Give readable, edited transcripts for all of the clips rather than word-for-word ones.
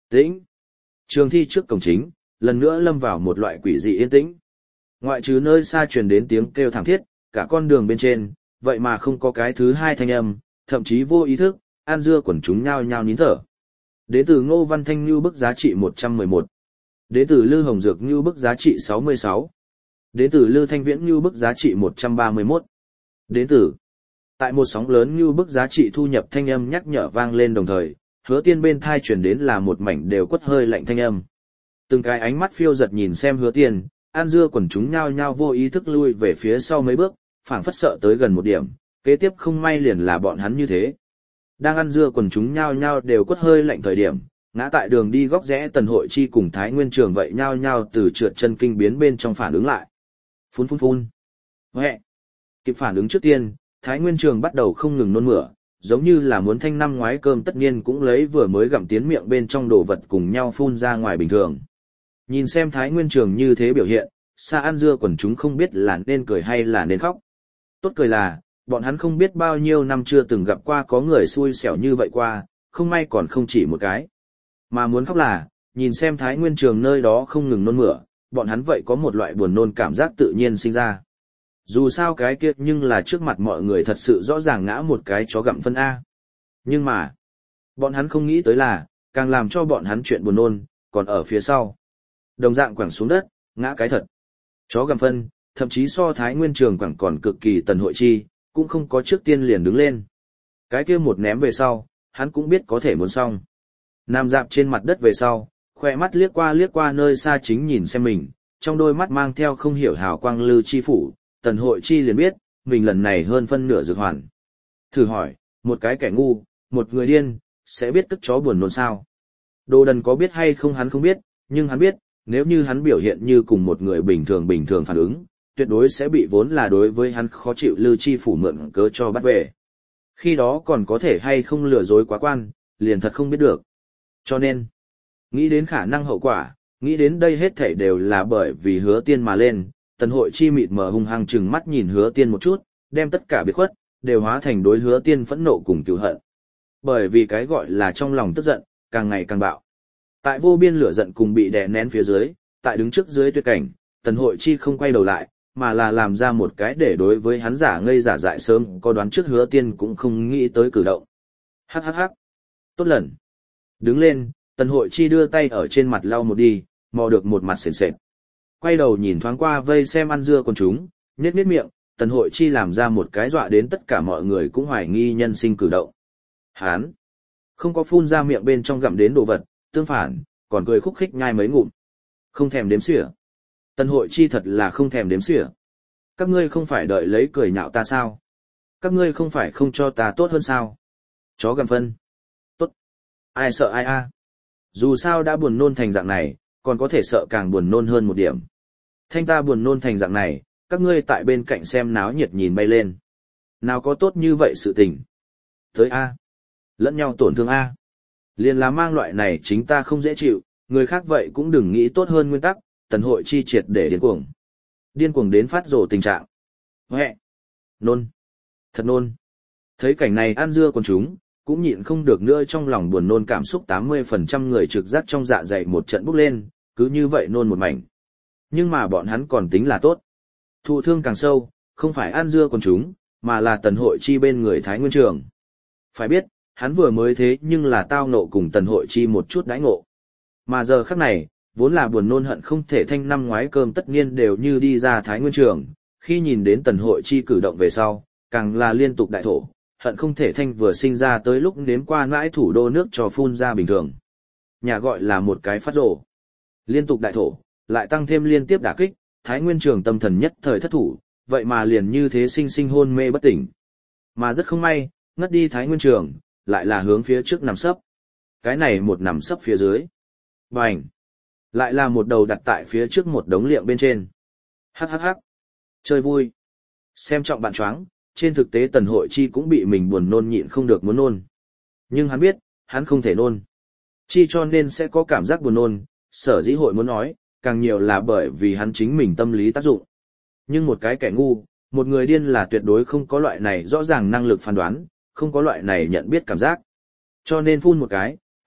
Tĩnh. Trường thi trước cổng chính, lần nữa lâm vào một loại quỷ dị yên tĩnh. Ngoại trừ nơi xa truyền đến tiếng kêu thảm thiết, cả con đường bên trên, vậy mà không có cái thứ hai thanh âm, thậm chí vô ý thức, An Dưa quần chúng nhao nhao nín thở. Đến từ Ngô Văn Thanh Nhu bức giá trị 111. Đến từ Lư Hồng Dược Nhu bức giá trị 66. Đến từ Lư Thanh Viễn Nhu bức giá trị 131. Đến từ. Tại một sóng lớn Nhu bức giá trị thu nhập thanh âm nhắc nhở vang lên đồng thời, Hứa Tiên bên thai truyền đến là một mảnh đều quất hơi lạnh thanh âm. Từng cái ánh mắt phiêu giật nhìn xem Hứa Tiên, An Dưa quần chúng nhao nhao vô ý thức lui về phía sau mấy bước, phảng phất sợ tới gần một điểm, kế tiếp không may liền là bọn hắn như thế. Đang An Dưa quần chúng nhao nhao đều quất hơi lạnh thời điểm, ngã tại đường đi góc rẽ Tần Hội Chi cùng Thái Nguyên Trường vậy nhao nhao từ trượt chân kinh biến bên trong phản ứng lại. Phun phun phun. Huệ. Kịp phản ứng trước tiên, Thái Nguyên Trường bắt đầu không ngừng nôn mửa, giống như là muốn thanh năm ngoái cơm tất nhiên cũng lấy vừa mới gặm tiến miệng bên trong đồ vật cùng nhau phun ra ngoài bình thường. Nhìn xem Thái Nguyên Trường như thế biểu hiện, xa An Dưa quần chúng không biết là nên cười hay là nên khóc. Tốt cười là, bọn hắn không biết bao nhiêu năm chưa từng gặp qua có người xui xẻo như vậy qua, không may còn không chỉ một cái. Mà muốn khóc là, nhìn xem Thái Nguyên Trường nơi đó không ngừng nôn mửa, bọn hắn vậy có một loại buồn nôn cảm giác tự nhiên sinh ra. Dù sao cái kia nhưng là trước mặt mọi người thật sự rõ ràng ngã một cái chó gặm phân A. Nhưng mà, bọn hắn không nghĩ tới là, càng làm cho bọn hắn chuyện buồn nôn, còn ở phía sau. Đồng dạng quẳng xuống đất, ngã cái thật. Chó gặm phân, thậm chí so Thái Nguyên Trường quẳng còn cực kỳ Tần Hội Chi, cũng không có trước tiên liền đứng lên. Cái kia một ném về sau, hắn cũng biết có thể muốn xong. Nằm dạp trên mặt đất về sau, khoe mắt liếc qua nơi xa chính nhìn xem mình, trong đôi mắt mang theo không hiểu hào quang Lư Chi phủ, Tần Hội Chi liền biết, mình lần này hơn phân nửa dược hoàn. Thử hỏi, một cái kẻ ngu, một người điên, sẽ biết tức chó buồn nôn sao? Đồ đần có biết hay không hắn không biết, nhưng hắn biết, nếu như hắn biểu hiện như cùng một người bình thường phản ứng, tuyệt đối sẽ bị vốn là đối với hắn khó chịu Lư Chi phủ mượn cớ cho bắt về. Khi đó còn có thể hay không lừa dối quá quan, liền thật không biết được. Cho nên, nghĩ đến khả năng hậu quả, nghĩ đến đây hết thảy đều là bởi vì Hứa Tiên mà lên, Tần Hội Chi mịt mờ hung hăng chừng mắt nhìn Hứa Tiên một chút, đem tất cả biệt khuất, đều hóa thành đối Hứa Tiên phẫn nộ cùng cừu hận. Bởi vì cái gọi là trong lòng tức giận, càng ngày càng bạo. Tại vô biên lửa giận cùng bị đè nén phía dưới, tại đứng trước dưới tuyệt cảnh, Tần Hội Chi không quay đầu lại, mà là làm ra một cái để đối với hắn giả ngây giả dại sớm có đoán trước Hứa Tiên cũng không nghĩ tới cử động. Hắc hắc hắc. Tốt lần. Đứng lên, Tần Hội Chi đưa tay ở trên mặt lau một đi, mò được một mặt sền sệt. Quay đầu nhìn thoáng qua vây xem ăn dưa con chúng, nhếch miệng, Tần Hội Chi làm ra một cái dọa đến tất cả mọi người cũng hoài nghi nhân sinh cử động. Hán không có phun ra miệng bên trong gặm đến đồ vật, tương phản, còn cười khúc khích nhai mấy ngụm. Không thèm đếm xỉa. Tần Hội Chi thật là không thèm đếm xỉa. Các ngươi không phải đợi lấy cười nhạo ta sao? Các ngươi không phải không cho ta tốt hơn sao? Chó gặm phân. Tốt. Ai sợ ai a? Dù sao đã buồn nôn thành dạng này, còn có thể sợ càng buồn nôn hơn một điểm. Thanh ta buồn nôn thành dạng này, các ngươi tại bên cạnh xem náo nhiệt nhìn bay lên. Nào có tốt như vậy sự tình. Tới a. Lẫn nhau tổn thương a. Liền là mang loại này chính ta không dễ chịu, người khác vậy cũng đừng nghĩ tốt hơn nguyên tắc, Tần Hội Chi triệt để điên cuồng. Điên cuồng đến phát rồ tình trạng. Huệ. Nôn. Thật nôn. Thấy cảnh này ăn dưa con chúng, cũng nhịn không được nữa trong lòng buồn nôn cảm xúc 80% người trực giác trong dạ dày một trận bốc lên, cứ như vậy nôn một mảnh. Nhưng mà bọn hắn còn tính là tốt. Thụ thương càng sâu, không phải ăn dưa con chúng, mà là Tần Hội Chi bên người Thái Nguyên Trường. Phải biết, hắn vừa mới thế nhưng là tao nộ cùng Tần Hội Chi một chút đãi ngộ. Mà giờ khắc này, vốn là buồn nôn hận không thể thanh năm ngoái cơm tất nhiên đều như đi ra Thái Nguyên Trường, khi nhìn đến Tần Hội Chi cử động về sau, càng là liên tục đại thổ, hận không thể thanh vừa sinh ra tới lúc nếm qua mãi thủ đô nước cho phun ra bình thường. Nhà gọi là một cái phát rổ. Liên tục đại thổ, lại tăng thêm liên tiếp đả kích, Thái Nguyên Trường tâm thần nhất thời thất thủ, vậy mà liền như thế sinh hôn mê bất tỉnh. Mà rất không may, ngất đi Thái Nguyên Trường, lại là hướng phía trước nằm sấp. Cái này một nằm sấp phía dưới. Bành! Lại là một đầu đặt tại phía trước một đống liệm bên trên. Hắc hắc hắc! Chơi vui! Xem trọng bạn choáng, trên thực tế Tần Hội Chi cũng bị mình buồn nôn nhịn không được muốn nôn. Nhưng hắn biết, hắn không thể nôn. Chi cho nên sẽ có cảm giác buồn nôn, sở dĩ hội muốn nói, càng nhiều là bởi vì hắn chính mình tâm lý tác dụng. Nhưng một cái kẻ ngu, một người điên là tuyệt đối không có loại này rõ ràng năng lực phán đoán, không có loại này nhận biết cảm giác. Cho nên phun một cái,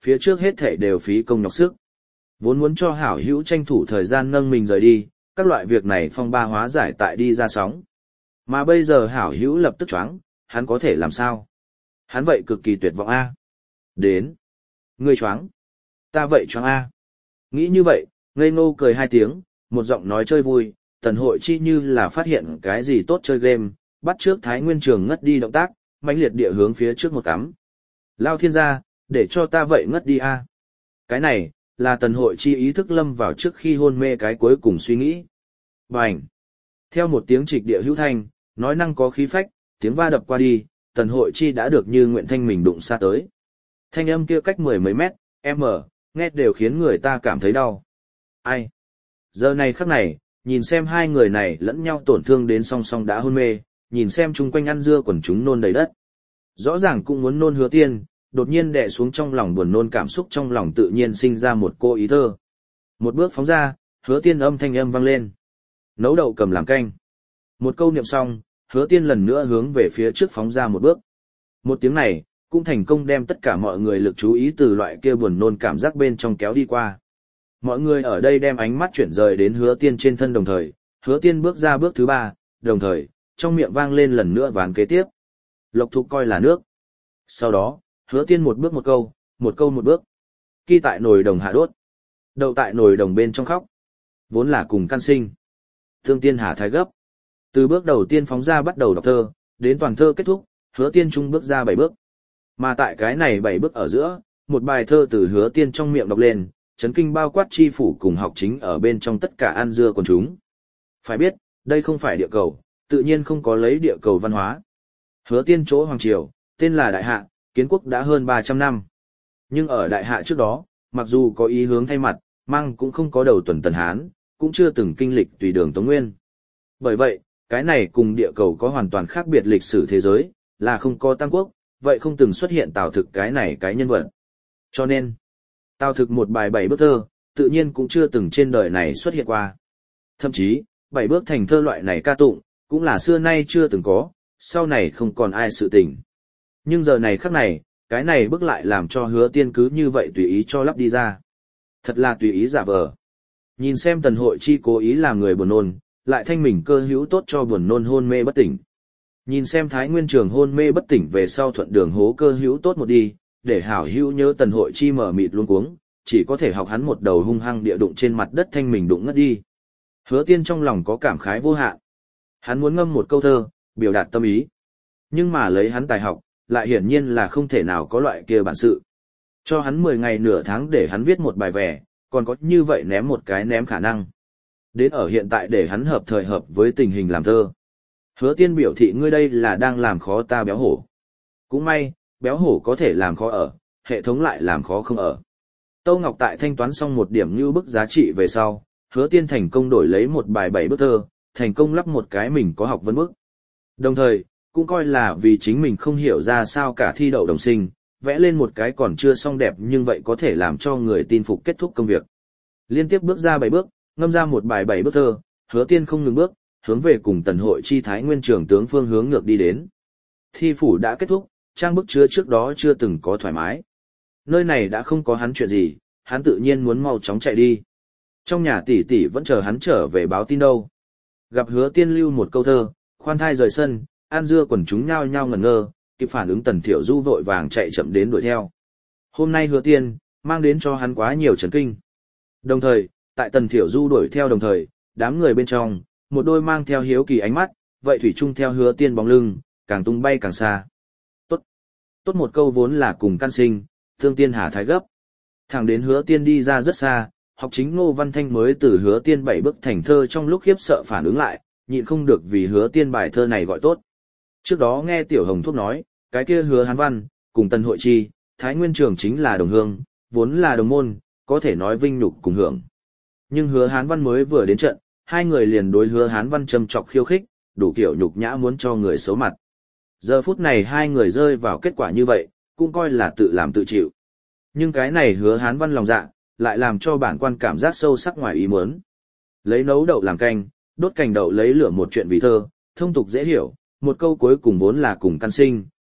phía trước hết thảy đều phí công nhọc sức. Vốn muốn cho hảo hữu tranh thủ thời gian nâng mình rời đi, các loại việc này phong ba hóa giải tại đi ra sóng. Mà bây giờ hảo hữu lập tức choáng, hắn có thể làm sao? Hắn vậy cực kỳ tuyệt vọng a. Đến. Ngươi choáng. Ta vậy choáng a. Nghĩ như vậy, ngây ngô cười hai tiếng, một giọng nói chơi vui, Tần Hội Chi như là phát hiện cái gì tốt chơi game, bắt trước Thái Nguyên Trường ngất đi động tác, mãnh liệt địa hướng phía trước một cắm. Lao thiên gia, để cho ta vậy ngất đi a. Cái này, là Tần Hội Chi ý thức lâm vào trước khi hôn mê cái cuối cùng suy nghĩ. Bành! Theo một tiếng trịch địa hữu thanh, nói năng có khí phách, tiếng va đập qua đi, Tần Hội Chi đã được như nguyện thanh mình đụng xa tới. Thanh âm kia cách mười mấy mét, nghe đều khiến người ta cảm thấy đau. Ai? Giờ này khắc này, nhìn xem hai người này lẫn nhau tổn thương đến song song đã hôn mê, nhìn xem chung quanh ăn dưa quần chúng nôn đầy đất. Rõ ràng cũng muốn nôn Hứa Tiên, đột nhiên đè xuống trong lòng buồn nôn cảm xúc trong lòng tự nhiên sinh ra một cô ý thơ. Một bước phóng ra, Hứa Tiên thanh âm vang lên. Nấu đậu cầm làm canh. Một câu niệm xong, Hứa Tiên lần nữa hướng về phía trước phóng ra một bước. Một tiếng này, cũng thành công đem tất cả mọi người lực chú ý từ loại kia buồn nôn cảm giác bên trong kéo đi qua. Mọi người ở đây đem ánh mắt chuyển rời đến Hứa Tiên trên thân đồng thời, Hứa Tiên bước ra bước thứ 3, đồng thời, trong miệng vang lên lần nữa ván kế tiếp. Lộc Thục coi là nước. Sau đó, Hứa Tiên một bước một câu một bước. Kỳ tại nồi đồng hạ đốt. Đậu tại nồi đồng bên trong khóc. Vốn là cùng căn sinh. Thương Tiên Hà thái gấp. Từ bước đầu tiên phóng ra bắt đầu đọc thơ, đến toàn thơ kết thúc, Hứa Tiên trung bước ra 7 bước. Mà tại cái này 7 bước ở giữa, một bài thơ từ Hứa Tiên trong miệng đọc lên, chấn kinh bao quát chi phủ cùng học chính ở bên trong tất cả ăn dưa quần chúng. Phải biết, đây không phải địa cầu, tự nhiên không có lấy địa cầu văn hóa. Hứa Tiên chỗ hoàng triều, tên là Đại Hạ, kiến quốc đã hơn 300 năm. Nhưng ở Đại Hạ trước đó, mặc dù có ý hướng thay mặt, mang cũng không có đầu tuần Tần Hán, cũng chưa từng kinh lịch tùy đường Tống Nguyên. Bởi vậy, cái này cùng địa cầu có hoàn toàn khác biệt lịch sử thế giới, là không có tam quốc, vậy không từng xuất hiện Tào Thực cái này cái nhân vật. Cho nên, Tào Thực một bài 7 bước thơ, tự nhiên cũng chưa từng trên đời này xuất hiện qua. Thậm chí, 7 bước thành thơ loại này ca tụng, cũng là xưa nay chưa từng có, sau này không còn ai sự tình. Nhưng giờ này khắc này, cái này bước lại làm cho Hứa Tiên cứ như vậy tùy ý cho lắp đi ra. Thật là tùy ý giả vờ. Nhìn xem Tần Hội Chi cố ý làm người buồn nôn, lại thanh mình cơ hữu tốt cho buồn nôn hôn mê bất tỉnh. Nhìn xem Thái Nguyên Trường hôn mê bất tỉnh về sau thuận đường hố cơ hữu tốt một đi, để hảo hữu nhớ Tần Hội Chi mở mịt luống cuống, chỉ có thể học hắn một đầu hung hăng địa đụng trên mặt đất thanh mình đụng ngất đi. Hứa Tiên trong lòng có cảm khái vô hạn. Hắn muốn ngâm một câu thơ, biểu đạt tâm ý. Nhưng mà lấy hắn tài học, lại hiển nhiên là không thể nào có loại kia bản sự. Cho hắn 10 ngày nửa tháng để hắn viết một bài vẽ, còn có như vậy ném một cái ném khả năng. Đến ở hiện tại để hắn hợp thời hợp với tình hình làm thơ. Hứa Tiên biểu thị ngươi đây là đang làm khó ta béo hổ. Cũng may, béo hổ có thể làm khó ở, hệ thống lại làm khó không ở. Tâu Ngọc tại thanh toán xong một điểm như bức giá trị về sau, Hứa Tiên thành công đổi lấy một bài 7 bức thơ, thành công lắp một cái mình có học vấn bức. Đồng thời, cũng coi là vì chính mình không hiểu ra sao cả thi đậu đồng sinh, vẽ lên một cái còn chưa xong đẹp nhưng vậy có thể làm cho người tin phục kết thúc công việc. Liên tiếp bước ra 7 bước, ngâm ra một bài 7 bước thơ, Hứa Tiên không ngừng bước, hướng về cùng Tần Hội Chi Thái Nguyên Trường tướng phương hướng ngược đi đến. Thi phủ đã kết thúc, trang bức chứa trước đó chưa từng có thoải mái. Nơi này đã không có hắn chuyện gì, hắn tự nhiên muốn mau chóng chạy đi. Trong nhà tỷ tỷ vẫn chờ hắn trở về báo tin đâu. Gặp Hứa Tiên lưu một câu thơ, khoan thai rời sân, an dưa quần chúng nhao nhao ngẩn ngơ, kịp phản ứng Tần Thiệu Du vội vàng chạy chậm đến đuổi theo. Hôm nay Hứa Tiên mang đến cho hắn quá nhiều chấn kinh. Đồng thời, tại Tần Thiệu Du đuổi theo đồng thời, đám người bên trong, một đôi mang theo hiếu kỳ ánh mắt, vậy thủy chung theo Hứa Tiên bóng lưng, càng tung bay càng xa. Tốt một câu vốn là cùng căn sinh, Thương Tiên Hà thái gấp. Thẳng đến Hứa Tiên đi ra rất xa, học chính Ngô Văn Thanh mới từ Hứa Tiên 7 bức thành thơ trong lúc khiếp sợ phản ứng lại, nhịn không được vì Hứa Tiên bài thơ này gọi tốt. Trước đó nghe Tiểu Hồng Thúc nói, cái kia Hứa Hán Văn, cùng Tần Hội Chi, Thái Nguyên Trường chính là đồng hương, vốn là đồng môn, có thể nói vinh nhục cùng hưởng. Nhưng Hứa Hán Văn mới vừa đến trận, hai người liền đối Hứa Hán Văn châm chọc khiêu khích, đủ kiểu nhục nhã muốn cho người xấu mặt. Giờ phút này hai người rơi vào kết quả như vậy, cũng coi là tự làm tự chịu. Nhưng cái này Hứa Hán Văn lòng dạ, lại làm cho bản quan cảm giác sâu sắc ngoài ý muốn. Lấy nấu đậu làm canh, đốt cành đậu lấy lửa một chuyện vì thơ, thông tục dễ hiểu, một câu cuối cùng vốn là cùng căn sinh,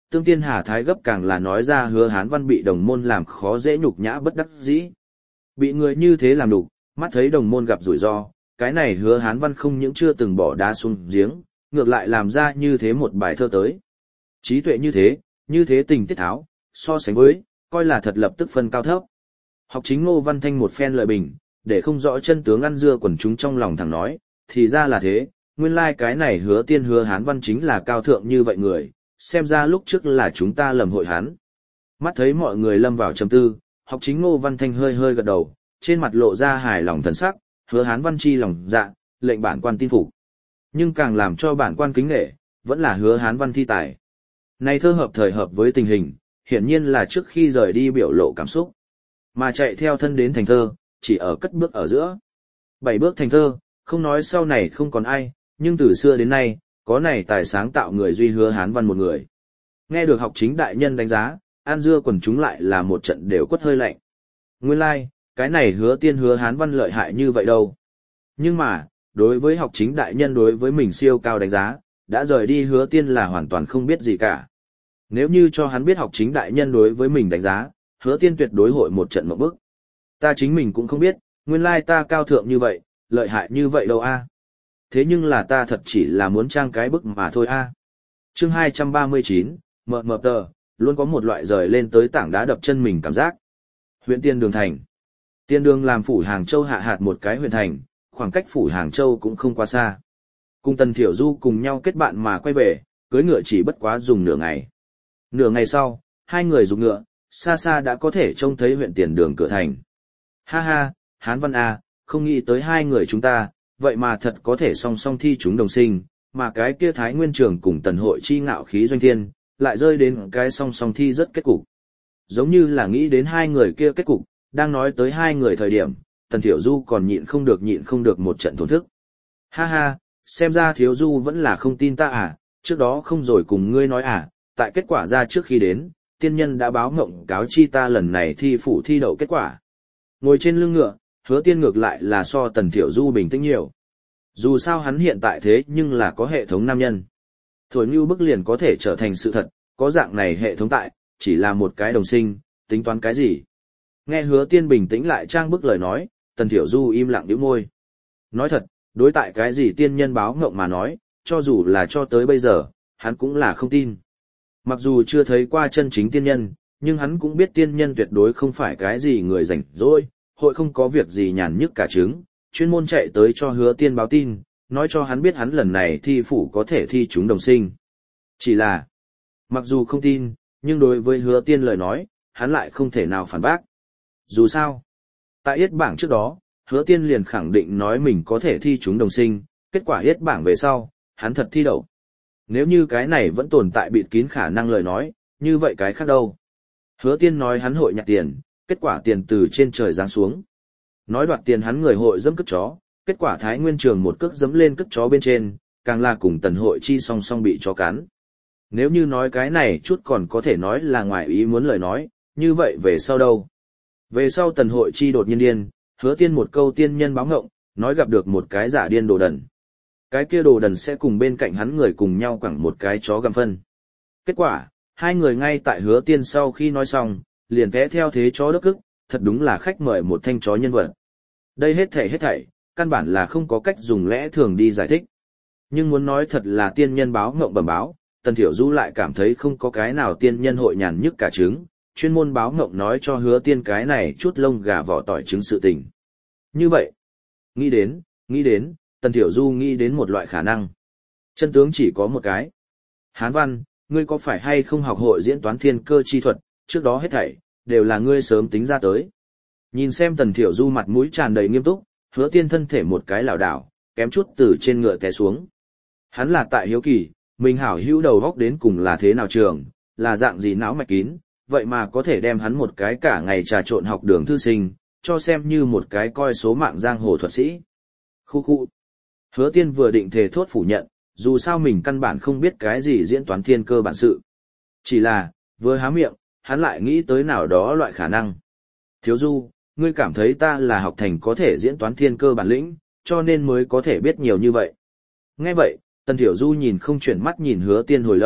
Tương Tiên Hà thái gấp càng là nói ra Hứa Hán Văn bị đồng môn làm khó dễ nhục nhã bất đắc dĩ. Bị người như thế làm đục, mắt thấy đồng môn gặp rủi ro, cái này Hứa Hán Văn không những chưa từng bỏ đá xuống giếng, ngược lại làm ra như thế một bài thơ tới. Trí tuệ như thế tình tiết tháo, so sánh với, coi là thật lập tức phân cao thấp. Học chính Ngô Văn Thanh một phen lợi bình, để không rõ chân tướng ăn dưa quần chúng trong lòng thẳng nói, thì ra là thế, nguyên lai cái này Hứa Tiên Hứa Hán Văn chính là cao thượng như vậy người, xem ra lúc trước là chúng ta lầm hội hắn. Mắt thấy mọi người lâm vào trầm tư, học chính Ngô Văn Thanh hơi hơi gật đầu, trên mặt lộ ra hài lòng thần sắc, Hứa Hán Văn chi lòng dạ, lệnh bản quan tin phục. Nhưng càng làm cho bản quan kính nể, vẫn là Hứa Hán Văn thi tài. Này thơ hợp thời hợp với tình hình, hiển nhiên là trước khi rời đi biểu lộ cảm xúc. Mà chạy theo thân đến thành thơ, chỉ ở cất bước ở giữa. 7 bước thành thơ, không nói sau này không còn ai, nhưng từ xưa đến nay, có này tài sáng tạo người duy Hứa Hán Văn một người. Nghe được học chính đại nhân đánh giá, an dưa quần chúng lại là một trận đều quất hơi lạnh. Nguyên lai, cái này Hứa Tiên Hứa Hán Văn lợi hại như vậy đâu. Nhưng mà, đối với học chính đại nhân đối với mình siêu cao đánh giá, đã rời đi Hứa Tiên là hoàn toàn không biết gì cả. Nếu như cho hắn biết học chính đại nhân đối với mình đánh giá, Hứa Tiên tuyệt đối hội một trận mộng bức. Ta chính mình cũng không biết, nguyên lai ta cao thượng như vậy, lợi hại như vậy đâu a. Thế nhưng là ta thật chỉ là muốn trang cái bức mà thôi a. Chương 239, mờ tờ, luôn có một loại rời lên tới tảng đá đập chân mình cảm giác. Huyện Tiên Đường thành. Tiên Đường làm phủ Hàng Châu hạ hạt một cái huyện thành, khoảng cách phủ Hàng Châu cũng không quá xa. Cùng Tần Thiểu Du cùng nhau kết bạn mà quay về, cưới ngựa chỉ bất quá dùng nửa ngày. Nửa ngày sau, hai người dùng ngựa, xa xa đã có thể trông thấy huyện Tiền Đường cửa thành. Ha ha, Hán Văn A, không nghĩ tới hai người chúng ta, vậy mà thật có thể song song thi chúng đồng sinh, mà cái kia Thái Nguyên Trường cùng Tần Hội chi ngạo khí doanh thiên, lại rơi đến cái song song thi rất kết cục. Giống như là nghĩ đến hai người kia kết cục, đang nói tới hai người thời điểm, Tần Thiểu Du còn nhịn không được một trận thổn thức. Ha ha, xem ra Thiếu Du vẫn là không tin ta à, trước đó không rồi cùng ngươi nói à, tại kết quả ra trước khi đến, tiên nhân đã báo ngộng cáo chi ta lần này thi phủ thi đậu kết quả. Ngồi trên lưng ngựa, Hứa Tiên ngược lại là so Tần Thiểu Du bình tĩnh nhiều. Dù sao hắn hiện tại thế nhưng là có hệ thống nam nhân. Thổi như bức liền có thể trở thành sự thật, có dạng này hệ thống tại, chỉ là một cái đồng sinh, tính toán cái gì. Nghe Hứa Tiên bình tĩnh lại trang bức lời nói, Tần Thiểu Du im lặng nhíu môi. Nói thật, đối tại cái gì tiên nhân báo ngộng mà nói, cho dù là cho tới bây giờ, hắn cũng là không tin. Mặc dù chưa thấy qua chân chính tiên nhân, nhưng hắn cũng biết tiên nhân tuyệt đối không phải cái gì người rảnh rỗi, hội không có việc gì nhàn nhức cả trứng, chuyên môn chạy tới cho Hứa Tiên báo tin, nói cho hắn biết hắn lần này thi phủ có thể thi chúng đồng sinh. Chỉ là, mặc dù không tin, nhưng đối với Hứa Tiên lời nói, hắn lại không thể nào phản bác. Dù sao, tại yết bảng trước đó, Hứa Tiên liền khẳng định nói mình có thể thi chúng đồng sinh, kết quả yết bảng về sau, hắn thật thi đậu. Nếu như cái này vẫn tồn tại bịt kín khả năng lời nói, như vậy cái khác đâu. Hứa Tiên nói hắn hội nhặt tiền, kết quả tiền từ trên trời giáng xuống. Nói đoạt tiền hắn người hội dẫm cất chó, kết quả Thái Nguyên Trường một cước dẫm lên cất chó bên trên, càng là cùng Tần Hội chi song song bị chó cắn. Nếu như nói cái này chút còn có thể nói là ngoài ý muốn lời nói, như vậy về sau đâu? Về sau Tần Hội chi đột nhiên điên, Hứa Tiên một câu tiên nhân báo ngộng, nói gặp được một cái giả điên đồ đần. Cái kia đồ đần sẽ cùng bên cạnh hắn người cùng nhau quẳng một cái chó gặm phân. Kết quả, hai người ngay tại Hứa Tiên sau khi nói xong, liền vẽ theo thế chó đất ức, thật đúng là khách mời một thanh chó nhân vật. Đây hết thảy, căn bản là không có cách dùng lẽ thường đi giải thích. Nhưng muốn nói thật là tiên nhân báo ngộng bẩm báo, Tần Thiểu Du lại cảm thấy không có cái nào tiên nhân hội nhàn nhức cả trứng, chuyên môn báo ngộng nói cho Hứa Tiên cái này chút lông gà vỏ tỏi trứng sự tình. Như vậy, nghĩ đến, Tần Thiểu Du nghĩ đến một loại khả năng. Chân tướng chỉ có một cái. Hán Văn, ngươi có phải hay không học hội diễn toán thiên cơ chi thuật, trước đó hết thảy, đều là ngươi sớm tính ra tới. Nhìn xem Tần Thiểu Du mặt mũi tràn đầy nghiêm túc, Hứa Tiên thân thể một cái lảo đảo, kém chút từ trên ngựa té xuống. Hắn là tại hiếu kỳ, mình hảo hữu đầu góc đến cùng là thế nào trường, là dạng gì não mạch kín, vậy mà có thể đem hắn một cái cả ngày trà trộn học đường thư sinh, cho xem như một cái coi số mạng giang hồ thuật sĩ. Khu. Hứa Tiên vừa định thề thốt phủ nhận, dù sao mình căn bản không biết cái gì diễn toán thiên cơ bản sự. Chỉ là, vừa há miệng, hắn lại nghĩ tới nào đó loại khả năng. Thiếu Du, ngươi cảm thấy ta là học thành có thể diễn toán thiên cơ bản lĩnh, cho nên mới có thể biết nhiều như vậy. Nghe vậy, Tần Thiểu Du nhìn không chuyển mắt nhìn Hứa Tiên hồi lâu,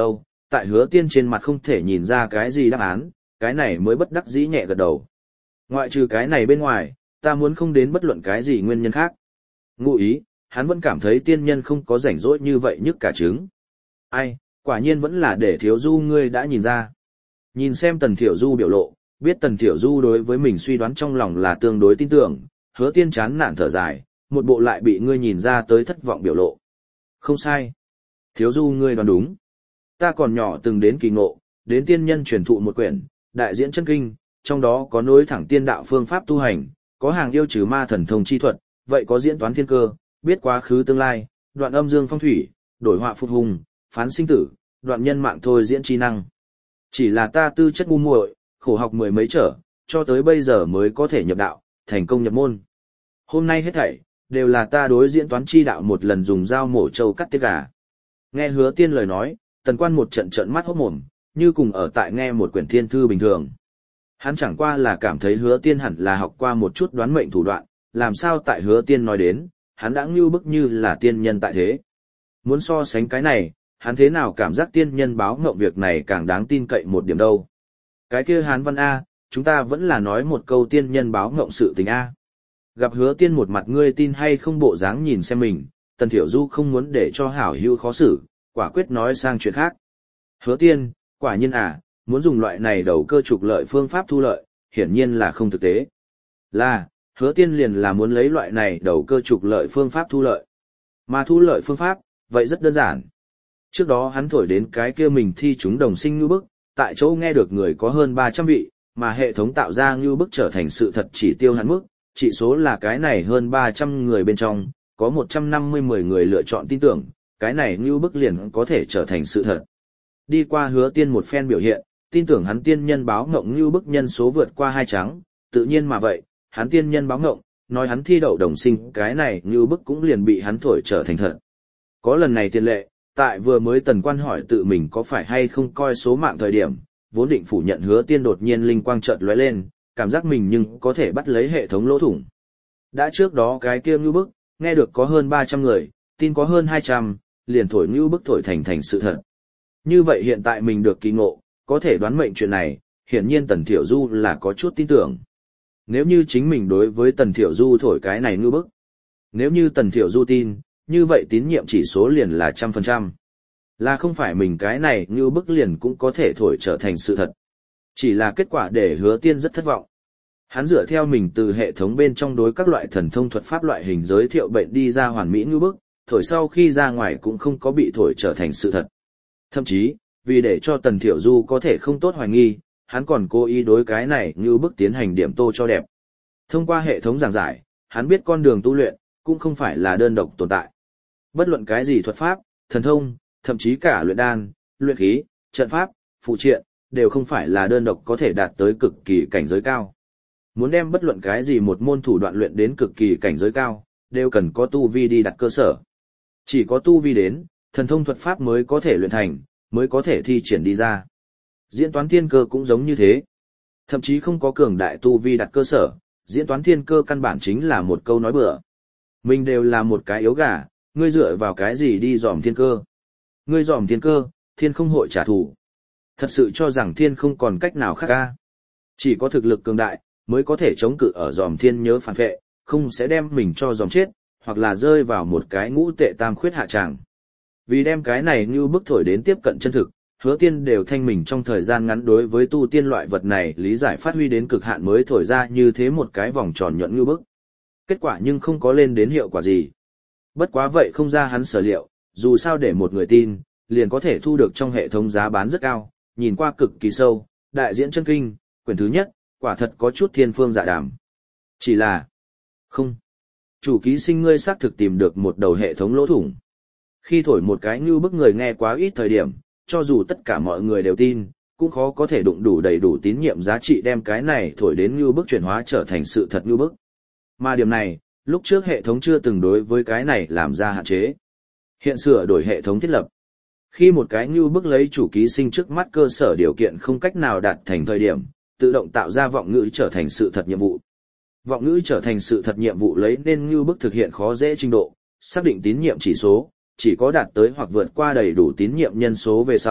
tại Hứa Tiên trên mặt không thể nhìn ra cái gì đáp án, cái này mới bất đắc dĩ nhẹ gật đầu. Ngoại trừ cái này bên ngoài, ta muốn không đến bất luận cái gì nguyên nhân khác. Ngụ ý, hắn vẫn cảm thấy tiên nhân không có rảnh rỗi như vậy nhức cả trứng. Ai, quả nhiên vẫn là để Thiểu Du ngươi đã nhìn ra. Nhìn xem Tần Thiểu Du biểu lộ, biết Tần Thiểu Du đối với mình suy đoán trong lòng là tương đối tin tưởng, Hứa Tiên chán nản thở dài, một bộ lại bị ngươi nhìn ra tới thất vọng biểu lộ. Không sai. Thiểu Du ngươi đoán đúng. Ta còn nhỏ từng đến kỳ ngộ, đến tiên nhân truyền thụ một quyển, đại diễn chân kinh, trong đó có nối thẳng tiên đạo phương pháp tu hành, có hàng yêu trừ ma thần thông chi thuật, vậy có diễn toán thiên cơ, biết quá khứ tương lai, đoạn âm dương phong thủy, đổi họa phục hùng, phán sinh tử, đoạn nhân mạng thôi diễn chi năng. Chỉ là ta tư chất ngu muội, khổ học mười mấy trở, cho tới bây giờ mới có thể nhập đạo, thành công nhập môn. Hôm nay hết thảy đều là ta đối diễn toán chi đạo một lần dùng dao mổ trâu cắt tiết gà. Nghe Hứa Tiên lời nói, Tần Quan một trận trợn mắt hốt mồm, như cùng ở tại nghe một quyển thiên thư bình thường. Hắn chẳng qua là cảm thấy Hứa Tiên hẳn là học qua một chút đoán mệnh thủ đoạn, làm sao tại Hứa Tiên nói đến, hắn đã ngưu bức như là tiên nhân tại thế. Muốn so sánh cái này, hắn thế nào cảm giác tiên nhân báo ngộng việc này càng đáng tin cậy một điểm đâu. Cái kia Hán Văn A, chúng ta vẫn là nói một câu tiên nhân báo ngộng sự tình A. Gặp Hứa Tiên một mặt ngươi tin hay không bộ dáng nhìn xem mình, Tần Thiểu Du không muốn để cho hảo hữu khó xử, quả quyết nói sang chuyện khác. Hứa Tiên, quả nhiên à, muốn dùng loại này đầu cơ trục lợi phương pháp thu lợi, hiển nhiên là không thực tế. Là, Hứa Tiên liền là muốn lấy loại này đầu cơ trục lợi phương pháp thu lợi. Mà thu lợi phương pháp, vậy rất đơn giản. Trước đó hắn thổi đến cái kia mình thi chúng đồng sinh ngưu bức, tại chỗ nghe được người có hơn 300 vị, mà hệ thống tạo ra ngưu bức trở thành sự thật chỉ tiêu hạn mức, chỉ số là cái này hơn 300 người bên trong, có 150 người lựa chọn tin tưởng, cái này ngưu bức liền có thể trở thành sự thật. Đi qua Hứa Tiên một phen biểu hiện, tin tưởng hắn tiên nhân báo ngộng ngưu bức nhân số vượt qua 2 trắng, tự nhiên mà vậy, hắn tiên nhân báo ngộng, nói hắn thi đậu đồng sinh, cái này ngưu bức cũng liền bị hắn thổi trở thành thật. Có lần này tiền lệ, tại vừa mới Tần Quan hỏi tự mình có phải hay không coi số mạng thời điểm, vốn định phủ nhận Hứa Tiên đột nhiên linh quang chợt lóe lên, cảm giác mình nhưng có thể bắt lấy hệ thống lỗ thủng. Đã trước đó cái kia ngưu bức, nghe được có hơn 300 người, tin có hơn 200, liền thổi ngưu bức thổi thành sự thật. Như vậy hiện tại mình được kỳ ngộ, có thể đoán mệnh chuyện này, hiển nhiên Tần Thiểu Du là có chút tin tưởng. Nếu như chính mình đối với Tần Thiểu Du thổi cái này ngưu bức, nếu như Tần Thiểu Du tin, như vậy tín nhiệm chỉ số liền là 100%. Là không phải mình cái này ngưu bức liền cũng có thể thổi trở thành sự thật. Chỉ là kết quả để Hứa Tiên rất thất vọng. Hắn dựa theo mình từ hệ thống bên trong đối các loại thần thông thuật pháp loại hình giới thiệu bệnh đi ra hoàn mỹ ngưu bức, thổi sau khi ra ngoài cũng không có bị thổi trở thành sự thật. Thậm chí, vì để cho Tần Thiểu Du có thể không tốt hoài nghi, hắn còn cố ý đối cái này ngưu bức tiến hành điểm tô cho đẹp. Thông qua hệ thống giảng giải, hắn biết con đường tu luyện, cũng không phải là đơn độc tồn tại. Bất luận cái gì thuật pháp, thần thông, thậm chí cả luyện đan, luyện khí, trận pháp, phụ triện, đều không phải là đơn độc có thể đạt tới cực kỳ cảnh giới cao. Muốn đem bất luận cái gì một môn thủ đoạn luyện đến cực kỳ cảnh giới cao, đều cần có tu vi đi đặt cơ sở. Chỉ có tu vi đến, thần thông thuật pháp mới có thể luyện thành, mới có thể thi triển đi ra. Diễn toán thiên cơ cũng giống như thế. Thậm chí không có cường đại tu vi đặt cơ sở, diễn toán thiên cơ căn bản chính là một câu nói bừa. Mình đều là một cái yếu gà, ngươi dựa vào cái gì đi dòm thiên cơ. Ngươi dòm thiên cơ, thiên không hội trả thù. Thật sự cho rằng thiên không còn cách nào khác ca. Chỉ có thực lực cường đại, mới có thể chống cự ở dòm thiên nhớ phản vệ, không sẽ đem mình cho dòm chết, hoặc là rơi vào một cái ngũ tệ tam khuyết hạ tràng. Vì đem cái này như bức thổi đến tiếp cận chân thực, Hứa Tiên đều thanh mình trong thời gian ngắn đối với tu tiên loại vật này lý giải phát huy đến cực hạn mới thổi ra như thế một cái vòng tròn nhuận như bức. Kết quả nhưng không có lên đến hiệu quả gì. Bất quá vậy không ra hắn sở liệu, dù sao để một người tin, liền có thể thu được trong hệ thống giá bán rất cao, nhìn qua cực kỳ sâu, đại diễn chân kinh, quyển thứ nhất, quả thật có chút thiên phương dạ đàm. Chỉ là, không, chủ ký sinh ngươi xác thực tìm được một đầu hệ thống lỗ thủng. Khi thổi một cái như bức người nghe quá ít thời điểm, cho dù tất cả mọi người đều tin, cũng khó có thể đụng đủ đầy đủ tín nhiệm giá trị đem cái này thổi đến như bức chuyển hóa trở thành sự thật như bức. Mà điểm này, lúc trước hệ thống chưa từng đối với cái này làm ra hạn chế. Hiện sửa đổi hệ thống thiết lập. Khi một cái như bức lấy chủ ký sinh trước mắt cơ sở điều kiện không cách nào đạt thành thời điểm, tự động tạo ra vọng ngữ trở thành sự thật nhiệm vụ. Vọng ngữ trở thành sự thật nhiệm vụ lấy nên như bức thực hiện khó dễ trình độ, xác định tín nhiệm chỉ số, chỉ có đạt tới hoặc vượt qua đầy đủ tín nhiệm nhân số về sau,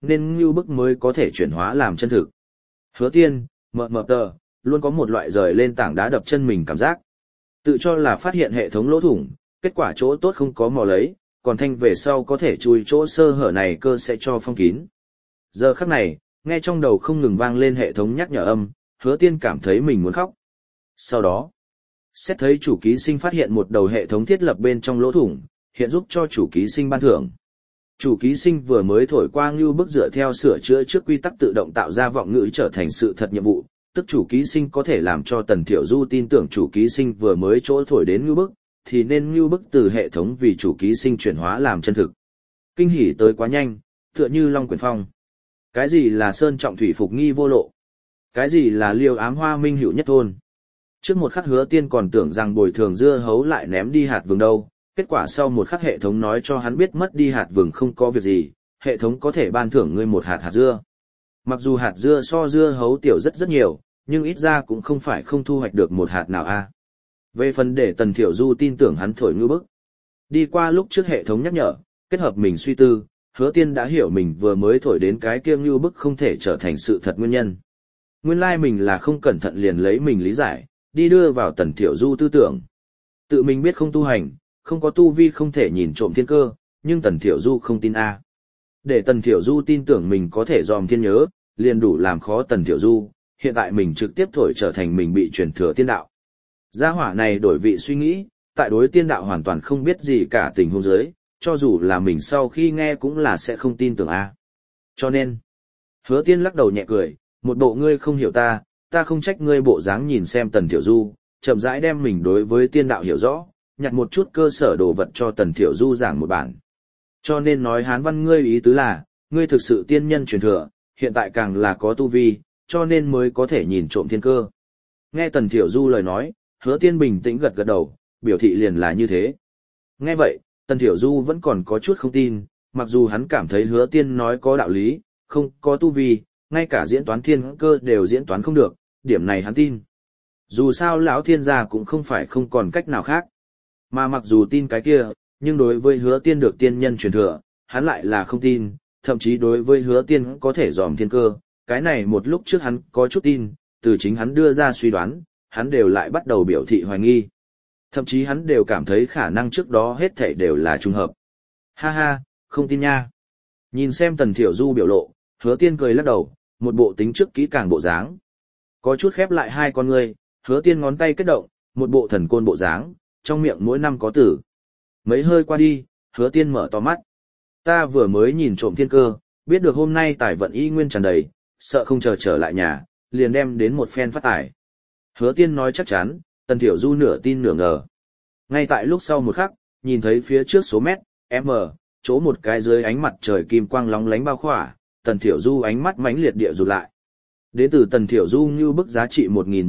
nên ngưu bức mới có thể chuyển hóa làm chân thực. Hứa Tiên, mờ mờ tờ, luôn có một loại rời lên tảng đá đập chân mình cảm giác. Tự cho là phát hiện hệ thống lỗ thủng, kết quả chỗ tốt không có mò lấy, còn thanh về sau có thể chui chỗ sơ hở này cơ sẽ cho phong kín. Giờ khắc này, nghe trong đầu không ngừng vang lên hệ thống nhắc nhở âm, Hứa Tiên cảm thấy mình muốn khóc. Sau đó, xét thấy chủ ký sinh phát hiện một đầu hệ thống thiết lập bên trong lỗ thủng, hiện giúp cho chủ ký sinh ban thưởng. Chủ ký sinh vừa mới thổi qua ngưu bức dựa theo sửa chữa trước quy tắc tự động tạo ra vọng ngữ trở thành sự thật nhiệm vụ, tức chủ ký sinh có thể làm cho Tần Thiểu Du tin tưởng chủ ký sinh vừa mới chỗ thổi đến ngưu bức, thì nên ngưu bức từ hệ thống vì chủ ký sinh chuyển hóa làm chân thực. Kinh hỉ tới quá nhanh, tựa như Long Quyển Phong. Cái gì là sơn trọng thủy phục nghi vô lộ? Cái gì là liều ám hoa minh hữu nhất thôn? Trước một khắc Hứa Tiên còn tưởng rằng bồi thường dưa hấu lại ném đi hạt vừng đâu, kết quả sau một khắc hệ thống nói cho hắn biết mất đi hạt vừng không có việc gì, hệ thống có thể ban thưởng ngươi một hạt dưa. Mặc dù hạt dưa so dưa hấu tiểu rất nhiều, nhưng ít ra cũng không phải không thu hoạch được một hạt nào a. Về phần để Tần Thiểu Du tin tưởng hắn thổi ngưu bức. Đi qua lúc trước hệ thống nhắc nhở, kết hợp mình suy tư, Hứa Tiên đã hiểu mình vừa mới thổi đến cái kia ngưu bức không thể trở thành sự thật nguyên nhân. Nguyên lai mình là không cẩn thận liền lấy mình lý giải, đi đưa vào Tần Thiểu Du tư tưởng. Tự mình biết không tu hành, không có tu vi không thể nhìn trộm thiên cơ, nhưng Tần Thiểu Du không tin a. Để Tần Thiểu Du tin tưởng mình có thể dòm thiên nhớ, liền đủ làm khó Tần Thiểu Du, hiện tại mình trực tiếp thổi trở thành mình bị truyền thừa tiên đạo. Gia hỏa này đổi vị suy nghĩ, tại đối tiên đạo hoàn toàn không biết gì cả tình huống dưới, cho dù là mình sau khi nghe cũng là sẽ không tin tưởng a. Cho nên, Hứa Tiên lắc đầu nhẹ cười, một bộ ngươi không hiểu ta không trách ngươi bộ dáng nhìn xem Tần Thiểu Du, chậm rãi đem mình đối với tiên đạo hiểu rõ, nhặt một chút cơ sở đồ vật cho Tần Thiểu Du giảng một bản. Cho nên nói Hán văn ngươi ý tứ là, ngươi thực sự tiên nhân truyền thừa, hiện tại càng là có tu vi, cho nên mới có thể nhìn trộm thiên cơ. Nghe Tần Thiểu Du lời nói, Hứa Tiên bình tĩnh gật gật đầu, biểu thị liền là như thế. Nghe vậy, Tần Thiểu Du vẫn còn có chút không tin, mặc dù hắn cảm thấy Hứa Tiên nói có đạo lý, không có tu vi, ngay cả diễn toán thiên cơ đều diễn toán không được, điểm này hắn tin. Dù sao lão thiên gia cũng không phải không còn cách nào khác. Mà mặc dù tin cái kia, nhưng đối với Hứa Tiên được tiên nhân truyền thừa, hắn lại là không tin, thậm chí đối với Hứa Tiên có thể dòm thiên cơ, cái này một lúc trước hắn có chút tin, từ chính hắn đưa ra suy đoán, hắn đều lại bắt đầu biểu thị hoài nghi. Thậm chí hắn đều cảm thấy khả năng trước đó hết thảy đều là trùng hợp. Ha ha, không tin nha. Nhìn xem Tần Thiểu Du biểu lộ, Hứa Tiên cười lắc đầu, một bộ tính trước kỹ càng bộ dáng. Có chút khép lại hai con ngươi, Hứa Tiên ngón tay kết động, một bộ thần côn bộ dáng, trong miệng mỗi năm có tử. Mấy hơi qua đi, Hứa Tiên mở to mắt. Ta vừa mới nhìn trộm thiên cơ, biết được hôm nay tài vận y nguyên tràn đầy, sợ không chờ trở lại nhà, liền đem đến một phen phát tài. Hứa Tiên nói chắc chắn, Tần Thiểu Du nửa tin nửa ngờ. Ngay tại lúc sau một khắc, nhìn thấy phía trước số mét, m, chỗ một cái dưới ánh mặt trời kim quang lóng lánh bao khỏa, Tần Thiểu Du ánh mắt mãnh liệt địa rụt lại. Đến từ Tần Thiểu Du như bức giá trị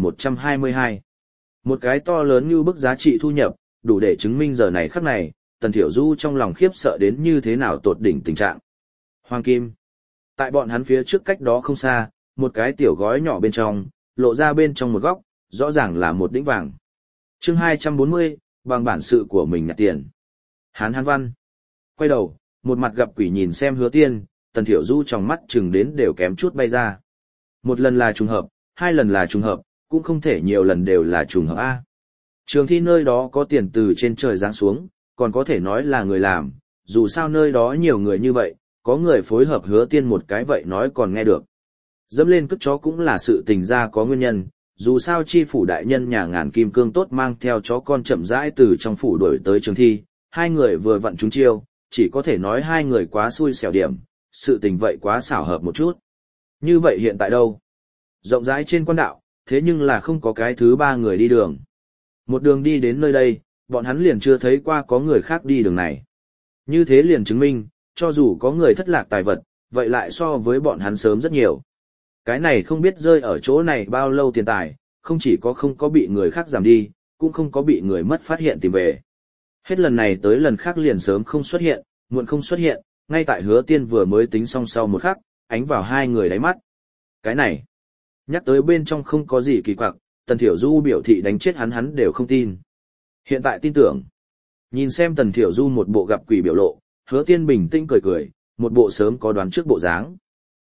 1122. Một cái to lớn như bức giá trị thu nhập, đủ để chứng minh giờ này khắc này, Tần Thiểu Du trong lòng khiếp sợ đến như thế nào tột đỉnh tình trạng. Hoàng kim. Tại bọn hắn phía trước cách đó không xa, một cái tiểu gói nhỏ bên trong, lộ ra bên trong một góc, rõ ràng là một đĩnh vàng. Chương 240, bằng bản sự của mình nhặt tiền. Hán văn. Quay đầu, một mặt gặp quỷ nhìn xem Hứa Tiên, Tần Thiểu Du trong mắt chừng đến đều kém chút bay ra. Một lần là trùng hợp, hai lần là trùng hợp, cũng không thể nhiều lần đều là trùng hợp A. Trường thi nơi đó có tiền từ trên trời giáng xuống, còn có thể nói là người làm, dù sao nơi đó nhiều người như vậy, có người phối hợp Hứa Tiên một cái vậy nói còn nghe được. Dẫm lên cất chó cũng là sự tình ra có nguyên nhân, dù sao chi phủ đại nhân nhà ngàn kim cương tốt mang theo chó con chậm rãi từ trong phủ đuổi tới trường thi, hai người vừa vặn trúng chiêu, chỉ có thể nói hai người quá xui xẻo điểm, sự tình vậy quá xảo hợp một chút. Như vậy hiện tại đâu? Rộng rãi trên quan đạo, thế nhưng là không có cái thứ ba người đi đường. Một đường đi đến nơi đây, bọn hắn liền chưa thấy qua có người khác đi đường này. Như thế liền chứng minh, cho dù có người thất lạc tài vật, vậy lại so với bọn hắn sớm rất nhiều. Cái này không biết rơi ở chỗ này bao lâu tiền tài, không chỉ có không có bị người khác giảm đi, cũng không có bị người mất phát hiện tìm về. Hết lần này tới lần khác liền sớm không xuất hiện, muộn không xuất hiện, ngay tại Hứa Tiên vừa mới tính xong sau một khắc, ánh vào hai người đáy mắt. Cái này, nhắc tới bên trong không có gì kỳ quặc, Tần Thiểu Du biểu thị đánh chết hắn đều không tin. Hiện tại tin tưởng. Nhìn xem Tần Thiểu Du một bộ gặp quỷ biểu lộ, Hứa Tiên bình tĩnh cười cười, một bộ sớm có đoán trước bộ dáng.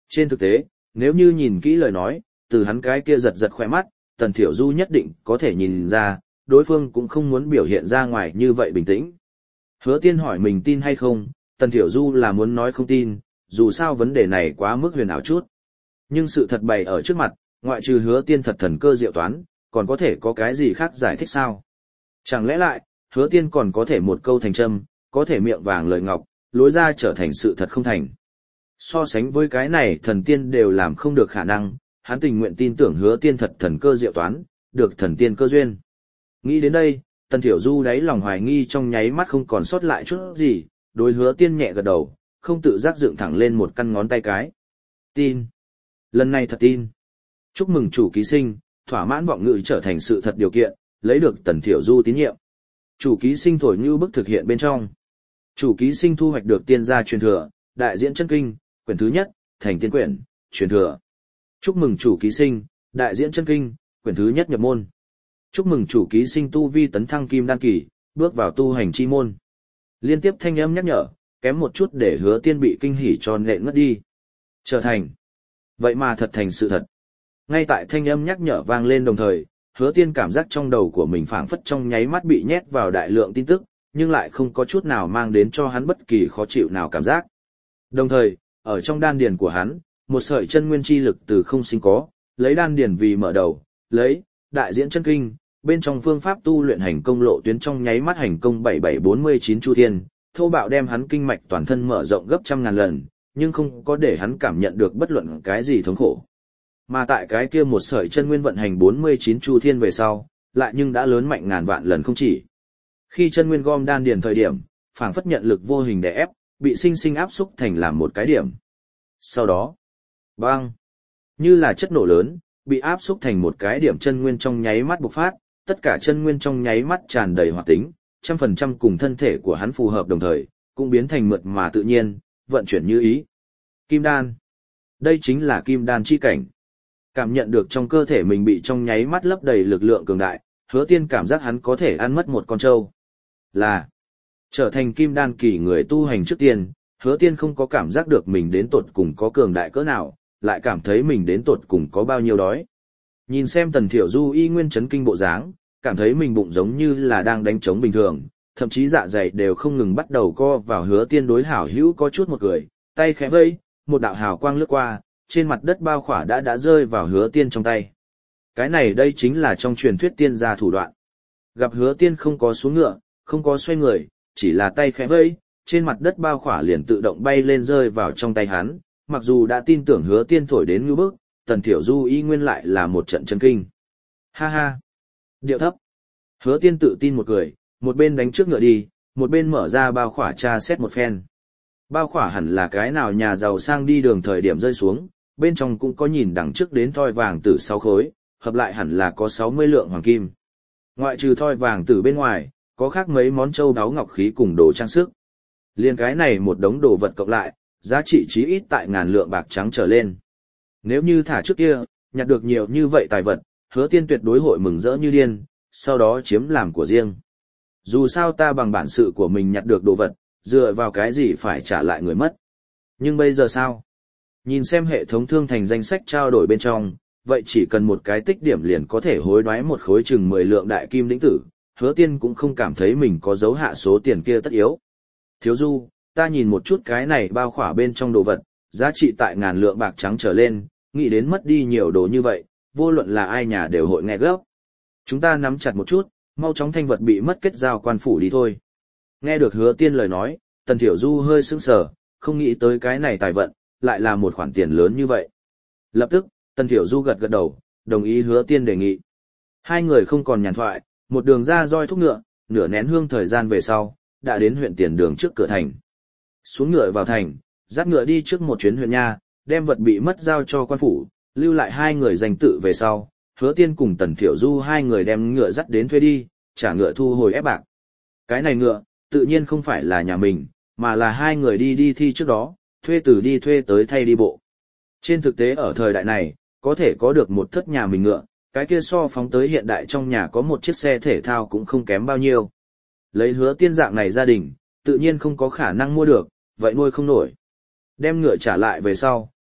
Trên thực tế, nếu như nhìn kỹ lời nói, từ hắn cái kia giật giật khỏe mắt, Tần Thiểu Du nhất định có thể nhìn ra, đối phương cũng không muốn biểu hiện ra ngoài như vậy bình tĩnh. Hứa Tiên hỏi mình tin hay không, Tần Thiểu Du là muốn nói không tin, dù sao vấn đề này quá mức huyền ảo chút. Nhưng sự thật bày ở trước mặt, ngoại trừ Hứa Tiên thật thần cơ diệu toán, còn có thể có cái gì khác giải thích sao? Chẳng lẽ lại, Hứa Tiên còn có thể một câu thành châm, có thể miệng vàng lời ngọc, lối ra trở thành sự thật không thành. So sánh với cái này thần tiên đều làm không được khả năng, hắn tình nguyện tin tưởng Hứa Tiên thật thần cơ diệu toán, được thần tiên cơ duyên. Nghĩ đến đây, Tần Thiểu Du đáy lòng hoài nghi trong nháy mắt không còn sót lại chút gì, đối Hứa Tiên nhẹ gật đầu, không tự giác dựng thẳng lên một căn ngón tay cái. Tin. Lần này thật tin. Chúc mừng chủ ký sinh, thỏa mãn vọng ngữ trở thành sự thật điều kiện, lấy được Tần Thiểu Du tín nhiệm. Chủ ký sinh thổi như bức thực hiện bên trong. Chủ ký sinh thu hoạch được tiên gia truyền thừa, đại diễn chân kinh, quyển thứ nhất, thành tiên quyển, truyền thừa. Chúc mừng chủ ký sinh, đại diễn chân kinh, quyển thứ nhất nhập môn. Chúc mừng chủ ký sinh tu vi tấn thăng kim đan kỳ, bước vào tu hành chi môn. Liên tiếp thanh âm nhắc nhở, kém một chút để Hứa Tiên bị kinh hỉ cho nện ngất đi. Trở thành. Vậy mà thật thành sự thật. Ngay tại thanh âm nhắc nhở vang lên đồng thời, Hứa Tiên cảm giác trong đầu của mình phảng phất trong nháy mắt bị nhét vào đại lượng tin tức, nhưng lại không có chút nào mang đến cho hắn bất kỳ khó chịu nào cảm giác. Đồng thời, ở trong đan điền của hắn, một sợi chân nguyên chi lực từ không sinh có, lấy đan điền vì mở đầu, lấy đại diễn chân kinh, bên trong phương pháp tu luyện hành công lộ tuyến trong nháy mắt hành công 7749 chu thiên, thô bạo đem hắn kinh mạch toàn thân mở rộng gấp trăm ngàn lần, nhưng không có để hắn cảm nhận được bất luận cái gì thống khổ. Mà tại cái kia một sợi chân nguyên vận hành 49 chu thiên về sau, lại nhưng đã lớn mạnh ngàn vạn lần không chỉ. Khi chân nguyên gom đan điền thời điểm, phảng phất nhận lực vô hình đè ép, bị sinh sinh áp xúc thành làm một cái điểm. Sau đó, bang, như là chất nổ lớn, bị áp xúc thành một cái điểm chân nguyên trong nháy mắt bộc phát, tất cả chân nguyên trong nháy mắt tràn đầy hoạt tính, 100% cùng thân thể của hắn phù hợp đồng thời, cũng biến thành mượt mà tự nhiên, vận chuyển như ý. Kim đan. Đây chính là kim đan chi cảnh. Cảm nhận được trong cơ thể mình bị trong nháy mắt lấp đầy lực lượng cường đại, Hứa Tiên cảm giác hắn có thể ăn mất một con trâu. Là trở thành kim đan kỳ người tu hành trước tiên, Hứa Tiên không có cảm giác được mình đến tột cùng có cường đại cỡ nào, lại cảm thấy mình đến tột cùng có bao nhiêu đói. Nhìn xem Tần Thiểu Du y nguyên chấn kinh bộ dáng, cảm thấy mình bụng giống như là đang đánh trống bình thường, thậm chí dạ dày đều không ngừng bắt đầu co vào. Hứa Tiên đối hảo hữu có chút một cười, tay khẽ vẫy, một đạo hào quang lướt qua, trên mặt đất bao khỏa đã rơi vào Hứa Tiên trong tay. Cái này đây chính là trong truyền thuyết tiên gia thủ đoạn. Gặp Hứa Tiên không có xuống ngựa, không có xoay người, chỉ là tay khẽ vẫy, trên mặt đất bao khỏa liền tự động bay lên rơi vào trong tay hắn, mặc dù đã tin tưởng Hứa Tiên thổi đến như bức, Tần Thiểu Du y nguyên lại là một trận chấn kinh. Ha ha. Điệu thấp. Hứa Tiên tự tin một cười, một bên đánh trước ngựa đi, một bên mở ra bao khỏa tra xét một phen. Bao khỏa hẳn là cái nào nhà giàu sang đi đường thời điểm rơi xuống, bên trong cũng có nhìn đằng trước đến thoi vàng tử 6 khối, hợp lại hẳn là có 60 lượng hoàng kim. Ngoại trừ thoi vàng tử bên ngoài, có khác mấy món châu đáo ngọc khí cùng đồ trang sức. Liên cái này một đống đồ vật cộng lại, giá trị chí ít tại ngàn lượng bạc trắng trở lên. Nếu như thả trước kia, nhặt được nhiều như vậy tài vật, Hứa Tiên tuyệt đối hội mừng rỡ như điên, sau đó chiếm làm của riêng. Dù sao ta bằng bản sự của mình nhặt được đồ vật, dựa vào cái gì phải trả lại người mất. Nhưng bây giờ sao? Nhìn xem hệ thống thương thành danh sách trao đổi bên trong, vậy chỉ cần một cái tích điểm liền có thể hối đoái một khối chừng 10 lượng đại kim đĩnh tử, Hứa Tiên cũng không cảm thấy mình có dấu hạ số tiền kia tất yếu. Thiếu Du, ta nhìn một chút cái này bao khỏa bên trong đồ vật, giá trị tại ngàn lượng bạc trắng trở lên, nghĩ đến mất đi nhiều đồ như vậy, vô luận là ai nhà đều hội nghe gấp. Chúng ta nắm chặt một chút, mau chóng thanh vật bị mất kết giao quan phủ đi thôi. Nghe được Hứa Tiên lời nói, Tần Thiểu Du hơi sững sờ, không nghĩ tới cái này tài vận, lại là một khoản tiền lớn như vậy. Lập tức, Tần Thiểu Du gật gật đầu, đồng ý Hứa Tiên đề nghị. Hai người không còn nhàn thoại, một đường ra roi thúc ngựa, nửa nén hương thời gian về sau, đã đến huyện tiền đường trước cửa thành. Xuống ngựa vào thành, dắt ngựa đi trước một chuyến huyện nha, đem vật bị mất giao cho quan phủ, lưu lại hai người danh tự về sau, Hứa Tiên cùng Tần Thiểu Du hai người đem ngựa dắt đến thuê đi, trả ngựa thu hồi ép bạc. Cái này ngựa, tự nhiên không phải là nhà mình, mà là hai người đi thi trước đó, thuê từ đi thuê tới thay đi bộ. Trên thực tế ở thời đại này, có thể có được một thất nhà mình ngựa, cái kia so phóng tới hiện đại trong nhà có một chiếc xe thể thao cũng không kém bao nhiêu. Lấy Hứa Tiên dạng này gia đình, tự nhiên không có khả năng mua được, vậy nuôi không nổi. Đem ngựa trả lại về sau,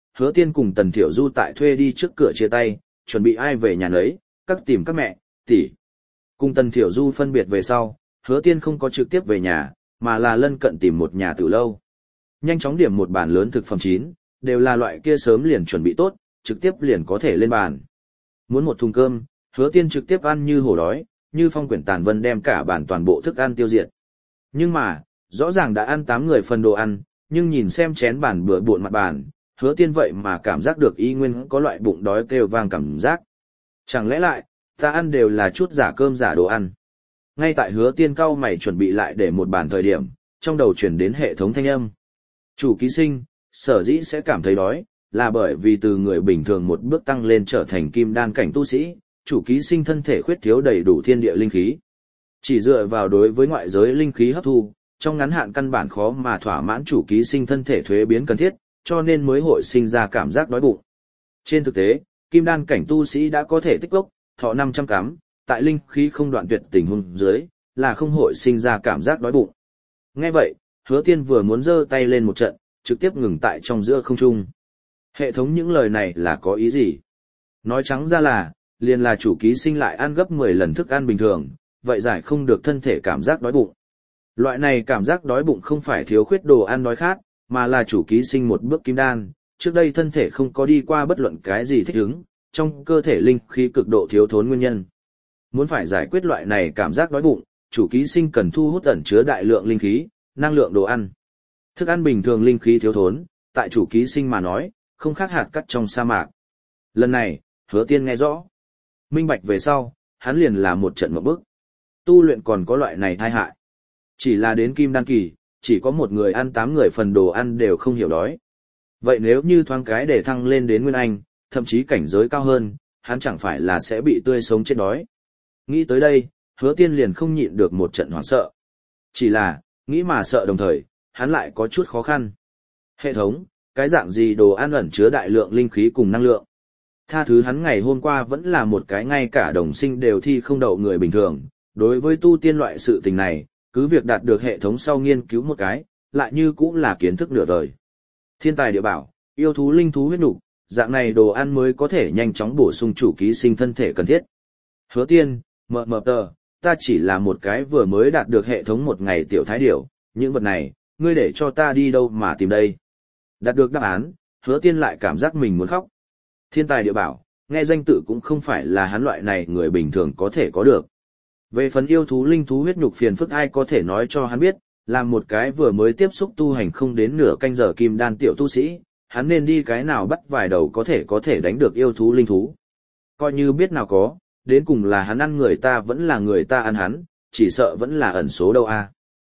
Hứa Tiên cùng Tần Thiểu Du tại thuê đi trước cửa chia tay, chuẩn bị ai về nhà nấy, các tìm các mẹ, tỷ. Cùng Tần Thiểu Du phân biệt về sau, Hứa Tiên không có trực tiếp về nhà, mà là lân cận tìm một nhà tử lâu. Nhanh chóng điểm một bàn lớn thực phẩm chín, đều là loại kia sớm liền chuẩn bị tốt, trực tiếp liền có thể lên bàn. Muốn một thùng cơm, Hứa Tiên trực tiếp ăn như hổ đói, như phong quyển tàn vân đem cả bàn toàn bộ thức ăn tiêu diệt. Nhưng mà, rõ ràng đã ăn 8 người phần đồ ăn, nhưng nhìn xem chén bàn bừa bộn mặt bàn, Hứa Tiên vậy mà cảm giác được y nguyên có loại bụng đói kêu vang cảm giác. Chẳng lẽ lại, ta ăn đều là chút giả cơm giả đồ ăn. Ngay tại Hứa Tiên cau mày chuẩn bị lại để một bàn thời điểm, trong đầu chuyển đến hệ thống thanh âm. Chủ ký sinh, sở dĩ sẽ cảm thấy đói, là bởi vì từ người bình thường một bước tăng lên trở thành kim đan cảnh tu sĩ, chủ ký sinh thân thể khuyết thiếu đầy đủ thiên địa linh khí. Chỉ dựa vào đối với ngoại giới linh khí hấp thu, trong ngắn hạn căn bản khó mà thỏa mãn chủ ký sinh thân thể thuế biến cần thiết, cho nên mới hội sinh ra cảm giác đói bụng. Trên thực tế, kim đan cảnh tu sĩ đã có thể tích gốc, thọ 500 cắm, tại linh khí không đoạn tuyệt tình huống dưới, là không hội sinh ra cảm giác đói bụng. Nghe vậy, Hứa Tiên vừa muốn giơ tay lên một trận, trực tiếp ngừng tại trong giữa không trung. Hệ thống những lời này là có ý gì? Nói trắng ra là, liền là chủ ký sinh lại ăn gấp 10 lần thức ăn bình thường, vậy giải không được thân thể cảm giác đói bụng. Loại này cảm giác đói bụng không phải thiếu khuyết đồ ăn đói khát, mà là chủ ký sinh một bước kim đan, trước đây thân thể không có đi qua bất luận cái gì thích ứng, trong cơ thể linh khí cực độ thiếu thốn nguyên nhân. Muốn phải giải quyết loại này cảm giác đói bụng, chủ ký sinh cần thu hút ẩn chứa đại lượng linh khí, năng lượng đồ ăn. Thức ăn bình thường linh khí thiếu thốn, tại chủ ký sinh mà nói, không khác hạt cát trong sa mạc. Lần này, Hứa Tiên nghe rõ. Minh bạch về sau, hắn liền là một trận ngộp bức. Tu luyện còn có loại này tai hại. Chỉ là đến kim đan kỳ, chỉ có một người ăn 8 người phần đồ ăn đều không hiểu đói. Vậy nếu như thoáng cái để thăng lên đến Nguyên Anh, thậm chí cảnh giới cao hơn, hắn chẳng phải là sẽ bị tươi sống chết đói. Nghĩ tới đây, Hứa Tiên liền không nhịn được một trận hoảng sợ. Chỉ là, nghĩ mà sợ đồng thời, hắn lại có chút khó khăn. Hệ thống, cái dạng gì đồ ăn ẩn chứa đại lượng linh khí cùng năng lượng? Tha thứ hắn ngày hôm qua vẫn là một cái ngay cả đồng sinh đều thi không đậu người bình thường, đối với tu tiên loại sự tình này, cứ việc đạt được hệ thống sau nghiên cứu một cái, lại như cũng là kiến thức nửa đời. Thiên tài địa bảo, yêu thú linh thú huyết nục, dạng này đồ ăn mới có thể nhanh chóng bổ sung chủ ký sinh thân thể cần thiết. Hứa Tiên, mờ tờ, ta chỉ là một cái vừa mới đạt được hệ thống một ngày tiểu thái điểu, những vật này, ngươi để cho ta đi đâu mà tìm đây? Đạt được đáp án, Hứa Tiên lại cảm giác mình muốn khóc. Thiên tài địa bảo, nghe danh tự cũng không phải là hắn loại này người bình thường có thể có được. Về phần yêu thú linh thú huyết nhục phiền phức ai có thể nói cho hắn biết, làm một cái vừa mới tiếp xúc tu hành không đến nửa canh giờ kim đan tiểu tu sĩ, hắn nên đi cái nào bắt vài đầu có thể đánh được yêu thú linh thú. Coi như biết nào có, đến cùng là hắn ăn người ta vẫn là người ta ăn hắn, chỉ sợ vẫn là ẩn số đâu a.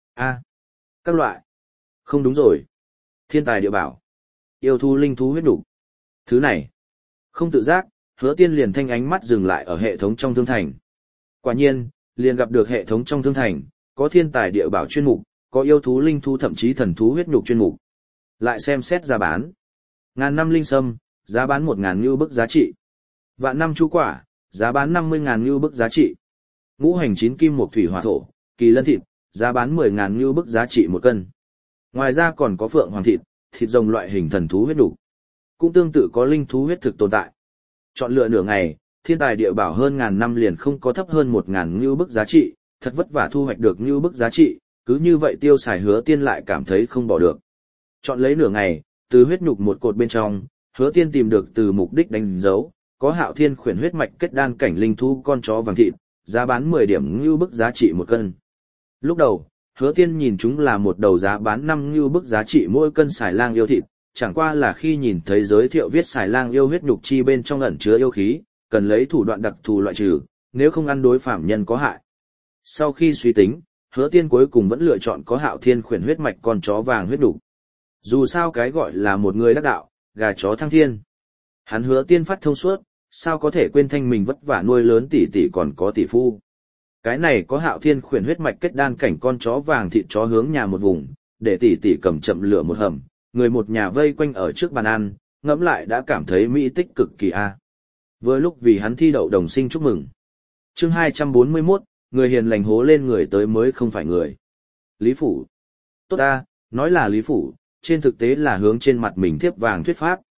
Các loại. Không đúng rồi. Thiên tài địa bảo. Yêu thú linh thú huyết nhục. Thứ này. Không tự giác, Hứa Tiên liền thanh ánh mắt dừng lại ở hệ thống trong thương thành. Quả nhiên, liền gặp được hệ thống trong thương thành, có thiên tài địa bảo chuyên mục, có yêu thú linh thú thậm chí thần thú huyết nhục chuyên mục. Lại xem xét giá bán. 1000 năm linh sâm, giá bán 1000 như bức giá trị. Vạn năm chu quả, giá bán 50.000 như bức giá trị. Ngũ hành 9 kim mộc thủy hỏa thổ, kỳ lân thịt, giá bán 10.000 như bức giá trị 1 cân. Ngoài ra còn có phượng hoàng thịt, thịt rồng loại hình thần thú huyết nhục. Cũng tương tự có linh thú huyết thực tồn tại. Chọn lựa nửa ngày, thiên tài địa bảo hơn 1000 năm liền không có thấp hơn 1000 như bức giá trị, thật vất vả thu hoạch được như bức giá trị, cứ như vậy tiêu xài Hứa Tiên lại cảm thấy không bỏ được. Chọn lấy nửa ngày, từ huyết nhục một cột bên trong, Hứa Tiên tìm được từ mục đích đánh dấu, có Hạo Thiên khuyển huyết mạch kết đan cảnh linh thú con chó vàng thịt, giá bán 10 điểm như bức giá trị 1 cân. Lúc đầu, Hứa Tiên nhìn chúng là một đầu giá bán 5 như bức giá trị mỗi cân xài lang yêu thịt, chẳng qua là khi nhìn thấy giới thiệu viết xài lang yêu huyết nhục chi bên trong ẩn chứa yêu khí, cần lấy thủ đoạn đặc thù loại trừ, nếu không ăn đối phạm nhân có hại. Sau khi suy tính, Hứa Tiên cuối cùng vẫn lựa chọn có Hạo Thiên khuyển huyết mạch con chó vàng huyết nhục. Dù sao cái gọi là một người đắc đạo, gà chó thăng thiên. Hắn Hứa Tiên phát thông suốt, sao có thể quên thanh mình vất vả nuôi lớn tỷ tỷ còn có tỷ phu. Cái này có Hạo Thiên khuyển huyết mạch kết đan cảnh con chó vàng thịt chó hướng nhà một vùng, để tỷ tỷ cầm chậm lửa một hầm, người một nhà vây quanh ở trước bàn ăn, ngẫm lại đã cảm thấy mỹ tích cực kỳ a. Vừa lúc vì hắn thi đậu đồng sinh chúc mừng. Chương 241, người hiền lành hố lên người tới mới không phải người. Lý Phủ. Tốt ta, nói là Lý Phủ, trên thực tế là hướng trên mặt mình thiếp vàng thuyết pháp.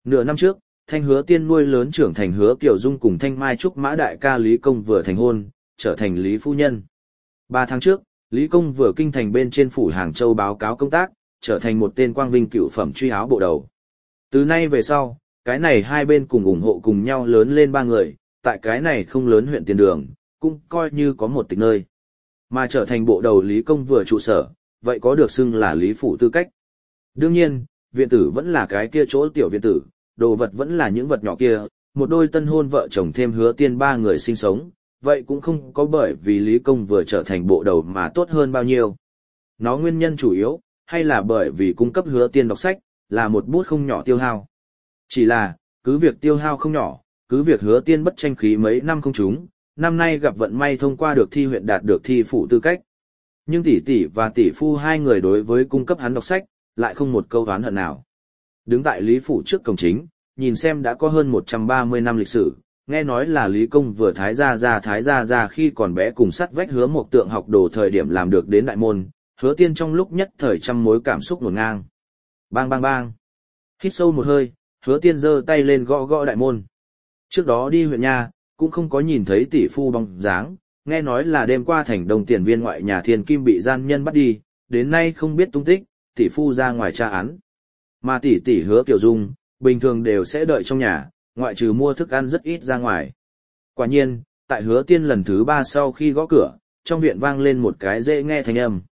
Nửa năm trước, Thanh Hứa Tiên nuôi lớn trưởng thành Hứa Kiều Dung cùng Thanh Mai Trúc Mã đại ca Lý Công vừa thành hôn, trở thành Lý Phu Nhân. 3 tháng trước, Lý Công vừa kinh thành bên trên phủ Hàng Châu báo cáo công tác, trở thành một tên quang vinh cựu phẩm truy áo bộ đầu. Từ nay về sau, cái này hai bên cùng ủng hộ cùng nhau lớn lên 3 người, tại cái này không lớn huyện Tiền Đường, cũng coi như có một tịch nơi. Mà trở thành bộ đầu Lý Công vừa trụ sở, vậy có được xưng là Lý Phủ tư cách. Đương nhiên, viện tử vẫn là cái kia chỗ tiểu viện tử, đồ vật vẫn là những vật nhỏ kia, một đôi tân hôn vợ chồng thêm Hứa Tiên 3 người sinh sống, vậy cũng không có bởi vì Lý Công vừa trở thành bộ đầu mà tốt hơn bao nhiêu. Nó nguyên nhân chủ yếu, hay là bởi vì cung cấp Hứa Tiên đọc sách, là một bút không nhỏ tiêu hao. Chỉ là, cứ việc tiêu hao không nhỏ, cứ việc Hứa Tiên bất tranh khí mấy năm không trúng, năm nay gặp vận may thông qua được thi huyện đạt được thi phủ tư cách. Nhưng tỷ tỷ và tỷ phu hai người đối với cung cấp hắn đọc sách, lại không một câu oán hận nào. Đứng tại Lý Phủ trước cổng chính, nhìn xem đã có hơn 130 năm lịch sử, nghe nói là Lý Công vừa thái gia ra khi còn bé cùng sắt vách Hứa Mộc Tượng học đồ thời điểm làm được đến đại môn, Hứa Tiên trong lúc nhất thời trăm mối cảm xúc ngổn ngang. Bang bang bang. Hít sâu một hơi, Hứa Tiên giơ tay lên gõ gõ đại môn. Trước đó đi huyện nha, cũng không có nhìn thấy tỷ phu bóng dáng, nghe nói là đêm qua thành đồng tiền viên ngoại nhà Thiên Kim bị gian nhân bắt đi, đến nay không biết tung tích, tỷ phu ra ngoài tra án. Mà tỷ tỷ Hứa Kiều Dung, bình thường đều sẽ đợi trong nhà, ngoại trừ mua thức ăn rất ít ra ngoài. Quả nhiên, tại Hứa Tiên lần thứ 3 sau khi gõ cửa, trong viện vang lên một cái dễ nghe thanh âm.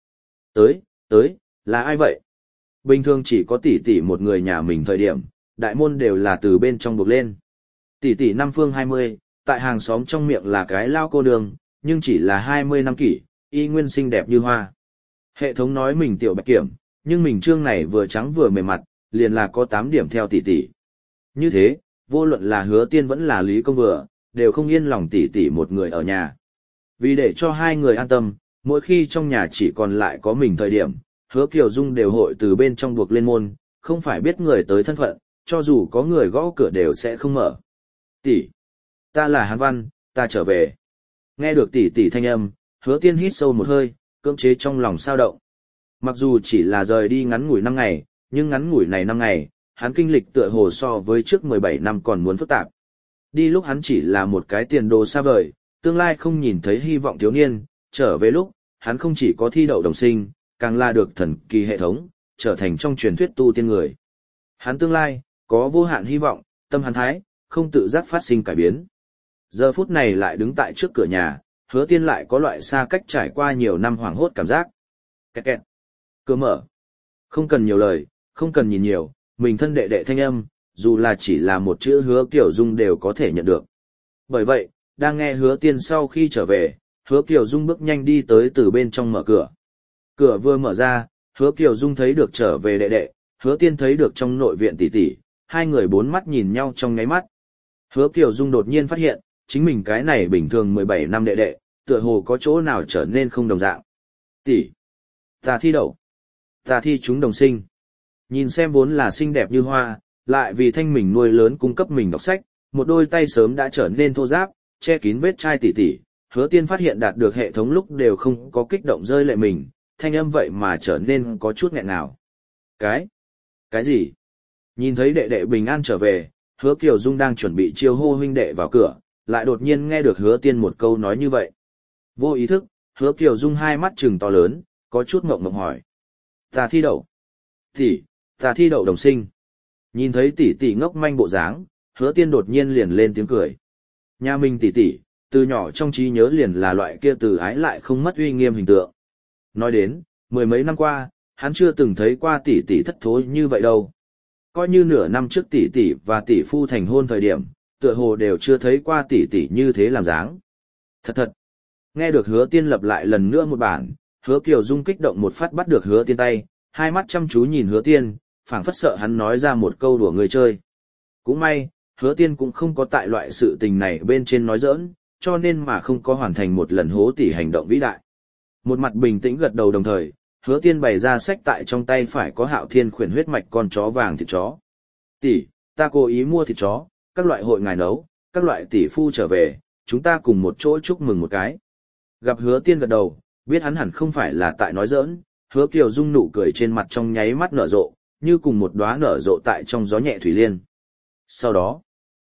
Tới, là ai vậy? Bình thường chỉ có tỷ tỷ một người nhà mình thời điểm, đại môn đều là từ bên trong buộc lên. Tỷ tỷ năm phương 20, tại hàng xóm trong miệng là cái lao cô đường, nhưng chỉ là 20 năm kỷ, y nguyên xinh đẹp như hoa. Hệ thống nói mình tiểu bạch kiểm, nhưng mình trương này vừa trắng vừa mềm mặt, liền là có 8 điểm theo tỷ tỷ. Như thế, vô luận là Hứa Tiên vẫn là Lý Công vừa, đều không yên lòng tỷ tỷ một người ở nhà. Vì để cho hai người an tâm, mỗi khi trong nhà chỉ còn lại có mình thời điểm, Hứa Kiều Dung đều hội từ bên trong buộc lên môn, không phải biết người tới thân phận, cho dù có người gõ cửa đều sẽ không mở. Tỷ, ta là Hàn Văn, ta trở về. Nghe được tỷ tỷ thanh âm, Hứa Tiên hít sâu một hơi, cưỡng chế trong lòng sao động. Mặc dù chỉ là rời đi ngắn ngủi 5 ngày, nhưng ngắn ngủi này 5 ngày, hắn kinh lịch tựa hồ so với trước 17 năm còn muốn phức tạp. Đi lúc hắn chỉ là một cái tiền đồ xa vời, tương lai không nhìn thấy hy vọng thiếu niên, trở về lúc, hắn không chỉ có thi đậu đồng sinh, càng là được thần kỳ hệ thống, trở thành trong truyền thuyết tu tiên người. Hắn tương lai, có vô hạn hy vọng, tâm hắn thái, không tự giác phát sinh cải biến. Giờ phút này lại đứng tại trước cửa nhà, Hứa Tiên lại có loại xa cách trải qua nhiều năm hoảng hốt cảm giác. Kẹt kẹt. Cửa mở. Không cần nhiều lời, không cần nhìn nhiều, mình thân đệ đệ thanh âm, dù là chỉ là một chữ Hứa Kiều Dung đều có thể nhận được. Bởi vậy, đang nghe Hứa Tiên sau khi trở về, Hứa Kiều Dung bước nhanh đi tới từ bên trong mở cửa. Cửa vừa mở ra, Hứa Kiều Dung thấy được trở về đệ đệ, Hứa Tiên thấy được trong nội viện tỷ tỷ, hai người bốn mắt nhìn nhau trong nháy mắt. Hứa Kiều Dung đột nhiên phát hiện, chính mình cái này bình thường 17 năm đệ đệ, tựa hồ có chỗ nào trở nên không đồng dạng. Tỷ, ta thi đậu, ta thi trúng đồng sinh. Nhìn xem vốn là xinh đẹp như hoa, lại vì thanh mình nuôi lớn cung cấp mình đọc sách, một đôi tay sớm đã trở nên thô ráp, che kín vết chai tỷ tỷ. Hứa Tiên phát hiện đạt được hệ thống lúc đều không có kích động rơi lệ mình, thanh âm vậy mà trở nên có chút nghẹn ngào. Cái gì? Nhìn thấy đệ đệ bình an trở về, Hứa Kiều Dung đang chuẩn bị chiêu hô huynh đệ vào cửa, lại đột nhiên nghe được Hứa Tiên một câu nói như vậy. Vô ý thức, Hứa Kiều Dung hai mắt trừng to lớn, có chút ngộng ngộng hỏi. Ta thi đậu. Tỷ, ta thi đậu đồng sinh. Nhìn thấy tỷ tỷ ngốc manh bộ dáng, Hứa Tiên đột nhiên liền lên tiếng cười. Nhà mình tỷ tỷ, từ nhỏ trong trí nhớ liền là loại kia từ ái lại không mất uy nghiêm hình tượng. Nói đến, 10 mấy năm qua, hắn chưa từng thấy qua tỷ tỷ thất thối như vậy đâu. Coi như nửa năm trước tỷ tỷ và tỷ phu thành hôn thời điểm, tựa hồ đều chưa thấy qua tỷ tỷ như thế làm dáng. Thật. Nghe được Hứa Tiên lặp lại lần nữa một bản, Hứa Kiều Dung kích động một phát bắt được Hứa Tiên tay, hai mắt chăm chú nhìn Hứa Tiên, phảng phất sợ hắn nói ra một câu đùa người chơi. Cũng may, Hứa Tiên cũng không có tại loại sự tình này bên trên nói giỡn, cho nên mà không có hoàn thành một lần hố tỷ hành động vĩ đại. Một mặt bình tĩnh gật đầu đồng thời, Hứa Tiên bày ra sách tại trong tay phải có Hạo Thiên khuyển huyết mạch con chó vàng thịt chó. Tỷ, ta cố ý mua thịt chó, các loại hội ngài nấu, các loại tỷ phu trở về, chúng ta cùng một chỗ chúc mừng một cái. Gặp Hứa Tiên gật đầu, biết hắn hẳn không phải là tại nói giỡn, Hứa Kiều Dung nụ cười trên mặt trong nháy mắt nở rộ, như cùng một đóa nở rộ tại trong gió nhẹ thủy liên. Sau đó,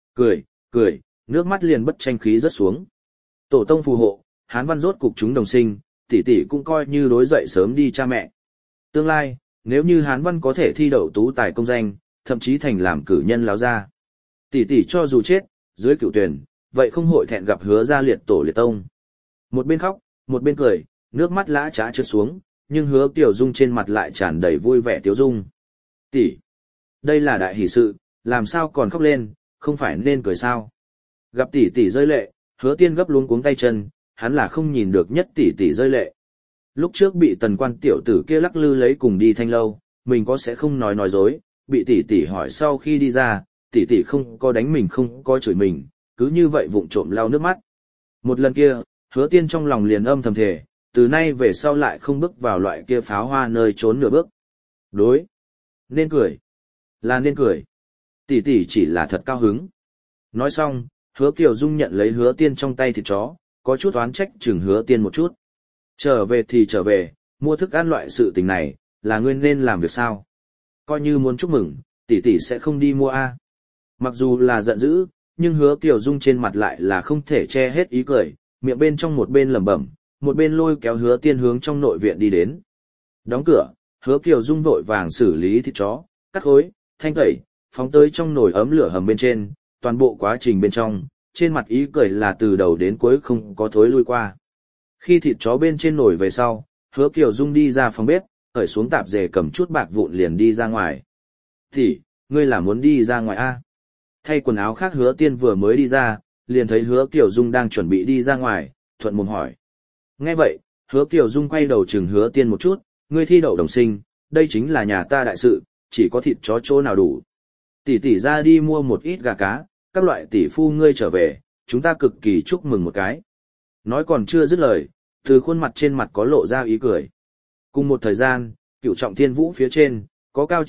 cười, nước mắt liền bất tranh khí rớt xuống. Tổ tông phù hộ, Hán Văn rốt cục chúng đồng sinh, tỷ tỷ cũng coi như đối dậy sớm đi cha mẹ. Tương lai, nếu như Hán Văn có thể thi đậu tú tài công danh, thậm chí thành làm cử nhân láo gia. Tỷ tỷ cho dù chết, dưới cựu tuyển, vậy không hội thẹn gặp Hứa gia liệt tổ liệt tông. Một bên khóc, một bên cười, nước mắt lã chã trượt xuống, nhưng Hứa Kiều Dung trên mặt lại tràn đầy vui vẻ tiếu dung. Tỷ, đây là đại hỷ sự, làm sao còn khóc lên, không phải nên cười sao? Gặp tỷ tỷ rơi lệ, Hứa Tiên gấp luống cuống tay chân, hắn là không nhìn được nhất tỷ tỷ rơi lệ. Lúc trước bị tần quan tiểu tử kia lắc lư lấy cùng đi thanh lâu, mình có sẽ không nói dối, bị tỷ tỷ hỏi sau khi đi ra, tỷ tỷ không có đánh mình không có chửi mình, cứ như vậy vụng trộm lau nước mắt. Một lần kia, Hứa Tiên trong lòng liền âm thầm thề, từ nay về sau lại không bước vào loại kia pháo hoa nơi trốn nửa bước. Đối. Nên cười. Là nên cười. Tỷ tỷ chỉ là thật cao hứng. Nói xong, Hứa Kiều Dung nhận lấy Hứa Tiên trong tay thịt chó, có chút oán trách chừng Hứa Tiên một chút. Trở về thì trở về, mua thức ăn loại sự tình này, là ngươi nên làm việc sao? Coi như muốn chúc mừng, tỷ tỷ sẽ không đi mua a. Mặc dù là giận dữ, nhưng Hứa Kiều Dung trên mặt lại là không thể che hết ý cười, miệng bên trong một bên lẩm bẩm, một bên lôi kéo Hứa Tiên hướng trong nội viện đi đến. Đóng cửa, Hứa Kiều Dung vội vàng xử lý thịt chó, cắt khối, thanh tẩy, phóng tới trong nồi ấm lửa hầm bên trên, toàn bộ quá trình bên trong, trên mặt ý cười là từ đầu đến cuối không có thối lui qua. Khi thịt chó bên trên nồi về sau, Hứa Kiều Dung đi ra phòng bếp, cởi xuống tạp dề cầm chút bạc vụn liền đi ra ngoài. Thì, ngươi là muốn đi ra ngoài a? Thay quần áo khác Hứa Tiên vừa mới đi ra, liền thấy Hứa Kiều Dung đang chuẩn bị đi ra ngoài, thuận mồm hỏi. Nghe vậy, Hứa Kiều Dung quay đầu chừng Hứa Tiên một chút, ngươi thi đậu đồng sinh, đây chính là nhà ta đại sự, chỉ có thịt chó chỗ nào đủ. Tỷ tỷ ra đi mua một ít gà cá, các loại tỷ phu ngươi trở về, chúng ta cực kỳ chúc mừng một cái. Nói còn chưa dứt lời, từ khuôn mặt trên mặt có lộ ra ý cười. Cùng một thời gian, Cửu Trọng Thiên Vũ phía trên, có cao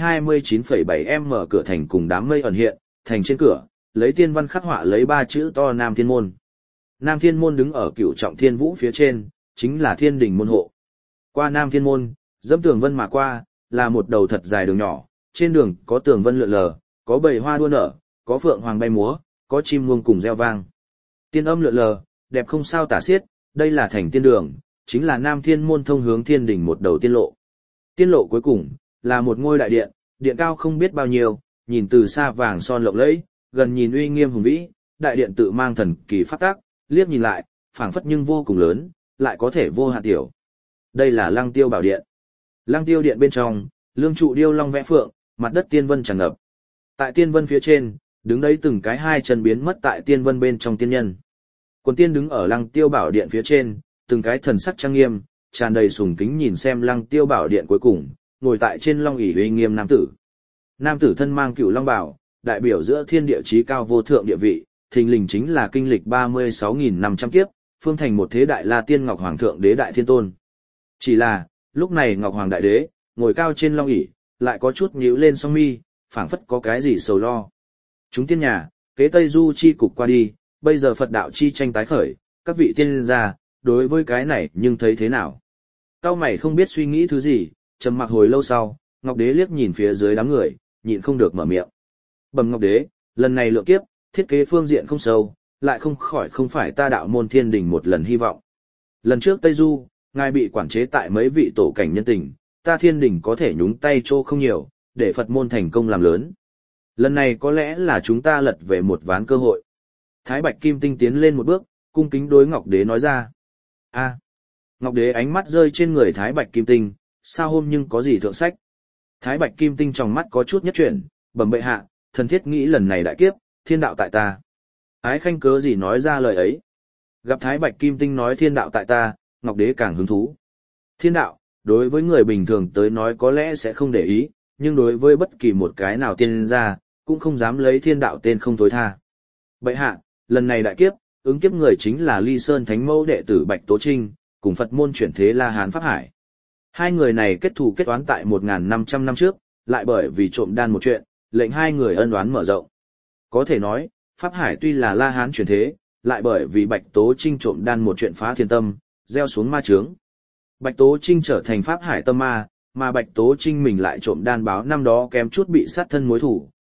90-29,7m cửa thành cùng đám mây ẩn hiện, thành trên cửa, lấy tiên văn khắc họa lấy 3 chữ to Nam Thiên Môn. Nam Thiên Môn đứng ở Cửu Trọng Thiên Vũ phía trên, chính là Thiên Đình môn hộ. Qua Nam Thiên Môn, dẫm tường vân mà qua, là một đầu thật dài đường nhỏ, trên đường có tường vân lượn lờ, có bầy hoa đua nở, có phượng hoàng bay múa, có chim muông cùng reo vang. Tiên âm lượn lờ, đẹp không sao tả xiết, đây là thành tiên đường, chính là Nam Thiên Môn thông hướng Thiên Đình một đầu tiên lộ. Tiên lộ cuối cùng, là một ngôi đại điện, điện cao không biết bao nhiêu, nhìn từ xa vàng son lộng lẫy, gần nhìn uy nghiêm hùng vĩ, đại điện tự mang thần kỳ pháp tác, liếc nhìn lại, phảng phất nhưng vô cùng lớn, lại có thể vô hạn tiểu. Đây là Lăng Tiêu Bảo Điện. Lăng Tiêu Điện bên trong, lương trụ điêu long vẽ phượng, mặt đất tiên vân tràn ngập. Tại tiên vân phía trên, đứng đấy từng cái hai chân biến mất tại tiên vân bên trong tiên nhân. Quần tiên đứng ở Lăng Tiêu Bảo Điện phía trên, từng cái thần sắc trang nghiêm, tràn đầy sùng kính nhìn xem Lăng Tiêu Bảo Điện cuối cùng, ngồi tại trên long ỷ uy nghiêm nam tử. Nam tử thân mang cửu long bảo, đại biểu giữa thiên địa chí cao vô thượng địa vị, thình lình chính là kinh lịch 36.500 kiếp, phương thành một thế đại La Tiên Ngọc Hoàng thượng đế đại thiên tôn. Chỉ là, lúc này Ngọc Hoàng đại đế, ngồi cao trên long ỷ, lại có chút nhíu lên song mi, phảng phất có cái gì sầu lo. Chúng tiên nhà, kế Tây Du chi cục qua đi, bây giờ Phật đạo chi tranh tái khởi, các vị tiên gia, đối với cái này nhưng thấy thế nào? Cao mày không biết suy nghĩ thứ gì, trầm mặc hồi lâu sau, Ngọc Đế liếc nhìn phía dưới đám người, nhịn không được mở miệng. Bẩm Ngọc Đế, lần này lượng kiếp, thiết kế phương diện không sâu, lại không phải ta đạo môn Thiên Đình một lần hy vọng. Lần trước Tây Du, ngài bị quản chế tại mấy vị tổ cảnh nhân tình, ta Thiên Đình có thể nhúng tay chỗ không nhiều, để Phật môn thành công làm lớn. Lần này có lẽ là chúng ta lật về một ván cơ hội. Thái Bạch Kim Tinh tiến lên một bước, cung kính đối Ngọc Đế nói ra. A. Ngọc Đế ánh mắt rơi trên người Thái Bạch Kim Tinh, sao hôm nhưng có gì thượng sách. Thái Bạch Kim Tinh trong mắt có chút nhất chuyển, bẩm bệ hạ, thần thiết nghĩ lần này đại kiếp, thiên đạo tại ta. Ái khanh cớ gì nói ra lời ấy. Gặp Thái Bạch Kim Tinh nói thiên đạo tại ta, Ngọc Đế càng hứng thú. Thiên đạo, đối với người bình thường tới nói có lẽ sẽ không để ý, nhưng đối với bất kỳ một cái nào tiên gia, cũng không dám lấy thiên đạo tên không tối tha. Bệ hạ, lần này đại kiếp, ứng kiếp người chính là Ly Sơn Thánh Mẫu đệ tử Bạch Tố Trinh, cùng Phật môn chuyển thế La Hán Pháp Hải. Hai người này kết thù kết oán tại 1.500 năm trước, lại bởi vì trộm đan một chuyện, lệnh hai người ân oán mở rộng. Có thể nói, Pháp Hải tuy là La Hán chuyển thế, lại bởi vì Bạch Tố Trinh trộm đan một chuyện phá thiên tâm, gieo xuống ma chướng. Bạch Tố Trinh trở thành Pháp Hải tâm ma, mà Bạch Tố Trinh mình lại trộm đan báo năm đó kém chút bị sát thân mối thủ,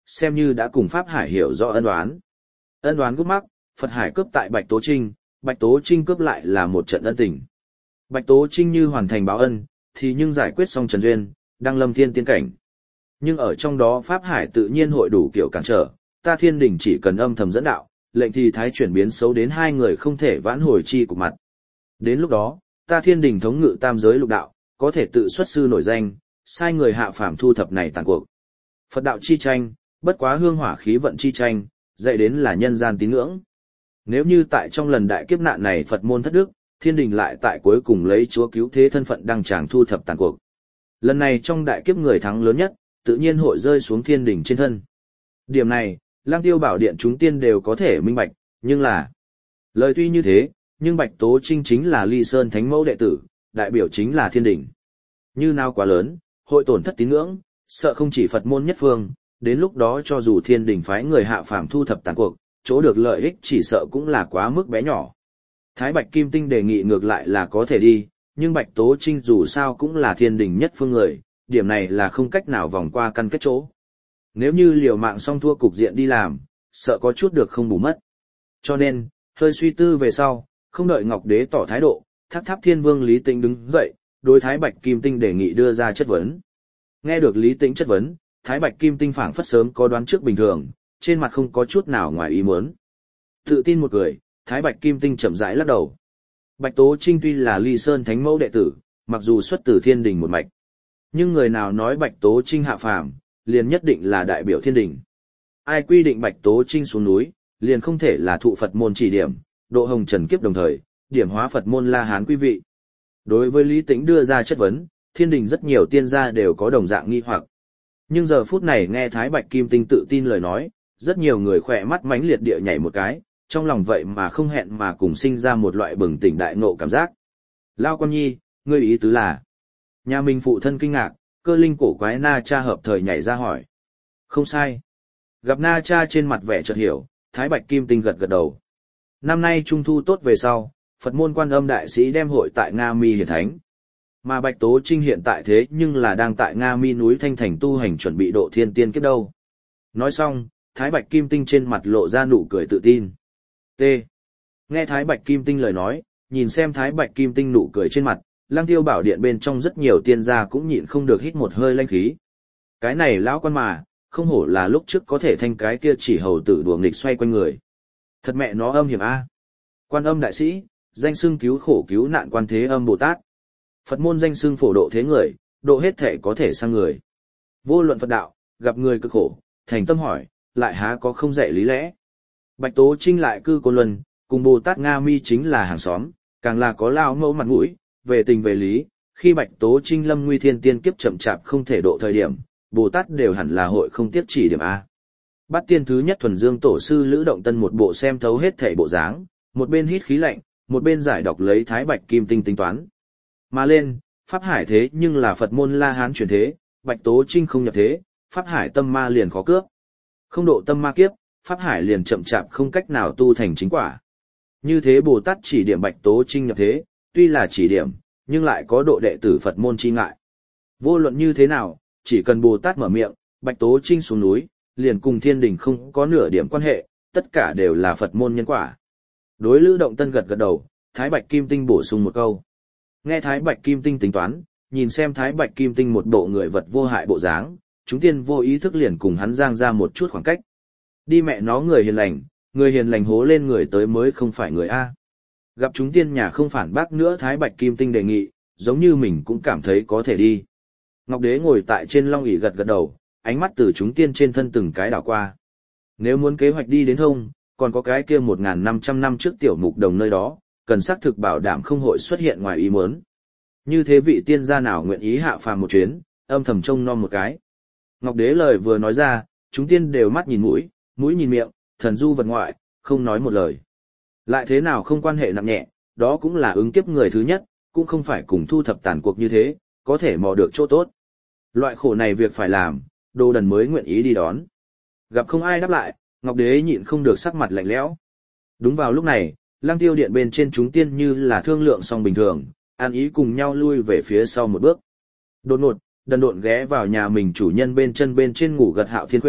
xem như đã cùng Pháp Hải hiểu rõ ân oán. Ân oán gút mắc, Phật Hải cướp tại Bạch Tố Trinh, Bạch Tố Trinh cướp lại là một trận ân tình. Bạch Tố Trinh như hoàn thành báo ân, thì nhưng giải quyết xong Trần Duyên, đăng lâm thiên tiên cảnh. Nhưng ở trong đó Pháp Hải tự nhiên hội đủ kiểu cản trở, ta Thiên Đình chỉ cần âm thầm dẫn đạo, lệnh thì thái chuyển biến xấu đến hai người không thể vãn hồi chi của mặt. Đến lúc đó, ta Thiên Đình thống ngự tam giới lục đạo, có thể tự xuất sư nổi danh, sai người hạ phàm thu thập này tàn cuộc. Phật đạo chi tranh, bất quá hương hỏa khí vận chi tranh, dạy đến là nhân gian tín ngưỡng. Nếu như tại trong lần đại kiếp nạn này Phật môn thất đức, Thiên Đình lại tại cuối cùng lấy Chúa cứu thế thân phận đăng tràng thu thập tàn cuộc. Lần này trong đại kiếp người thắng lớn nhất, tự nhiên hội rơi xuống Thiên Đình trên thân. Điểm này, Lang Tiêu Bảo Điện chúng tiên đều có thể minh bạch, nhưng là lời tuy như thế, nhưng Bạch Tố Trinh chính là Ly Sơn Thánh Mẫu đệ tử, đại biểu chính là Thiên Đình. Như nào quá lớn, hội tổn thất tín ngưỡng, sợ không chỉ Phật môn nhất phương, đến lúc đó cho dù Thiên Đình phái người hạ phàm thu thập tàn cuộc, chỗ được lợi ích chỉ sợ cũng là quá mức bé nhỏ. Thái Bạch Kim Tinh đề nghị ngược lại là có thể đi, nhưng Bạch Tố Trinh dù sao cũng là Thiên Đình nhất phương người, điểm này là không cách nào vòng qua căn kết chỗ. Nếu như liều mạng xong thua cục diện đi làm, sợ có chút được không bù mất. Cho nên, hơi suy tư về sau, không đợi Ngọc Đế tỏ thái độ, Tháp Tháp Thiên Vương Lý Tĩnh đứng dậy, đối Thái Bạch Kim Tinh đề nghị đưa ra chất vấn. Nghe được Lý Tĩnh chất vấn, Thái Bạch Kim Tinh phảng phất sớm có đoán trước bình thường, trên mặt không có chút nào ngoài ý muốn. Tự tin một cười, Thái Bạch Kim Tinh chậm rãi lắc đầu. Bạch Tố Trinh tuy là Ly Sơn Thánh Mẫu đệ tử, mặc dù xuất từ Thiên Đình một mạch, nhưng người nào nói Bạch Tố Trinh hạ phàm, liền nhất định là đại biểu Thiên Đình. Ai quy định Bạch Tố Trinh xuống núi, liền không thể là thụ Phật môn chỉ điểm, độ hồng trần kiếp đồng thời, điểm hóa Phật môn La Hán quý vị. Đối với Lý Tĩnh đưa ra chất vấn, Thiên Đình rất nhiều tiên gia đều có đồng dạng nghi hoặc. Nhưng giờ phút này nghe Thái Bạch Kim Tinh tự tin lời nói, rất nhiều người khỏe mắt mánh liệt địa nhảy một cái, trong lòng vậy mà không hẹn mà cùng sinh ra một loại bừng tỉnh đại ngộ cảm giác. Lao Quan Nhi, ngươi ý tứ là? Nhà mình phụ thân kinh ngạc, cơ linh cổ quái Na Cha hợp thời nhảy ra hỏi. Không sai. Gặp Na Cha trên mặt vẻ chợt hiểu, Thái Bạch Kim Tinh gật gật đầu. Năm nay Trung Thu tốt về sau, Phật môn Quan Âm đại sĩ đem hội tại Nga Mi hiển thánh. Mà Bạch Tố Trinh hiện tại thế nhưng là đang tại Nga Mi núi Thanh Thành tu hành chuẩn bị độ thiên tiên kiếp đâu. Nói xong, Thái Bạch Kim Tinh trên mặt lộ ra nụ cười tự tin. T. Nghe Thái Bạch Kim Tinh lời nói, nhìn xem Thái Bạch Kim Tinh nụ cười trên mặt, Lăng Tiêu Bảo Điện bên trong rất nhiều tiên gia cũng nhịn không được hít một hơi lanh khí. Cái này lão quan mà, không hổ là lúc trước có thể thanh cái kia chỉ hầu tử đùa nghịch xoay quanh người. Thật mẹ nó âm hiểm a. Quan Âm đại sĩ, danh xưng cứu khổ cứu nạn Quan Thế Âm Bồ Tát. Phật môn danh xưng phổ độ thế người, độ hết thể có thể sang người. Vô luận Phật đạo, gặp người cực khổ, thành tâm hỏi, lại há có không dạy lý lẽ. Bạch Tố Trinh lại cư Côn Luân, cùng Bồ Tát Nga Mi chính là hàng xóm, càng là có lao mẫu mặt mũi, về tình về lý, khi Bạch Tố Trinh lâm nguy thiên tiên kiếp chậm chạp không thể độ thời điểm, Bồ Tát đều hẳn là hội không tiếc chỉ điểm A. Bát tiên thứ nhất thuần dương tổ sư Lữ Động Tân một bộ xem thấu hết thảy bộ dáng, một bên hít khí lạnh, một bên giải đọc lấy Thái Bạch Kim Tinh tính toán. Mà lên, Pháp Hải thế nhưng là Phật môn La Hán chuyển thế, Bạch Tố Trinh không nhập thế, Pháp Hải tâm ma liền khó cướp. Không độ tâm ma kiếp, Pháp Hải liền chậm chạp không cách nào tu thành chính quả. Như thế Bồ Tát chỉ điểm Bạch Tố Trinh nhập thế, tuy là chỉ điểm, nhưng lại có độ đệ tử Phật môn chi ngại. Vô luận như thế nào, chỉ cần Bồ Tát mở miệng, Bạch Tố Trinh xuống núi, liền cùng Thiên Đình không có nửa điểm quan hệ, tất cả đều là Phật môn nhân quả. Đối Lữ Động Tân gật gật đầu, Thái Bạch Kim Tinh bổ sung một câu. Nghe Thái Bạch Kim Tinh tính toán, nhìn xem Thái Bạch Kim Tinh một bộ người vật vô hại bộ dáng, chúng tiên vô ý thức liền cùng hắn giang ra một chút khoảng cách. Đi mẹ nó người hiền lành hố lên người tới mới không phải người A. Gặp chúng tiên nhà không phản bác nữa Thái Bạch Kim Tinh đề nghị, giống như mình cũng cảm thấy có thể đi. Ngọc Đế ngồi tại trên long ỷ gật gật đầu, ánh mắt từ chúng tiên trên thân từng cái đảo qua. Nếu muốn kế hoạch đi đến thông, còn có cái kia 1.500 năm trước tiểu mục đồng nơi đó, cần xác thực bảo đảm không hội xuất hiện ngoài ý muốn. Như thế vị tiên gia nào nguyện ý hạ phàm một chuyến, âm thầm trông nom một cái. Ngọc Đế lời vừa nói ra, chúng tiên đều mắt nhìn mũi, mũi nhìn miệng, thần du vật ngoại, không nói một lời. Lại thế nào không quan hệ nặng nhẹ, đó cũng là ứng kiếp người thứ nhất, cũng không phải cùng thu thập tàn cuộc như thế, có thể mò được chỗ tốt. Loại khổ này việc phải làm, đồ đần mới nguyện ý đi đón. Gặp không ai đáp lại, Ngọc Đế nhịn không được sắc mặt lạnh lẽo. Đúng vào lúc này, Lăng Tiêu Điện bên trên chúng tiên như là thương lượng xong bình thường, an ý cùng nhau lui về phía sau một bước. Đột ngột, đần độn ghé vào nhà mình chủ nhân bên chân bên trên ngủ gật Hạo Thiên Quyển,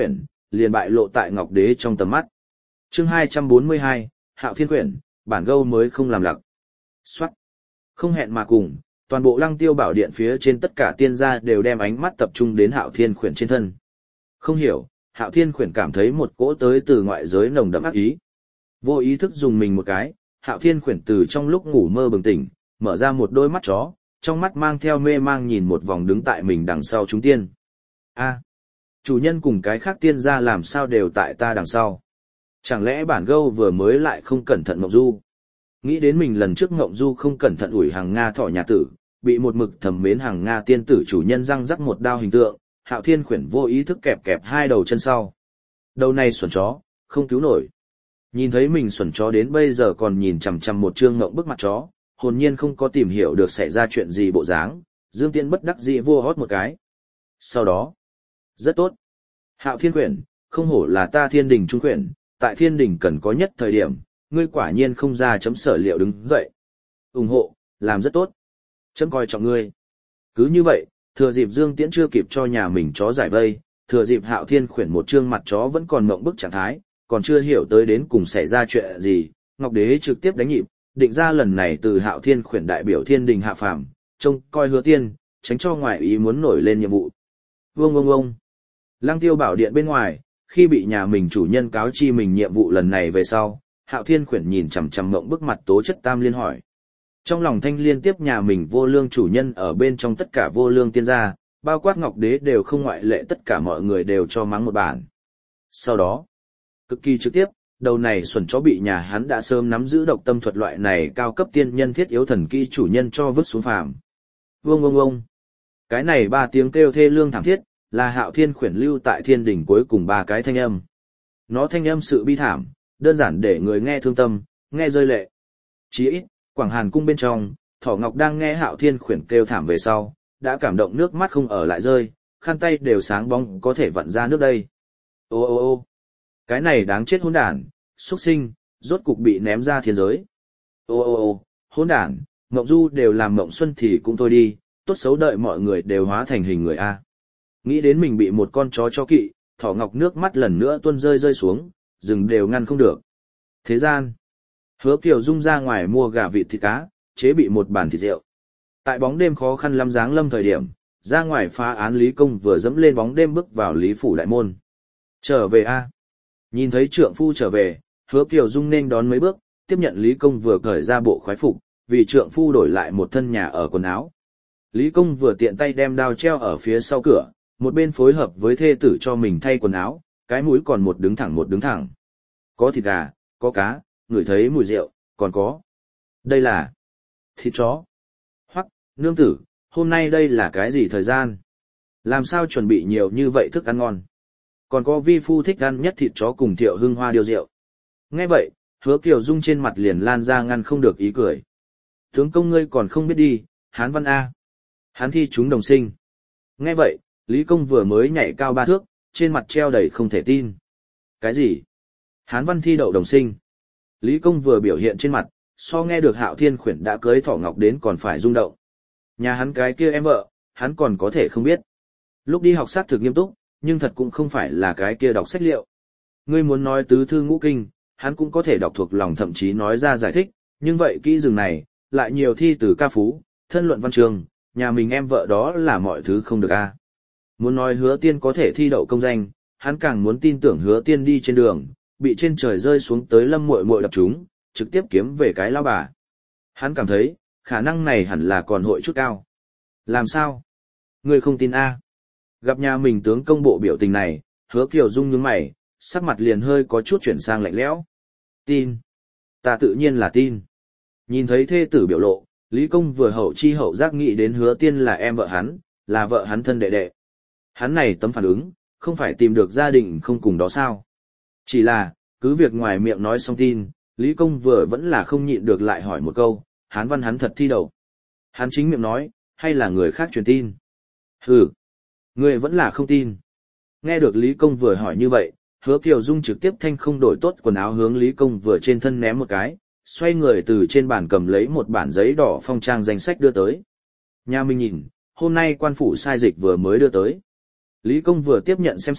liền bại lộ tại Ngọc Đế trong tầm mắt. Chương 242, Hạo Thiên Quyển, bản gâu mới không làm lặc. Soát. Không hẹn mà cùng, toàn bộ Lăng Tiêu Bảo Điện phía trên tất cả tiên gia đều đem ánh mắt tập trung đến Hạo Thiên Quyển trên thân. Không hiểu, Hạo Thiên Quyển cảm thấy một cỗ tới từ ngoại giới nồng đậm ác ý. Vô ý thức dùng mình một cái, Hạo Thiên Quyển từ trong lúc ngủ mơ bừng tỉnh, mở ra một đôi mắt chó, trong mắt mang theo mê mang nhìn một vòng đứng tại mình đằng sau chúng tiên. A, chủ nhân cùng cái khác tiên gia làm sao đều tại ta đằng sau. Chẳng lẽ bản gâu vừa mới lại không cẩn thận Ngộng Du? Nghĩ đến mình lần trước Ngộng Du không cẩn thận ủi hàng Nga thỏ nhà tử, bị một mực thầm mến hàng Nga tiên tử chủ nhân răng rắc một đao hình tượng, Hạo Thiên Quyển vô ý thức kẹp kẹp hai đầu chân sau. Đầu này xuẩn chó, không cứu nổi. Nhìn thấy mình xuẩn chó đến bây giờ còn nhìn chằm chằm một trương ngộng bức mặt chó, hồn nhiên không có tìm hiểu được xảy ra chuyện gì bộ dáng, Dương Tiễn bất đắc dĩ vua hót một cái. Sau đó, rất tốt. Hạo Thiên Quyển, không hổ là ta Thiên Đình trung quyển, tại Thiên Đình cần có nhất thời điểm, ngươi quả nhiên không ra chấm sở liệu đứng dậy. Ủng hộ, làm rất tốt. Chấm coi trọng ngươi. Cứ như vậy, thừa dịp Dương Tiễn chưa kịp cho nhà mình chó giải vây, thừa dịp Hạo Thiên Quyển một trương mặt chó vẫn còn mộng bức trạng thái, còn chưa hiểu tới đến cùng xảy ra chuyện gì, Ngọc Đế trực tiếp đánh nhịp, định ra lần này từ Hạo Thiên Quyển đại biểu Thiên Đình hạ phàm, trông coi Hứa Tiên, tránh cho ngoại ý muốn nổi lên nhiệm vụ. Vâng. Lăng Tiêu Bảo Điện bên ngoài, khi bị nhà mình chủ nhân cáo chi mình nhiệm vụ lần này về sau, Hạo Thiên Quyển nhìn chằm chằm mộng bức mặt Tố Chất Tam Liên hỏi. Trong lòng Thanh Liên tiếp nhà mình vô lương chủ nhân ở bên trong tất cả vô lương tiên gia, bao quát Ngọc Đế đều không ngoại lệ, tất cả mọi người đều cho mắng một bản. Sau đó, cực kỳ trực tiếp, đầu này xuẩn chó bị nhà hắn đã sớm nắm giữ độc tâm thuật loại này cao cấp tiên nhân thiết yếu thần kỹ chủ nhân cho vứt xuống phàm. Vâng. Cái này ba tiếng kêu thê lương thảm thiết, là Hạo Thiên Quyển lưu tại Thiên Đình cuối cùng ba cái thanh âm. Nó thanh âm sự bi thảm, đơn giản để người nghe thương tâm, nghe rơi lệ. Chỉ ít, Quảng Hàn cung bên trong, Thỏ Ngọc đang nghe Hạo Thiên Quyển kêu thảm về sau, đã cảm động nước mắt không ở lại rơi, khăn tay đều sáng bóng có thể vặn ra nước đây. Ô. Cái này đáng chết hỗn đản, xuất sinh, rốt cục bị ném ra thiên giới. Ô, hỗn đản, Ngộng Du đều làm Mộng Xuân thì cũng thôi đi, tốt xấu đợi mọi người đều hóa thành hình người A. Nghĩ đến mình bị một con chó cho kỵ, Thỏ Ngọc nước mắt lần nữa tuôn rơi xuống, rừng đều ngăn không được. Thế gian, Hứa Kiều Dung ra ngoài mua gà vịt thịt cá, chế bị một bàn thịt rượu. Tại bóng đêm khó khăn lắm dáng lâm thời điểm, ra ngoài phá án Lý Công vừa dẫm lên bóng đêm bước vào Lý phủ đại môn. Trở về A. Nhìn thấy trượng phu trở về, Hứa Kiều Dung nên đón mấy bước, tiếp nhận Lý Công vừa cởi ra bộ khoái phục, vì trượng phu đổi lại một thân nhà ở quần áo. Lý Công vừa tiện tay đem đao treo ở phía sau cửa, một bên phối hợp với thê tử cho mình thay quần áo, cái mũi còn một đứng thẳng. Có thịt gà, có cá, ngửi thấy mùi rượu, còn có. Đây là thịt chó. Hoặc, nương tử, hôm nay đây là cái gì thời gian? Làm sao chuẩn bị nhiều như vậy thức ăn ngon? Còn có vi phu thích ăn nhất thịt chó cùng Thiệu Hưng Hoa điều rượu. Nghe vậy, Hứa Kiều Dung trên mặt liền lan ra ngăn không được ý cười. Tướng công ngươi còn không biết đi, Hán Văn A. Hán thi chúng đồng sinh. Nghe vậy, Lý Công vừa mới nhảy cao 3 thước, trên mặt treo đầy không thể tin. Cái gì? Hán Văn thi đậu đồng sinh. Lý Công vừa biểu hiện trên mặt, so nghe được Hạo Thiên Quyển đã cưới Thỏ Ngọc đến còn phải rung động. Nhà hắn cái kia em vợ, hắn còn có thể không biết. Lúc đi học xác thực nghiêm túc, nhưng thật cũng không phải là cái kia đọc sách liệu. Ngươi muốn nói tứ thư ngũ kinh, hắn cũng có thể đọc thuộc lòng thậm chí nói ra giải thích, nhưng vậy kỹ rừng này, lại nhiều thi từ ca phú, thân luận văn trường, nhà mình em vợ đó là mọi thứ không được a. Muốn nói Hứa Tiên có thể thi đậu công danh, hắn càng muốn tin tưởng Hứa Tiên đi trên đường, bị trên trời rơi xuống tới Lâm muội muội đập chúng, trực tiếp kiếm về cái lão bà. Hắn cảm thấy, khả năng này hẳn là còn hội chút cao. Làm sao? Ngươi không tin a? Gặp nhà mình tướng công bộ biểu tình này, Hứa Kiều Dung nhướng mày, sắc mặt liền hơi có chút chuyển sang lạnh lẽo. Tin. Ta tự nhiên là tin. Nhìn thấy thê tử biểu lộ, Lý Công vừa hậu chi hậu giác nghĩ đến Hứa Tiên là em vợ hắn, là vợ hắn thân đệ đệ. Hắn này tấm phản ứng, không phải tìm được gia đình không cùng đó sao? Chỉ là, cứ việc ngoài miệng nói xong tin, Lý Công vừa vẫn là không nhịn được lại hỏi một câu, Hán Văn hắn thật thi đậu. Hắn chính miệng nói, hay là người khác truyền tin? Hừ, người vẫn là không tin. Nghe được Lý Công vừa hỏi như vậy, Hứa Kiều Dung trực tiếp thanh không đổi tốt quần áo hướng Lý Công vừa trên thân ném một cái, xoay người từ trên bàn cầm lấy một bản giấy đỏ phong trang danh sách đưa tới. Nhà mình nhìn, hôm nay quan phủ sai dịch vừa mới đưa tới. Lý Công vừa tiếp nhận xem xét,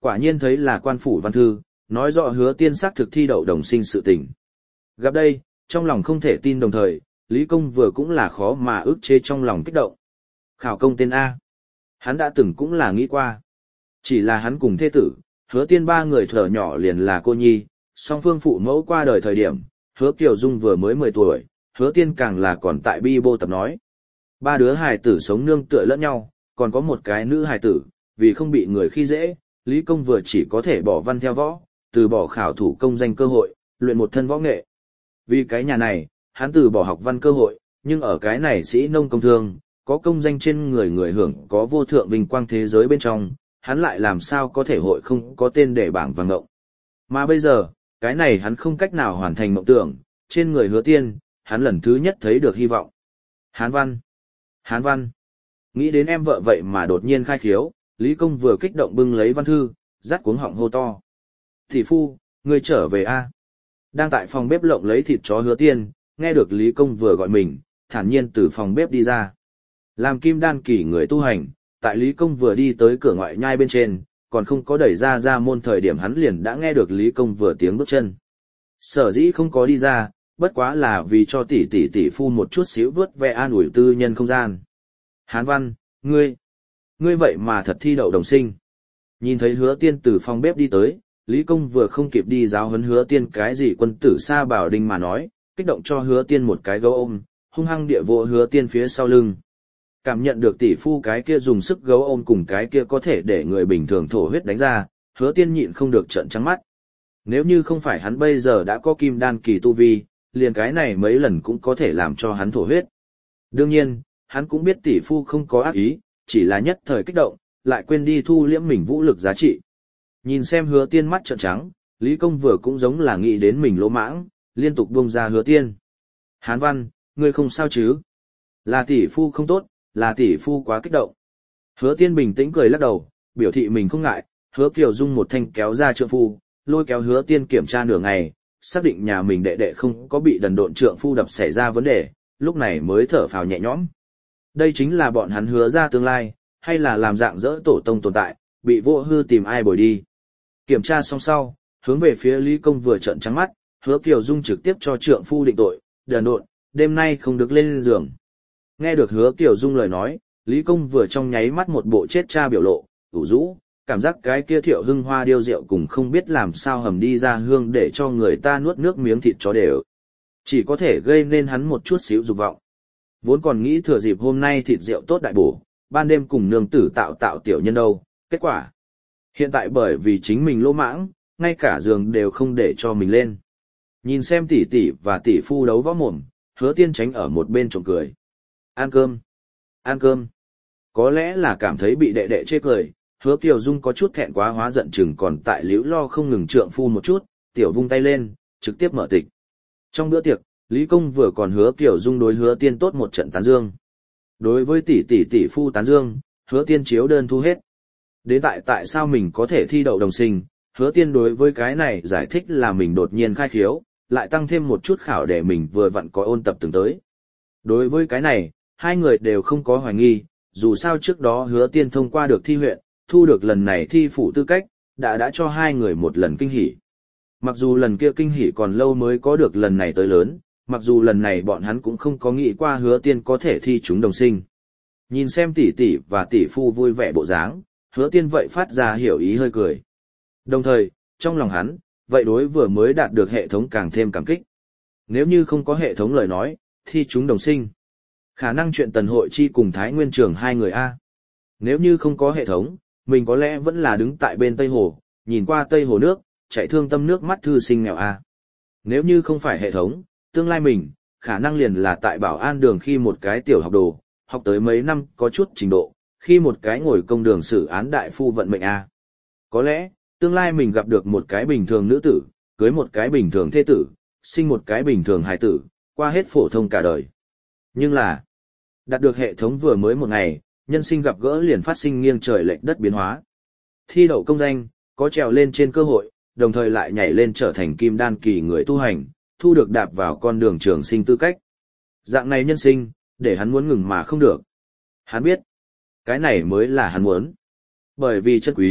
Quả nhiên thấy là quan phủ văn thư, nói rõ Hứa Tiên xác thực thi đậu đồng sinh sự tình. Gặp đây, trong lòng không thể tin đồng thời, Lý Công Vừa cũng là khó mà ức chế trong lòng kích động. Khảo công tên A. Hắn đã từng cũng là nghĩ qua. Chỉ là hắn cùng thê tử, Hứa Tiên ba người thuở nhỏ liền là cô nhi, song phương phụ mẫu qua đời thời điểm, Hứa Kiều Dung vừa mới 10 tuổi, Hứa Tiên càng là còn tại bi bô tập nói. Ba đứa hài tử sống nương tựa lẫn nhau, còn có một cái nữ hài tử, vì không bị người khi dễ, Lý Công Vừa chỉ có thể bỏ văn theo võ, từ bỏ khảo thủ công danh cơ hội, luyện một thân võ nghệ. Vì cái nhà này, hắn từ bỏ học văn cơ hội, nhưng ở cái này sĩ nông công thương, có công danh trên người người hưởng có vô thượng vinh quang thế giới bên trong, hắn lại làm sao có thể hội không có tên để bảng vàng ngộng. Mà bây giờ, cái này hắn không cách nào hoàn thành mộng tưởng, trên người Hứa Tiên, hắn lần thứ nhất thấy được hy vọng. Hán văn. Hán văn. Nghĩ đến em vợ vậy mà đột nhiên khai khiếu, Lý Công Vừa kích động bưng lấy văn thư, dắt cuống họng hô to. Thị phu, ngươi trở về a? Đang tại phòng bếp lộng lấy thịt chó Hứa Tiên, nghe được Lý Công Vừa gọi mình, thản nhiên từ phòng bếp đi ra. Làm kim đan kỳ người tu hành, tại Lý Công Vừa đi tới cửa ngoại nhai bên trên, còn không có đẩy ra môn thời điểm hắn liền đã nghe được Lý Công Vừa tiếng bước chân. Sở dĩ không có đi ra, bất quá là vì cho tỷ phu một chút xíu vớt ve an ủi tư nhân không gian. Hán văn, ngươi vậy mà thật thi đậu đồng sinh. Nhìn thấy Hứa Tiên từ phòng bếp đi tới, Lý Công Vừa không kịp đi giáo huấn Hứa Tiên cái gì quân tử sa bảo đinh mà nói, kích động cho Hứa Tiên một cái gấu ôm, hung hăng địa vỗ Hứa Tiên phía sau lưng. Cảm nhận được tỷ phu cái kia dùng sức gấu ôm cùng cái kia có thể để người bình thường thổ huyết đánh ra, Hứa Tiên nhịn không được trợn trắng mắt. Nếu như không phải hắn bây giờ đã có kim đan kỳ tu vi, liền cái này mấy lần cũng có thể làm cho hắn thổ huyết. Đương nhiên, hắn cũng biết tỷ phu không có ác ý, chỉ là nhất thời kích động, lại quên đi thu liễm mình vũ lực giá trị. Nhìn xem Hứa Tiên mắt trợn trắng, Lý Công Vừa cũng giống là nghĩ đến mình lỗ mãng, liên tục buông ra Hứa Tiên. Hán văn, ngươi không sao chứ? Là tỷ phu không tốt, là tỷ phu quá kích động. Hứa Tiên bình tĩnh cười lắc đầu, biểu thị mình không ngại, Hứa Kiều Dung một thanh kéo ra trượng phu, lôi kéo Hứa Tiên kiểm tra nửa ngày, xác định nhà mình đệ đệ không có bị đần độn trượng phu đập xảy ra vấn đề, lúc này mới thở phào nhẹ nhõm. Đây chính là bọn hắn hứa ra tương lai, hay là làm dạng dỡ tổ tông tồn tại, bị vô hư tìm ai bồi đi. Kiểm tra xong sau, hướng về phía Lý Công Vừa trợn trắng mắt, Hứa Kiều Dung trực tiếp cho trượng phu định tội, đần độn, đêm nay không được lên giường. Nghe được Hứa Kiều Dung lời nói, Lý Công Vừa trong nháy mắt một bộ chết cha biểu lộ, ủ rũ, cảm giác cái kia Thiệu Hưng Hoa điêu rượu cùng không biết làm sao hầm đi ra hương để cho người ta nuốt nước miếng thịt chó đều. Chỉ có thể gây nên hắn một chút xíu dục vọng. Vốn còn nghĩ thừa dịp hôm nay thịt rượu tốt đại bổ, ban đêm cùng nương tử tạo tiểu nhân đâu, kết quả. Hiện tại bởi vì chính mình lỗ mãng, ngay cả giường đều không để cho mình lên. Nhìn xem tỷ tỷ và tỷ phu đấu võ mồm, Hứa Tiên tránh ở một bên trộm cười. Ăn cơm, ăn cơm. Có lẽ là cảm thấy bị đệ đệ chê cười, Hứa Kiều Dung có chút thẹn quá hóa giận chừng còn tại liễu lo không ngừng trượng phu một chút, tiểu vung tay lên, trực tiếp mở tịch. Trong bữa tiệc, Lý Công Vừa còn Hứa Kiều Dung đối Hứa Tiên tốt một trận tán dương. Đối với tỷ phu tán dương, Hứa Tiên chiếu đơn thu hết. Đến tại sao mình có thể thi đậu đồng sinh, Hứa Tiên đối với cái này giải thích là mình đột nhiên khai khiếu, lại tăng thêm một chút khảo để mình vừa vặn có ôn tập từng tới. Đối với cái này, hai người đều không có hoài nghi, dù sao trước đó Hứa Tiên thông qua được thi huyện, thu được lần này thi phủ tư cách, đã cho hai người một lần kinh hỉ. Mặc dù lần kia kinh hỉ còn lâu mới có được lần này tới lớn, mặc dù lần này bọn hắn cũng không có nghĩ qua Hứa Tiên có thể thi chúng đồng sinh. Nhìn xem tỷ tỷ và tỷ phu vui vẻ bộ dáng, Hứa Tiên vậy phát ra hiểu ý hơi cười. Đồng thời, trong lòng hắn, vậy đối vừa mới đạt được hệ thống càng thêm cảm kích. Nếu như không có hệ thống lời nói, thi chúng đồng sinh. Khả năng chuyện Tần Hội Chi cùng Thái Nguyên Trường hai người A. Nếu như không có hệ thống, mình có lẽ vẫn là đứng tại bên Tây Hồ, nhìn qua Tây Hồ nước, chạy thương tâm nước mắt thư sinh nghèo A. Nếu như không phải hệ thống, tương lai mình, khả năng liền là tại Bảo An đường khi một cái tiểu học đồ, học tới mấy năm có chút trình độ, khi một cái ngồi công đường xử án đại phu vận mệnh A. Có lẽ, tương lai mình gặp được một cái bình thường nữ tử, cưới một cái bình thường thê tử, sinh một cái bình thường hài tử, qua hết phổ thông cả đời. Nhưng là, đạt được hệ thống vừa mới một ngày, nhân sinh gặp gỡ liền phát sinh nghiêng trời lệch đất biến hóa. Thi đậu công danh, có trèo lên trên cơ hội, đồng thời lại nhảy lên trở thành kim đan kỳ người tu hành, thu được đạp vào con đường trường sinh tư cách. Dạng này nhân sinh, để hắn muốn ngừng mà không được. Hắn biết, cái này mới là hắn muốn. Bởi vì chân quý,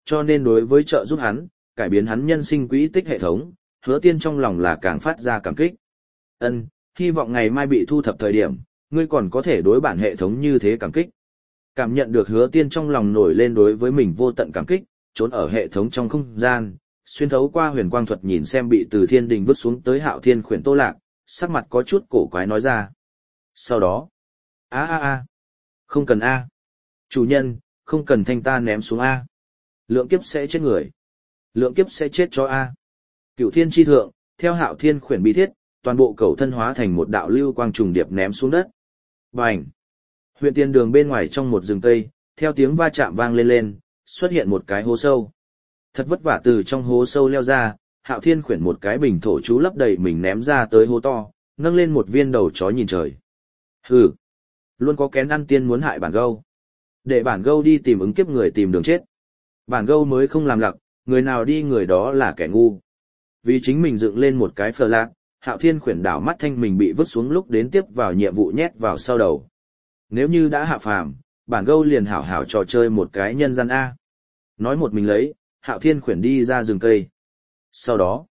cho nên đối với trợ giúp hắn, cải biến hắn nhân sinh quỹ tích hệ thống, Hứa Tiên trong lòng là càng phát ra cảm kích. Ân, hy vọng ngày mai bị thu thập thời điểm, ngươi còn có thể đối bản hệ thống như thế cảm kích. Cảm nhận được Hứa Tiên trong lòng nổi lên đối với mình vô tận cảm kích, trốn ở hệ thống trong không gian, xuyên thấu qua huyền quang thuật nhìn xem bị từ thiên đình vứt xuống tới Hạo Thiên khuyển Tô Lạc, sắc mặt có chút cổ quái nói ra. Sau đó, không cần a, chủ nhân, không cần thanh ta ném xuống a, lượng kiếp sẽ chết người, lượng kiếp sẽ chết cho a. Cửu Thiên chi thượng, theo Hạo Thiên khuyển bí thiết, toàn bộ cầu thân hóa thành một đạo lưu quang trùng điệp ném xuống đất. Bành! Huyện tiền đường bên ngoài trong một rừng cây, theo tiếng va chạm vang lên lên, xuất hiện một cái hố sâu. Thật vất vả từ trong hố sâu leo ra, Hạo Thiên khuyển một cái bình thổ chú lấp đầy mình ném ra tới hố to, nâng lên một viên đầu chó nhìn trời. Hừ! Luôn có kén ăn tiên muốn hại bản gâu. Để bản gâu đi tìm ứng kiếp người tìm đường chết. Bản gâu mới không làm lặc, người nào đi người đó là kẻ ngu. Vì chính mình dựng lên một cái phờ lạc, Hạo Thiên khuyển đảo mắt thanh mình bị vứt xuống lúc đến tiếp vào nhiệm vụ nhét vào sau đầu. Nếu như đã hạ phàm, bản gâu liền hảo hảo trò chơi một cái nhân gian A. Nói một mình lấy, Hạo Thiên khuyển đi ra rừng cây. Sau đó,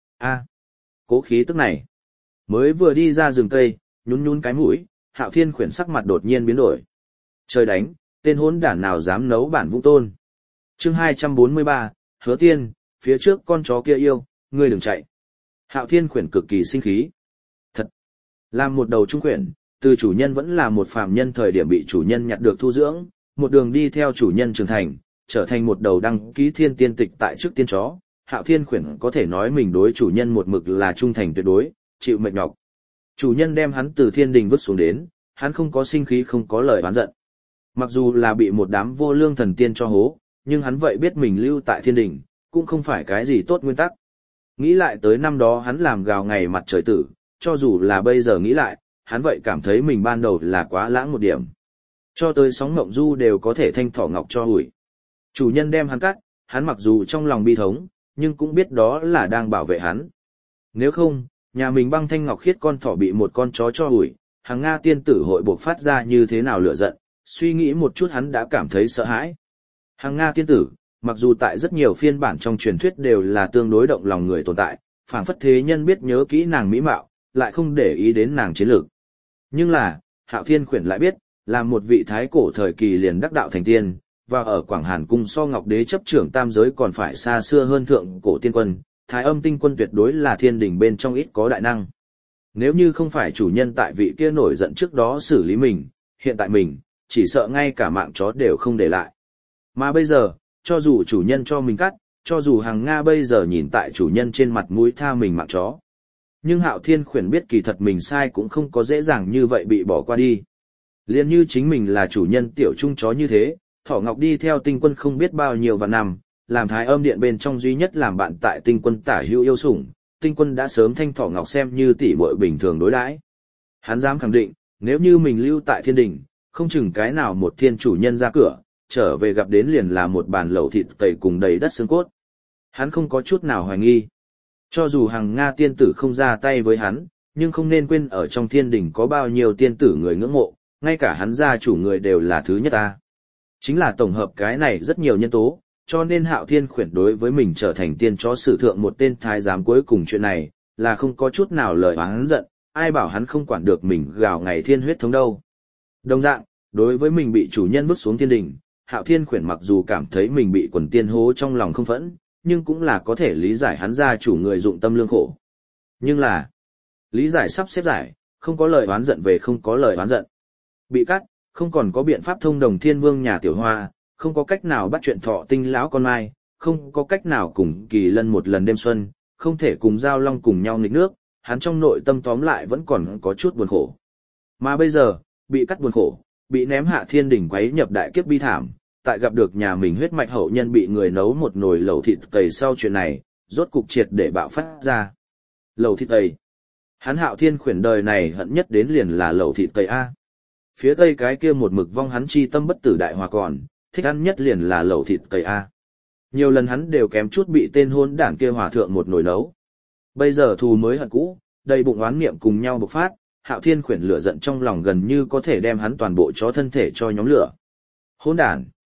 cố khí tức này. Mới vừa đi ra rừng cây, nhún nhún cái mũi, Hạo Thiên khuyển sắc mặt đột nhiên biến đổi. Trời đánh, tên hỗn đản nào dám nấu bản Vũng Tôn. Chương 243, Hứa Tiên, phía trước con chó kia yêu, ngươi đừng chạy. Hạo Thiên khuyển cực kỳ sinh khí. Thật, làm một đầu trung khuyển, từ chủ nhân vẫn là một phàm nhân thời điểm bị chủ nhân nhặt được thu dưỡng, một đường đi theo chủ nhân trưởng thành, trở thành một đầu đăng ký thiên tiên tịch tại trước tiên chó. Hạo Thiên khuyển có thể nói mình đối chủ nhân một mực là trung thành tuyệt đối, chịu mệt nhọc. Chủ nhân đem hắn từ thiên đình vứt xuống đến, hắn không có sinh khí không có lời oán giận. Mặc dù là bị một đám vô lương thần tiên cho hố, nhưng hắn vậy biết mình lưu tại thiên đình, cũng không phải cái gì tốt nguyên tắc. Nghĩ lại tới năm đó hắn làm gào ngày mặt trời tử, cho dù là bây giờ nghĩ lại, hắn vậy cảm thấy mình ban đầu là quá lãng một điểm. Cho tới sóng ngộng du đều có thể thanh thỏ ngọc cho hủi. Chủ nhân đem hắn cắt, hắn mặc dù trong lòng bi thống, nhưng cũng biết đó là đang bảo vệ hắn. Nếu không, nhà mình băng thanh ngọc khiết con thỏ bị một con chó cho hủi, hàng Nga tiên tử hội buộc phát ra như thế nào lửa giận, suy nghĩ một chút hắn đã cảm thấy sợ hãi. Hàng Nga tiên tử, mặc dù tại rất nhiều phiên bản trong truyền thuyết đều là tương đối động lòng người tồn tại, phảng phất thế nhân biết nhớ kỹ nàng mỹ mạo, lại không để ý đến nàng chiến lược. Nhưng là, Hạo Thiên khuyển lại biết, là một vị thái cổ thời kỳ liền đắc đạo thành tiên, và ở Quảng Hàn cung so Ngọc Đế chấp trưởng tam giới còn phải xa xưa hơn thượng cổ tiên quân, Thái Âm tinh quân tuyệt đối là thiên đình bên trong ít có đại năng. Nếu như không phải chủ nhân tại vị kia nổi giận trước đó xử lý mình, hiện tại mình, chỉ sợ ngay cả mạng chó đều không để lại. Mà bây giờ, cho dù chủ nhân cho mình cắt, cho dù hàng Nga bây giờ nhìn tại chủ nhân trên mặt mũi tha mình mạng chó. Nhưng Hạo Thiên khuyển biết kỳ thật mình sai cũng không có dễ dàng như vậy bị bỏ qua đi. Liên như chính mình là chủ nhân tiểu trung chó như thế, Thỏ Ngọc đi theo tinh quân không biết bao nhiêu vạn năm, làm Thái Âm điện bên trong duy nhất làm bạn tại tinh quân tả hữu yêu sủng, tinh quân đã sớm thanh Thỏ Ngọc xem như tỷ muội bình thường đối đãi. Hắn dám khẳng định, nếu như mình lưu tại thiên đình, không chừng cái nào một thiên chủ nhân ra cửa, trở về gặp đến liền là một bàn lẩu thịt tẩy cùng đầy đất xương cốt. Hắn không có chút nào hoài nghi. Cho dù hàng Nga tiên tử không ra tay với hắn, nhưng không nên quên ở trong thiên đình có bao nhiêu tiên tử người ngưỡng mộ, ngay cả hắn gia chủ người đều là thứ nhất ta. Chính là tổng hợp cái này rất nhiều nhân tố, cho nên Hạo Thiên khuyển đối với mình trở thành tiên chó sử thượng một tên thái giám cuối cùng chuyện này, là không có chút nào lời oán giận, ai bảo hắn không quản được mình gào ngày thiên huyết thống đâu. Đồng dạng, đối với mình bị chủ nhân vứt xuống thiên đình, Hạo Thiên khuyển mặc dù cảm thấy mình bị quần tiên hố trong lòng không phẫn, nhưng cũng là có thể lý giải hắn gia chủ người dụng tâm lương khổ. Nhưng là, lý giải sắp xếp giải, không có lời oán giận về không có lời oán giận. Bị cắt, không còn có biện pháp thông đồng thiên vương nhà tiểu hoa, không có cách nào bắt chuyện thọ tinh lão con mai, không có cách nào cùng kỳ lân một lần đêm xuân, không thể cùng giao long cùng nhau nghịch nước, hắn trong nội tâm tóm lại vẫn còn có chút buồn khổ. Mà bây giờ, bị cắt buồn khổ, bị ném hạ thiên đỉnh quấy nhập đại kiếp bi thảm, tại gặp được nhà mình huyết mạch hậu nhân bị người nấu một nồi lẩu thịt cầy sau chuyện này, rốt cục triệt để bạo phát ra. Lẩu thịt cầy. Hắn Hạo Thiên khuyển đời này hận nhất đến liền là lẩu thịt cầy A. Phía tây cái kia một mực vong hắn chi tâm bất tử đại hòa còn, thích ăn nhất liền là lẩu thịt cầy A. Nhiều lần hắn đều kém chút bị tên hôn đảng kia hòa thượng một nồi nấu. Bây giờ thù mới hận cũ, đầy bụng oán niệm cùng nhau bộc phát, Hạo Thiên khuyển lửa giận trong lòng gần như có thể đem hắn toàn bộ chó thân thể cho nhóm lửa. Hỗn đản.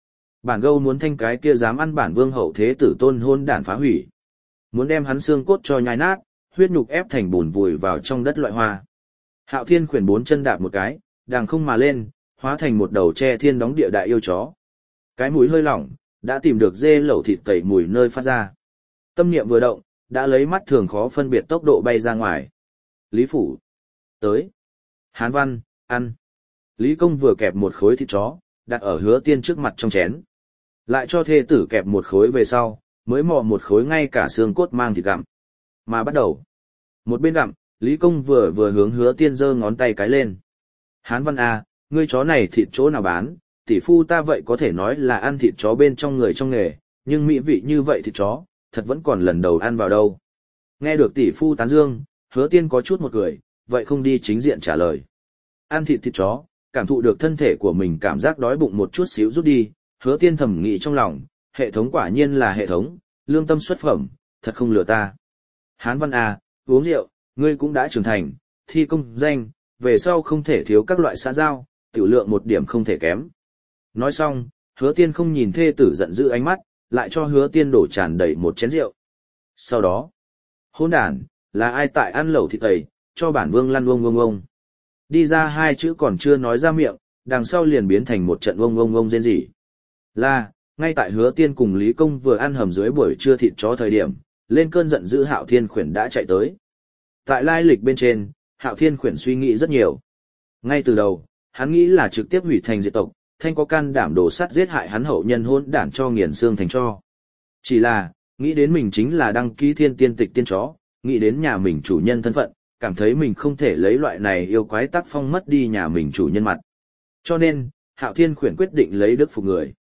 Bản Gâu muốn thanh cái kia dám ăn bản vương hậu thế tử tôn hôn đản phá hủy. Muốn đem hắn xương cốt cho nhai nát, huyết nhục ép thành bùn vùi vào trong đất loại hoa. Hạo Thiên khuyển 4 chân đạp một cái, đàng không mà lên, hóa thành một đầu tre thiên đóng địa đại yêu chó. Cái mũi hơi lỏng, đã tìm được dê lẩu thịt tẩy mùi nơi phát ra. Tâm niệm vừa động, đã lấy mắt thường khó phân biệt tốc độ bay ra ngoài. Lý Phủ. Tới. Hán Văn, ăn. Lý Công vừa kẹp một khối thịt chó, đặt ở Hứa Tiên trước mặt trong chén. Lại cho thê tử kẹp một khối về sau, mới mò một khối ngay cả xương cốt mang thịt gặm. Mà bắt đầu. Một bên gặm, Lý Công vừa hướng Hứa Tiên giơ ngón tay cái lên. Hán Văn à, ngươi chó này thịt chỗ nào bán, tỷ phu ta vậy có thể nói là ăn thịt chó bên trong người trong nghề, nhưng mỹ vị như vậy thịt chó, thật vẫn còn lần đầu ăn vào đâu. Nghe được tỷ phu tán dương, Hứa Tiên có chút một cười, vậy không đi chính diện trả lời. Ăn thịt chó, cảm thụ được thân thể của mình cảm giác đói bụng một chút xíu rút đi, Hứa Tiên thầm nghĩ trong lòng, hệ thống quả nhiên là hệ thống, lương tâm xuất phẩm, thật không lừa ta. Hán Văn à, uống rượu, ngươi cũng đã trưởng thành, thi công danh, về sau không thể thiếu các loại xã giao, tiểu lượng một điểm không thể kém. Nói xong, Hứa Tiên không nhìn thê tử giận dữ ánh mắt, lại cho Hứa Tiên đổ tràn đầy một chén rượu. Sau đó, hỗn đản, là ai tại ăn lẩu thịt tẩy, cho bản vương lăn ông. Đi ra 2 chữ còn chưa nói ra miệng, đằng sau liền biến thành một trận ông rên rỉ. Là, ngay tại Hứa Tiên cùng Lý Công vừa ăn hầm dưới buổi trưa thịt chó thời điểm, lên cơn giận dữ Hạo Thiên khuyển đã chạy tới. Tại lai lịch bên trên, Hạo Thiên khuyển suy nghĩ rất nhiều. Ngay từ đầu, hắn nghĩ là trực tiếp hủy thành diệt tộc, thanh có can đảm đổ sắt giết hại hắn hậu nhân hỗn đản cho nghiền xương thành tro. Chỉ là, nghĩ đến mình chính là đăng ký thiên tiên tịch tiên chó, nghĩ đến nhà mình chủ nhân thân phận, cảm thấy mình không thể lấy loại này yêu quái tác phong mất đi nhà mình chủ nhân mặt. Cho nên, Hạo Thiên khuyển quyết định lấy đức phục người.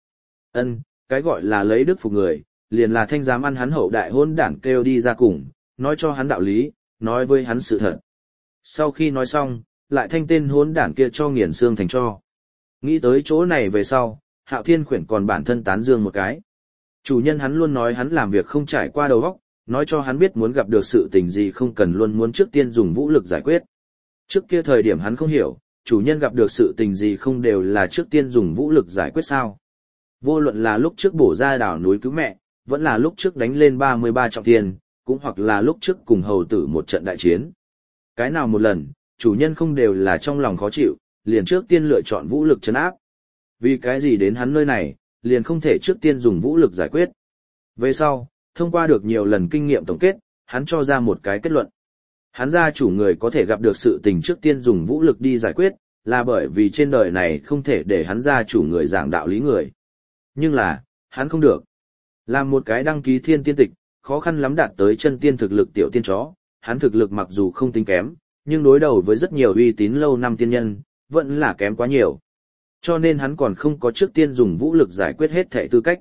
Cái gọi là lấy đức phục người, liền là thanh dám ăn hắn hậu đại hôn đảng kêu đi ra cùng, nói cho hắn đạo lý, nói với hắn sự thật. Sau khi nói xong, lại thanh tên hôn đảng kia cho nghiền xương thành tro. Nghĩ tới chỗ này về sau, Hạo Thiên khuyển còn bản thân tán dương một cái. Chủ nhân hắn luôn nói hắn làm việc không trải qua đầu óc, nói cho hắn biết muốn gặp được sự tình gì không cần luôn muốn trước tiên dùng vũ lực giải quyết. Trước kia thời điểm hắn không hiểu, chủ nhân gặp được sự tình gì không đều là trước tiên dùng vũ lực giải quyết sao. Vô luận là lúc trước bổ ra đảo núi cứu mẹ, vẫn là lúc trước đánh lên 33 trọng thiên, cũng hoặc là lúc trước cùng hầu tử một trận đại chiến. Cái nào một lần, chủ nhân không đều là trong lòng khó chịu, liền trước tiên lựa chọn vũ lực trấn áp. Vì cái gì đến hắn nơi này, liền không thể trước tiên dùng vũ lực giải quyết. Về sau, thông qua được nhiều lần kinh nghiệm tổng kết, hắn cho ra một cái kết luận. Hắn gia chủ người có thể gặp được sự tình trước tiên dùng vũ lực đi giải quyết, là bởi vì trên đời này không thể để hắn gia chủ người giảng đạo lý người. Nhưng là, hắn không được. Làm một cái đăng ký thiên tiên tịch, khó khăn lắm đạt tới chân tiên thực lực tiểu tiên chó, hắn thực lực mặc dù không tính kém, nhưng đối đầu với rất nhiều uy tín lâu năm tiên nhân, vẫn là kém quá nhiều. Cho nên hắn còn không có trước tiên dùng vũ lực giải quyết hết thảy tư cách.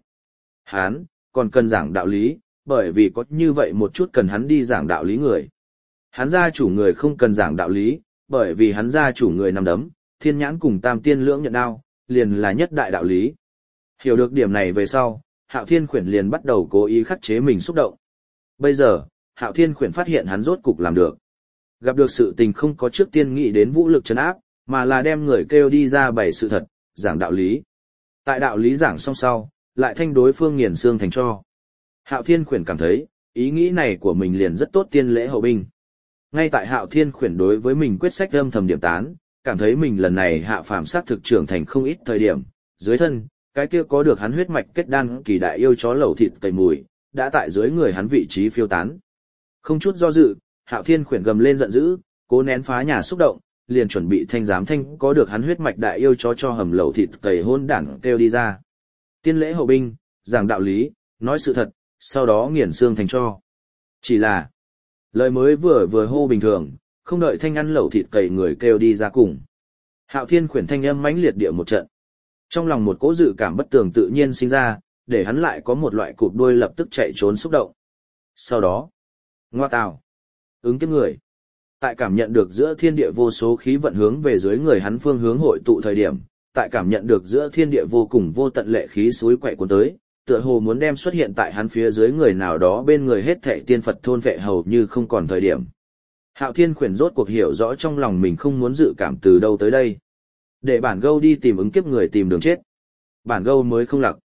Hắn còn cần giảng đạo lý, bởi vì có như vậy một chút cần hắn đi giảng đạo lý người. Hắn gia chủ người không cần giảng đạo lý, bởi vì hắn gia chủ người nằm đấm, thiên nhãn cùng tam tiên lưỡng nhận đao, liền là nhất đại đạo lý. Hiểu được điểm này về sau, Hạo Thiên khuyển liền bắt đầu cố ý khắc chế mình xúc động. Bây giờ, Hạo Thiên khuyển phát hiện hắn rốt cục làm được. Gặp được sự tình không có trước tiên nghĩ đến vũ lực trấn áp, mà là đem người kêu đi ra bày sự thật, giảng đạo lý. Tại đạo lý giảng xong sau, lại thanh đối phương nghiền xương thành tro. Hạo Thiên khuyển cảm thấy, ý nghĩ này của mình liền rất tốt tiên lễ hậu binh. Ngay tại Hạo Thiên khuyển đối với mình quyết sách âm thầm điểm tán, cảm thấy mình lần này hạ phàm sát thực trưởng thành không ít thời điểm, dưới thân, cái kia có được hắn huyết mạch kết đan kỳ đại yêu chó lẩu thịt cầy mùi, đã tại dưới người hắn vị trí phiêu tán. Không chút do dự, Hạo Thiên khuyển gầm lên giận dữ, cố nén phá nhà xúc động, liền chuẩn bị thanh giám thanh có được hắn huyết mạch đại yêu chó cho hầm lẩu thịt cầy hôn đảng kêu đi ra. Tiên lễ hậu binh, giảng đạo lý, nói sự thật, sau đó nghiền xương thành tro. Chỉ là, lời mới vừa hô bình thường, không đợi thanh ăn lẩu thịt cầy người kêu đi ra cùng. Hạo Thiên khuyển thanh âm mãnh liệt địa một trận. Trong lòng một cỗ dự cảm bất tường tự nhiên sinh ra, để hắn lại có một loại cụp đuôi lập tức chạy trốn xúc động. Sau đó, ngoa tào, ứng kiếp người. Tại cảm nhận được giữa thiên địa vô số khí vận hướng về dưới người hắn phương hướng hội tụ thời điểm, tại cảm nhận được giữa thiên địa vô cùng vô tận lệ khí suối quậy cuốn tới, tựa hồ muốn đem xuất hiện tại hắn phía dưới người nào đó bên người hết thảy tiên Phật thôn vệ hầu như không còn thời điểm. Hạo Thiên khuyển rốt cuộc hiểu rõ trong lòng mình không muốn dự cảm từ đâu tới đây. Để bản gâu đi tìm ứng kiếp người tìm đường chết. Bản gâu mới không lặc.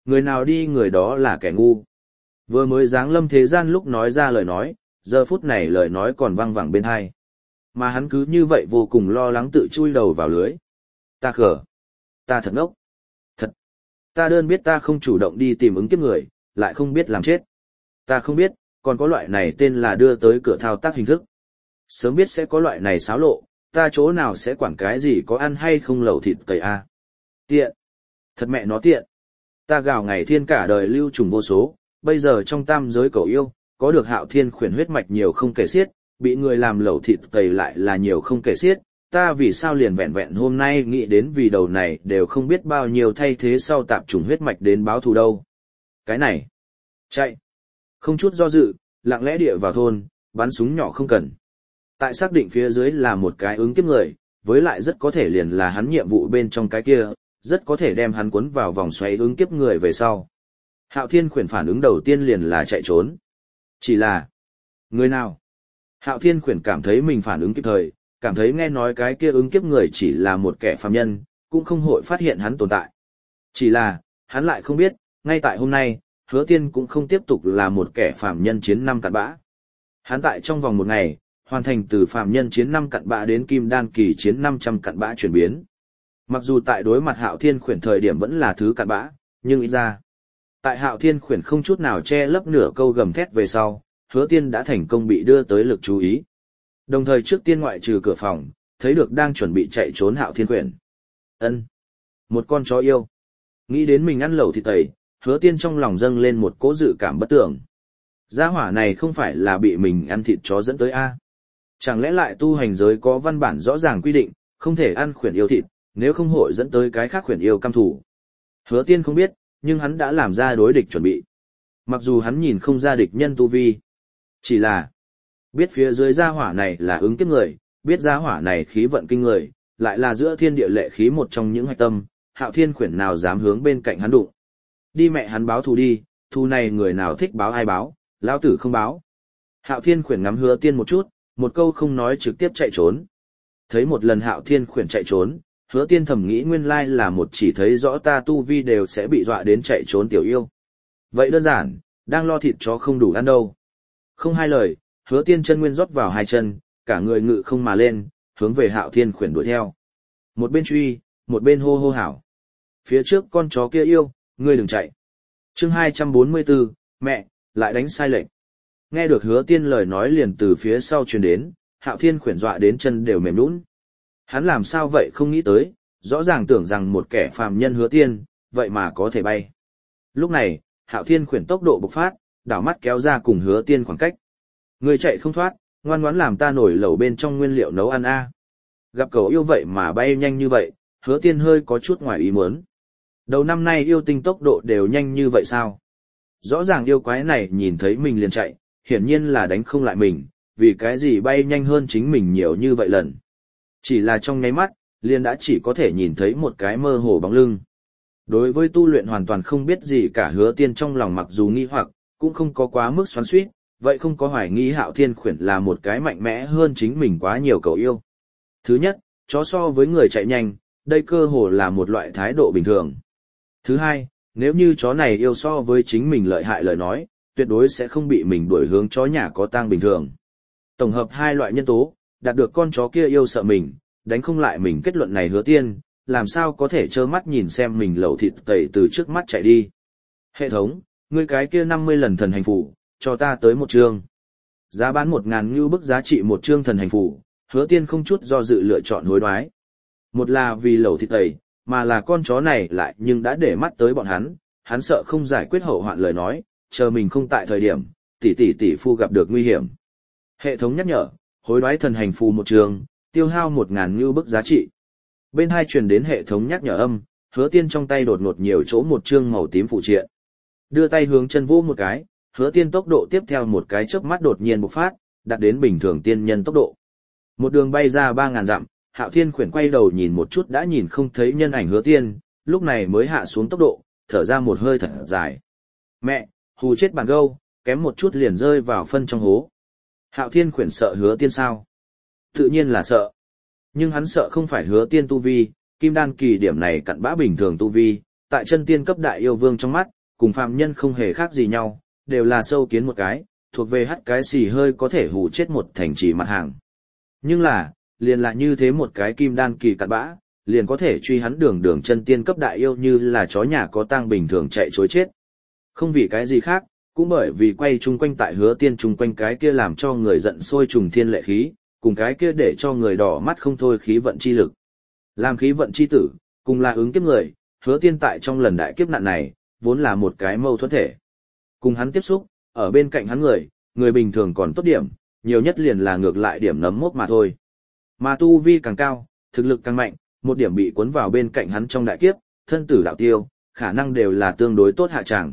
Người nào đi người đó là kẻ ngu. Vừa mới giáng lâm thế gian lúc nói ra lời nói, giờ phút này lời nói còn văng vẳng bên tai. Mà hắn cứ như vậy vô cùng lo lắng tự chui đầu vào lưới. Ta khờ. Ta thật ngốc. Thật. Ta đơn biết ta không chủ động đi tìm ứng kiếp người, lại không biết làm chết. Ta không biết, còn có loại này tên là đưa tới cửa thao tác hình thức. Sớm biết sẽ có loại này xáo lộ, ta chỗ nào sẽ quản cái gì có ăn hay không lẩu thịt cầy a. Tiện. Thật mẹ nó tiện. Ta gào ngày thiên cả đời lưu trùng vô số, bây giờ trong tam giới cầu yêu, có được Hạo Thiên khuyển huyết mạch nhiều không kể xiết, bị người làm lẩu thịt cầy lại là nhiều không kể xiết, ta vì sao liền vẹn vẹn hôm nay nghĩ đến vì đầu này đều không biết bao nhiêu thay thế sau tạp trùng huyết mạch đến báo thù đâu. Cái này. Chạy. Không chút do dự, lặng lẽ địa vào thôn, bắn súng nhỏ không cần. Tại xác định phía dưới là một cái ứng kiếp người, với lại rất có thể liền là hắn nhiệm vụ bên trong cái kia, rất có thể đem hắn cuốn vào vòng xoáy ứng kiếp người về sau. Hạo Thiên khuyển phản ứng đầu tiên liền là chạy trốn. Chỉ là, người nào? Hạo Thiên khuyển cảm thấy mình phản ứng kịp thời, cảm thấy nghe nói cái kia ứng kiếp người chỉ là một kẻ phàm nhân, cũng không hội phát hiện hắn tồn tại. Chỉ là, hắn lại không biết, ngay tại hôm nay, Hứa Tiên cũng không tiếp tục là một kẻ phàm nhân chiến 5 cặn bã. Hắn tại trong vòng một ngày, hoàn thành từ phàm nhân chiến 5 cặn bã đến kim đan kỳ chiến 500 cặn bã chuyển biến. Mặc dù tại đối mặt Hạo Thiên khuyển thời điểm vẫn là thứ cặn bã, nhưng ít ra, tại Hạo Thiên khuyển không chút nào che lấp nửa câu gầm thét về sau, Hứa Tiên đã thành công bị đưa tới lực chú ý. Đồng thời trước tiên ngoại trừ cửa phòng, thấy được đang chuẩn bị chạy trốn Hạo Thiên khuyển. Ân, một con chó yêu. Nghĩ đến mình ăn lẩu thịt tẩy, Hứa Tiên trong lòng dâng lên một cỗ dự cảm bất tưởng. Gia hỏa này không phải là bị mình ăn thịt chó dẫn tới a? Chẳng lẽ lại tu hành giới có văn bản rõ ràng quy định, không thể ăn khuyển yêu thịt, nếu không hội dẫn tới cái khác khuyển yêu căm thủ. Hứa Tiên không biết, nhưng hắn đã làm ra đối địch chuẩn bị. Mặc dù hắn nhìn không ra địch nhân tu vi, chỉ là biết phía dưới gia hỏa này là ứng kiếp người, biết gia hỏa này khí vận kinh người, lại là giữa thiên địa lệ khí một trong những hạch tâm, Hạo Thiên khuyển nào dám hướng bên cạnh hắn đụng. Đi mẹ hắn báo thù đi, thù này người nào thích báo ai báo, lão tử không báo. Hạo Thiên khuyển ngắm Hứa Tiên một chút, một câu không nói trực tiếp chạy trốn. Thấy một lần Hạo Thiên khuyển chạy trốn, Hứa Tiên thầm nghĩ nguyên lai là một chỉ thấy rõ ta tu vi đều sẽ bị dọa đến chạy trốn tiểu yêu. Vậy đơn giản, đang lo thịt chó không đủ ăn đâu. Không hai lời, Hứa Tiên chân nguyên rót vào hai chân, cả người ngự không mà lên, hướng về Hạo Thiên khuyển đuổi theo. Một bên truy, một bên hô hô hảo. Phía trước con chó kia yêu, ngươi đừng chạy. Chương 244, mẹ, lại đánh sai lệnh. Nghe được Hứa Tiên lời nói liền từ phía sau truyền đến, Hạo Thiên khuyển dọa đến chân đều mềm nhũn. Hắn làm sao vậy không nghĩ tới, rõ ràng tưởng rằng một kẻ phàm nhân Hứa Tiên, vậy mà có thể bay. Lúc này, Hạo Thiên khuyển tốc độ bộc phát, đảo mắt kéo ra cùng Hứa Tiên khoảng cách. Người chạy không thoát, ngoan ngoãn làm ta nổi lẩu bên trong nguyên liệu nấu ăn a. Gặp cậu yêu vậy mà bay nhanh như vậy, Hứa Tiên hơi có chút ngoài ý muốn. Đầu năm nay yêu tinh tốc độ đều nhanh như vậy sao? Rõ ràng yêu quái này nhìn thấy mình liền chạy, hiển nhiên là đánh không lại mình, vì cái gì bay nhanh hơn chính mình nhiều như vậy lần. Chỉ là trong nháy mắt, liền đã chỉ có thể nhìn thấy một cái mơ hồ bóng lưng. Đối với tu luyện hoàn toàn không biết gì cả Hứa Tiên trong lòng mặc dù nghi hoặc, cũng không có quá mức xoắn xuýt, vậy không có hoài nghi Hạo Thiên khuyển là một cái mạnh mẽ hơn chính mình quá nhiều cậu yêu. Thứ nhất, chó so với người chạy nhanh, đây cơ hồ là một loại thái độ bình thường. Thứ hai, nếu như chó này yêu so với chính mình lợi hại lời nói, tuyệt đối sẽ không bị mình đuổi hướng chó nhà có tang bình thường. Tổng hợp hai loại nhân tố, đạt được con chó kia yêu sợ mình, đánh không lại mình kết luận này Hứa Tiên, làm sao có thể trơ mắt nhìn xem mình lẩu thịt tẩy từ trước mắt chạy đi. Hệ thống, ngươi cái kia 50 lần thần hành phủ, cho ta tới một chương. Giá bán 1.000 ngưu bức giá trị một chương thần hành phủ, Hứa Tiên không chút do dự lựa chọn hối đoái. Một là vì lẩu thịt tẩy, mà là con chó này lại nhưng đã để mắt tới bọn hắn sợ không giải quyết hậu hoạn lời nói, chờ mình không tại thời điểm, tỷ phu gặp được nguy hiểm. Hệ thống nhắc nhở, hối đoái thần hành phù một trường, tiêu hao 1.000 ngưu bức giá trị. Bên hai truyền đến hệ thống nhắc nhở âm, Hứa Tiên trong tay đột ngột nhiều chỗ một chương màu tím phụ triện. Đưa tay hướng chân vỗ một cái, Hứa Tiên tốc độ tiếp theo một cái chớp mắt đột nhiên bộc phát, đạt đến bình thường tiên nhân tốc độ. Một đường bay ra 3.000 dặm, Hạo Thiên khuyển quay đầu nhìn một chút đã nhìn không thấy nhân ảnh Hứa Tiên, lúc này mới hạ xuống tốc độ, thở ra một hơi thật dài. Mẹ, hù chết bản gâu, kém một chút liền rơi vào phân trong hố. Hạo Thiên khuyển sợ Hứa Tiên sao? Tự nhiên là sợ. Nhưng hắn sợ không phải Hứa Tiên tu vi, kim đan kỳ điểm này cặn bã bình thường tu vi, tại chân tiên cấp đại yêu vương trong mắt, cùng phạm nhân không hề khác gì nhau, đều là sâu kiến một cái, thuộc về hắt cái xì hơi có thể hù chết một thành trì mặt hàng. Nhưng là, liền là như thế một cái kim đan kỳ cặn bã, liền có thể truy hắn đường đường chân tiên cấp đại yêu như là chó nhà có tang bình thường chạy chối chết. Không vì cái gì khác, cũng bởi vì quay chung quanh tại Hứa Tiên chung quanh cái kia làm cho người giận sôi trùng thiên lệ khí, cùng cái kia để cho người đỏ mắt không thôi khí vận chi lực. Làm khí vận chi tử, cùng là ứng kiếp người, Hứa Tiên tại trong lần đại kiếp nạn này, vốn là một cái mâu thuẫn thể. Cùng hắn tiếp xúc, ở bên cạnh hắn người bình thường còn tốt điểm, nhiều nhất liền là ngược lại điểm nấm mốc mà thôi. Mà tu vi càng cao, thực lực càng mạnh, một điểm bị cuốn vào bên cạnh hắn trong đại kiếp, thân tử đạo tiêu, khả năng đều là tương đối tốt hạ tràng.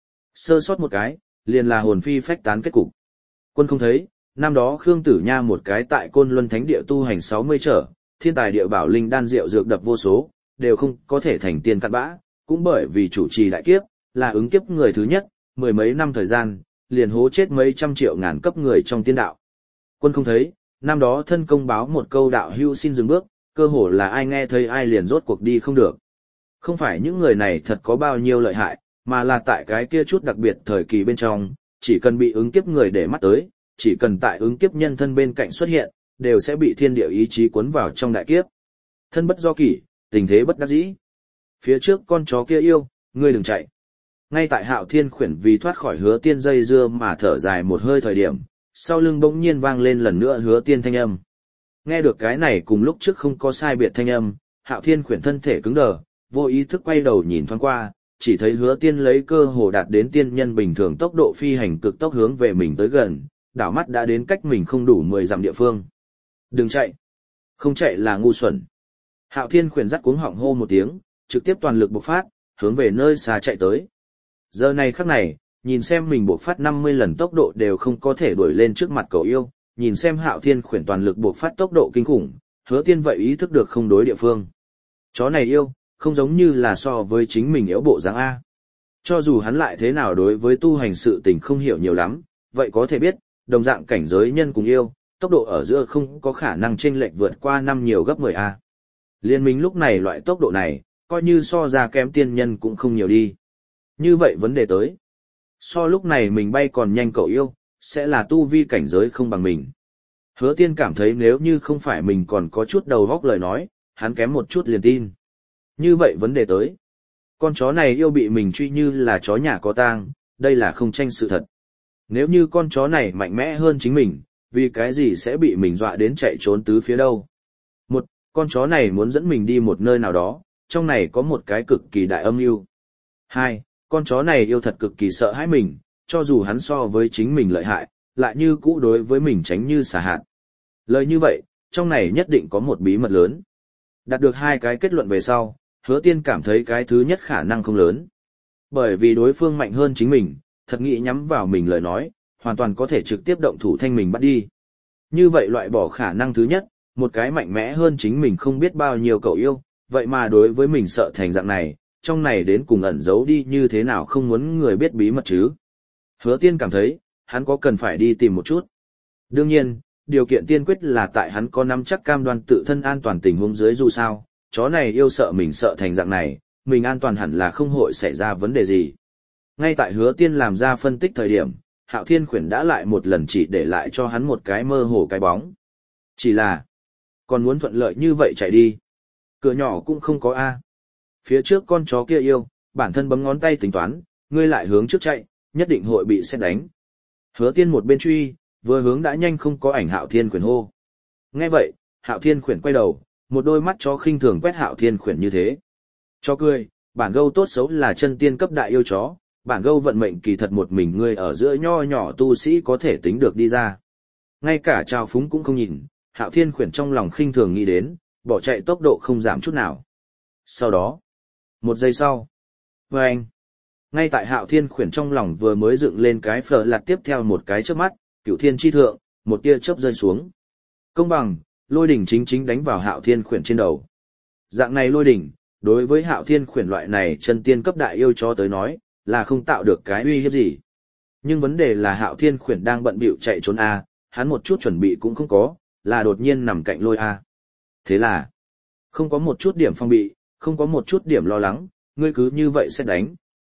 Sơ sót một cái, liền là hồn phi phách tán kết cục. Quân không thấy, năm đó Khương Tử Nha một cái tại Côn Luân Thánh địa tu hành 60 trở, thiên tài địa bảo linh đan rượu dược đập vô số, đều không có thể thành tiên cặn bã, cũng bởi vì chủ trì đại kiếp, là ứng kiếp người thứ nhất, mười mấy năm thời gian, liền hố chết mấy trăm triệu ngàn cấp người trong tiên đạo. Quân không thấy, năm đó thân công báo một câu đạo hưu xin dừng bước, cơ hồ là ai nghe thấy ai liền rốt cuộc đi không được. Không phải những người này thật có bao nhiêu lợi hại, mà là tại cái kia chút đặc biệt thời kỳ bên trong, chỉ cần bị ứng kiếp người để mắt tới, chỉ cần tại ứng kiếp nhân thân bên cạnh xuất hiện, đều sẽ bị thiên địa ý chí cuốn vào trong đại kiếp. Thân bất do kỷ, tình thế bất đắc dĩ. Phía trước con chó kia yêu, ngươi đừng chạy. Ngay tại Hạo Thiên Khuyển vì thoát khỏi Hứa Tiên dây dưa mà thở dài một hơi thời điểm, sau lưng bỗng nhiên vang lên lần nữa Hứa Tiên thanh âm. Nghe được cái này cùng lúc trước không có sai biệt thanh âm, Hạo Thiên Khuyển thân thể cứng đờ, vô ý thức quay đầu nhìn thoáng qua, chỉ thấy Hứa Tiên lấy cơ hồ đạt đến tiên nhân bình thường tốc độ phi hành cực tốc hướng về mình tới gần, đảo mắt đã đến cách mình không đủ 10 dặm địa phương. Đừng chạy. Không chạy là ngu xuẩn. Hạo Thiên Khuyển dắt cuống họng hô một tiếng, trực tiếp toàn lực bộc phát, hướng về nơi xa chạy tới. Giờ này khắc này, nhìn xem mình bộc phát 50 lần tốc độ đều không có thể đuổi lên trước mặt cậu yêu, nhìn xem Hạo Thiên Khuyển toàn lực bộc phát tốc độ kinh khủng, Hứa Tiên vậy ý thức được không đối địa phương. Chó này yêu, không giống như là so với chính mình yếu bộ dáng A. Cho dù hắn lại thế nào đối với tu hành sự tình không hiểu nhiều lắm, vậy có thể biết, đồng dạng cảnh giới nhân cùng yêu, tốc độ ở giữa không có khả năng chênh lệch vượt qua năm nhiều gấp 10A. Liên minh lúc này loại tốc độ này, coi như so ra kém tiên nhân cũng không nhiều đi. Như vậy vấn đề tới. So lúc này mình bay còn nhanh cậu yêu, sẽ là tu vi cảnh giới không bằng mình. Hứa Tiên cảm thấy nếu như không phải mình còn có chút đầu góc lời nói, hắn kém một chút liền tin. Như vậy vấn đề tới. Con chó này yêu bị mình truy như là chó nhà có tang, đây là không tranh sự thật. Nếu như con chó này mạnh mẽ hơn chính mình, vì cái gì sẽ bị mình dọa đến chạy trốn tứ phía đâu. Một, con chó này muốn dẫn mình đi một nơi nào đó, trong này có một cái cực kỳ đại âm mưu. Hai, con chó này yêu thật cực kỳ sợ hãi mình, cho dù hắn so với chính mình lợi hại, lại như cũ đối với mình tránh như xà hạt. Lời như vậy, trong này nhất định có một bí mật lớn. Đạt được hai cái kết luận về sau, Hứa Tiên cảm thấy cái thứ nhất khả năng không lớn. Bởi vì đối phương mạnh hơn chính mình, thật nghĩ nhắm vào mình lời nói, hoàn toàn có thể trực tiếp động thủ thanh mình bắt đi. Như vậy loại bỏ khả năng thứ nhất, một cái mạnh mẽ hơn chính mình không biết bao nhiêu cậu yêu, vậy mà đối với mình sợ thành dạng này, trong này đến cùng ẩn giấu đi như thế nào không muốn người biết bí mật chứ. Hứa Tiên cảm thấy, hắn có cần phải đi tìm một chút. Đương nhiên, điều kiện tiên quyết là tại hắn có nắm chắc cam đoan tự thân an toàn tình huống dưới dù sao, chó này yêu sợ mình sợ thành dạng này, mình an toàn hẳn là không hội xảy ra vấn đề gì. Ngay tại Hứa Tiên làm ra phân tích thời điểm, Hạo Thiên Khuyển đã lại một lần chỉ để lại cho hắn một cái mơ hồ cái bóng. Chỉ là, còn muốn thuận lợi như vậy chạy đi. Cửa nhỏ cũng không có A. Phía trước con chó kia yêu, bản thân bấm ngón tay tính toán, ngươi lại hướng trước chạy, nhất định hội bị xét đánh. Hứa Tiên một bên truy, vừa hướng đã nhanh không có ảnh Hạo Thiên Khuyển hô. Nghe vậy, Hạo Thiên Khuyển quay đầu, một đôi mắt chó khinh thường quét Hạo Thiên Khuyển như thế. Cho cười, bản gâu tốt xấu là chân tiên cấp đại yêu chó, bản gâu vận mệnh kỳ thật một mình ngươi ở giữa nho nhỏ tu sĩ có thể tính được đi ra. Ngay cả trào phúng cũng không nhìn, Hạo Thiên Khuyển trong lòng khinh thường nghĩ đến, bỏ chạy tốc độ không giảm chút nào. Sau đó, một giây sau, vâng, ngay tại Hạo Thiên Khuyển trong lòng vừa mới dựng lên cái phở lạt tiếp theo một cái chớp mắt, Cửu Thiên chi thượng, một tia chớp rơi xuống. Công bằng, lôi đỉnh chính chính đánh vào Hạo Thiên Khuyển trên đầu. Dạng này lôi đỉnh, đối với Hạo Thiên Khuyển loại này chân tiên cấp đại yêu chó tới nói, là không tạo được cái uy hiếp gì. Nhưng vấn đề là Hạo Thiên Khuyển đang bận bịu chạy trốn A, hắn một chút chuẩn bị cũng không có, là đột nhiên nằm cạnh lôi A. Thế là, không có một chút điểm phong bị, không có một chút điểm lo lắng, ngươi cứ như vậy sẽ đánh.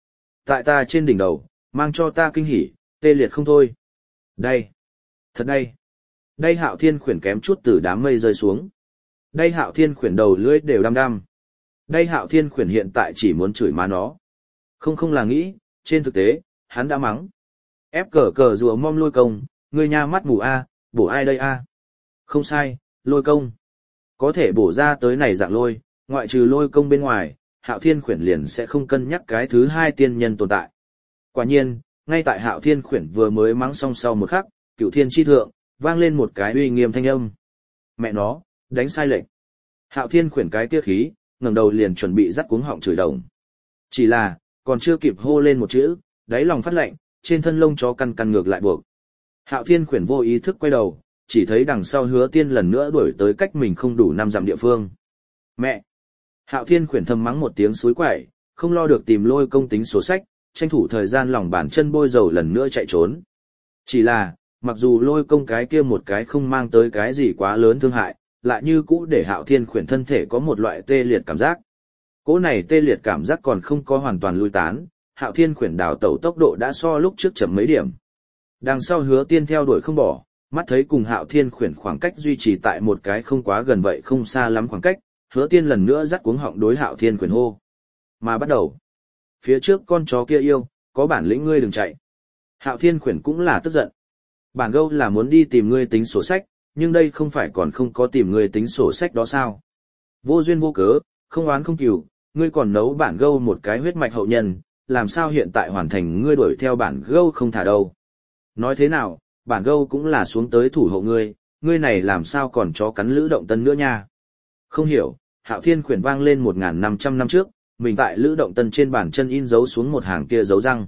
Tại ta trên đỉnh đầu, mang cho ta kinh hỉ, tê liệt không thôi. Đây, thật đây. Đây Hạo Thiên khuyển kém chút từ đám mây rơi xuống. Đây Hạo Thiên khuyển đầu lưỡi đều đăm đăm. Đây Hạo Thiên khuyển hiện tại chỉ muốn chửi má nó. Không là nghĩ, trên thực tế, hắn đã mắng. Ép cờ cờ rùa mom Lôi Công, ngươi nha mắt mù a, bổ ai đây a? Không sai, Lôi Công. Có thể bổ ra tới này dạng lôi, ngoại trừ Lôi Công bên ngoài, Hạo Thiên khuyển liền sẽ không cân nhắc cái thứ hai tiên nhân tồn tại. Quả nhiên, ngay tại Hạo Thiên khuyển vừa mới mắng xong sau một khắc, Cửu Thiên chi thượng vang lên một cái uy nghiêm thanh âm. Mẹ nó, đánh sai lệnh. Hạo Thiên khuyển cái kia khí, ngẩng đầu liền chuẩn bị dắt cuống họng chửi đồng. Chỉ là, còn chưa kịp hô lên một chữ, đáy lòng phát lạnh, trên thân lông chó căn căn ngược lại buộc. Hạo Thiên khuyển vô ý thức quay đầu, chỉ thấy đằng sau Hứa Tiên lần nữa đuổi tới cách mình không đủ 5 dặm địa phương. Mẹ! Hạo Thiên khuyển thầm mắng một tiếng suối quẩy, không lo được tìm Lôi Công tính sổ sách, tranh thủ thời gian lòng bàn chân bôi dầu lần nữa chạy trốn. Chỉ là, mặc dù Lôi Công cái kia một cái không mang tới cái gì quá lớn thương hại, lại như cũ để Hạo Thiên khuyển thân thể có một loại tê liệt cảm giác. Cỗ này tê liệt cảm giác còn không có hoàn toàn lui tán, Hạo Thiên khuyển đảo tẩu tốc độ đã so lúc trước chậm mấy điểm. Đằng sau Hứa Tiên theo đuổi không bỏ, mắt thấy cùng Hạo Thiên khuyển khoảng cách duy trì tại một cái không quá gần vậy không xa lắm khoảng cách, Hứa Tiên lần nữa dắt cuống họng đối Hạo Thiên khuyển hô. Mà bắt đầu. Phía trước con chó kia yêu, có bản lĩnh ngươi đừng chạy. Hạo Thiên khuyển cũng là tức giận. Bản gâu là muốn đi tìm ngươi tính sổ sách, nhưng đây không phải còn không có tìm ngươi tính sổ sách đó sao? Vô duyên vô cớ, không oán không cừu, ngươi còn nấu bản gâu một cái huyết mạch hậu nhân, làm sao hiện tại hoàn thành ngươi đuổi theo bản gâu không thả đâu? Nói thế nào, bản gâu cũng là xuống tới thủ hộ ngươi, ngươi này làm sao còn chó cắn Lữ Động Tân nữa nha? Không hiểu, Hạo Thiên khuyển vang lên 1.500 năm trước, mình tại Lữ Động Tân trên bàn chân in dấu xuống một hàng kia dấu răng.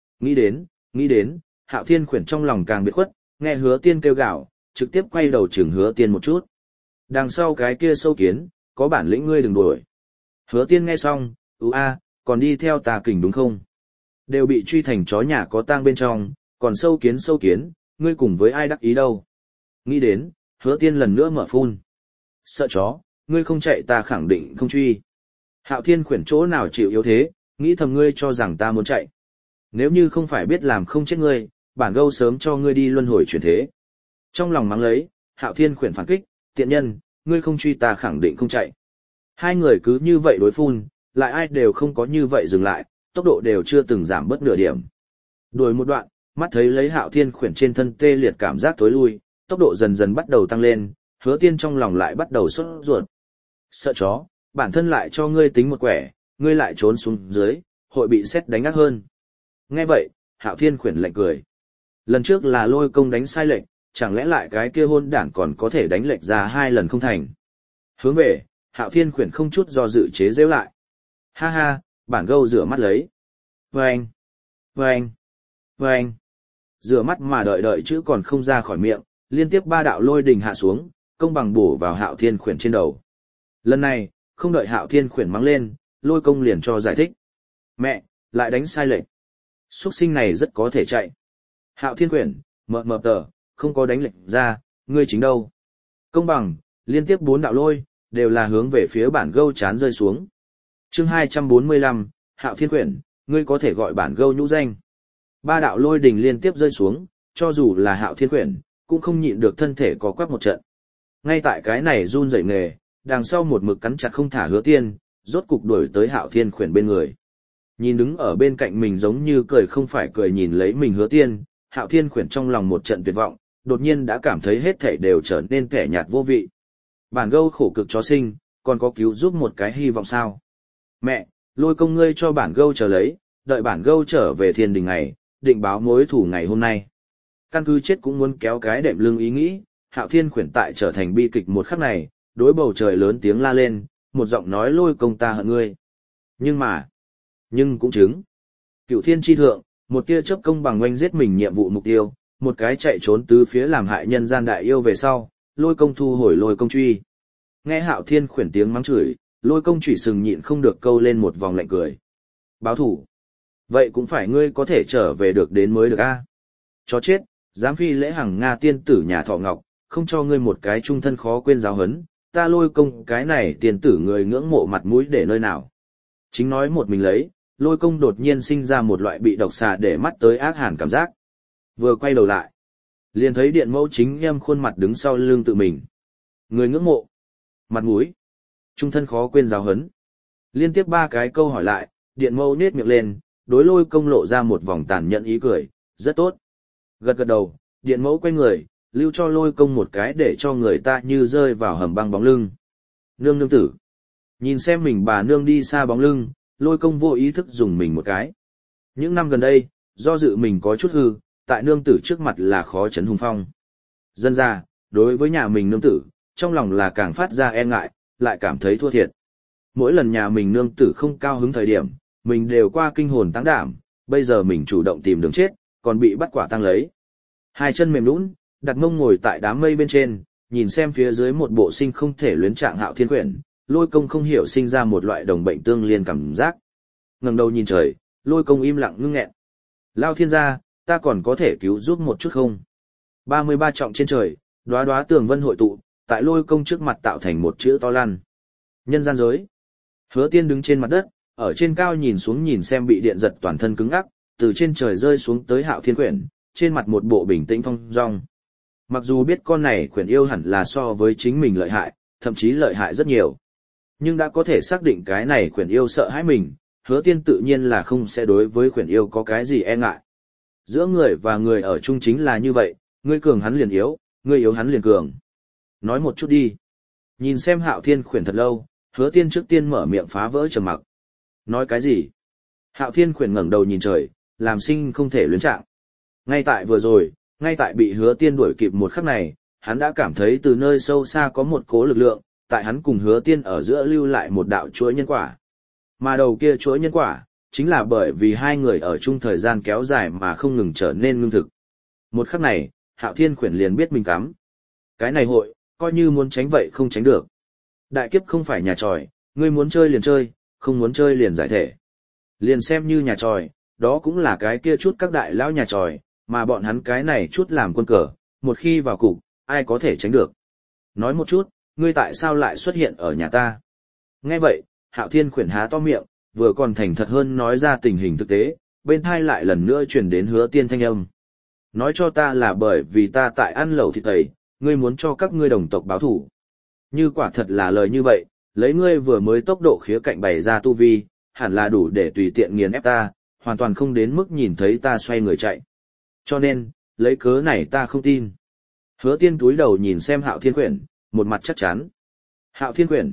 Nghĩ đến, Hạo Thiên khuyển trong lòng càng biệt khuất, nghe Hứa Tiên kêu gào, trực tiếp quay đầu chừng Hứa Tiên một chút. Đằng sau cái kia sâu kiến, có bản lĩnh ngươi đừng đuổi. Hứa Tiên nghe xong, còn đi theo tà kình đúng không? Đều bị truy thành chó nhà có tang bên trong, còn sâu kiến, ngươi cùng với ai đắc ý đâu? Nghĩ đến, Hứa Tiên lần nữa mở phun. Sợ chó, ngươi không chạy ta khẳng định không truy. Hạo Thiên khuyển chỗ nào chịu yếu thế, nghĩ thầm ngươi cho rằng ta muốn chạy. Nếu như không phải biết làm không chết ngươi, bản gâu sớm cho ngươi đi luân hồi chuyển thế. Trong lòng mắng lấy, Hạo Thiên khuyển phản kích, tiện nhân, ngươi không truy ta khẳng định không chạy. Hai người cứ như vậy đối phun, lại ai đều không có như vậy dừng lại, tốc độ đều chưa từng giảm bớt nửa điểm. Đuổi một đoạn, mắt thấy lấy Hạo Thiên khuyển trên thân tê liệt cảm giác thối lui, tốc độ dần dần bắt đầu tăng lên, Hứa Tiên trong lòng lại bắt đầu sốt ruột. Sợ chó, bản thân lại cho ngươi tính một quẻ, ngươi lại trốn xuống dưới, hội bị sét đánh ác hơn. Nghe vậy, Hạo Thiên khuyển lạnh cười. Lần trước là Lôi Công đánh sai lệnh, chẳng lẽ lại cái kia hôn đản còn có thể đánh lệch ra 2 lần không thành. Hướng về, Hạo Thiên khuyển không chút do dự chế giễu lại. Ha ha, bản gâu rửa mắt lấy. Vâng, vâng, vâng. Rửa mắt mà đợi chữ còn không ra khỏi miệng, liên tiếp 3 đạo lôi đình hạ xuống, công bằng bổ vào Hạo Thiên khuyển trên đầu. Lần này, không đợi Hạo Thiên khuyển mắng lên, Lôi Công liền cho giải thích. Mẹ, lại đánh sai lệnh. Xuất sinh này rất có thể chạy. Hạo Thiên khuyển, mờ tờ, không có đánh lệnh ra, ngươi chính đâu. Công bằng, liên tiếp 4 đạo lôi, đều là hướng về phía bản gâu chán rơi xuống. Chương 245, Hạo Thiên khuyển, ngươi có thể gọi bản gâu nhũ danh. 3 đạo lôi đình liên tiếp rơi xuống, cho dù là Hạo Thiên khuyển, cũng không nhịn được thân thể có quắc một trận. Ngay tại cái này run rẩy nghề, đằng sau một mực cắn chặt không thả Hứa Tiên, rốt cục đuổi tới Hạo Thiên khuyển bên người. Nhìn đứng ở bên cạnh mình giống như cười không phải cười nhìn lấy mình Hứa Tiên, Hạo Thiên khuyển trong lòng một trận tuyệt vọng, đột nhiên đã cảm thấy hết thảy đều trở nên kẻ nhạt vô vị. Bản gâu khổ cực chó sinh, còn có cứu giúp một cái hy vọng sao? Mẹ, Lôi Công ngươi cho bản gâu chờ lấy, đợi bản gâu trở về thiên đình ngày, định báo mối thủ ngày hôm nay. Căn cứ chết cũng muốn kéo cái đệm lưng ý nghĩ, Hạo Thiên khuyển tại trở thành bi kịch một khắc này, đối bầu trời lớn tiếng la lên, một giọng nói Lôi Công ta hận ngươi. Nhưng cũng chứng. Cửu thiên chi thượng, một tia chớp công bằng oanh giết mình nhiệm vụ mục tiêu, một cái chạy trốn tứ phía làm hại nhân gian đại yêu về sau, Lôi Công thu hồi Lôi Công truy. Nghe Hạo Thiên khuyển tiếng mắng chửi, Lôi Công chủy sừng nhịn không được câu lên một vòng lạnh cười. Báo thủ. Vậy cũng phải ngươi có thể trở về được đến mới được a. Chó chết, dám phi lễ hằng Nga tiên tử nhà Thọ Ngọc, không cho ngươi một cái trung thân khó quên giáo huấn, ta Lôi Công cái này tiên tử người ngưỡng mộ mặt mũi để nơi nào. Chính nói một mình lấy, Lôi Công đột nhiên sinh ra một loại bị độc xà để mắt tới ác hàn cảm giác. Vừa quay đầu lại, liền thấy Điện Mẫu chính em khuôn mặt đứng sau lưng tự mình. Người ngưỡng mộ, mặt mũi, trung thân khó quên giáo hấn. Liên tiếp 3 cái câu hỏi lại, Điện Mẫu nhếch miệng lên, đối Lôi Công lộ ra một vòng tàn nhẫn ý cười, rất tốt. Gật gật đầu, Điện Mẫu quay người, lưu cho Lôi Công một cái để cho người ta như rơi vào hầm băng bóng lưng. Nương nương tử. Nhìn xem mình bà nương đi xa bóng lưng, Lôi Công vô ý thức dùng mình một cái. Những năm gần đây, do dự mình có chút hư, tại nương tử trước mặt là khó chấn hùng phong. Dân ra, đối với nhà mình nương tử, trong lòng là càng phát ra e ngại, lại cảm thấy thua thiệt. Mỗi lần nhà mình nương tử không cao hứng thời điểm, mình đều qua kinh hồn táng đảm, bây giờ mình chủ động tìm đường chết, còn bị bắt quả tang lấy. Hai chân mềm nhũn, đặt mông ngồi tại đám mây bên trên, nhìn xem phía dưới một bộ sinh không thể luyến trạng Hạo Thiên Quyển, Lôi Công không hiểu sinh ra một loại đồng bệnh tương liên cảm giác. Ngẩng đầu nhìn trời, Lôi Công im lặng ngưng nghẹn. Lao thiên gia, ta còn có thể cứu giúp một chút không? 33 trọng trên trời, đóa đóa tường vân hội tụ, tại Lôi Công trước mặt tạo thành một chữ to lăn. Nhân gian giới. Hứa Tiên đứng trên mặt đất, ở trên cao nhìn xuống nhìn xem bị điện giật toàn thân cứng ngắc, từ trên trời rơi xuống tới Hạo Thiên Quyển, trên mặt một bộ bình tĩnh thong dong. Mặc dù biết con này quyển yêu hẳn là so với chính mình lợi hại, thậm chí lợi hại rất nhiều. Nhưng đã có thể xác định cái này quyển yêu sợ hãi mình, Hứa Tiên tự nhiên là không sẽ đối với quyển yêu có cái gì e ngại. Giữa người và người ở chung chính là như vậy, ngươi cường hắn liền yếu, ngươi yếu hắn liền cường. Nói một chút đi. Nhìn xem Hạo Thiên Quyển thật lâu, Hứa Tiên trước tiên mở miệng phá vỡ trầm mặc. Nói cái gì? Hạo Thiên Quyển ngẩng đầu nhìn trời, làm sinh không thể luyến trạng. Ngay tại vừa rồi, ngay tại bị Hứa Tiên đuổi kịp một khắc này, hắn đã cảm thấy từ nơi sâu xa có một cỗ lực lượng, tại hắn cùng Hứa Tiên ở giữa lưu lại một đạo chuỗi nhân quả. Mà đầu kia chuỗi nhân quả, chính là bởi vì hai người ở chung thời gian kéo dài mà không ngừng trở nên ngưng thực. Một khắc này, Hạo Thiên Quyển liền biết mình cắm. Cái này hội, coi như muốn tránh vậy không tránh được. Đại kiếp không phải nhà tròi, ngươi muốn chơi liền chơi, không muốn chơi liền giải thể. Liền xem như nhà tròi, đó cũng là cái kia chút các đại lão nhà tròi, mà bọn hắn cái này chút làm quân cờ, một khi vào cục, ai có thể tránh được. Nói một chút, ngươi tại sao lại xuất hiện ở nhà ta? Nghe vậy, Hạo Thiên Quyển há to miệng, vừa còn thành thật hơn nói ra tình hình thực tế, bên thai lại lần nữa truyền đến Hứa Tiên thanh âm. Nói cho ta là bởi vì ta tại ăn lẩu thịt tẩy, ngươi muốn cho các ngươi đồng tộc báo thủ. Như quả thật là lời như vậy, lấy ngươi vừa mới tốc độ khía cạnh bày ra tu vi, hẳn là đủ để tùy tiện nghiền ép ta, hoàn toàn không đến mức nhìn thấy ta xoay người chạy. Cho nên, lấy cớ này ta không tin. Hứa Tiên túi đầu nhìn xem Hạo Thiên Quyển, một mặt chắc chắn. Hạo Thiên Quyển,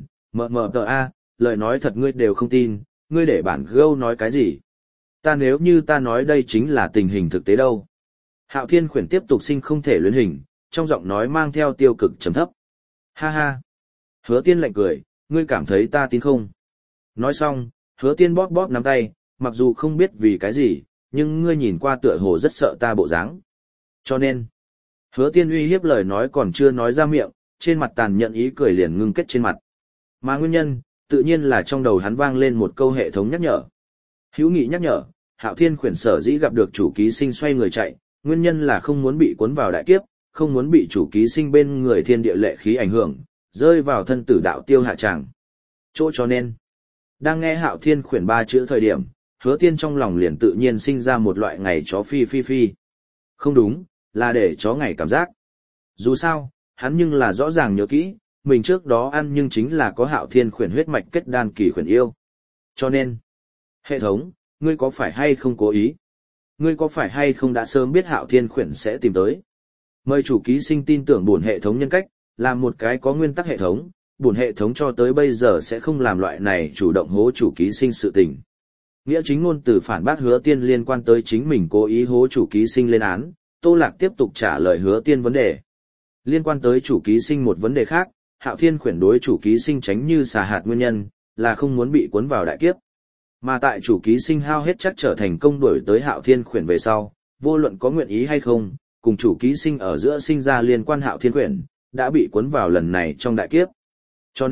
a, lời nói thật ngươi đều không tin, ngươi để bản gâu nói cái gì? Ta nếu như ta nói đây chính là tình hình thực tế đâu? Hạo Thiên Quyển tiếp tục sinh không thể luyến hình, trong giọng nói mang theo tiêu cực trầm thấp. Ha ha. Hứa Tiên lạnh cười, ngươi cảm thấy ta tin không? Nói xong, Hứa Tiên bóp bóp nắm tay, mặc dù không biết vì cái gì, nhưng ngươi nhìn qua tựa hồ rất sợ ta bộ dáng. Cho nên, Hứa Tiên uy hiếp lời nói còn chưa nói ra miệng, trên mặt tàn nhẫn ý cười liền ngưng kết trên mặt. Mà nguyên nhân, tự nhiên là trong đầu hắn vang lên một câu hệ thống nhắc nhở. Hữu nghị nhắc nhở, Hạo Thiên Quyển sở dĩ gặp được chủ ký sinh xoay người chạy, nguyên nhân là không muốn bị cuốn vào đại kiếp, không muốn bị chủ ký sinh bên người thiên địa lệ khí ảnh hưởng, rơi vào thân tử đạo tiêu hạ tràng. Chỗ cho nên, đang nghe Hạo Thiên Quyển 3 chữ thời điểm, Hứa Tiên trong lòng liền tự nhiên sinh ra một loại ngày chó phi phi phi. Không đúng, là để chó ngày cảm giác. Dù sao, hắn nhưng là rõ ràng nhớ kỹ, mình trước đó ăn nhưng chính là có Hạo Thiên Quyển huyết mạch kết đan kỳ quyển yêu. Cho nên, hệ thống, ngươi có phải hay không cố ý? Ngươi có phải hay không đã sớm biết Hạo Thiên Quyển sẽ tìm tới? Mời chủ ký sinh tin tưởng bổn hệ thống nhân cách, là một cái có nguyên tắc hệ thống, bổn hệ thống cho tới bây giờ sẽ không làm loại này chủ động hố chủ ký sinh sự tình. Nghĩa chính ngôn từ phản bác Hứa Tiên liên quan tới chính mình cố ý hố chủ ký sinh lên án, Tô Lạc tiếp tục trả lời Hứa Tiên vấn đề. Liên quan tới chủ ký sinh một vấn đề khác, Hạo Thiên Quyển đối chủ ký sinh tránh như xà hạt nguyên nhân, là không muốn bị cuốn vào đại kiếp. Mà tại chủ ký sinh hao hết chắc trở thành công đuổi tới Hạo Thiên Quyển về sau, vô luận có nguyện ý hay không, cùng chủ ký sinh ở giữa sinh ra liên quan Hạo Thiên Quyển, đã bị cuốn vào lần này trong đại kiếp. Cho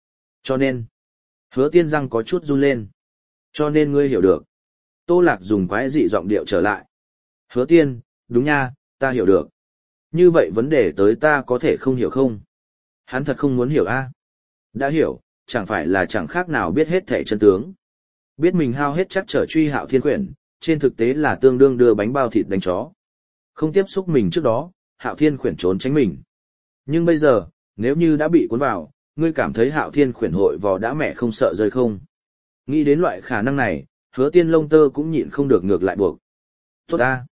nên, Hứa Tiên răng có chút run lên. Cho nên ngươi hiểu được. Tô Lạc dùng quái dị giọng điệu trở lại. Hứa Tiên, đúng nha, ta hiểu được. Như vậy vấn đề tới ta có thể không hiểu không? Hắn thật không muốn hiểu a. Đã hiểu, chẳng phải là chẳng khác nào biết hết thảy chân tướng. Biết mình hao hết chắc trở truy Hạo Thiên Quyển, trên thực tế là tương đương đưa bánh bao thịt đánh chó. Không tiếp xúc mình trước đó, Hạo Thiên Quyển trốn tránh mình. Nhưng bây giờ, nếu như đã bị cuốn vào, ngươi cảm thấy Hạo Thiên Quyển hội vò đã mẹ không sợ rơi không? Nghĩ đến loại khả năng này, Hứa Tiên lông tơ cũng nhịn không được ngược lại buộc. Tốt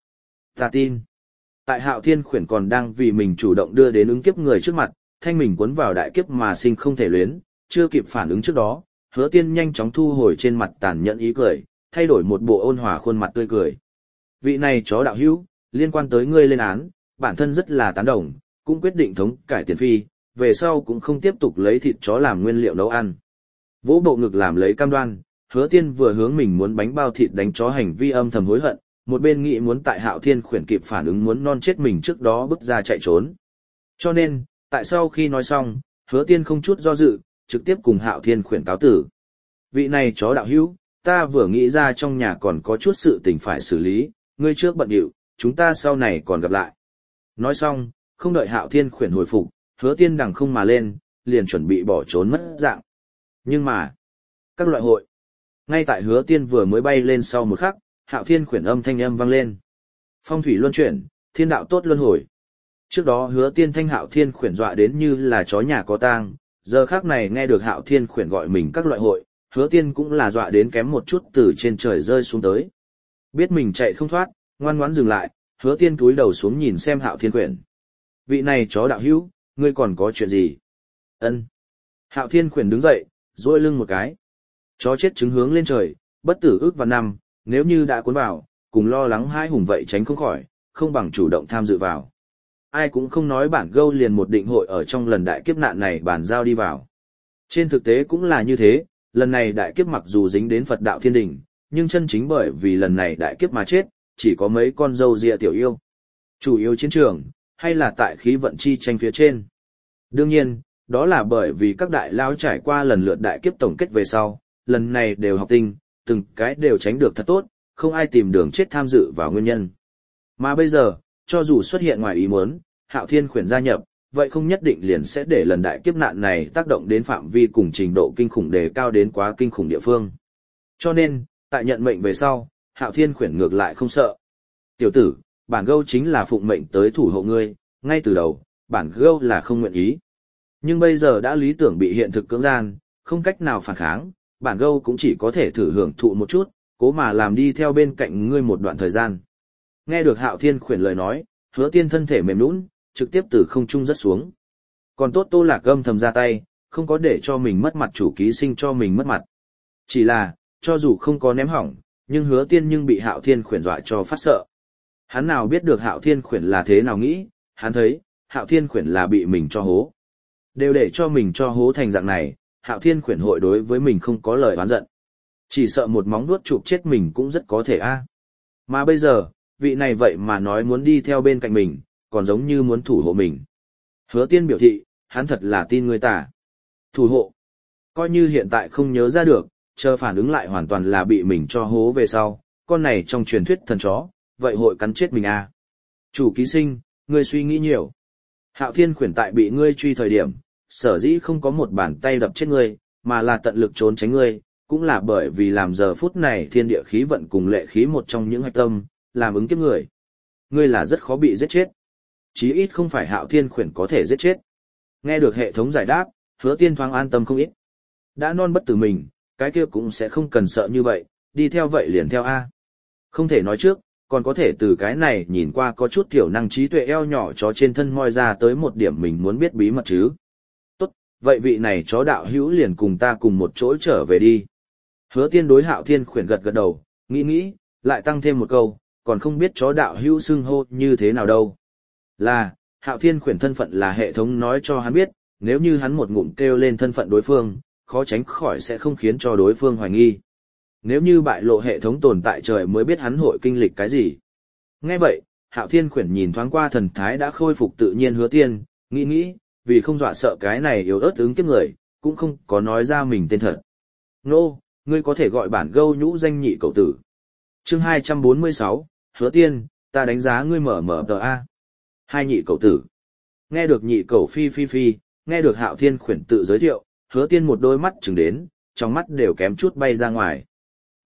ta tin. Tại Hạo Thiên Quyển còn đang vì mình chủ động đưa đến ứng kiếp người trước mặt, thanh mình cuốn vào đại kiếp mà sinh không thể luyến, chưa kịp phản ứng trước đó, Hứa Tiên nhanh chóng thu hồi trên mặt tàn nhẫn ý cười, thay đổi một bộ ôn hòa khuôn mặt tươi cười. Vị này chó đạo hữu, liên quan tới ngươi lên án, bản thân rất là tán đồng, cũng quyết định thống cải tiền phi, về sau cũng không tiếp tục lấy thịt chó làm nguyên liệu nấu ăn. Vỗ bộ ngực làm lấy cam đoan, Hứa Tiên vừa hướng mình muốn bánh bao thịt đánh chó hành vi âm thầm hối hận, một bên nghĩ muốn tại Hạo Thiên Quyển kịp phản ứng muốn non chết mình trước đó bước ra chạy trốn. Cho nên, tại sau khi nói xong, Hứa Tiên không chút do dự, trực tiếp cùng Hạo Thiên Quyển cáo tử. Vị này chó đạo hữu, ta vừa nghĩ ra trong nhà còn có chút sự tình phải xử lý, ngươi trước bận điệu, chúng ta sau này còn gặp lại. Nói xong, không đợi Hạo Thiên Quyển hồi phục, Hứa Tiên đằng không mà lên, liền chuẩn bị bỏ trốn mất dạng. Nhưng mà, các loại hội, ngay tại Hứa Tiên vừa mới bay lên sau một khắc, Hạo Thiên Quyển âm thanh âm vang lên. Phong thủy luân chuyển, thiên đạo tốt luân hồi. Trước đó Hứa Tiên thanh Hạo Thiên Quyển dọa đến như là chó nhà có tang, giờ khắc này nghe được Hạo Thiên Quyển gọi mình các loại hội, Hứa Tiên cũng là dọa đến kém một chút từ trên trời rơi xuống tới. Biết mình chạy không thoát, ngoan ngoãn dừng lại, Hứa Tiên cúi đầu xuống nhìn xem Hạo Thiên Quyển. Vị này chó đạo hữu, ngươi còn có chuyện gì? Ân. Hạo Thiên Quyển đứng dậy, duỗi lưng một cái. Chó chết trứng hướng lên trời, bất tử ước và năm, nếu như đã cuốn vào, cùng lo lắng hai hùng vậy tránh không khỏi, không bằng chủ động tham dự vào. Ai cũng không nói bản gâu liền một định hội ở trong lần đại kiếp nạn này bàn giao đi vào. Trên thực tế cũng là như thế, lần này đại kiếp mặc dù dính đến Phật đạo thiên đình, nhưng chân chính bởi vì lần này đại kiếp mà chết, chỉ có mấy con dâu dịa tiểu yêu. Chủ yếu chiến trường, hay là tại khí vận chi tranh phía trên. Đương nhiên, đó là bởi vì các đại lao trải qua lần lượt đại kiếp tổng kết về sau, lần này đều học tinh, từng cái đều tránh được thật tốt, không ai tìm đường chết tham dự vào nguyên nhân. Mà bây giờ, cho dù xuất hiện ngoài ý muốn, Hạo Thiên Quyển gia nhập, vậy không nhất định liền sẽ để lần đại kiếp nạn này tác động đến phạm vi cùng trình độ kinh khủng đề cao đến quá kinh khủng địa phương. Cho nên, tại nhận mệnh về sau, Hạo Thiên Quyển ngược lại không sợ. Tiểu tử, bản gâu chính là phụng mệnh tới thủ hộ ngươi, ngay từ đầu, bản gâu là không nguyện ý. Nhưng bây giờ đã lý tưởng bị hiện thực cưỡng gian, không cách nào phản kháng, bản gâu cũng chỉ có thể thử hưởng thụ một chút, cố mà làm đi theo bên cạnh ngươi một đoạn thời gian. Nghe được Hạo Thiên Quyển lời nói, Hứa Tiên thân thể mềm nhũn, trực tiếp từ không trung rớt xuống. Còn tốt Tô Lạc âm thầm ra tay, không có để cho mình mất mặt chủ ký sinh cho mình mất mặt. Chỉ là, cho dù không có ném hỏng, nhưng Hứa Tiên nhưng bị Hạo Thiên Quyển dọa cho phát sợ. Hắn nào biết được Hạo Thiên Quyển là thế nào nghĩ, hắn thấy, Hạo Thiên Quyển là bị mình cho hố. Đều để cho mình cho hố thành dạng này, Hạo Thiên Quyển hội đối với mình không có lời oán giận. Chỉ sợ một móng vuốt chụp chết mình cũng rất có thể a. Mà bây giờ, vị này vậy mà nói muốn đi theo bên cạnh mình, còn giống như muốn thủ hộ mình. Hứa Tiên biểu thị, hắn thật là tin người ta. Thủ hộ. Coi như hiện tại không nhớ ra được, chờ phản ứng lại hoàn toàn là bị mình cho hố về sau, con này trong truyền thuyết thần chó, vậy hội cắn chết mình à. Chủ ký sinh, ngươi suy nghĩ nhiều. Hạo Thiên Quyển tại bị ngươi truy thời điểm, sở dĩ không có một bàn tay đập chết ngươi, mà là tận lực trốn tránh ngươi, cũng là bởi vì làm giờ phút này thiên địa khí vận cùng lệ khí một trong những hạch tâm, làm ứng kiếp người. Ngươi là rất khó bị giết chết. Chí ít không phải Hạo Thiên Quyển có thể giết chết. Nghe được hệ thống giải đáp, Hứa Tiên thoáng an tâm không ít. Đã non bất tử mình, cái kia cũng sẽ không cần sợ như vậy, đi theo vậy liền theo A. Không thể nói trước, còn có thể từ cái này nhìn qua có chút thiểu năng trí tuệ eo nhỏ chó trên thân moi ra tới một điểm mình muốn biết bí mật chứ. Tốt, vậy vị này chó đạo hữu liền cùng ta cùng một chỗ trở về đi. Hứa Tiên đối Hạo Thiên Quyển gật gật đầu, nghĩ, lại tăng thêm một câu, còn không biết chó đạo hữu xưng hô như thế nào đâu. Là, Hạo Thiên Quyển thân phận là hệ thống nói cho hắn biết, nếu như hắn một ngụm kêu lên thân phận đối phương, khó tránh khỏi sẽ không khiến cho đối phương hoài nghi. Nếu như bại lộ hệ thống tồn tại trời mới biết hắn hội kinh lịch cái gì. Nghe vậy, Hạo Thiên Quyển nhìn thoáng qua thần thái đã khôi phục tự nhiên Hứa Tiên, nghĩ, vì không dọa sợ cái này yếu ớt ứng kiếp người, cũng không có nói ra mình tên thật. Nô, ngươi có thể gọi bản gâu nhũ danh nhị cậu tử. Chương 246, Hứa Tiên, ta đánh giá ngươi mở tờ A. Hai nhị cậu tử. Nghe được nhị cậu phi, nghe được Hạo Thiên Quyển tự giới thiệu, Hứa Tiên một đôi mắt chừng đến, trong mắt đều kém chút bay ra ngoài.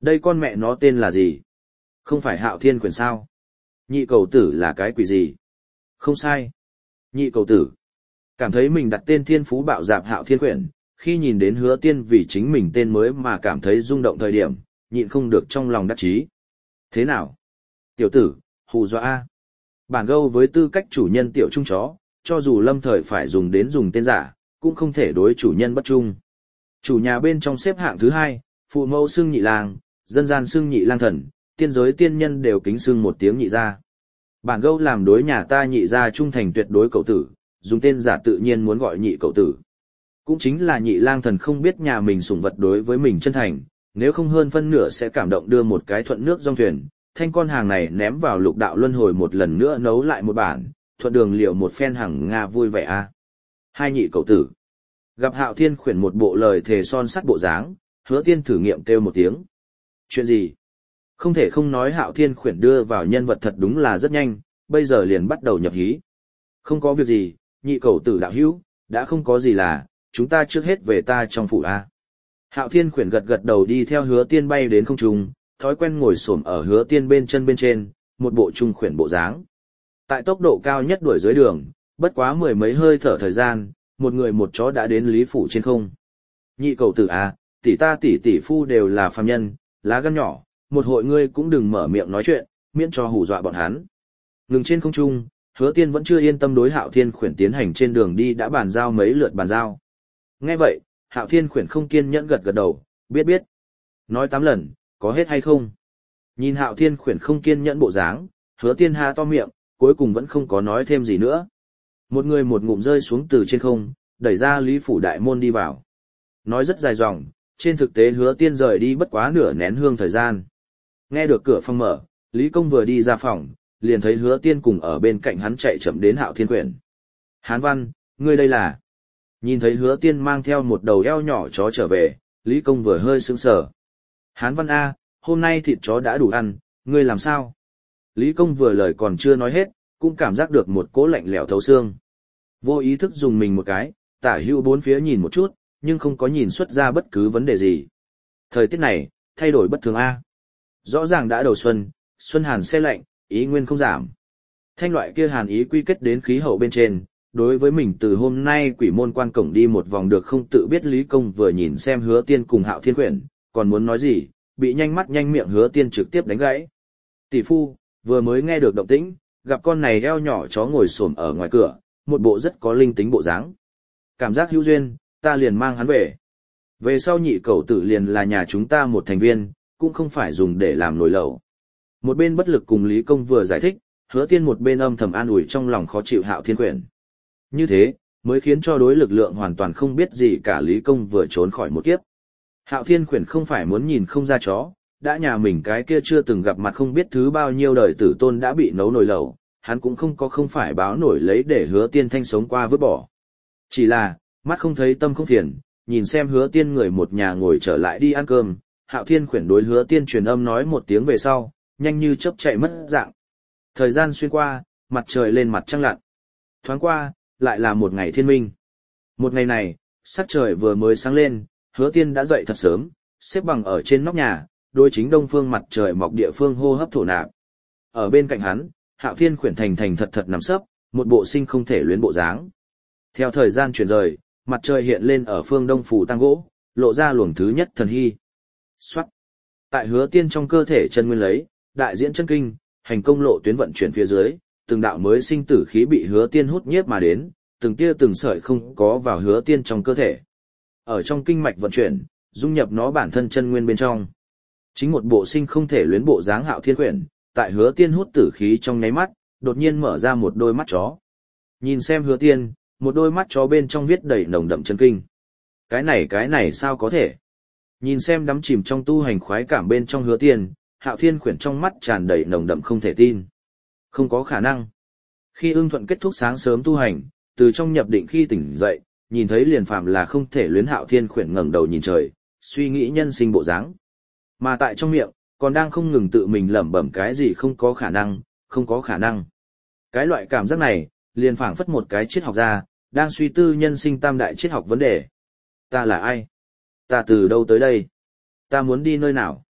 Đây con mẹ nó tên là gì? Không phải Hạo Thiên Quyển sao? Nhị cầu tử là cái quỷ gì? Không sai. Nhị cầu tử. Cảm thấy mình đặt tên thiên phú bạo dạp Hạo Thiên Quyển, khi nhìn đến Hứa Tiên vì chính mình tên mới mà cảm thấy rung động thời điểm, nhịn không được trong lòng đắc chí. Thế nào? Tiểu tử, hù dọa a. Bản gâu với tư cách chủ nhân tiểu trung chó, cho dù lâm thời phải dùng tên giả, cũng không thể đối chủ nhân bất trung. Chủ nhà bên trong xếp hạng thứ 2, phụ mẫu xưng nhị lang, dân gian xưng nhị lang thần, tiên giới tiên nhân đều kính xưng một tiếng nhị gia. Bản gâu làm đối nhà ta nhị gia trung thành tuyệt đối cậu tử, dùng tên giả tự nhiên muốn gọi nhị cậu tử. Cũng chính là nhị lang thần không biết nhà mình sủng vật đối với mình chân thành, nếu không hơn phân nửa sẽ cảm động đưa một cái thuận nước dòng thuyền, thanh con hàng này ném vào lục đạo luân hồi một lần nữa nấu lại một bản, thuận đường liệu một phen hàng Nga vui vẻ a. Hai nhị cậu tử. Gặp Hạo Thiên Khuyển một bộ lời thề son sắt bộ dáng, Hứa Tiên thử nghiệm kêu một tiếng. Chuyện gì? Không thể không nói Hạo Thiên Khuyển đưa vào nhân vật thật đúng là rất nhanh, bây giờ liền bắt đầu nhập hí. Không có việc gì, nhị cậu tử đạo hữu, đã không có gì là, chúng ta trước hết về ta trong phủ a. Hạo Thiên Khuyển gật gật đầu đi theo Hứa Tiên bay đến không trung, thói quen ngồi xổm ở Hứa Tiên bên chân bên trên, một bộ trung khuyển bộ dáng. Tại tốc độ cao nhất đuổi dưới đường, bất quá mười mấy hơi thở thời gian, một người một chó đã đến Lý phủ trên không. Nhị cầu tử à, tỷ ta tỷ phu đều là phàm nhân, lá gan nhỏ, một hội ngươi cũng đừng mở miệng nói chuyện, miễn cho hù dọa bọn hắn. Ngừng trên không trung, Hứa Tiên vẫn chưa yên tâm đối Hạo Thiên Khuyển tiến hành trên đường đi đã bàn giao mấy lượt bàn giao. Nghe vậy, Hạo Thiên Khuyển không kiên nhẫn gật gật đầu, biết. Nói 8 lần, có hết hay không? Nhìn Hạo Thiên Khuyển không kiên nhẫn bộ dáng, Hứa Tiên ha to miệng, cuối cùng vẫn không có nói thêm gì nữa. Một người một ngụm rơi xuống từ trên không, đẩy ra Lý phủ đại môn đi vào. Nói rất dài dòng, trên thực tế Hứa Tiên rời đi bất quá nửa nén hương thời gian. Nghe được cửa phòng mở, Lý Công vừa đi ra phòng, liền thấy Hứa Tiên cùng ở bên cạnh hắn chạy chậm đến Hạo Thiên Khuyển. Hán Văn, ngươi đây là? Nhìn thấy Hứa Tiên mang theo một đầu eo nhỏ chó trở về, Lý Công vừa hơi sững sờ. Hán Văn A, hôm nay thịt chó đã đủ ăn, ngươi làm sao? Lý Công vừa lời còn chưa nói hết, cũng cảm giác được một cỗ lạnh lẽo thấu xương. Vô ý thức dùng mình một cái, tả hữu bốn phía nhìn một chút, nhưng không có nhìn xuất ra bất cứ vấn đề gì. Thời tiết này, thay đổi bất thường A. Rõ ràng đã đầu xuân, xuân hàn se lạnh, ý nguyên không giảm. Thanh loại kia hàn ý quy kết đến khí hậu bên trên, đối với mình từ hôm nay quỷ môn quan cổng đi một vòng được không tự biết. Lý Công vừa nhìn xem Hứa Tiên cùng Hạo Thiên Khuyển, còn muốn nói gì, bị nhanh mắt nhanh miệng Hứa Tiên trực tiếp đánh gãy. Tỷ phu, vừa mới nghe được động tĩnh, gặp con này eo nhỏ chó ngồi xổm ở ngoài cửa, một bộ rất có linh tính bộ dáng. Cảm giác hữu duyên, ta liền mang hắn về. Về sau nhị cậu tử liền là nhà chúng ta một thành viên, cũng không phải dùng để làm nồi lẩu. Một bên bất lực cùng Lý Công vừa giải thích, Hứa Tiên một bên âm thầm an ủi trong lòng khó chịu Hạo Thiên Khuyển. Như thế, mới khiến cho đối lực lượng hoàn toàn không biết gì cả Lý Công vừa trốn khỏi một kiếp. Hạo Thiên Khuyển không phải muốn nhìn không ra chó, đã nhà mình cái kia chưa từng gặp mặt không biết thứ bao nhiêu đời tử tôn đã bị nấu nồi lẩu, hắn cũng không phải báo nổi lấy để Hứa Tiên thanh sống qua vứt bỏ. Chỉ là, mắt không thấy tâm không phiền, nhìn xem Hứa Tiên người một nhà ngồi trở lại đi ăn cơm, Hạo Thiên Khuyển đối Hứa Tiên truyền âm nói một tiếng về sau, nhanh như chớp chạy mất dạng. Thời gian xuyên qua, mặt trời lên mặt trăng lặn. Thoáng qua, lại là một ngày thiên minh. Một ngày này, sắc trời vừa mới sáng lên, Hứa Tiên đã dậy thật sớm, xếp bằng ở trên nóc nhà, đối chính đông phương mặt trời mọc địa phương hô hấp thổ nạp. Ở bên cạnh hắn, Hạo Thiên Khuyển thành thật nằm sấp, một bộ sinh không thể luyến bộ dáng. Theo thời gian chuyển rời, mặt trời hiện lên ở phương đông phủ tăng gỗ, lộ ra luồng thứ nhất thần hy. Soát. Tại Hứa Tiên trong cơ thể chân nguyên lấy, đại diễn chân kinh, hành công lộ tuyến vận chuyển phía dưới, từng đạo mới sinh tử khí bị Hứa Tiên hút nhiếp mà đến, từng tia từng sợi không có vào Hứa Tiên trong cơ thể. Ở trong kinh mạch vận chuyển, dung nhập nó bản thân chân nguyên bên trong. Chính một bộ sinh không thể luyến bộ dáng Hạo Thiên Khuyển, tại Hứa Tiên hút tử khí trong nháy mắt, đột nhiên mở ra một đôi mắt chó. Nhìn xem Hứa Tiên, một đôi mắt chó bên trong viết đầy nồng đậm chân kinh. Cái này sao có thể? Nhìn xem đắm chìm trong tu hành khoái cảm bên trong Hứa Tiên, Hạo Thiên Khuyển trong mắt tràn đầy nồng đậm không thể tin. Không có khả năng. Khi ưng thuận kết thúc sáng sớm tu hành, từ trong nhập định khi tỉnh dậy, nhìn thấy liền phạm là không thể luyến. Hạo Thiên Khuyển ngẩng đầu nhìn trời, suy nghĩ nhân sinh bộ dáng. Mà tại trong miệng, còn đang không ngừng tự mình lẩm bẩm cái gì không có khả năng, không có khả năng. Cái loại cảm giác này, liền phảng phất một cái triết học gia, đang suy tư nhân sinh tam đại triết học vấn đề. Ta là ai? Ta từ đâu tới đây? Ta muốn đi nơi nào?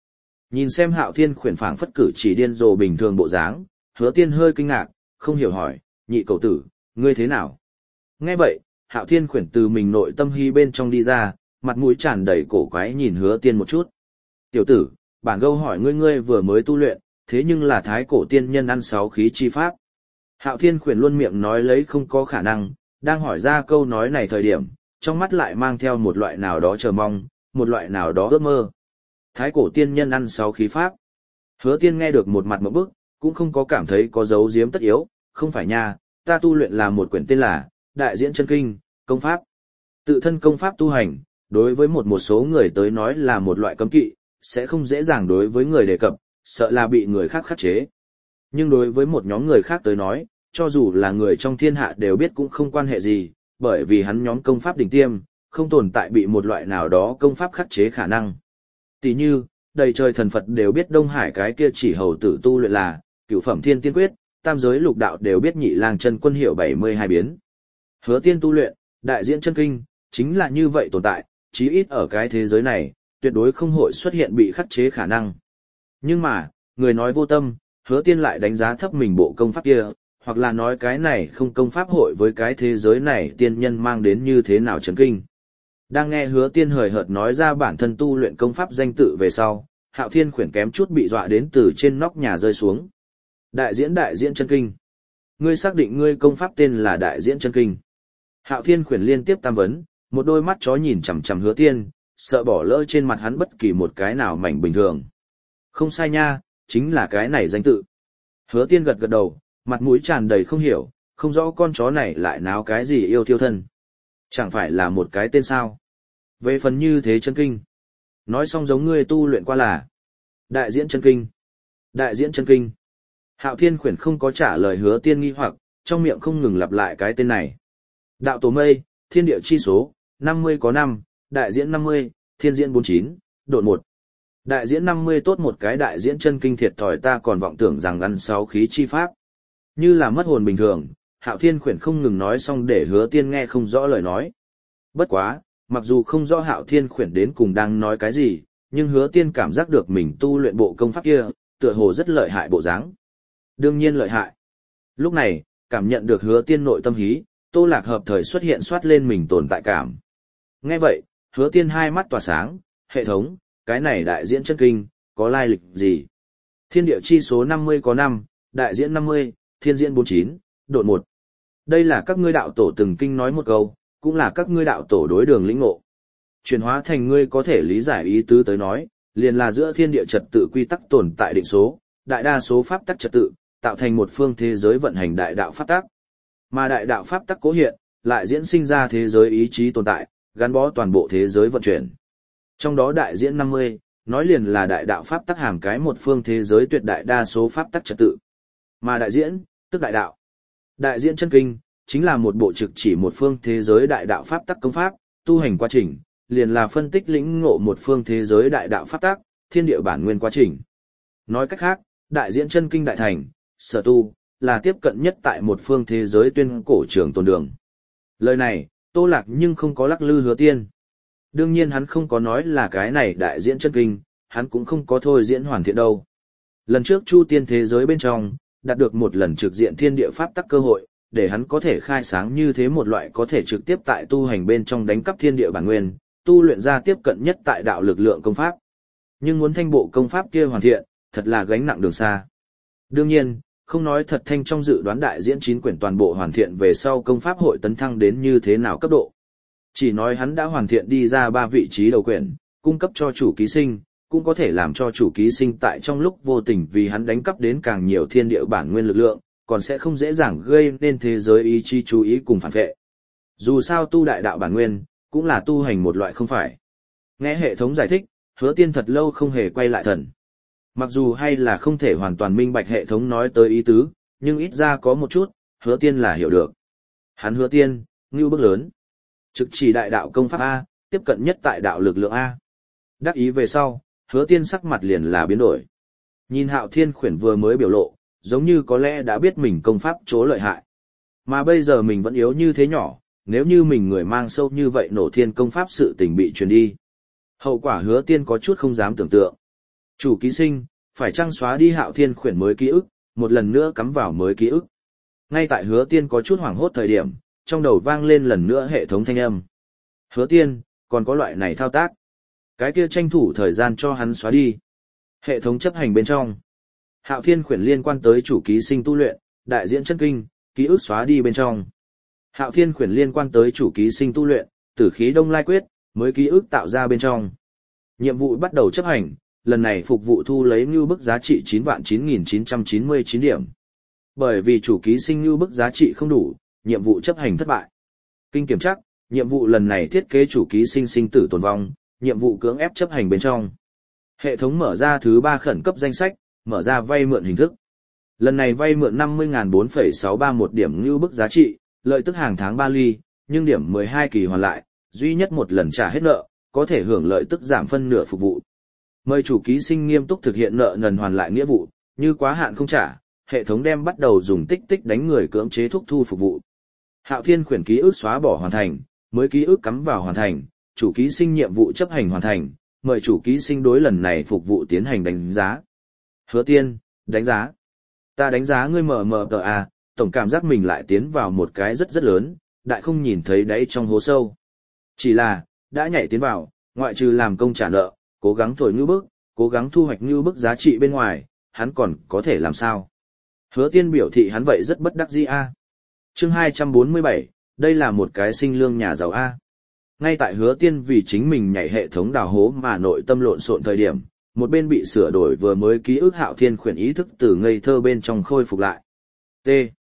Nhìn xem Hạo Thiên Khuyển phảng phất cử chỉ điên rồ bình thường bộ dáng, Hứa Tiên hơi kinh ngạc, không hiểu hỏi, nhị cậu tử, ngươi thế nào? Nghe vậy, Hạo Thiên Khuyển từ mình nội tâm hy bên trong đi ra, mặt mũi tràn đầy cổ quái nhìn Hứa Tiên một chút. Tiểu tử, bản gâu hỏi ngươi vừa mới tu luyện, thế nhưng là thái cổ tiên nhân ăn sáu khí chi pháp. Hạo Thiên Khuyển luôn miệng nói lấy không có khả năng, đang hỏi ra câu nói này thời điểm, trong mắt lại mang theo một loại nào đó chờ mong, một loại nào đó ước mơ. Thái cổ tiên nhân ăn sáu khí pháp. Hứa Tiên nghe được một mặt ngộp bức, cũng không có cảm thấy có dấu giếm tất yếu, không phải nha, ta tu luyện là một quyển tên là Đại Diễn Chân Kinh, công pháp. Tự thân công pháp tu hành, đối với một số người tới nói là một loại cấm kỵ, sẽ không dễ dàng đối với người đề cập, sợ là bị người khác khắc chế. Nhưng đối với một nhóm người khác tới nói, cho dù là người trong thiên hạ đều biết cũng không quan hệ gì, bởi vì hắn nhóm công pháp đỉnh tiêm, không tồn tại bị một loại nào đó công pháp khắc chế khả năng. Tỷ như, đầy trời thần Phật đều biết Đông Hải cái kia chỉ hầu tử tu luyện là Cửu Phẩm Thiên Tiên Quyết, tam giới lục đạo đều biết Nhị Lang Chân Quân hiểu 72 biến. Hứa Tiên tu luyện, Đại Diễn Chân Kinh, chính là như vậy tồn tại, chí ít ở cái thế giới này, tuyệt đối không hội xuất hiện bị khắc chế khả năng. Nhưng mà, người nói vô tâm, Hứa Tiên lại đánh giá thấp mình bộ công pháp kia, hoặc là nói cái này không công pháp hội với cái thế giới này tiên nhân mang đến như thế nào chấn kinh. Đang nghe Hứa Tiên hời hợt nói ra bản thân tu luyện công pháp danh tự về sau, Hạo Thiên Khuyển kém chút bị dọa đến từ trên nóc nhà rơi xuống. Đại diễn chân kinh. Ngươi xác định ngươi công pháp tên là Đại Diễn Chân Kinh. Hạo Thiên Khuyển liên tiếp tam vấn, một đôi mắt chó nhìn chằm chằm Hứa Tiên, sợ bỏ lỡ trên mặt hắn bất kỳ một cái nào mảnh bình thường. Không sai nha, chính là cái này danh tự. Hứa Tiên gật gật đầu, mặt mũi tràn đầy không hiểu, không rõ con chó này lại náo cái gì yêu thiêu thân. Chẳng phải là một cái tên sao? Về phần như thế chân kinh. Nói xong giống ngươi tu luyện qua là Đại Diễn Chân Kinh. Đại Diễn Chân Kinh. Hạo Thiên Khuyển không có trả lời Hứa Tiên nghi hoặc, trong miệng không ngừng lặp lại cái tên này. Đạo tổ mây, thiên địa chi số, 50 có 5, đại diễn 50, thiên diễn 49, độn 1. Đại diễn 50 tốt một cái Đại Diễn Chân Kinh thiệt thòi ta còn vọng tưởng rằng ăn sáu khí chi pháp. Như là mất hồn bình thường, Hạo Thiên Khuyển không ngừng nói xong để Hứa Tiên nghe không rõ lời nói. Bất quá, mặc dù không rõ Hạo Thiên Khuyển đến cùng đang nói cái gì, nhưng Hứa Tiên cảm giác được mình tu luyện bộ công pháp kia, tựa hồ rất lợi hại bộ dáng. Đương nhiên lợi hại. Lúc này, cảm nhận được Hứa Tiên nội tâm hí, Tô Lạc hợp thời xuất hiện soát lên mình tồn tại cảm. Nghe vậy, Hứa Tiên hai mắt tỏa sáng, hệ thống, cái này Đại Diễn Chân Kinh, có lai lịch gì? Thiên địa chi số 50 có 5, đại diễn 50, thiên diễn 49, độn 1. Đây là các ngươi đạo tổ từng kinh nói một câu, cũng là các ngươi đạo tổ đối đường lĩnh ngộ. Chuyển hóa thành ngươi có thể lý giải ý tứ tới nói, liền là giữa thiên địa trật tự quy tắc tồn tại định số, đại đa số pháp tắc trật tự, tạo thành một phương thế giới vận hành đại đạo pháp tắc. Mà đại đạo pháp tắc cố hiện, lại diễn sinh ra thế giới ý chí tồn tại, gắn bó toàn bộ thế giới vận chuyển. Trong đó đại diễn 50, nói liền là đại đạo pháp tắc hàm cái một phương thế giới tuyệt đại đa số pháp tắc trật tự. Mà đại diễn, tức đại đạo. Đại diễn chân kinh, chính là một bộ trực chỉ một phương thế giới đại đạo pháp tắc công pháp, tu hành quá trình, liền là phân tích lĩnh ngộ một phương thế giới đại đạo pháp tắc, thiên địa bản nguyên quá trình. Nói cách khác, đại diễn chân kinh đại thành, sở tu, là tiếp cận nhất tại một phương thế giới tuyên cổ trường tồn đường. Lời này, Tô Lạc nhưng không có lắc lư Hứa Tiên. Đương nhiên hắn không có nói là cái này đại diễn chân kinh, hắn cũng không có thôi diễn hoàn thiện đâu. Lần trước Chu Tiên thế giới bên trong, đạt được một lần trực diện thiên địa pháp tắc cơ hội, để hắn có thể khai sáng như thế một loại có thể trực tiếp tại tu hành bên trong đánh cắp thiên địa bản nguyên, tu luyện ra tiếp cận nhất tại đạo lực lượng công pháp. Nhưng muốn thanh bộ công pháp kia hoàn thiện, thật là gánh nặng đường xa. Đương nhiên, không nói thật thanh trong dự đoán đại diễn 9 quyển toàn bộ hoàn thiện về sau công pháp hội tấn thăng đến như thế nào cấp độ. Chỉ nói hắn đã hoàn thiện đi ra 3 vị trí đầu quyển, cung cấp cho chủ ký sinh, cũng có thể làm cho chủ ký sinh tại trong lúc vô tình vì hắn đánh cắp đến càng nhiều thiên địa bản nguyên lực lượng, còn sẽ không dễ dàng gây nên thế giới ý chí chú ý cùng phản vệ. Dù sao tu đại đạo bản nguyên, cũng là tu hành một loại không phải. Nghe hệ thống giải thích, Hứa Tiên thật lâu không hề quay lại thần. Mặc dù hay là không thể hoàn toàn minh bạch hệ thống nói tới ý tứ, nhưng ít ra có một chút, Hứa Tiên là hiểu được. Hắn Hứa Tiên, ngưu bức lớn. Trực chỉ đại đạo công pháp A, tiếp cận nhất tại đạo lực lượng A. Đắc ý về sau, Hứa Tiên sắc mặt liền là biến đổi. Nhìn Hạo Thiên Khuyển vừa mới biểu lộ, giống như có lẽ đã biết mình công pháp chỗ lợi hại. Mà bây giờ mình vẫn yếu như thế nhỏ, nếu như mình người mang sâu như vậy nổ thiên công pháp sự tình bị truyền đi. Hậu quả Hứa Tiên có chút không dám tưởng tượng. Chủ ký sinh, phải chăng xóa đi Hạo Thiên khuyển mới ký ức, một lần nữa cắm vào mới ký ức. Ngay tại Hứa Tiên có chút hoảng hốt thời điểm, trong đầu vang lên lần nữa hệ thống thanh âm. Hứa Tiên, còn có loại này thao tác. Cái kia tranh thủ thời gian cho hắn xóa đi. Hệ thống chấp hành bên trong. Hạo Thiên khuyển liên quan tới chủ ký sinh tu luyện, đại diễn chân kinh, ký ức xóa đi bên trong. Hạo Thiên khuyển liên quan tới chủ ký sinh tu luyện, tử khí đông lai quyết, mới ký ức tạo ra bên trong. Nhiệm vụ bắt đầu chấp hành, lần này phục vụ thu lấy như bức giá trị 9.9999 điểm. Bởi vì chủ ký sinh như bức giá trị không đủ, nhiệm vụ chấp hành thất bại. Kinh kiểm chắc, nhiệm vụ lần này thiết kế chủ ký sinh sinh tử tồn vong, nhiệm vụ cưỡng ép chấp hành bên trong. Hệ thống mở ra thứ 3 khẩn cấp danh sách, mở ra vay mượn hình thức. Lần này vay mượn 50.4,631 điểm như bức giá trị, lợi tức hàng tháng 3 ly, nhưng điểm 12 kỳ hoàn lại, duy nhất một lần trả hết nợ, có thể hưởng lợi tức giảm phân nửa phục vụ. Mời chủ ký sinh nghiêm túc thực hiện nợ nần hoàn lại nghĩa vụ, như quá hạn không trả, hệ thống đem bắt đầu dùng tích tích đánh người cưỡng chế thúc thu phục vụ. Hạo Thiên khuyển ký ức xóa bỏ hoàn thành, mới ký ức cắm vào hoàn thành, chủ ký sinh nhiệm vụ chấp hành hoàn thành, mời chủ ký sinh đối lần này phục vụ tiến hành đánh giá. Hứa Tiên, đánh giá. Ta đánh giá ngươi MMTA, tổng cảm giác mình lại tiến vào một cái rất rất lớn, đại không nhìn thấy đáy trong hố sâu. Chỉ là, đã nhảy tiến vào, ngoại trừ làm công trả nợ, cố gắng thổi ngư bức, cố gắng thu hoạch ngư bức giá trị bên ngoài, hắn còn có thể làm sao? Hứa Tiên biểu thị hắn vậy rất bất đắc dĩ a. Chương 247, đây là một cái sinh lương nhà giàu a. Ngay tại Hứa Tiên vì chính mình nhảy hệ thống đào hố mà nội tâm lộn xộn thời điểm, một bên bị sửa đổi vừa mới ký ức Hạo Thiên khuyển ý thức từ ngây thơ bên trong khôi phục lại. T.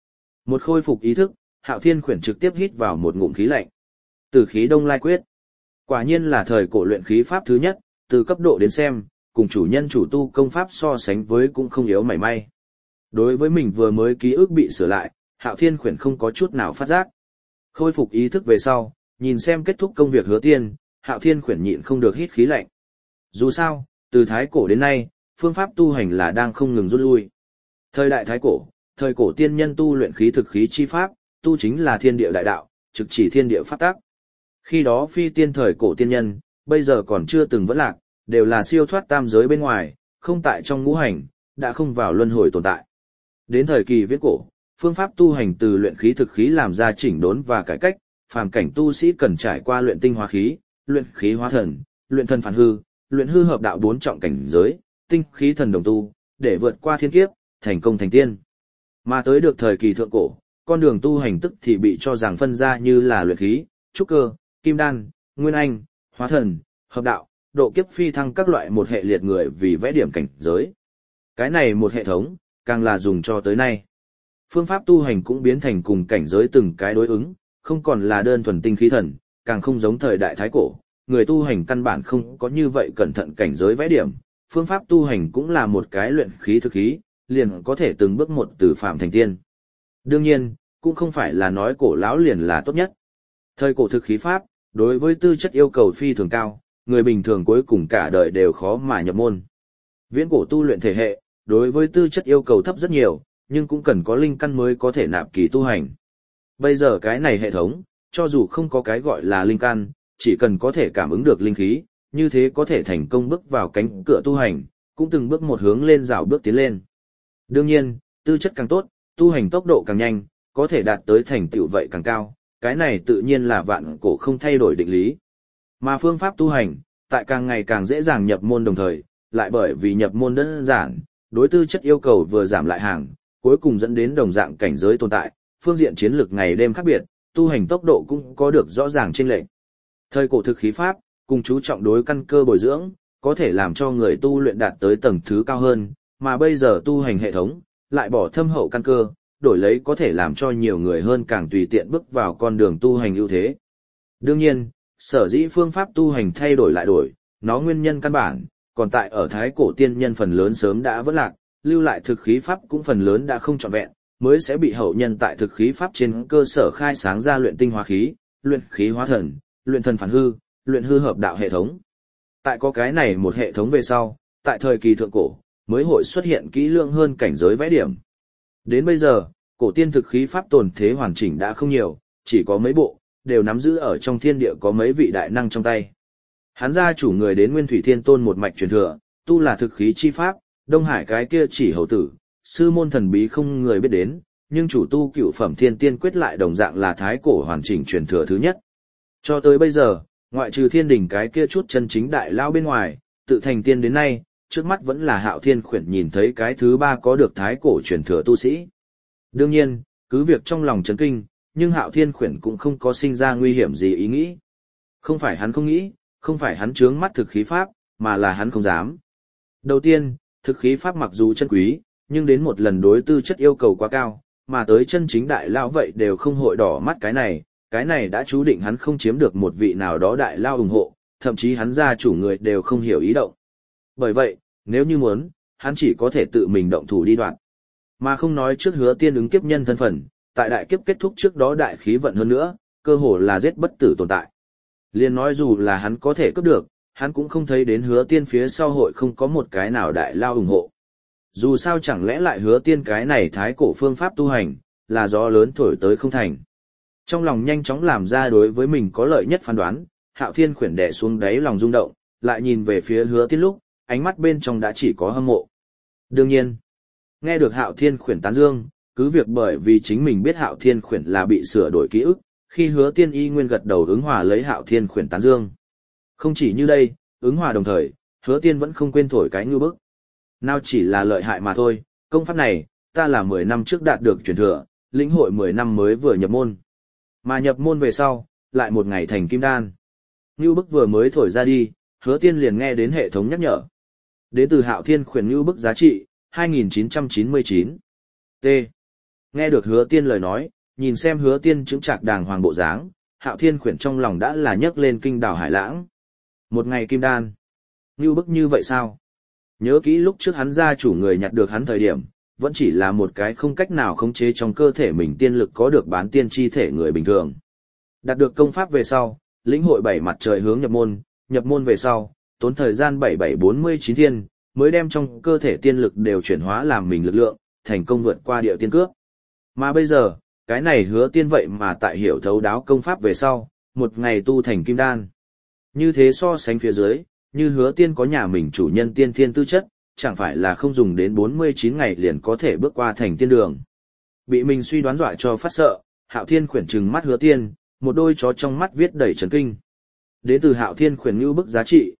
Một khôi phục ý thức, Hạo Thiên khuyển trực tiếp hít vào một ngụm khí lạnh. Tử khí đông lai quyết. Quả nhiên là thời cổ luyện khí pháp thứ nhất, từ cấp độ đến xem, cùng chủ nhân chủ tu công pháp so sánh với cũng không yếu mảy may. Đối với mình vừa mới ký ức bị sửa lại, Hạo Thiên khuyển không có chút nào phát giác. Khôi phục ý thức về sau, nhìn xem kết thúc công việc Hứa Tiên, Hạo Thiên khuyển nhịn không được hít khí lạnh. Dù sao, từ thái cổ đến nay, phương pháp tu hành là đang không ngừng rút lui. Thời đại thái cổ, thời cổ tiên nhân tu luyện khí thực khí chi pháp, tu chính là thiên địa đại đạo, trực chỉ thiên địa pháp tắc. Khi đó phi tiên thời cổ tiên nhân, bây giờ còn chưa từng vẫn lạc, đều là siêu thoát tam giới bên ngoài, không tại trong ngũ hành, đã không vào luân hồi tồn tại. Đến thời kỳ viễn cổ, phương pháp tu hành từ luyện khí thực khí làm ra chỉnh đốn và cải cách, phàm cảnh tu sĩ cần trải qua luyện tinh hóa khí, luyện khí hóa thần, luyện thần phản hư, luyện hư hợp đạo 4 trọng cảnh giới, tinh khí thần đồng tu, để vượt qua thiên kiếp, thành công thành tiên. Mà tới được thời kỳ thượng cổ, con đường tu hành tức thì bị cho rằng phân ra như là luyện khí, trúc cơ, kim đan, nguyên anh, hóa thần, hợp đạo, độ kiếp phi thăng các loại một hệ liệt người vì vẽ điểm cảnh giới. Cái này một hệ thống, càng là dùng cho tới nay. Phương pháp tu hành cũng biến thành cùng cảnh giới từng cái đối ứng, không còn là đơn thuần tinh khí thần, càng không giống thời đại thái cổ, người tu hành căn bản không có như vậy cẩn thận cảnh giới vẽ điểm, phương pháp tu hành cũng là một cái luyện khí thực khí, liền có thể từng bước một từ phàm thành tiên. Đương nhiên, cũng không phải là nói cổ lão liền là tốt nhất. Thời cổ thực khí pháp, đối với tư chất yêu cầu phi thường cao, người bình thường cuối cùng cả đời đều khó mà nhập môn. Viễn cổ tu luyện thể hệ, đối với tư chất yêu cầu thấp rất nhiều, nhưng cũng cần có linh căn mới có thể nạp kỳ tu hành. Bây giờ cái này hệ thống, cho dù không có cái gọi là linh căn, chỉ cần có thể cảm ứng được linh khí, như thế có thể thành công bước vào cánh cửa tu hành, cũng từng bước một hướng lên rào bước tiến lên. Đương nhiên, tư chất càng tốt, tu hành tốc độ càng nhanh, có thể đạt tới thành tựu vậy càng cao, cái này tự nhiên là vạn cổ không thay đổi định lý. Mà phương pháp tu hành, tại càng ngày càng dễ dàng nhập môn đồng thời, lại bởi vì nhập môn đơn giản, đối tư chất yêu cầu vừa giảm lại hàng, cuối cùng dẫn đến đồng dạng cảnh giới tồn tại, phương diện chiến lược ngày đêm khác biệt, tu hành tốc độ cũng có được rõ ràng chênh lệch. Thời cổ thực khí pháp, cùng chú trọng đối căn cơ bồi dưỡng, có thể làm cho người tu luyện đạt tới tầng thứ cao hơn, mà bây giờ tu hành hệ thống, lại bỏ thâm hậu căn cơ, đổi lấy có thể làm cho nhiều người hơn càng tùy tiện bước vào con đường tu hành ưu thế. Đương nhiên, sở dĩ phương pháp tu hành thay đổi lại đổi, nó nguyên nhân căn bản, còn tại ở thái cổ tiên nhân phần lớn sớm đã vỡ lạc, lưu lại thực khí pháp cũng phần lớn đã không trọn vẹn, mới sẽ bị hậu nhân tại thực khí pháp trên cơ sở khai sáng ra luyện tinh hóa khí, luyện khí hóa thần, luyện thần phản hư, luyện hư hợp đạo hệ thống. Tại có cái này một hệ thống về sau, tại thời kỳ thượng cổ, mới hội xuất hiện kỹ lưỡng hơn cảnh giới vẽ điểm. Đến bây giờ, cổ tiên thực khí pháp tồn thế hoàn chỉnh đã không nhiều, chỉ có mấy bộ, đều nắm giữ ở trong thiên địa có mấy vị đại năng trong tay. Hắn gia chủ người đến Nguyên Thủy Thiên Tôn một mạch truyền thừa, tu là thực khí chi pháp, Đông Hải cái kia chỉ hầu tử, sư môn thần bí không người biết đến, nhưng chủ tu cựu phẩm thiên tiên quyết lại đồng dạng là thái cổ hoàn chỉnh truyền thừa thứ nhất. Cho tới bây giờ, ngoại trừ thiên đình cái kia chút chân chính đại lao bên ngoài, tự thành tiên đến nay, trước mắt vẫn là Hạo Thiên Khuyển nhìn thấy cái thứ ba có được thái cổ truyền thừa tu sĩ. Đương nhiên, cứ việc trong lòng chấn kinh, nhưng Hạo Thiên Khuyển cũng không có sinh ra nguy hiểm gì ý nghĩ. Không phải hắn không nghĩ, không phải hắn trướng mắt thực khí pháp, mà là hắn không dám. Đầu tiên, thực khí pháp mặc dù chân quý, nhưng đến một lần đối tư chất yêu cầu quá cao, mà tới chân chính đại lao vậy đều không hội đỏ mắt cái này đã chú định hắn không chiếm được một vị nào đó đại lao ủng hộ, thậm chí hắn gia chủ người đều không hiểu ý động. Bởi vậy, nếu như muốn, hắn chỉ có thể tự mình động thủ đi đoạn. Mà không nói trước Hứa Tiên ứng kiếp nhân thân phận, tại đại kiếp kết thúc trước đó đại khí vận hơn nữa, cơ hồ là giết bất tử tồn tại. Liên nói dù là hắn có thể cướp được, hắn cũng không thấy đến Hứa Tiên phía sau hội không có một cái nào đại lao ủng hộ. Dù sao chẳng lẽ lại Hứa Tiên cái này thái cổ phương pháp tu hành, là gió lớn thổi tới không thành. Trong lòng nhanh chóng làm ra đối với mình có lợi nhất phán đoán, Hạo Thiên Khuyển đè xuống đáy lòng rung động, lại nhìn về phía Hứa Tiên lúc, ánh mắt bên trong đã chỉ có hâm mộ. Đương nhiên, nghe được Hạo Thiên Khuyển tán dương, cứ việc bởi vì chính mình biết Hạo Thiên Khuyển là bị sửa đổi ký ức, khi Hứa Tiên y nguyên gật đầu ứng hòa lấy Hạo Thiên Khuyển tán dương. Không chỉ như đây, ứng hòa đồng thời, Hứa Tiên vẫn không quên thổi cái ngư bức. Nào chỉ là lợi hại mà thôi, công pháp này, ta là 10 năm trước đạt được truyền thừa, lĩnh hội 10 năm mới vừa nhập môn. Mà nhập môn về sau, lại một ngày thành kim đan. Ngư bức vừa mới thổi ra đi, Hứa Tiên liền nghe đến hệ thống nhắc nhở. Đến từ Hạo Thiên Khuyển ngư bức giá trị, 2999. T. Nghe được Hứa Tiên lời nói, nhìn xem Hứa Tiên chứng trạc đàng hoàng bộ dáng, Hạo Thiên Khuyển trong lòng đã là nhấc lên kinh đảo hải lãng. Một ngày kim đan. Ngưu bức như vậy sao? Nhớ kỹ lúc trước hắn gia chủ người nhặt được hắn thời điểm, vẫn chỉ là một cái không cách nào khống chế trong cơ thể mình tiên lực có được bán tiên chi thể người bình thường. Đạt được công pháp về sau, lĩnh hội 7 mặt trời hướng nhập môn về sau, tốn thời gian 7749 thiên, mới đem trong cơ thể tiên lực đều chuyển hóa làm mình lực lượng, thành công vượt qua địa tiên cướp. Mà bây giờ, cái này Hứa Tiên vậy mà tại hiểu thấu đáo công pháp về sau, một ngày tu thành kim đan. Như thế so sánh phía dưới, như Hứa Tiên có nhà mình chủ nhân tiên thiên tư chất, chẳng phải là không dùng đến 49 ngày liền có thể bước qua thành tiên đường. Bị mình suy đoán dọa cho phát sợ, Hạo Thiên Khuyển trừng mắt Hứa Tiên, một đôi chó trong mắt viết đầy chấn kinh. Đến từ Hạo Thiên Khuyển ngưu bức giá trị,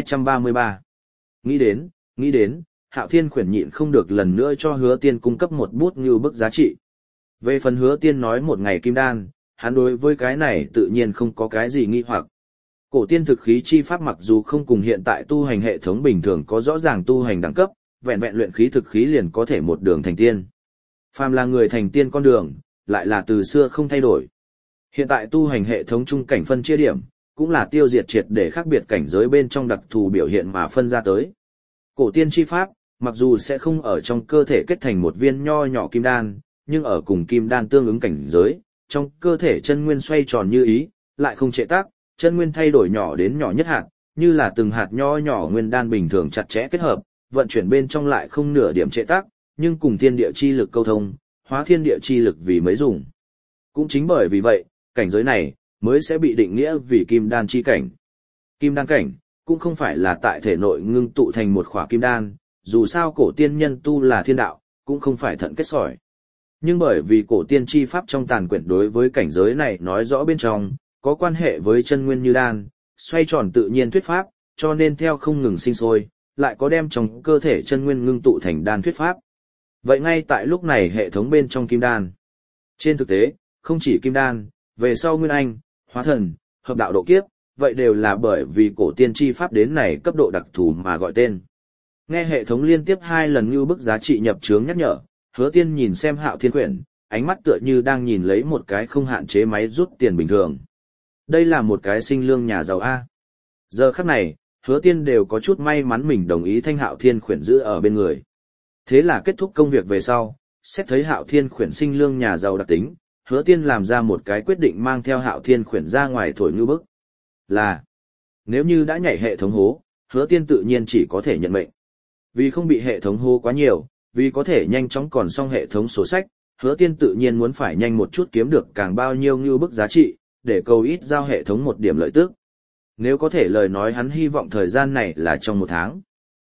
233. Nghĩ đến, Hạo Thiên Khuyển nhịn không được lần nữa cho Hứa Tiên cung cấp một bút ngưu bức giá trị. Về phần Hứa Tiên nói một ngày kim đan, hắn đối với cái này tự nhiên không có cái gì nghi hoặc. Cổ tiên thực khí chi pháp mặc dù không cùng hiện tại tu hành hệ thống bình thường có rõ ràng tu hành đẳng cấp, vẹn vẹn luyện khí thực khí liền có thể một đường thành tiên. Phàm là người thành tiên con đường, lại là từ xưa không thay đổi. Hiện tại tu hành hệ thống trung cảnh phân chia điểm, cũng là tiêu diệt triệt để khác biệt cảnh giới bên trong đặc thù biểu hiện mà phân ra tới. Cổ tiên chi pháp, mặc dù sẽ không ở trong cơ thể kết thành một viên nho nhỏ kim đan, nhưng ở cùng kim đan tương ứng cảnh giới, trong cơ thể chân nguyên xoay tròn như ý, lại không trệ tác, chân nguyên thay đổi nhỏ đến nhỏ nhất hạt, như là từng hạt nho nhỏ nguyên đan bình thường chặt chẽ kết hợp, vận chuyển bên trong lại không nửa điểm trệ tác, nhưng cùng thiên địa chi lực câu thông, hóa thiên địa chi lực vì mấy dùng. Cũng chính bởi vì vậy, cảnh giới này mới sẽ bị định nghĩa vì kim đan chi cảnh. Kim đan cảnh cũng không phải là tại thể nội ngưng tụ thành một khỏa kim đan, dù sao cổ tiên nhân tu là thiên đạo, cũng không phải thận kết sỏi. Nhưng bởi vì cổ tiên chi pháp trong tàn quyển đối với cảnh giới này nói rõ bên trong, có quan hệ với chân nguyên như đan, xoay tròn tự nhiên thuyết pháp, cho nên theo không ngừng sinh sôi, lại có đem trong cơ thể chân nguyên ngưng tụ thành đan thuyết pháp. Vậy ngay tại lúc này hệ thống bên trong kim đan. Trên thực tế, không chỉ kim đan, về sau nguyên anh, hóa thần, hợp đạo độ kiếp, vậy đều là bởi vì cổ tiên chi pháp đến này cấp độ đặc thù mà gọi tên. Nghe hệ thống liên tiếp 2 lần như bức giá trị nhập chướng nhắc nhở, Hứa Tiên nhìn xem Hạo Thiên Khuyển, ánh mắt tựa như đang nhìn lấy một cái không hạn chế máy rút tiền bình thường. Đây là một cái sinh lương nhà giàu A. Giờ khắc này, Hứa Tiên đều có chút may mắn mình đồng ý thanh Hạo Thiên Khuyển giữ ở bên người. Thế là kết thúc công việc về sau, xét thấy Hạo Thiên Khuyển sinh lương nhà giàu đặc tính, Hứa Tiên làm ra một cái quyết định mang theo Hạo Thiên Khuyển ra ngoài thổi ngư bức. Là, nếu như đã nhảy hệ thống hố, Hứa Tiên tự nhiên chỉ có thể nhận mệnh. Vì không bị hệ thống hố quá nhiều, vì có thể nhanh chóng còn xong hệ thống sổ sách, Hứa Tiên tự nhiên muốn phải nhanh một chút kiếm được càng bao nhiêu ngư bức giá trị, để cầu ít giao hệ thống một điểm lợi tức. Nếu có thể lời nói hắn hy vọng thời gian này là trong 1 tháng.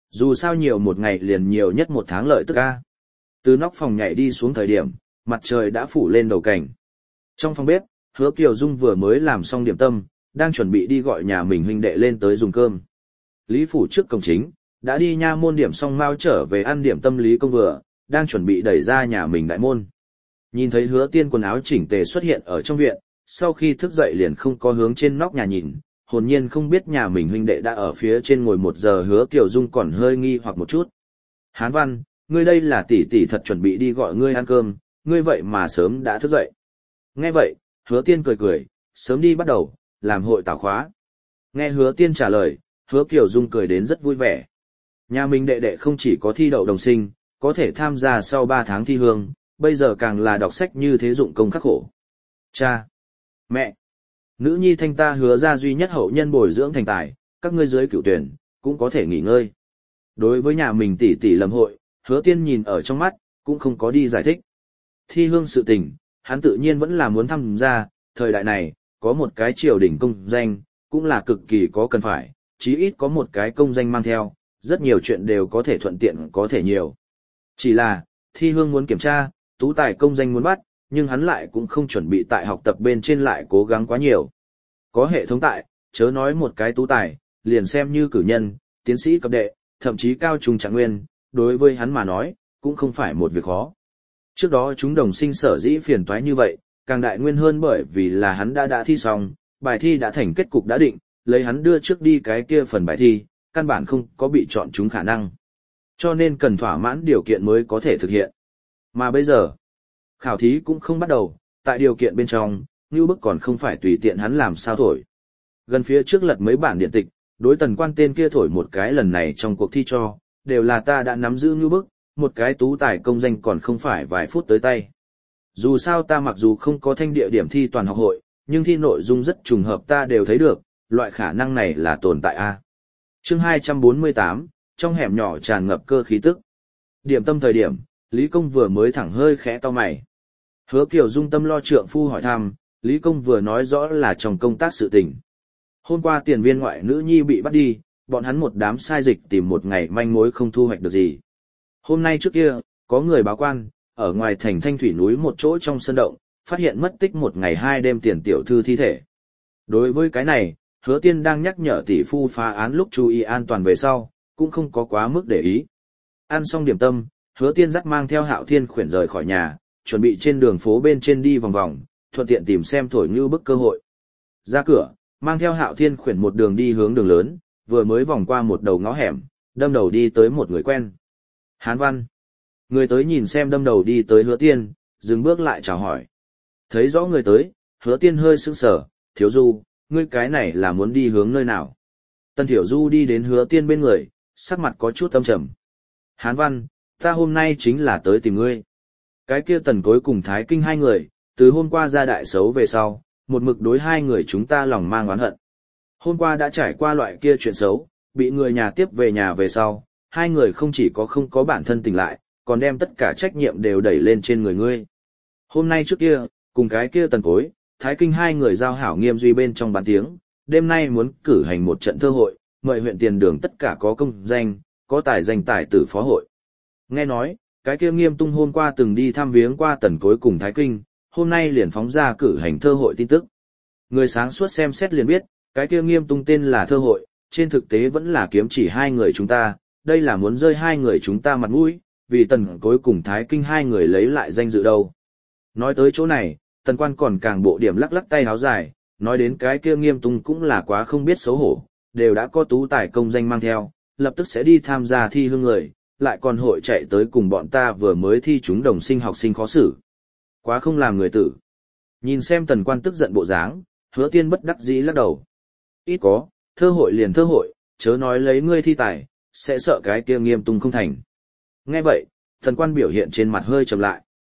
Dù sao nhiều một ngày liền nhiều nhất một tháng lợi tức a. Từ nóc phòng nhảy đi xuống thời điểm, mặt trời đã phủ lên đầu cảnh. Trong phòng bếp, Hứa Kiều Dung vừa mới làm xong điểm tâm, đang chuẩn bị đi gọi nhà mình huynh đệ lên tới dùng cơm. Lý phủ trước cổng chính, đã đi nha môn điểm xong mau trở về ăn điểm tâm Lý Công vừa, đang chuẩn bị đẩy ra nhà mình đại môn. Nhìn thấy Hứa Tiên quần áo chỉnh tề xuất hiện ở trong viện, sau khi thức dậy liền không có hướng trên nóc nhà nhìn, hồn nhiên không biết nhà mình huynh đệ đã ở phía trên ngồi 1 giờ. Hứa Kiều Dung còn hơi nghi hoặc một chút. Hán Văn, ngươi đây là tỷ tỷ thật chuẩn bị đi gọi ngươi ăn cơm, ngươi vậy mà sớm đã thức dậy. Nghe vậy, Hứa Tiên cười cười, sớm đi bắt đầu, làm hội tảo khóa. Nghe Hứa Tiên trả lời, Hứa Kiều Dung cười đến rất vui vẻ. Nhà mình đệ đệ không chỉ có thi đậu đồng sinh, có thể tham gia sau 3 tháng thi hương, bây giờ càng là đọc sách như thế dụng công khắc khổ. Cha! Mẹ! Nữ nhi thanh ta Hứa ra duy nhất hậu nhân bồi dưỡng thành tài, các ngươi dưới cửu tuyển, cũng có thể nghỉ ngơi. Đối với nhà mình tỷ tỷ lâm hội, Hứa Tiên nhìn ở trong mắt, cũng không có đi giải thích. Thi hương sự tình, hắn tự nhiên vẫn là muốn tham gia, thời đại này, có một cái triều đình công danh, cũng là cực kỳ có cần phải, chí ít có một cái công danh mang theo, rất nhiều chuyện đều có thể thuận tiện có thể nhiều. Chỉ là, thi hương muốn kiểm tra, tú tài công danh muốn bắt, nhưng hắn lại cũng không chuẩn bị tại học tập bên trên lại cố gắng quá nhiều. Có hệ thống tại, chớ nói một cái tú tài, liền xem như cử nhân, tiến sĩ cấp đệ, thậm chí cao trung trạng nguyên, đối với hắn mà nói, cũng không phải một việc khó. Trước đó chúng đồng sinh sở dĩ phiền toái như vậy, càng đại nguyên hơn bởi vì là hắn đã thi xong, bài thi đã thành kết cục đã định, lấy hắn đưa trước đi cái kia phần bài thi, căn bản không có bị chọn chúng khả năng. Cho nên cần thỏa mãn điều kiện mới có thể thực hiện. Mà bây giờ, khảo thí cũng không bắt đầu, tại điều kiện bên trong, Ngưu Bức còn không phải tùy tiện hắn làm sao thổi. Gần phía trước lật mấy bản điện tịch, đối Tần Quan tên kia thổi một cái lần này trong cuộc thi cho, đều là ta đã nắm giữ Ngưu Bức, một cái tú tài công danh còn không phải vài phút tới tay. Dù sao ta mặc dù không có thanh địa điểm thi toàn học hội, nhưng thi nội dung rất trùng hợp ta đều thấy được, loại khả năng này là tồn tại a. Chương 248, trong hẻm nhỏ tràn ngập cơ khí tức. Điểm tâm thời điểm, Lý Công vừa mới thẳng hơi khẽ to mày. Hứa Kiều Dung tâm lo trượng phu hỏi thăm, Lý Công vừa nói rõ là trong công tác sự tình. Hôm qua tiền viên ngoại nữ nhi bị bắt đi, bọn hắn một đám sai dịch tìm một ngày manh mối không thu hoạch được gì. Hôm nay trước kia, có người báo quan, ở ngoài thành Thanh Thủy núi một chỗ trong sân động, phát hiện mất tích 1 ngày 2 đêm tiền tiểu thư thi thể. Đối với cái này, Hứa Tiên đang nhắc nhở tỷ phu phá án lúc chú ý an toàn về sau, cũng không có quá mức để ý. Ăn xong điểm tâm, Hứa Tiên dắt mang theo Hạo Thiên khuyển rời khỏi nhà, chuẩn bị trên đường phố bên trên đi vòng vòng, thuận tiện tìm xem thổi Ngưu Bức cơ hội. Ra cửa, mang theo Hạo Thiên khuyển một đường đi hướng đường lớn, vừa mới vòng qua một đầu ngõ hẻm, đâm đầu đi tới một người quen. Hán Văn. Người tới nhìn xem đâm đầu đi tới Hứa Tiên, dừng bước lại chào hỏi. Thấy rõ người tới, Hứa Tiên hơi sững sờ, Thiếu Du, ngươi cái này là muốn đi hướng nơi nào? Tần Thiểu Du đi đến Hứa Tiên bên người, sắc mặt có chút âm trầm. Hán Văn, ta hôm nay chính là tới tìm ngươi. Cái kia Tần Cối cùng Thái Kinh hai người, từ hôm qua ra đại xấu về sau, một mực đối hai người chúng ta lòng mang oán hận. Hôm qua đã trải qua loại kia chuyện xấu, bị người nhà tiếp về nhà về sau, hai người không chỉ có không có bản thân tỉnh lại, còn đem tất cả trách nhiệm đều đẩy lên trên người ngươi. Hôm nay trước kia, cùng cái kia Tần Cối, Thái Kinh hai người giao hảo nghiêm duy bên trong bàn tiếng, đêm nay muốn cử hành một trận thơ hội, mời huyện tiền đường tất cả có công danh, có tài danh tài tử phó hội. Nghe nói, cái kia Nghiêm Tung hôm qua từng đi thăm viếng qua Tần Cối cùng Thái Kinh, hôm nay liền phóng ra cử hành thơ hội tin tức. Người sáng suốt xem xét liền biết, cái kia Nghiêm Tung tên là thơ hội, trên thực tế vẫn là kiếm chỉ hai người chúng ta, đây là muốn rơi hai người chúng ta mặt mũi, vì Tần Cối cùng Thái Kinh hai người lấy lại danh dự đâu. Nói tới chỗ này, Tần Quan còn càng bộ điểm lắc lắc tay háo dài, nói đến cái kia Nghiêm Tung cũng là quá không biết xấu hổ, đều đã có tú tài công danh mang theo, lập tức sẽ đi tham gia thi hương người, lại còn hội chạy tới cùng bọn ta vừa mới thi chúng đồng sinh học sinh khó xử. Quá không làm người tử. Nhìn xem Tần Quan tức giận bộ dáng, Hứa Tiên bất đắc dĩ lắc đầu. Ít có, thơ hội liền thơ hội, chớ nói lấy ngươi thi tài, sẽ sợ cái kia Nghiêm Tung không thành. Nghe vậy, Tần Quan biểu hiện trên mặt hơi trầm lại.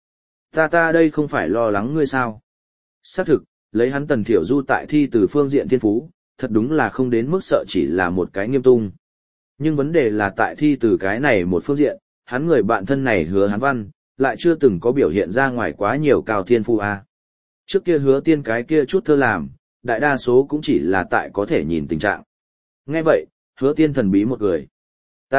Ta đây không phải lo lắng ngươi sao? Xác thực, lấy hắn Tần Thiểu Du tại thi từ phương diện thiên phú, thật đúng là không đến mức sợ chỉ là một cái Nghiêm Tung. Nhưng vấn đề là tại thi từ cái này một phương diện, hắn người bạn thân này Hứa Hán Văn, lại chưa từng có biểu hiện ra ngoài quá nhiều cao thiên phú a. Trước kia Hứa Tiên cái kia chút thơ làm, đại đa số cũng chỉ là tại có thể nhìn tình trạng. Nghe vậy, Hứa Tiên thần bí một người. Ta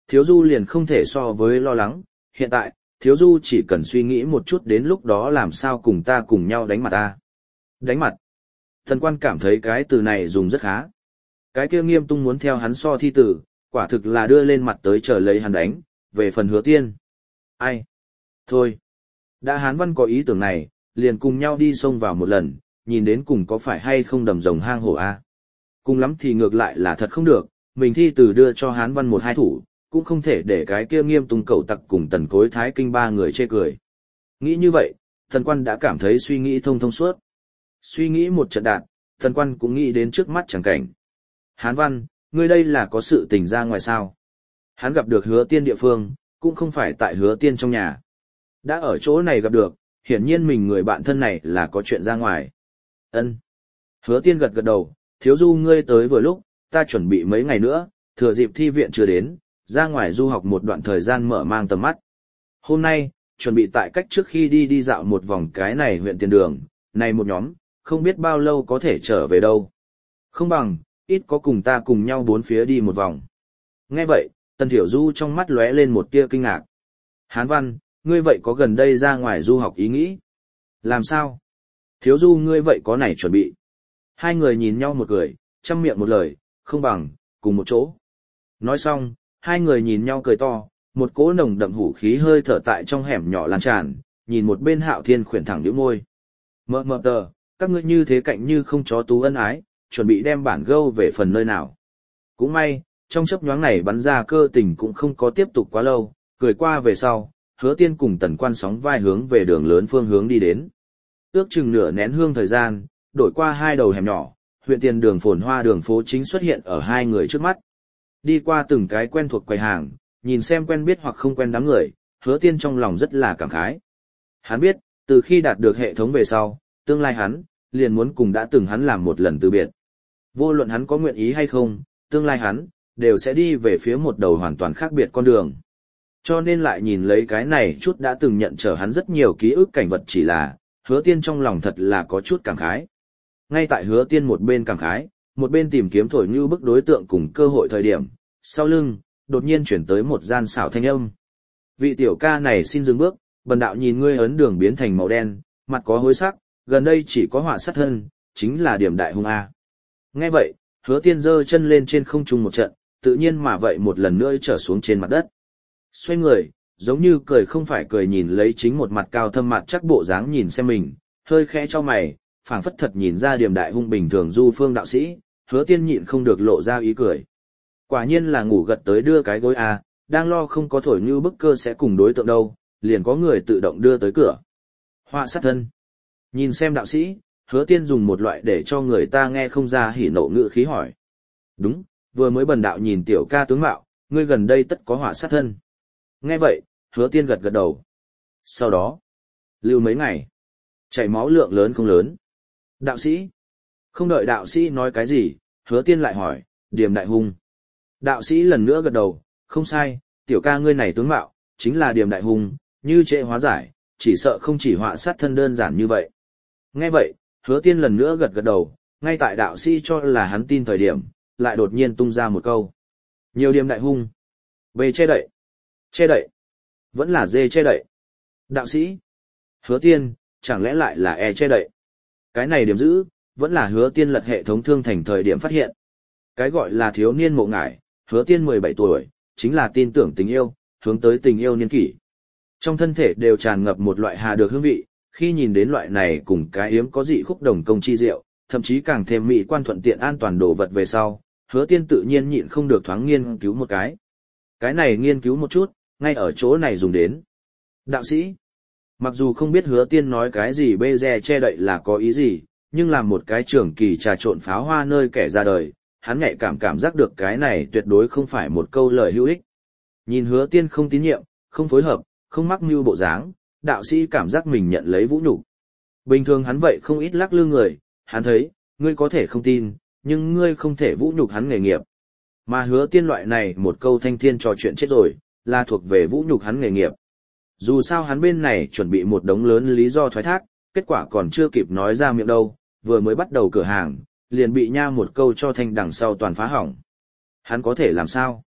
Thiếu Du liền không thể so với lo lắng, hiện tại, Thiếu Du chỉ cần suy nghĩ một chút đến lúc đó làm sao cùng ta cùng nhau đánh mặt ta. Đánh mặt. Thần Quan cảm thấy cái từ này dùng rất khá. Cái kia Nghiêm Tung muốn theo hắn so thi tử, quả thực là đưa lên mặt tới chờ lấy hắn đánh, về phần Hứa Tiên. Ai? Thôi. Đã Hán Văn có ý tưởng này, liền cùng nhau đi xông vào một lần, nhìn đến cùng có phải hay không đầm rồng hang hổ a. Cùng lắm thì ngược lại là thật không được, mình thi tử đưa cho Hán Văn một hai thủ, cũng không thể để cái kia Nghiêm Tung cẩu tặc cùng Tần Cối Thái Kinh ba người chê cười. Nghĩ như vậy, Thần Quan đã cảm thấy suy nghĩ thông thông suốt. Suy nghĩ một trận đạt, Thần Quan cũng nghĩ đến trước mắt chẳng cảnh. Hán Văn, ngươi đây là có sự tình ra ngoài sao? Hắn gặp được Hứa Tiên địa phương, cũng không phải tại Hứa Tiên trong nhà. Đã ở chỗ này gặp được, hiển nhiên mình người bạn thân này là có chuyện ra ngoài. Ân. Hứa Tiên gật gật đầu, Thiếu Du ngươi tới vừa lúc, ta chuẩn bị mấy ngày nữa, thừa dịp thi viện chưa đến, ra ngoài du học một đoạn thời gian mở mang tầm mắt. Hôm nay, chuẩn bị tại cách trước khi đi dạo một vòng cái này huyện Tiền Đường, này một nhóm, không biết bao lâu có thể trở về đâu. Không bằng, ít có cùng ta cùng nhau bốn phía đi một vòng. Nghe vậy, Tần Thiểu Du trong mắt lóe lên một tia kinh ngạc. Hán Văn, ngươi vậy có gần đây ra ngoài du học ý nghĩ? Làm sao? Thiếu Du ngươi vậy có này chuẩn bị? Hai người nhìn nhau một cười, chăm miệng một lời, không bằng, cùng một chỗ. Nói xong, hai người nhìn nhau cười to, một cỗ nồng đậm hủ khí hơi thở tại trong hẻm nhỏ lan tràn, nhìn một bên Hạo Thiên khuyển thẳng nhíu môi. Mờ mờ tờ, các ngươi như thế cạnh như không chó tú ân ái, chuẩn bị đem bản gâu về phần nơi nào. Cũng may, trong chớp nhoáng này bắn ra cơ tình cũng không có tiếp tục quá lâu, cười qua về sau, Hứa Tiên cùng Tần Quan sóng vai hướng về đường lớn phương hướng đi đến. Ước chừng nửa nén hương thời gian, đổi qua hai đầu hẻm nhỏ, huyện Tiền Đường phồn hoa đường phố chính xuất hiện ở hai người trước mắt. Đi qua từng cái quen thuộc quầy hàng, nhìn xem quen biết hoặc không quen đám người, Hứa Tiên trong lòng rất là cảm khái. Hắn biết, từ khi đạt được hệ thống về sau, tương lai hắn, liền muốn cùng đã từng hắn làm một lần từ biệt. Vô luận hắn có nguyện ý hay không, tương lai hắn, đều sẽ đi về phía một đầu hoàn toàn khác biệt con đường. Cho nên lại nhìn lấy cái này chút đã từng nhận trở hắn rất nhiều ký ức cảnh vật chỉ là, Hứa Tiên trong lòng thật là có chút cảm khái. Ngay tại Hứa Tiên một bên cảm khái, một bên tìm kiếm thổi như bức đối tượng cùng cơ hội thời điểm, sau lưng, đột nhiên chuyển tới một gian xảo thanh âm. Vị tiểu ca này xin dừng bước, bần đạo nhìn ngươi ấn đường biến thành màu đen, mặt có hối sắc, gần đây chỉ có họa sát thân, chính là điểm đại hung A. Nghe vậy, Hứa Tiên giơ chân lên trên không trung một trận, tự nhiên mà vậy một lần nữa trở xuống trên mặt đất. Xoay người, giống như cười không phải cười nhìn lấy chính một mặt cao thâm mặt chắc bộ dáng nhìn xem mình, hơi khẽ cho mày, phảng phất thật nhìn ra điểm đại hung bình thường du phương đạo sĩ, Hứa Tiên nhịn không được lộ ra ý cười. Quả nhiên là ngủ gật tới đưa cái gối A, đang lo không có thổi như bức cơ sẽ cùng đối tượng đâu, liền có người tự động đưa tới cửa. Họa sát thân. Nhìn xem đạo sĩ, Hứa Tiên dùng một loại để cho người ta nghe không ra hỉ nộ ngữ khí hỏi. Đúng, vừa mới bần đạo nhìn tiểu ca tướng mạo, ngươi gần đây tất có họa sát thân. Nghe vậy, Hứa Tiên gật gật đầu. Sau đó, lưu mấy ngày, chảy máu lượng lớn không lớn. Đạo sĩ. Không đợi đạo sĩ nói cái gì, Hứa Tiên lại hỏi, Điềm đại hung. Đạo sĩ lần nữa gật đầu, không sai, tiểu ca ngươi này tướng mạo, chính là Điềm đại hung, như trễ hóa giải, chỉ sợ không chỉ họa sát thân đơn giản như vậy. Nghe vậy, Hứa Tiên lần nữa gật gật đầu, ngay tại đạo sĩ cho là hắn tin thời điểm, lại đột nhiên tung ra một câu. Nhiều Điềm đại hung. B che đậy. Che đậy. Vẫn là D che đậy. Đạo sĩ. Hứa Tiên, chẳng lẽ lại là E che đậy. Cái này điểm giữ, vẫn là Hứa Tiên lật hệ thống thương thành thời điểm phát hiện. Cái gọi là thiếu niên mộ ngải, Hứa Tiên 17 tuổi, chính là tin tưởng tình yêu, hướng tới tình yêu niên kỷ. Trong thân thể đều tràn ngập một loại hà được hương vị, khi nhìn đến loại này cùng cái yếm có dị khúc đồng công chi diệu, thậm chí càng thêm mỹ quan thuận tiện an toàn đồ vật về sau, Hứa Tiên tự nhiên nhịn không được thoáng nghiên cứu một cái. Cái này nghiên cứu một chút, ngay ở chỗ này dùng đến. Đạo sĩ, mặc dù không biết Hứa Tiên nói cái gì bê re che đậy là có ý gì, nhưng làm một cái trưởng kỳ trà trộn pháo hoa nơi kẻ ra đời, hắn nhạy cảm giác được cái này tuyệt đối không phải một câu lời hữu ích. Nhìn Hứa Tiên không tín nhiệm, không phối hợp, không mắc mưu bộ dáng, đạo sĩ cảm giác mình nhận lấy vũ nhục. Bình thường hắn vậy không ít lắc lư người, hắn thấy, ngươi có thể không tin, nhưng ngươi không thể vũ nhục hắn nghề nghiệp. Mà Hứa Tiên loại này một câu thanh thiên trò chuyện chết rồi, là thuộc về vũ nhục hắn nghề nghiệp. Dù sao hắn bên này chuẩn bị một đống lớn lý do thoái thác, kết quả còn chưa kịp nói ra miệng đâu, vừa mới bắt đầu cửa hàng, liền bị nha một câu cho thanh đằng sau toàn phá hỏng. Hắn có thể làm sao?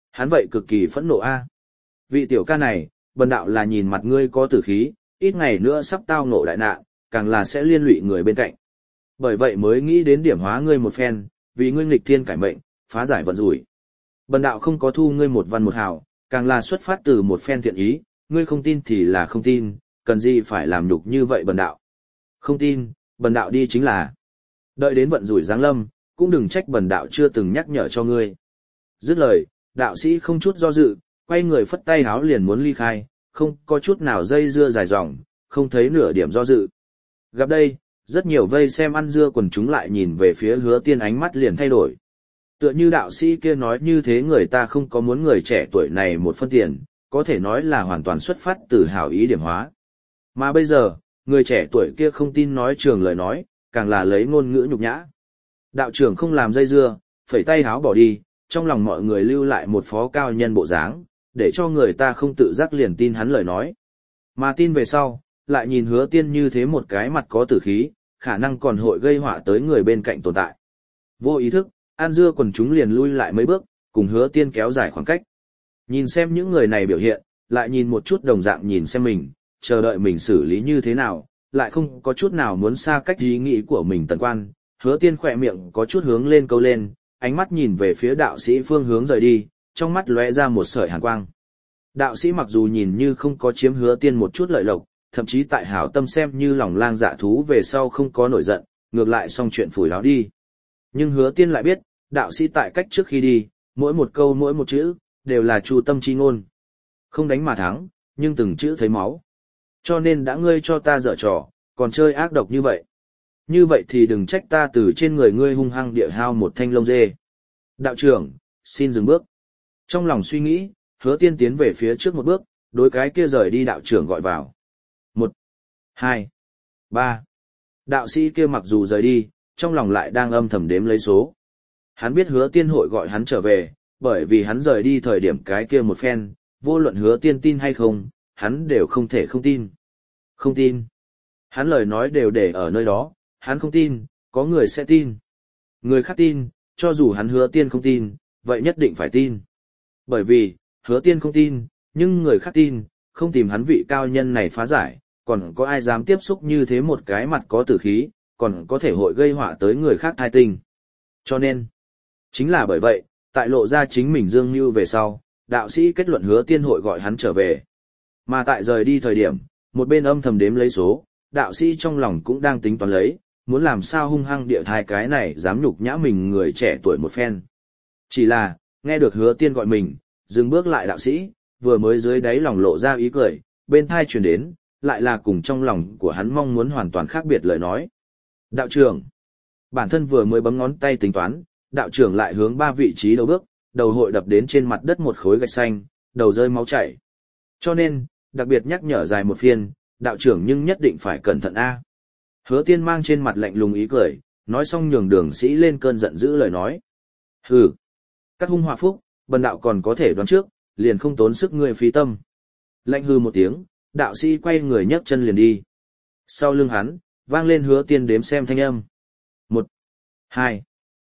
Hắn vậy cực kỳ phẫn nộ a. Vị tiểu ca này, bần đạo là nhìn mặt ngươi có tử khí, ít ngày nữa sắp tao ngộ đại nạn, càng là sẽ liên lụy người bên cạnh. Bởi vậy mới nghĩ đến điểm hóa ngươi một phen, vì ngươi nghịch thiên cải mệnh, phá giải vận rủi. Bần đạo không có thu ngươi một văn một hào, càng là xuất phát từ một phen thiện ý, ngươi không tin thì là không tin, cần gì phải làm nhục như vậy bần đạo. Không tin, bần đạo đi chính là. Đợi đến vận rủi giáng lâm, cũng đừng trách bần đạo chưa từng nhắc nhở cho ngươi. Dứt lời, đạo sĩ không chút do dự, quay người phất tay háo liền muốn ly khai, không có chút nào dây dưa dài dòng, không thấy nửa điểm do dự. Gặp đây, rất nhiều vây xem ăn dưa quần chúng lại nhìn về phía Hứa Tiên, ánh mắt liền thay đổi. Tựa như đạo sĩ kia nói như thế, người ta không có muốn người trẻ tuổi này một phân tiền, có thể nói là hoàn toàn xuất phát từ hảo ý điểm hóa. Mà bây giờ, người trẻ tuổi kia không tin nói trường lời nói, càng là lấy ngôn ngữ nhục nhã. Đạo trưởng không làm dây dưa, phẩy tay háo bỏ đi, trong lòng mọi người lưu lại một phó cao nhân bộ dáng, để cho người ta không tự giác liền tin hắn lời nói. Mà tin về sau, lại nhìn Hứa Tiên như thế một cái mặt có tử khí, khả năng còn hội gây họa tới người bên cạnh tồn tại. Vô ý thức, ăn dưa quần chúng liền lui lại mấy bước, cùng Hứa Tiên kéo dài khoảng cách. Nhìn xem những người này biểu hiện, lại nhìn một chút đồng dạng nhìn xem mình, chờ đợi mình xử lý như thế nào, lại không có chút nào muốn xa cách ý nghĩ của mình Tần Quan. Hứa Tiên khỏe miệng có chút hướng lên câu lên, ánh mắt nhìn về phía đạo sĩ phương hướng rời đi, trong mắt lóe ra một sợi hàn quang. Đạo sĩ mặc dù nhìn như không có chiếm Hứa Tiên một chút lợi lộc, thậm chí tại hảo tâm xem như lòng lang dạ thú về sau không có nổi giận, ngược lại xong chuyện phủi láo đi. Nhưng Hứa Tiên lại biết, đạo sĩ tại cách trước khi đi, mỗi một câu mỗi một chữ, đều là chu tâm chi ngôn. Không đánh mà thắng, nhưng từng chữ thấy máu. Cho nên đã ngươi cho ta dở trò, còn chơi ác độc như vậy. Như vậy thì đừng trách ta từ trên người ngươi hung hăng địa hao một thanh lông dê. Đạo trưởng, xin dừng bước. Trong lòng suy nghĩ, Hứa Tiên tiến về phía trước một bước, đối cái kia rời đi đạo trưởng gọi vào. 1, 2, 3. Đạo sĩ kia mặc dù rời đi, trong lòng lại đang âm thầm đếm lấy số. Hắn biết Hứa Tiên hội gọi hắn trở về, bởi vì hắn rời đi thời điểm cái kia một phen, vô luận Hứa Tiên tin hay không, hắn đều không thể không tin. Không tin. Hắn lời nói đều để ở nơi đó, hắn không tin, có người sẽ tin. Người khác tin, cho dù hắn Hứa Tiên không tin, vậy nhất định phải tin. Bởi vì, Hứa Tiên không tin, nhưng người khác tin, không tìm hắn vị cao nhân này phá giải, còn có ai dám tiếp xúc như thế một cái mặt có tử khí, còn có thể hội gây họa tới người khác thai tinh. Cho nên, chính là bởi vậy, tại lộ ra chính mình dương mưu về sau, đạo sĩ kết luận Hứa Tiên hội gọi hắn trở về. Mà tại rời đi thời điểm, một bên âm thầm đếm lấy số, đạo sĩ trong lòng cũng đang tính toán lấy, muốn làm sao hung hăng địa thai cái này dám nhục nhã mình người trẻ tuổi một phen. Chỉ là, nghe được Hứa Tiên gọi mình, dừng bước lại đạo sĩ, vừa mới dưới đáy lòng lộ ra ý cười, bên thai truyền đến, lại là cùng trong lòng của hắn mong muốn hoàn toàn khác biệt lời nói. Đạo trưởng, bản thân vừa mới bấm ngón tay tính toán, đạo trưởng lại hướng 3 vị trí đầu bước, đầu hội đập đến trên mặt đất một khối gạch xanh, đầu rơi máu chảy. Cho nên, đặc biệt nhắc nhở dài một phiên, đạo trưởng nhưng nhất định phải cẩn thận a. Hứa Tiên mang trên mặt lạnh lùng ý cười, nói xong nhường đường sĩ lên cơn giận dữ lời nói. Hừ, cắt hung họa phúc, bần đạo còn có thể đoán trước, liền không tốn sức ngươi phí tâm. Lạnh hư một tiếng, đạo sĩ quay người nhấc chân liền đi. Sau lưng hắn, vang lên Hứa Tiên đếm xem thanh âm. 1, 2,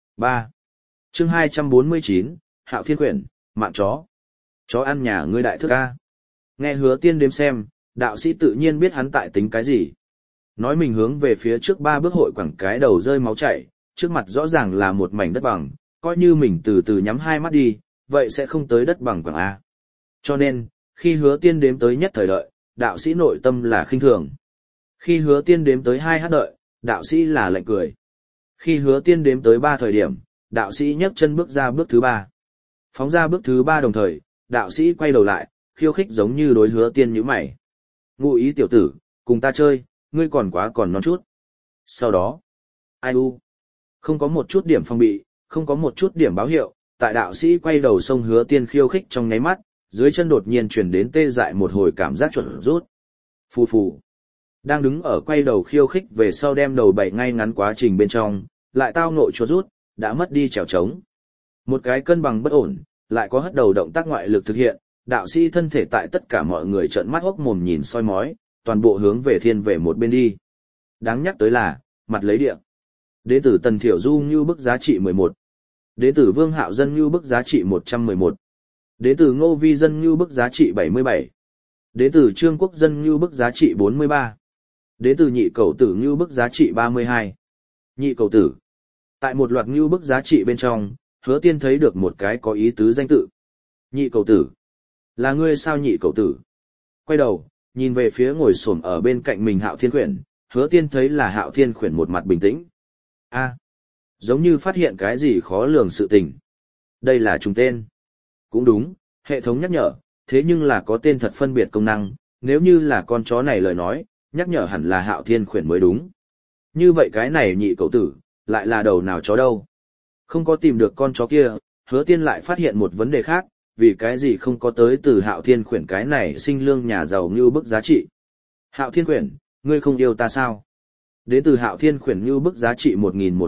3. Chương 249, Hạo Thiên Quyển, mạng chó. Chó ăn nhà ngươi đại thức a. Nghe Hứa Tiên đếm xem, đạo sĩ tự nhiên biết hắn tại tính cái gì. Nói mình hướng về phía trước 3 bước hội quẳng cái đầu rơi máu chảy, trước mặt rõ ràng là một mảnh đất bằng, coi như mình từ từ nhắm hai mắt đi, vậy sẽ không tới đất bằng quẳng a. Cho nên, khi Hứa Tiên đếm tới nhất thời đợi, đạo sĩ nội tâm là khinh thường. Khi Hứa Tiên đếm tới 2 hát đợi, đạo sĩ là lạnh cười. Khi Hứa Tiên đếm tới 3 thời điểm, đạo sĩ nhấc chân bước ra bước thứ 3. Phóng ra bước thứ 3 đồng thời, đạo sĩ quay đầu lại, khiêu khích giống như đối Hứa Tiên nhíu mày. Ngụ ý tiểu tử, cùng ta chơi, ngươi còn quá còn non chút. Sau đó, ai u, không có một chút điểm phòng bị, không có một chút điểm báo hiệu, tại đạo sĩ quay đầu xông Hứa Tiên khiêu khích trong nháy mắt, dưới chân đột nhiên chuyển đến tê dại một hồi cảm giác chuẩn rút. Phù phù. Đang đứng ở quay đầu khiêu khích về sau đem đầu bày ngay ngắn quá trình bên trong, lại tao ngộ chuột rút, đã mất đi trèo trống. Một cái cân bằng bất ổn, lại có hất đầu động tác ngoại lực thực hiện, đạo sĩ thân thể tại tất cả mọi người trợn mắt hốc mồm nhìn soi mói, toàn bộ hướng về thiên về một bên đi. Đáng nhắc tới là, mặt lấy địa. Đế tử Tần Thiểu Du như bức giá trị 11. Đế tử Vương Hạo Dân như bức giá trị 111. Đến từ Ngô Vi dân ngưu bức giá trị 77. Đến từ Trương Quốc dân ngưu bức giá trị 43. Đến từ nhị cầu tử ngưu bức giá trị 32. Nhị cầu tử. Tại một loạt ngưu bức giá trị bên trong, Hứa Tiên thấy được một cái có ý tứ danh tự. Nhị cầu tử. Là ngươi sao nhị cầu tử? Quay đầu, nhìn về phía ngồi xổm ở bên cạnh mình Hạo Thiên Khuyển, Hứa Tiên thấy là Hạo Thiên Khuyển một mặt bình tĩnh. A, giống như phát hiện cái gì khó lường sự tình. Đây là trùng tên. Cũng đúng, hệ thống nhắc nhở, thế nhưng là có tên thật phân biệt công năng, nếu như là con chó này lời nói, nhắc nhở hẳn là Hạo Thiên Khuyển mới đúng. Như vậy cái này nhị cậu tử, lại là đầu nào chó đâu? Không có tìm được con chó kia, Hứa Tiên lại phát hiện một vấn đề khác, vì cái gì không có tới từ Hạo Thiên Khuyển cái này sinh lương nhà giàu như bức giá trị. Hạo Thiên Khuyển, ngươi không yêu ta sao? Đến từ Hạo Thiên Khuyển như bức giá trị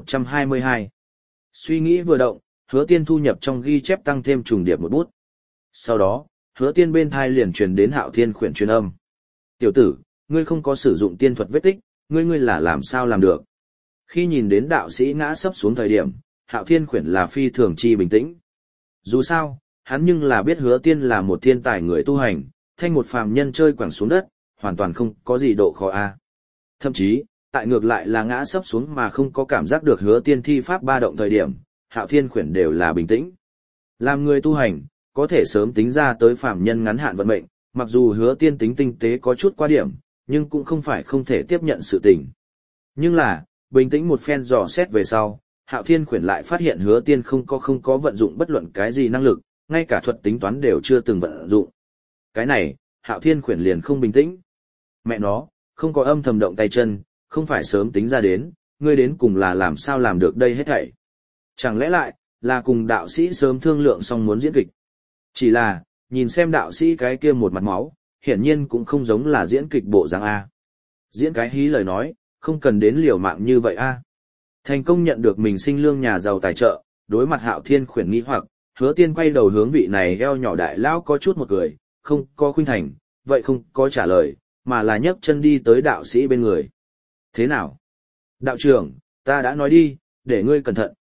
1122. Suy nghĩ vừa động, Hứa Tiên thu nhập trong ghi chép tăng thêm trùng điệp một bút. Sau đó, Hứa Tiên bên thai liền truyền đến Hạo Thiên Khuyển truyền âm. Tiểu tử, ngươi không có sử dụng tiên thuật vết tích, ngươi là làm sao làm được? Khi nhìn đến đạo sĩ ngã sấp xuống thời điểm, Hạo Thiên Khuyển là phi thường chi bình tĩnh. Dù sao, hắn nhưng là biết Hứa Tiên là một thiên tài người tu hành, thanh một phàm nhân chơi quẳng xuống đất, hoàn toàn không có gì độ khó a. Thậm chí, tại ngược lại là ngã sấp xuống mà không có cảm giác được Hứa Tiên thi pháp ba động thời điểm, Hạo Thiên Khuyển đều là bình tĩnh. Làm người tu hành, có thể sớm tính ra tới phàm nhân ngắn hạn vận mệnh, mặc dù Hứa Tiên tính tinh tế có chút quá điểm, nhưng cũng không phải không thể tiếp nhận sự tình. Nhưng là, bình tĩnh một phen dò xét về sau, Hạo Thiên Khuyển lại phát hiện Hứa Tiên không có vận dụng bất luận cái gì năng lực, ngay cả thuật tính toán đều chưa từng vận dụng. Cái này, Hạo Thiên Khuyển liền không bình tĩnh. Mẹ nó, không có âm thầm động tay chân, không phải sớm tính ra đến, ngươi đến cùng là làm sao làm được đây hết thảy. Chẳng lẽ lại, là cùng đạo sĩ sớm thương lượng xong muốn diễn kịch. Chỉ là, nhìn xem đạo sĩ cái kia một mặt máu, hiển nhiên cũng không giống là diễn kịch bộ dáng A. Diễn cái hí lời nói, không cần đến liều mạng như vậy A. Thành công nhận được mình sinh lương nhà giàu tài trợ, đối mặt Hạo Thiên Khuyển nghi hoặc, Hứa Tiên quay đầu hướng vị này eo nhỏ đại lão có chút một cười, không có khuynh thành, vậy không có trả lời, mà là nhấc chân đi tới đạo sĩ bên người. Thế nào? Đạo trưởng, ta đã nói đi, để ngươi cẩn thận,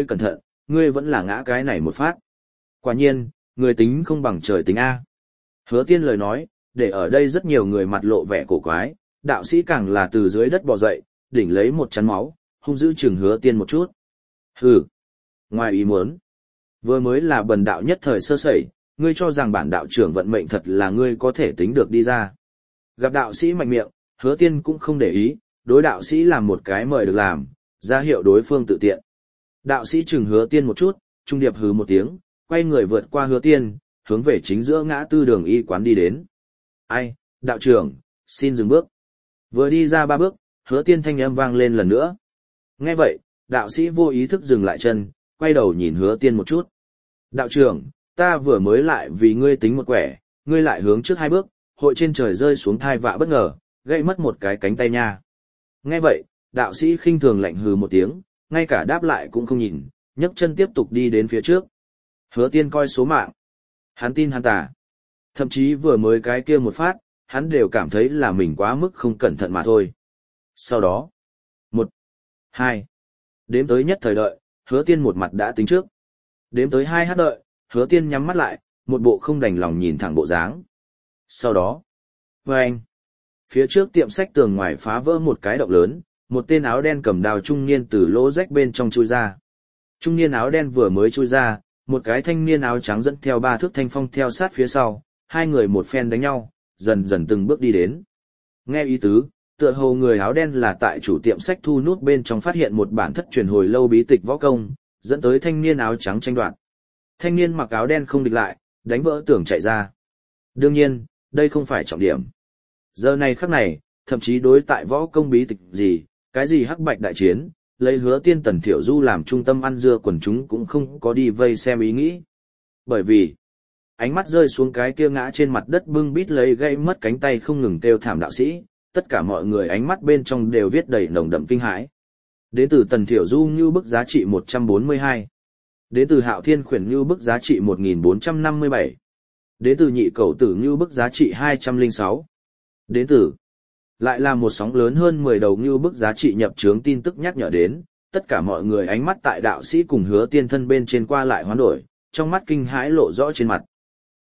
ngươi vẫn là ngã cái này một phát. Quả nhiên, người tính không bằng trời tính A. Hứa Tiên lời nói, để ở đây rất nhiều người mặt lộ vẻ cổ quái, đạo sĩ càng là từ dưới đất bò dậy, đỉnh lấy một chắn máu, hung dữ chừng Hứa Tiên một chút. Hừ, ngoài ý muốn. Vừa mới là bần đạo nhất thời sơ sẩy, ngươi cho rằng bản đạo trưởng vận mệnh thật là ngươi có thể tính được đi ra. Gặp đạo sĩ mạnh miệng, Hứa Tiên cũng không để ý, đối đạo sĩ làm một cái mời được làm, ra hiệu đối phương tự tiện. Đạo sĩ chừng Hứa Tiên một chút, trung điệp hừ một tiếng, quay người vượt qua Hứa Tiên, hướng về chính giữa ngã tư đường y quán đi đến. Ai, đạo trưởng, xin dừng bước. Vừa đi ra 3 bước, Hứa Tiên thanh âm vang lên lần nữa. Nghe vậy, đạo sĩ vô ý thức dừng lại chân, quay đầu nhìn Hứa Tiên một chút. Đạo trưởng, ta vừa mới lại vì ngươi tính một quẻ, ngươi lại hướng trước 2 bước, hội trên trời rơi xuống thai vạ bất ngờ, gây mất một cái cánh tay nha. Nghe vậy, đạo sĩ khinh thường lạnh hừ một tiếng, ngay cả đáp lại cũng không nhìn, nhấc chân tiếp tục đi đến phía trước. Hứa Tiên coi số mạng. Hắn tin hắn tà. Thậm chí vừa mới cái kia một phát, hắn đều cảm thấy là mình quá mức không cẩn thận mà thôi. Sau đó, 1, 2, đếm tới nhất thời đợi, Hứa Tiên một mặt đã tính trước. Đếm tới 2 hát đợi, Hứa Tiên nhắm mắt lại, một bộ không đành lòng nhìn thẳng bộ dáng. Sau đó, vâng, phía trước tiệm sách tường ngoài phá vỡ một cái động lớn, một tên áo đen cầm đao trung niên từ lỗ rách bên trong chui ra. Trung niên áo đen vừa mới chui ra, một cái thanh niên áo trắng dẫn theo 3 thước thanh phong theo sát phía sau, hai người một phen đánh nhau, dần dần từng bước đi đến. Nghe ý tứ, tựa hồ người áo đen là tại chủ tiệm sách thu nút bên trong phát hiện một bản thất truyền hồi lâu bí tịch võ công, dẫn tới thanh niên áo trắng tranh đoạt. Thanh niên mặc áo đen không địch lại, đánh vỡ tường chạy ra. Đương nhiên, đây không phải trọng điểm. Giờ này khắc này, thậm chí đối tại võ công bí tịch gì, cái gì hắc bạch đại chiến, lấy Hứa Tiên Tần Thiểu Du làm trung tâm ăn dưa quần chúng cũng không có đi vây xem ý nghĩ. Bởi vì, ánh mắt rơi xuống cái kia ngã trên mặt đất bưng bít lấy gây mất cánh tay không ngừng kêu thảm đạo sĩ, tất cả mọi người ánh mắt bên trong đều viết đầy nồng đậm kinh hãi. Đến từ Tần Thiểu Du như bức giá trị 142. Đến từ Hạo Thiên Khuyển như bức giá trị 1457. Đến từ Nhị Cẩu Tử như bức giá trị 206. Đến từ lại là một sóng lớn hơn 10 đầu như bức giá trị nhập trướng tin tức nhắc nhở đến, tất cả mọi người ánh mắt tại đạo sĩ cùng Hứa Tiên thân bên trên qua lại hoán đổi, trong mắt kinh hãi lộ rõ trên mặt.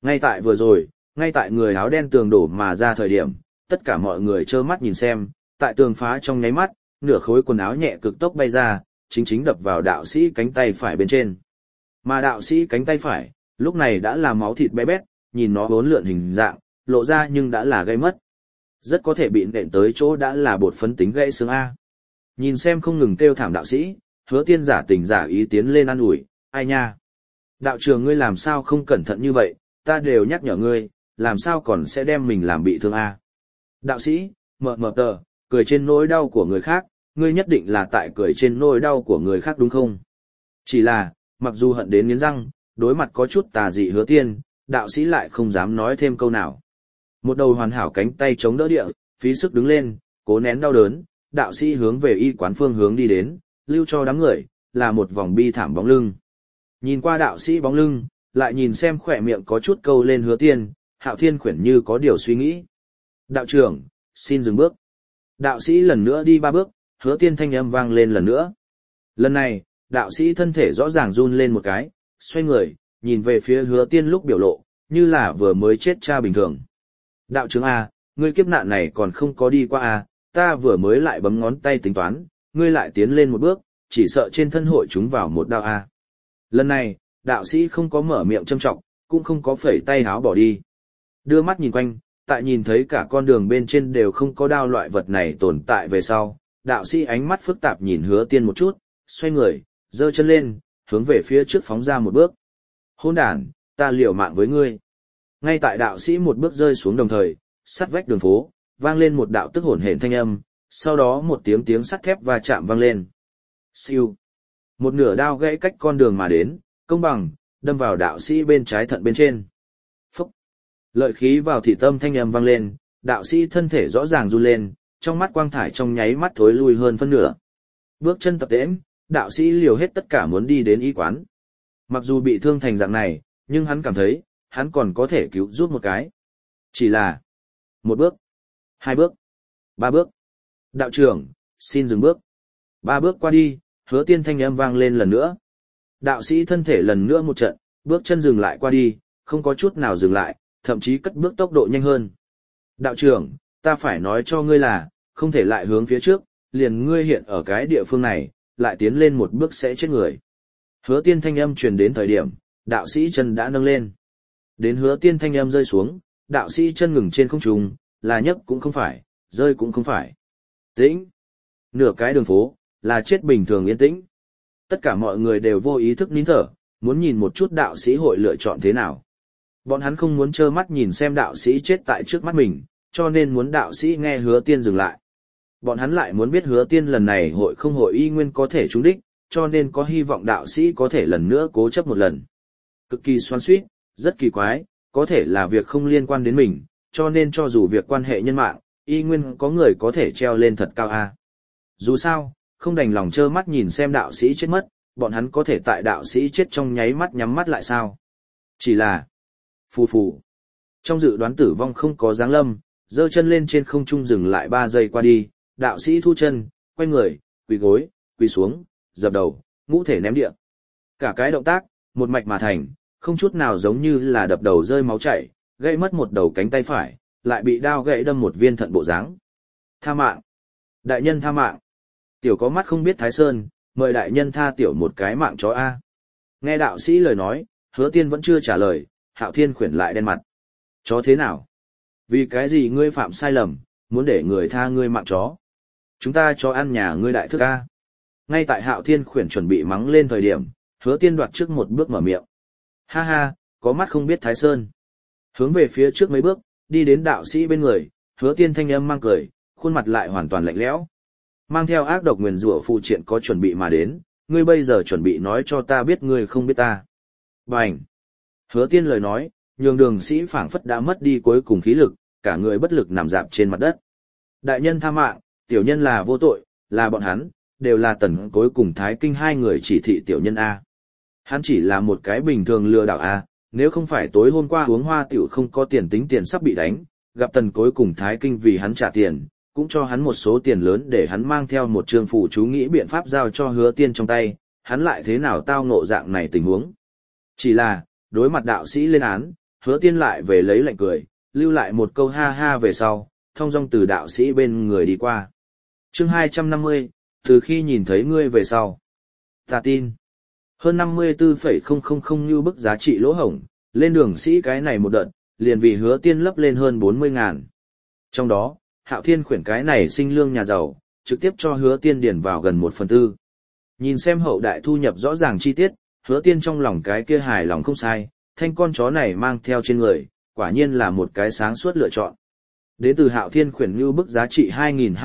Ngay tại vừa rồi, ngay tại người áo đen tường đổ mà ra thời điểm, tất cả mọi người trơ mắt nhìn xem, tại tường phá trong nháy mắt, nửa khối quần áo nhẹ cực tốc bay ra, chính đập vào đạo sĩ cánh tay phải bên trên. Mà đạo sĩ cánh tay phải, lúc này đã là máu thịt bé bét, nhìn nó vốn lượn hình dạng, lộ ra nhưng đã là gây mất. Rất có thể bị nện tới chỗ đã là bột phấn tính gãy xương A. Nhìn xem không ngừng kêu thảm đạo sĩ, Hứa Tiên giả tình giả ý tiến lên an ủi, ai nha. Đạo trường ngươi làm sao không cẩn thận như vậy, ta đều nhắc nhở ngươi, làm sao còn sẽ đem mình làm bị thương A. Đạo sĩ, mờ tờ, cười trên nỗi đau của người khác, ngươi nhất định là tại cười trên nỗi đau của người khác đúng không? Chỉ là, mặc dù hận đến nghiến răng, đối mặt có chút tà dị Hứa Tiên, đạo sĩ lại không dám nói thêm câu nào. Một đầu hoàn hảo cánh tay chống đỡ địa, phí sức đứng lên, cố nén đau đớn, đạo sĩ hướng về y quán phương hướng đi đến, lưu cho đám người, là một vòng bi thảm bóng lưng. Nhìn qua đạo sĩ bóng lưng, lại nhìn xem khỏe miệng có chút câu lên Hứa Tiên, Hạo Thiên khuyển như có điều suy nghĩ. Đạo trưởng, xin dừng bước. Đạo sĩ lần nữa đi 3 bước, Hứa Tiên thanh âm vang lên lần nữa. Lần này, đạo sĩ thân thể rõ ràng run lên một cái, xoay người, nhìn về phía Hứa Tiên lúc biểu lộ, như là vừa mới chết cha bình thường. Đạo trưởng A, ngươi kiếp nạn này còn không có đi qua A, ta vừa mới lại bấm ngón tay tính toán, ngươi lại tiến lên một bước, chỉ sợ trên thân hội chúng vào một đao A. Lần này, đạo sĩ không có mở miệng châm trọng, cũng không có phẩy tay háo bỏ đi. Đưa mắt nhìn quanh, tại nhìn thấy cả con đường bên trên đều không có đao loại vật này tồn tại về sau, đạo sĩ ánh mắt phức tạp nhìn Hứa Tiên một chút, xoay người, giơ chân lên, hướng về phía trước phóng ra một bước. Hỗn đản, ta liều mạng với ngươi. Ngay tại đạo sĩ một bước rơi xuống đồng thời, sắt vách đường phố, vang lên một đạo tức hổn hển thanh âm, sau đó một tiếng sắt thép va chạm vang lên. Siêu. Một nửa đao gãy cách con đường mà đến, công bằng, đâm vào đạo sĩ bên trái thận bên trên. Phúc. Lợi khí vào thị tâm thanh âm vang lên, đạo sĩ thân thể rõ ràng run lên, trong mắt quang thải trong nháy mắt thối lui hơn phân nửa. Bước chân tập tễnh, đạo sĩ liều hết tất cả muốn đi đến y quán. Mặc dù bị thương thành dạng này, nhưng hắn cảm thấy, hắn còn có thể cứu giúp một cái. Chỉ là 1 bước, 2 bước, 3 bước. Đạo trưởng, xin dừng bước. 3 bước qua đi, Hứa Tiên thanh âm vang lên lần nữa. Đạo sĩ thân thể lần nữa một trận, bước chân dừng lại qua đi, không có chút nào dừng lại, thậm chí cất bước tốc độ nhanh hơn. Đạo trưởng, ta phải nói cho ngươi là, không thể lại hướng phía trước, liền ngươi hiện ở cái địa phương này, lại tiến lên 1 bước sẽ chết người. Hứa Tiên thanh âm truyền đến thời điểm, đạo sĩ chân đã nâng lên. Đến Hứa Tiên thanh âm rơi xuống, đạo sĩ chân ngừng trên không trung, là nhấc cũng không phải, rơi cũng không phải. Tĩnh. Nửa cái đường phố, là chết bình thường yên tĩnh. Tất cả mọi người đều vô ý thức nín thở, muốn nhìn một chút đạo sĩ hội lựa chọn thế nào. Bọn hắn không muốn trơ mắt nhìn xem đạo sĩ chết tại trước mắt mình, cho nên muốn đạo sĩ nghe Hứa Tiên dừng lại. Bọn hắn lại muốn biết Hứa Tiên lần này hội không hội y nguyên có thể trúng đích, cho nên có hy vọng đạo sĩ có thể lần nữa cố chấp một lần. Cực kỳ xoắn xuýt, rất kỳ quái, có thể là việc không liên quan đến mình, cho nên cho dù việc quan hệ nhân mạng, y nguyên có người có thể treo lên thật cao a. Dù sao, không đành lòng trơ mắt nhìn xem đạo sĩ chết mất, bọn hắn có thể tại đạo sĩ chết trong nháy mắt nhắm mắt lại sao? Chỉ là phù phù. Trong dự đoán tử vong không có giáng lâm, giơ chân lên trên không trung dừng lại 3 giây qua đi, đạo sĩ thu chân, quay người, quỳ gối, quỳ xuống, dập đầu, ngũ thể ném địa. Cả cái động tác, một mạch mà thành, không chút nào giống như là đập đầu rơi máu chảy, gãy mất một đầu cánh tay phải, lại bị đao gãy đâm một viên thận bộ dáng. Tha mạng. Đại nhân tha mạng. Tiểu có mắt không biết Thái Sơn, mời đại nhân tha tiểu một cái mạng chó A. Nghe đạo sĩ lời nói, Hứa Tiên vẫn chưa trả lời, Hạo Thiên khuyển lại đen mặt. Chó thế nào? Vì cái gì ngươi phạm sai lầm, muốn để người tha ngươi mạng chó? Chúng ta cho ăn nhà ngươi đại thức A. Ngay tại Hạo Thiên khuyển chuẩn bị mắng lên thời điểm, Hứa Tiên đoạt trước một bước mở miệng. Ha ha, có mắt không biết Thái Sơn. Hướng về phía trước mấy bước, đi đến đạo sĩ bên người, Hứa Tiên thanh âm mang cười, khuôn mặt lại hoàn toàn lạnh lẽo. Mang theo ác độc nguyền rủa phụ triện có chuẩn bị mà đến, ngươi bây giờ chuẩn bị nói cho ta biết ngươi không biết ta. Bành! Hứa Tiên lời nói, nhường Đường Sĩ phảng phất đã mất đi cuối cùng khí lực, cả người bất lực nằm rạp trên mặt đất. Đại nhân tha mạng, tiểu nhân là vô tội, là bọn hắn, đều là Tần Cối cùng Thái Kinh hai người chỉ thị tiểu nhân A. Hắn chỉ là một cái bình thường lừa đảo A, nếu không phải tối hôm qua uống hoa tiểu không có tiền tính tiền sắp bị đánh, gặp Tần Cối cùng Thái Kinh vì hắn trả tiền, cũng cho hắn một số tiền lớn để hắn mang theo một trường phủ chú nghĩ biện pháp giao cho Hứa Tiên trong tay, hắn lại thế nào tao ngộ dạng này tình huống. Chỉ là, đối mặt đạo sĩ lên án, Hứa Tiên lại về lấy lạnh cười, lưu lại một câu ha ha về sau, thong dong từ đạo sĩ bên người đi qua. Chương 250, từ khi nhìn thấy ngươi về sau. Ta tin. Hơn 54,000 như bức giá trị lỗ hổng, lên đường sĩ cái này một đợt, liền vì Hứa Tiên lấp lên hơn 40.000. Trong đó, Hạo Thiên khuyển cái này sinh lương nhà giàu, trực tiếp cho Hứa Tiên điền vào gần 1/4. Nhìn xem hậu đại thu nhập rõ ràng chi tiết, Hứa Tiên trong lòng cái kia hài lòng không sai, thanh con chó này mang theo trên người, quả nhiên là một cái sáng suốt lựa chọn. Đến từ Hạo Thiên khuyển như bức giá trị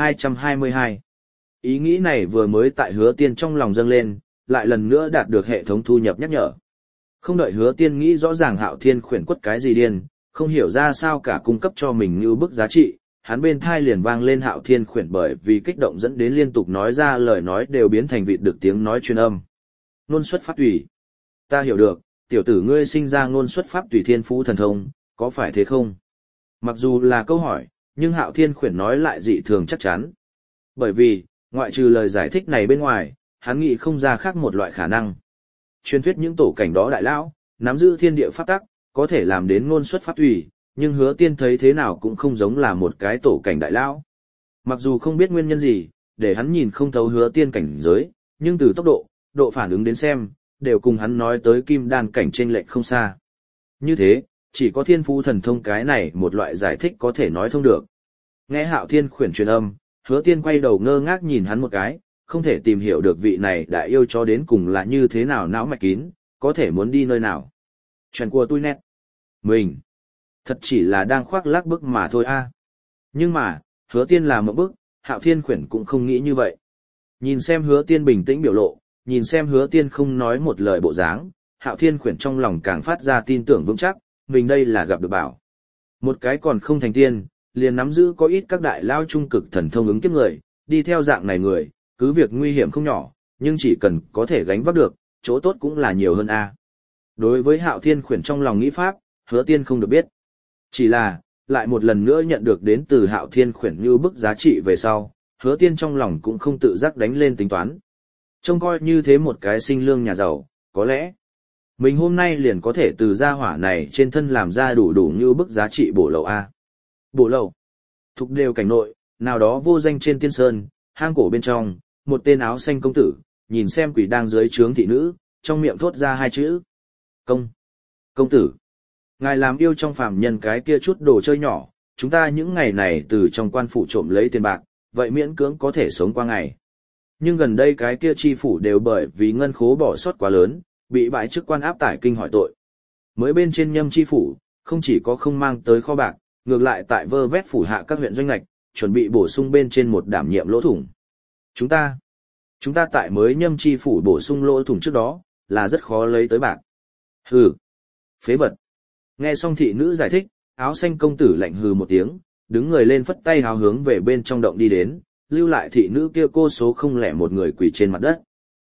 2.222. Ý nghĩ này vừa mới tại Hứa Tiên trong lòng dâng lên, lại lần nữa đạt được hệ thống thu nhập nhắc nhở. Không đợi Hứa Tiên nghĩ rõ ràng Hạo Thiên khuyển quất cái gì điên, không hiểu ra sao cả cung cấp cho mình như bức giá trị, hắn bên thai liền vang lên Hạo Thiên khuyển bởi vì kích động dẫn đến liên tục nói ra lời nói đều biến thành vịt được tiếng nói truyền âm. Ngôn xuất pháp tùy. Ta hiểu được, tiểu tử ngươi sinh ra ngôn xuất pháp tùy thiên phú thần thông, có phải thế không? Mặc dù là câu hỏi, nhưng Hạo Thiên khuyển nói lại dị thường chắc chắn. Bởi vì, ngoại trừ lời giải thích này bên ngoài, hắn nghĩ không ra khác một loại khả năng. Truyền thuyết những tổ cảnh đó đại lão, nắm giữ thiên địa pháp tắc, có thể làm đến ngôn xuất pháp tùy, nhưng Hứa Tiên thấy thế nào cũng không giống là một cái tổ cảnh đại lão. Mặc dù không biết nguyên nhân gì, để hắn nhìn không thấu Hứa Tiên cảnh giới, nhưng từ tốc độ, độ phản ứng đến xem, đều cùng hắn nói tới kim đan cảnh chênh lệch không xa. Như thế, chỉ có thiên phú thần thông cái này một loại giải thích có thể nói thông được. Nghe Hạo Thiên khuyển truyền âm, Hứa Tiên quay đầu ngơ ngác nhìn hắn một cái, không thể tìm hiểu được vị này đại yêu cho đến cùng là như thế nào não mạch kín, có thể muốn đi nơi nào. Chuyện của tôi nét. Mình. Thật chỉ là đang khoác lác bức mà thôi a. Nhưng mà, Hứa Tiên là một bức, Hạo Thiên khuyển cũng không nghĩ như vậy. Nhìn xem Hứa Tiên bình tĩnh biểu lộ, nhìn xem Hứa Tiên không nói một lời bộ dáng, Hạo Thiên khuyển trong lòng càng phát ra tin tưởng vững chắc, mình đây là gặp được bảo. Một cái còn không thành tiên, liền nắm giữ có ít các đại lao trung cực thần thông ứng kiếp người, đi theo dạng này người, cứ việc nguy hiểm không nhỏ, nhưng chỉ cần có thể gánh vác được, chỗ tốt cũng là nhiều hơn a. Đối với Hạo Thiên khuyển trong lòng nghĩ pháp, Hứa Tiên không được biết. Chỉ là, lại một lần nữa nhận được đến từ Hạo Thiên khuyển như bức giá trị về sau, Hứa Tiên trong lòng cũng không tự giác đánh lên tính toán. Trông coi như thế một cái sinh lương nhà giàu, có lẽ mình hôm nay liền có thể từ gia hỏa này trên thân làm ra đủ như bức giá trị bổ lậu a. Bổ lậu. Thục đều cảnh nội, nào đó vô danh trên tiên sơn, hang cổ bên trong, một tên áo xanh công tử, nhìn xem quỷ đang dưới trướng thị nữ, trong miệng thốt ra hai chữ. Công tử. Ngài làm yêu trong phàm nhân cái kia chút đồ chơi nhỏ, chúng ta những ngày này từ trong quan phủ trộm lấy tiền bạc, vậy miễn cưỡng có thể sống qua ngày. Nhưng gần đây cái kia chi phủ đều bởi vì ngân khố bỏ sót quá lớn, bị bãi chức quan áp tải kinh hỏi tội. Mới bên trên nhâm chi phủ, không chỉ có không mang tới kho bạc, ngược lại tại vơ vét phủ hạ các huyện doanh ngạch, chuẩn bị bổ sung bên trên một đảm nhiệm lỗ thủng. Chúng ta tại mới nhâm chi phủ bổ sung lỗ thủng trước đó, là rất khó lấy tới bạc. Hừ, phế vật. Nghe xong thị nữ giải thích, áo xanh công tử lạnh hừ một tiếng, đứng người lên phất tay hào hướng về bên trong động đi đến, lưu lại thị nữ kia cô số 001 người quỳ trên mặt đất.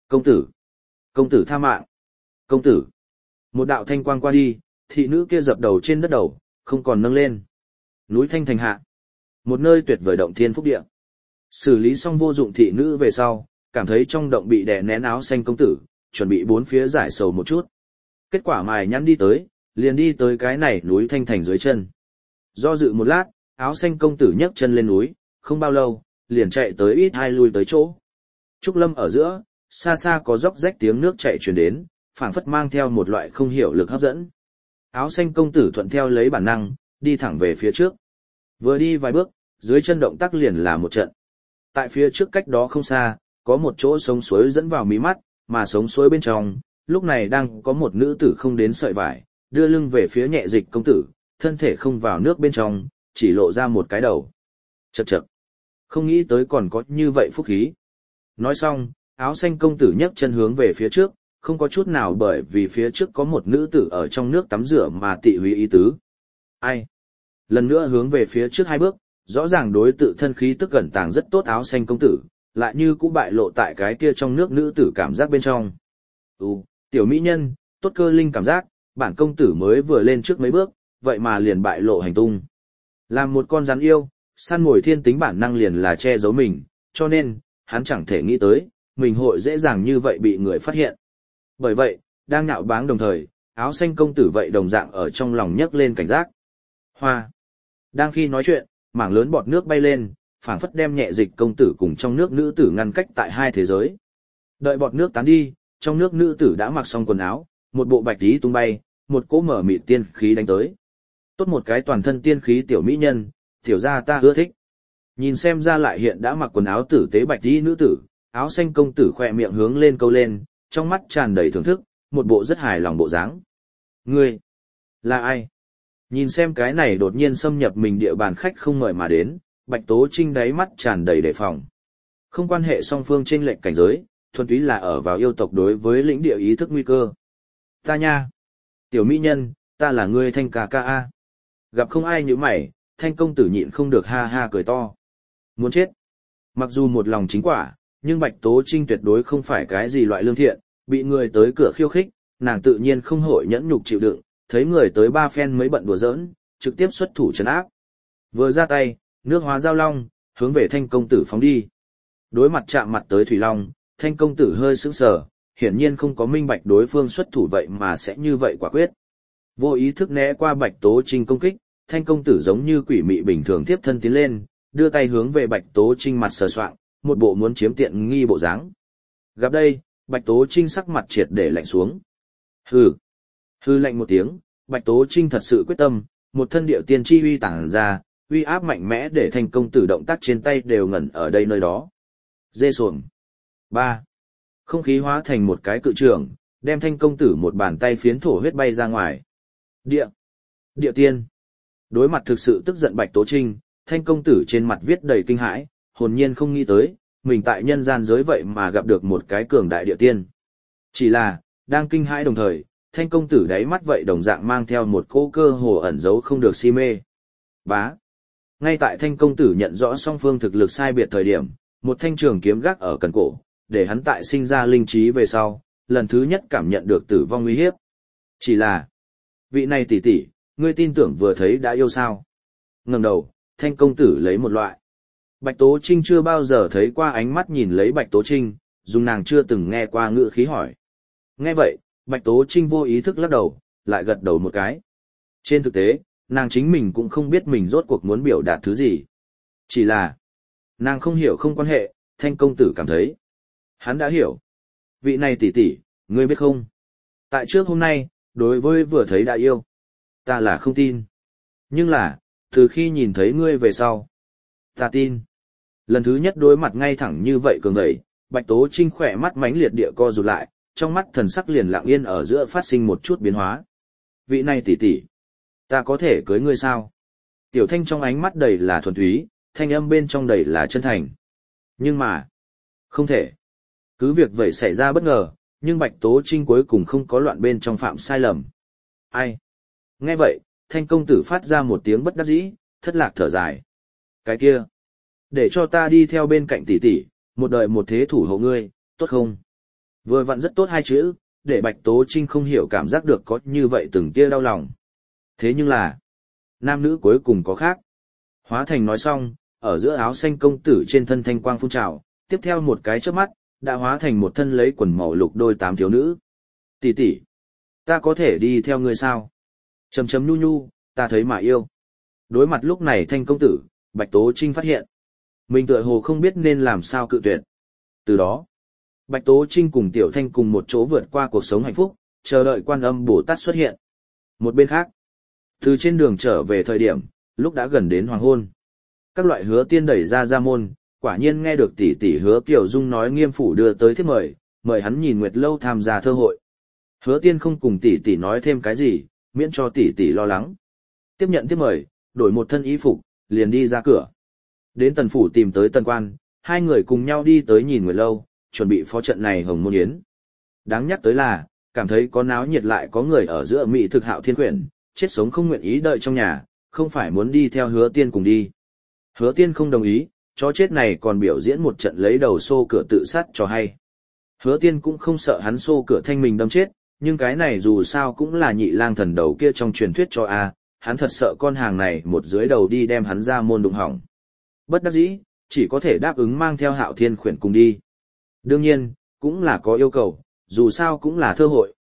Công tử tha mạng. Công tử. Một đạo thanh quang qua đi, thị nữ kia dập đầu trên đất đầu, không còn nâng lên. Núi Thanh Thành hạ. Một nơi tuyệt vời động thiên phúc địa. Xử lý xong vô dụng thị nữ về sau, cảm thấy trong động bị đè nén áo xanh công tử, chuẩn bị bốn phía giải sầu một chút. Kết quả mài nhăn đi tới, liền đi tới cái này núi Thanh Thành dưới chân. Do dự một lát, áo xanh công tử nhấc chân lên núi, không bao lâu, liền chạy tới ít hai lui tới chỗ. Trúc lâm ở giữa, xa xa có róc rách tiếng nước chảy truyền đến, phảng phất mang theo một loại không hiểu lực hấp dẫn. Áo xanh công tử thuận theo lấy bản năng, đi thẳng về phía trước. Vừa đi vài bước, dưới chân động tác liền là một trận. Tại phía trước cách đó không xa, có một chỗ sông suối dẫn vào mí mắt, mà sông suối bên trong, lúc này đang có một nữ tử không đến sợi vải, đưa lưng về phía nhẹ dịch công tử, thân thể không vào nước bên trong, chỉ lộ ra một cái đầu. Chậc chậc. Không nghĩ tới còn có như vậy phúc khí. Nói xong, áo xanh công tử nhấc chân hướng về phía trước, không có chút nào bởi vì phía trước có một nữ tử ở trong nước tắm rửa mà tị húy ý tứ. Ai? Lần nữa hướng về phía trước hai bước, rõ ràng đối tự thân khí tức gần tàng rất tốt áo xanh công tử, lại như cũng bại lộ tại cái kia trong nước nữ tử cảm giác bên trong. Tiểu mỹ nhân, tốt cơ linh cảm giác, bản công tử mới vừa lên trước mấy bước, vậy mà liền bại lộ hành tung. Làm một con rắn yêu, săn mồi thiên tính bản năng liền là che giấu mình, cho nên, hắn chẳng thể nghĩ tới, mình hội dễ dàng như vậy bị người phát hiện. Bởi vậy, đang nhạo báng đồng thời, áo xanh công tử vậy đồng dạng ở trong lòng nhấc lên cảnh giác. Hoa. Đang khi nói chuyện, mảng lớn bọt nước bay lên, phảng phất đem nhẹ dịch công tử cùng trong nước nữ tử ngăn cách tại hai thế giới. Đợi bọt nước tán đi, trong nước nữ tử đã mặc xong quần áo, một bộ bạch tí tung bay, một cỗ mở mịt tiên khí đánh tới. Tốt một cái toàn thân tiên khí tiểu mỹ nhân, tiểu gia ta ưa thích. Nhìn xem ra lại hiện đã mặc quần áo tử tế bạch tí nữ tử, áo xanh công tử khỏe miệng hướng lên câu lên, trong mắt tràn đầy thưởng thức, một bộ rất hài lòng bộ dáng. Ngươi, là ai? Nhìn xem cái này đột nhiên xâm nhập mình địa bàn khách không mời mà đến, Bạch Tố Trinh đáy mắt tràn đầy đề phòng. Không quan hệ song phương chênh lệch cảnh giới, thuần túy là ở vào yêu tộc đối với lĩnh địa ý thức nguy cơ. Ta nha! Tiểu mỹ nhân, ta là ngươi Thanh ca ca a. Gặp không ai như mày, Thanh công tử nhịn không được ha ha cười to. Muốn chết! Mặc dù một lòng chính quả, nhưng Bạch Tố Trinh tuyệt đối không phải cái gì loại lương thiện, bị người tới cửa khiêu khích, nàng tự nhiên không hội nhẫn nhục chịu đựng, thấy người tới ba phen mới bận đùa giỡn, trực tiếp xuất thủ trấn áp. Vừa ra tay, nước hóa giao long, hướng về Thanh công tử phóng đi. Đối mặt chạm mặt tới Thủy Long, Thanh công tử hơi sững sờ, hiển nhiên không có minh bạch đối phương xuất thủ vậy mà sẽ như vậy quả quyết. Vô ý thức né qua Bạch Tố Trinh công kích, Thanh công tử giống như quỷ mị bình thường tiếp thân tiến lên, đưa tay hướng về Bạch Tố Trinh mặt sờ soạng, một bộ muốn chiếm tiện nghi bộ dáng. Gặp đây, Bạch Tố Trinh sắc mặt triệt để lạnh xuống. Hừ. Hừ lạnh một tiếng, Bạch Tố Trinh thật sự quyết tâm, một thân điệu tiên chi uy tàng ra, uy áp mạnh mẽ để Thanh công tử động tác trên tay đều ngẩn ở đây nơi đó. Dê xuồng. 3. Không khí hóa thành một cái cự trường, đem Thanh công tử một bàn tay phiến thổ huyết bay ra ngoài. Địa tiên. Đối mặt thực sự tức giận Bạch Tố Trinh, Thanh công tử trên mặt viết đầy kinh hãi, hồn nhiên không nghĩ tới, mình tại nhân gian giới vậy mà gặp được một cái cường đại địa tiên. Chỉ là, đang kinh hãi đồng thời, Thanh công tử đáy mắt vậy đồng dạng mang theo một cỗ cơ hồ ẩn giấu không được si mê. Bá. Ngay tại Thanh công tử nhận rõ song phương thực lực sai biệt thời điểm, một thanh trường kiếm gác ở cần cổ, để hắn tại sinh ra linh trí về sau, lần thứ nhất cảm nhận được tử vong uy hiếp. Chỉ là, vị này tỷ tỷ, ngươi tin tưởng vừa thấy đã yêu sao? Ngẩng đầu, Thanh công tử lấy một loại. Bạch Tố Trinh chưa bao giờ thấy qua ánh mắt nhìn lấy Bạch Tố Trinh, dùng nàng chưa từng nghe qua ngữ khí hỏi. Nghe vậy, Bạch Tố Trinh vô ý thức lắc đầu, lại gật đầu một cái. Trên thực tế, nàng chính mình cũng không biết mình rốt cuộc muốn biểu đạt thứ gì. Chỉ là, nàng không hiểu không quan hệ, Thanh công tử cảm thấy. Hắn đã hiểu. Vị này tỷ tỷ, ngươi biết không? Tại trước hôm nay, đối với vừa thấy đã yêu, ta là không tin. Nhưng là, từ khi nhìn thấy ngươi về sau, ta tin. Lần thứ nhất đối mặt ngay thẳng như vậy cường đẩy, Bạch Tố Trinh khỏe mắt mánh liệt địa co rụt lại, trong mắt thần sắc liền lặng yên ở giữa phát sinh một chút biến hóa. Vị này tỷ tỷ, ta có thể cưới ngươi sao? Tiểu Thanh trong ánh mắt đầy là thuần túy, thanh âm bên trong đầy là chân thành. Nhưng mà, không thể. Cứ việc vậy xảy ra bất ngờ, nhưng Bạch Tố Trinh cuối cùng không có loạn bên trong phạm sai lầm. Ai? Nghe vậy, Thanh công tử phát ra một tiếng bất đắc dĩ, thất lạc thở dài. Cái kia, để cho ta đi theo bên cạnh tỷ tỷ, một đời một thế thủ hộ ngươi, tốt không? Vừa vặn rất tốt hai chữ, để Bạch Tố Trinh không hiểu cảm giác được có như vậy từng tia đau lòng. Thế nhưng là, nam nữ cuối cùng có khác. Hóa thành nói xong, ở giữa áo xanh công tử trên thân thanh quang phun trào, tiếp theo một cái chớp mắt, đã hóa thành một thân lấy quần màu lục đôi tám thiếu nữ. Tỷ tỷ, ta có thể đi theo ngươi sao? Chấm chấm nhu nhu, ta thấy mà yêu. Đối mặt lúc này Thanh công tử, Bạch Tố Trinh phát hiện, mình tựa hồ không biết nên làm sao cự tuyệt. Từ đó, Bạch Tố Trinh cùng Tiểu Thanh cùng một chỗ vượt qua cuộc sống hạnh phúc, chờ đợi Quan Âm Bồ Tát xuất hiện. Một bên khác, từ trên đường trở về thời điểm, lúc đã gần đến hoàng hôn. Các loại hứa tiên đẩy ra môn, quả nhiên nghe được tỷ tỷ Hứa Kiều Dung nói Nghiêm phủ đưa tới thiếp mời hắn nhìn Nguyệt Lâu tham gia thơ hội. Hứa tiên không cùng tỷ tỷ nói thêm cái gì, miễn cho tỷ tỷ lo lắng. Tiếp nhận thiếp mời, đổi một thân y phục, liền đi ra cửa. Đến Tần phủ tìm tới Tần Quan, hai người cùng nhau đi tới nhìn Nguyệt Lâu, chuẩn bị phó trận này hồng môn yến. Đáng nhắc tới là, cảm thấy có náo nhiệt lại có người ở giữa mỹ thực Hạo Thiên Quyển, chết sống không nguyện ý đợi trong nhà, không phải muốn đi theo Hứa tiên cùng đi. Hứa tiên không đồng ý, chó chết này còn biểu diễn một trận lấy đầu xô cửa tự sát cho hay. Hứa tiên cũng không sợ hắn xô cửa thanh mình đâm chết, nhưng cái này dù sao cũng là nhị lang thần đầu kia trong truyền thuyết cho a, hắn thật sợ con hàng này một dưới đầu đi đem hắn ra môn đụng hỏng. Bất đắc dĩ, chỉ có thể đáp ứng mang theo Hạo Thiên Quyển cùng đi. Đương nhiên, cũng là có yêu cầu, dù sao cũng là thơ hội,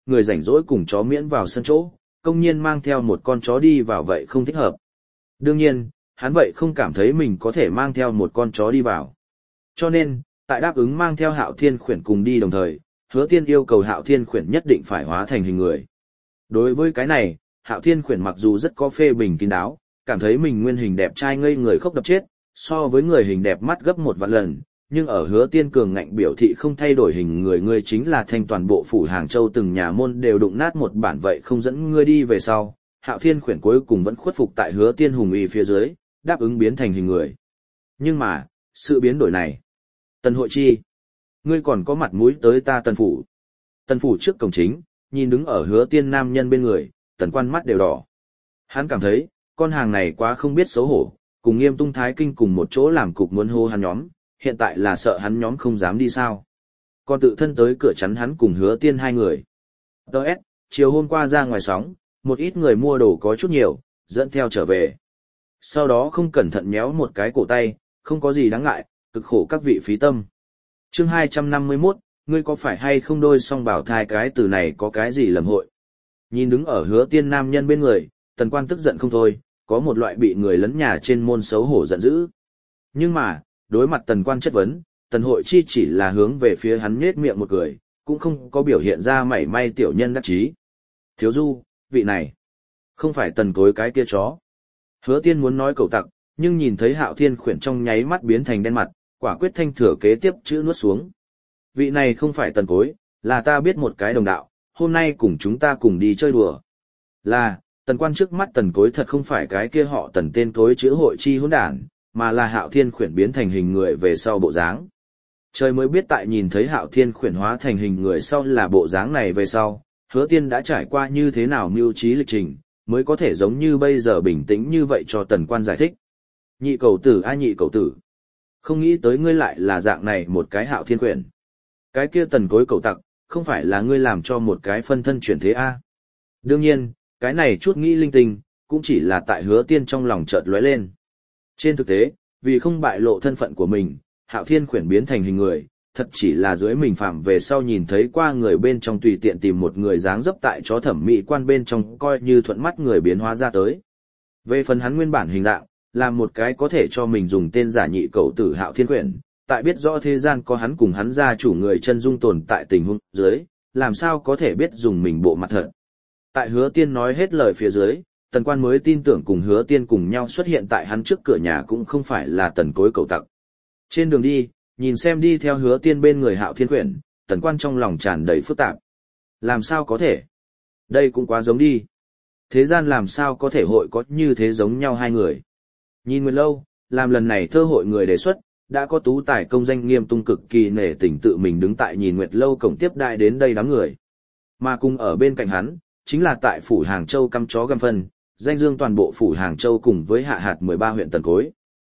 người rảnh rỗi cùng chó miễn vào sân chỗ, công nhiên mang theo một con chó đi vào vậy không thích hợp. Đương nhiên, hắn vậy không cảm thấy mình có thể mang theo một con chó đi vào. Cho nên, tại đáp ứng mang theo Hạo Thiên Khuyển cùng đi đồng thời, Hứa Tiên yêu cầu Hạo Thiên Khuyển nhất định phải hóa thành hình người. Đối với cái này, Hạo Thiên Khuyển mặc dù rất có phê bình kín đáo, cảm thấy mình nguyên hình đẹp trai ngây người khóc đập chết, so với người hình đẹp mắt gấp 1 vạn lần, nhưng ở Hứa Tiên cường ngạnh biểu thị không thay đổi hình người chính là thanh toàn bộ phủ Hàng Châu từng nhà môn đều đụng nát một bản vậy không dẫn ngươi đi về sau, Hạo Thiên Khuyển cuối cùng vẫn khuất phục tại Hứa Tiên hùng uy phía dưới, đáp ứng biến thành hình người. Nhưng mà, sự biến đổi này, Tần Hội Chi, ngươi còn có mặt mũi tới ta Tần phủ? Tần phủ trước cổng chính, nhìn đứng ở Hứa Tiên nam nhân bên người, Tần Quan mắt đều đỏ. Hắn cảm thấy, con hàng này quá không biết xấu hổ, cùng Nghiêm Tung Thái Kinh cùng một chỗ làm cục muốn hô hắn nhóm, hiện tại là sợ hắn nhóm không dám đi sao. Còn tự thân tới cửa chắn hắn cùng Hứa Tiên hai người. Đợt, chiều hôm qua ra ngoài sóng, một ít người mua đồ có chút nhiều, dẫn theo trở về. Sau đó không cẩn thận méo một cái cổ tay, không có gì đáng ngại, cực khổ các vị phí tâm. Chương 251, ngươi có phải hay không đôi song bảo thai cái từ này có cái gì lầm hội. Nhìn đứng ở Hứa Tiên nam nhân bên người, Tần Quan tức giận không thôi, có một loại bị người lấn nhà trên môn xấu hổ giận dữ. Nhưng mà, đối mặt Tần Quan chất vấn, Tần Hội Chi chỉ là hướng về phía hắn nhếch miệng một cười, cũng không có biểu hiện ra mảy may tiểu nhân đắc chí. Thiếu du, vị này, không phải Tần Cối cái kia chó. Hứa Tiên muốn nói cầu tặc, nhưng nhìn thấy Hạo Thiên Khuyển trong nháy mắt biến thành đen mặt, quả quyết thanh thừa kế tiếp chữ nuốt xuống. Vị này không phải Tần Cối, là ta biết một cái đồng đạo, hôm nay cùng chúng ta cùng đi chơi đùa. Là, Tần Quan trước mắt Tần Cối thật không phải cái kia họ Tần tên Cối chữ Hội Chi hỗn đản, mà là Hạo Thiên Khuyển biến thành hình người về sau bộ dáng. Trời mới biết tại nhìn thấy Hạo Thiên Khuyển hóa thành hình người sau là bộ dáng này về sau, Hứa Tiên đã trải qua như thế nào mưu trí lịch trình, mới có thể giống như bây giờ bình tĩnh như vậy cho Tần Quan giải thích. Nhị cầu tử a nhị cầu tử. Không nghĩ tới ngươi lại là dạng này một cái Hạo Thiên Khuyển. Cái kia Tần Cối cầu tặc, không phải là ngươi làm cho một cái phân thân chuyển thế a? Đương nhiên, cái này chút nghĩ linh tinh, cũng chỉ là tại Hứa Tiên trong lòng chợt lóe lên. Trên thực tế, vì không bại lộ thân phận của mình, Hạo Thiên Khuyển biến thành hình người, thật chỉ là dưới mình phạm về sau nhìn thấy qua người bên trong tùy tiện tìm một người dáng dấp tại chó thẩm mỹ quan bên trong coi như thuận mắt người biến hóa ra tới. Về phần hắn nguyên bản hình dạng, là một cái có thể cho mình dùng tên giả nhị cậu tử Hạo Thiên Khuyển, tại biết rõ thế gian có hắn cùng hắn gia chủ người chân dung tồn tại tình huống dưới, làm sao có thể biết dùng mình bộ mặt thật. Tại Hứa Tiên nói hết lời phía dưới, Tần Quan mới tin tưởng cùng Hứa Tiên cùng nhau xuất hiện tại hắn trước cửa nhà cũng không phải là Tần Cối cầu tặc. Trên đường đi, nhìn xem đi theo Hứa Tiên bên người Hạo Thiên Khuyển, Tần Quan trong lòng tràn đầy phức tạp. Làm sao có thể? Đây cũng quá giống đi. Thế gian làm sao có thể hội có như thế giống nhau hai người? Nhìn Nguyệt Lâu, làm lần này thơ hội người đề xuất, đã có tú tài công danh Nghiêm Tung cực kỳ nể tình tự mình đứng tại Nhìn Nguyệt Lâu cổng tiếp đại đến đây đám người. Mà cùng ở bên cạnh hắn, chính là tại phủ Hàng Châu căm chó găm phân, danh dương toàn bộ phủ Hàng Châu cùng với hạ hạt 13 huyện Tần Cối.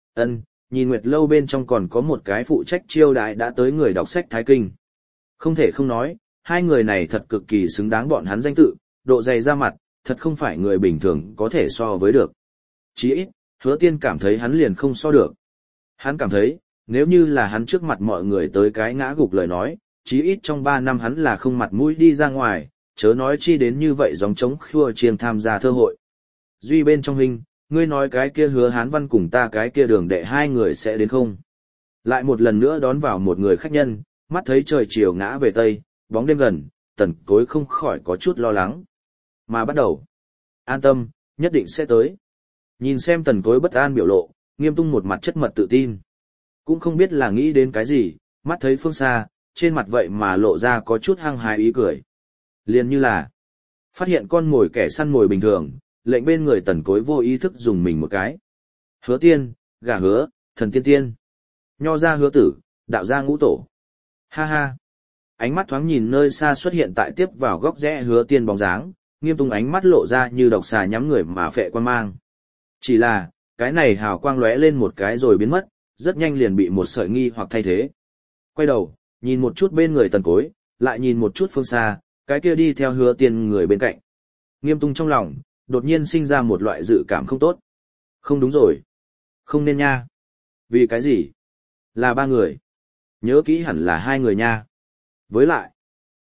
Nhìn Nguyệt Lâu bên trong còn có một cái phụ trách chiêu đãi đã tới người đọc sách Thái Kinh. Không thể không nói, hai người này thật cực kỳ xứng đáng bọn hắn danh tự, độ dày ra mặt, thật không phải người bình thường có thể so với được. Chỉ ít, Hứa Tiên cảm thấy hắn liền không so được. Hắn cảm thấy, nếu như là hắn trước mặt mọi người tới cái ngã gục lời nói, chí ít trong 3 năm hắn là không mặt mũi đi ra ngoài, chớ nói chi đến như vậy giống trống khua chiêng tham gia thơ hội. Duy bên trong hình, ngươi nói cái kia Hứa Hán Văn cùng ta cái kia Đường Đệ hai người sẽ đến không? Lại một lần nữa đón vào một người khách nhân, mắt thấy trời chiều ngã về tây, bóng đêm gần, Tần Cối không khỏi có chút lo lắng. Mà bắt đầu, an tâm, nhất định sẽ tới. Nhìn xem Tần Cối bất an biểu lộ, Nghiêm Tung một mặt chất mật tự tin. Cũng không biết là nghĩ đến cái gì, mắt thấy phương xa, trên mặt vậy mà lộ ra có chút hăng hái ý cười. Liền như là phát hiện con mồi kẻ săn mồi bình thường, lệnh bên người Tần Cối vô ý thức dùng mình một cái. Hứa Tiên, gà hứa, thần tiên tiên. Nho ra Hứa tử, đạo ra Ngũ tổ. Ha ha. Ánh mắt thoáng nhìn nơi xa xuất hiện tại tiếp vào góc rẽ Hứa Tiên bóng dáng, Nghiêm Tung ánh mắt lộ ra như độc xà nhắm người mà phệ quan mang. Chỉ là, cái này hào quang lóe lên một cái rồi biến mất, rất nhanh liền bị một sợi nghi hoặc thay thế. Quay đầu, nhìn một chút bên người Tần Cối, lại nhìn một chút phương xa, cái kia đi theo Hứa Tiên người bên cạnh. Nghiêm Tung trong lòng, đột nhiên sinh ra một loại dự cảm không tốt. Không đúng rồi. Không nên nha. Vì cái gì? Là 3 người. Nhớ kỹ hẳn là 2 người nha. Với lại,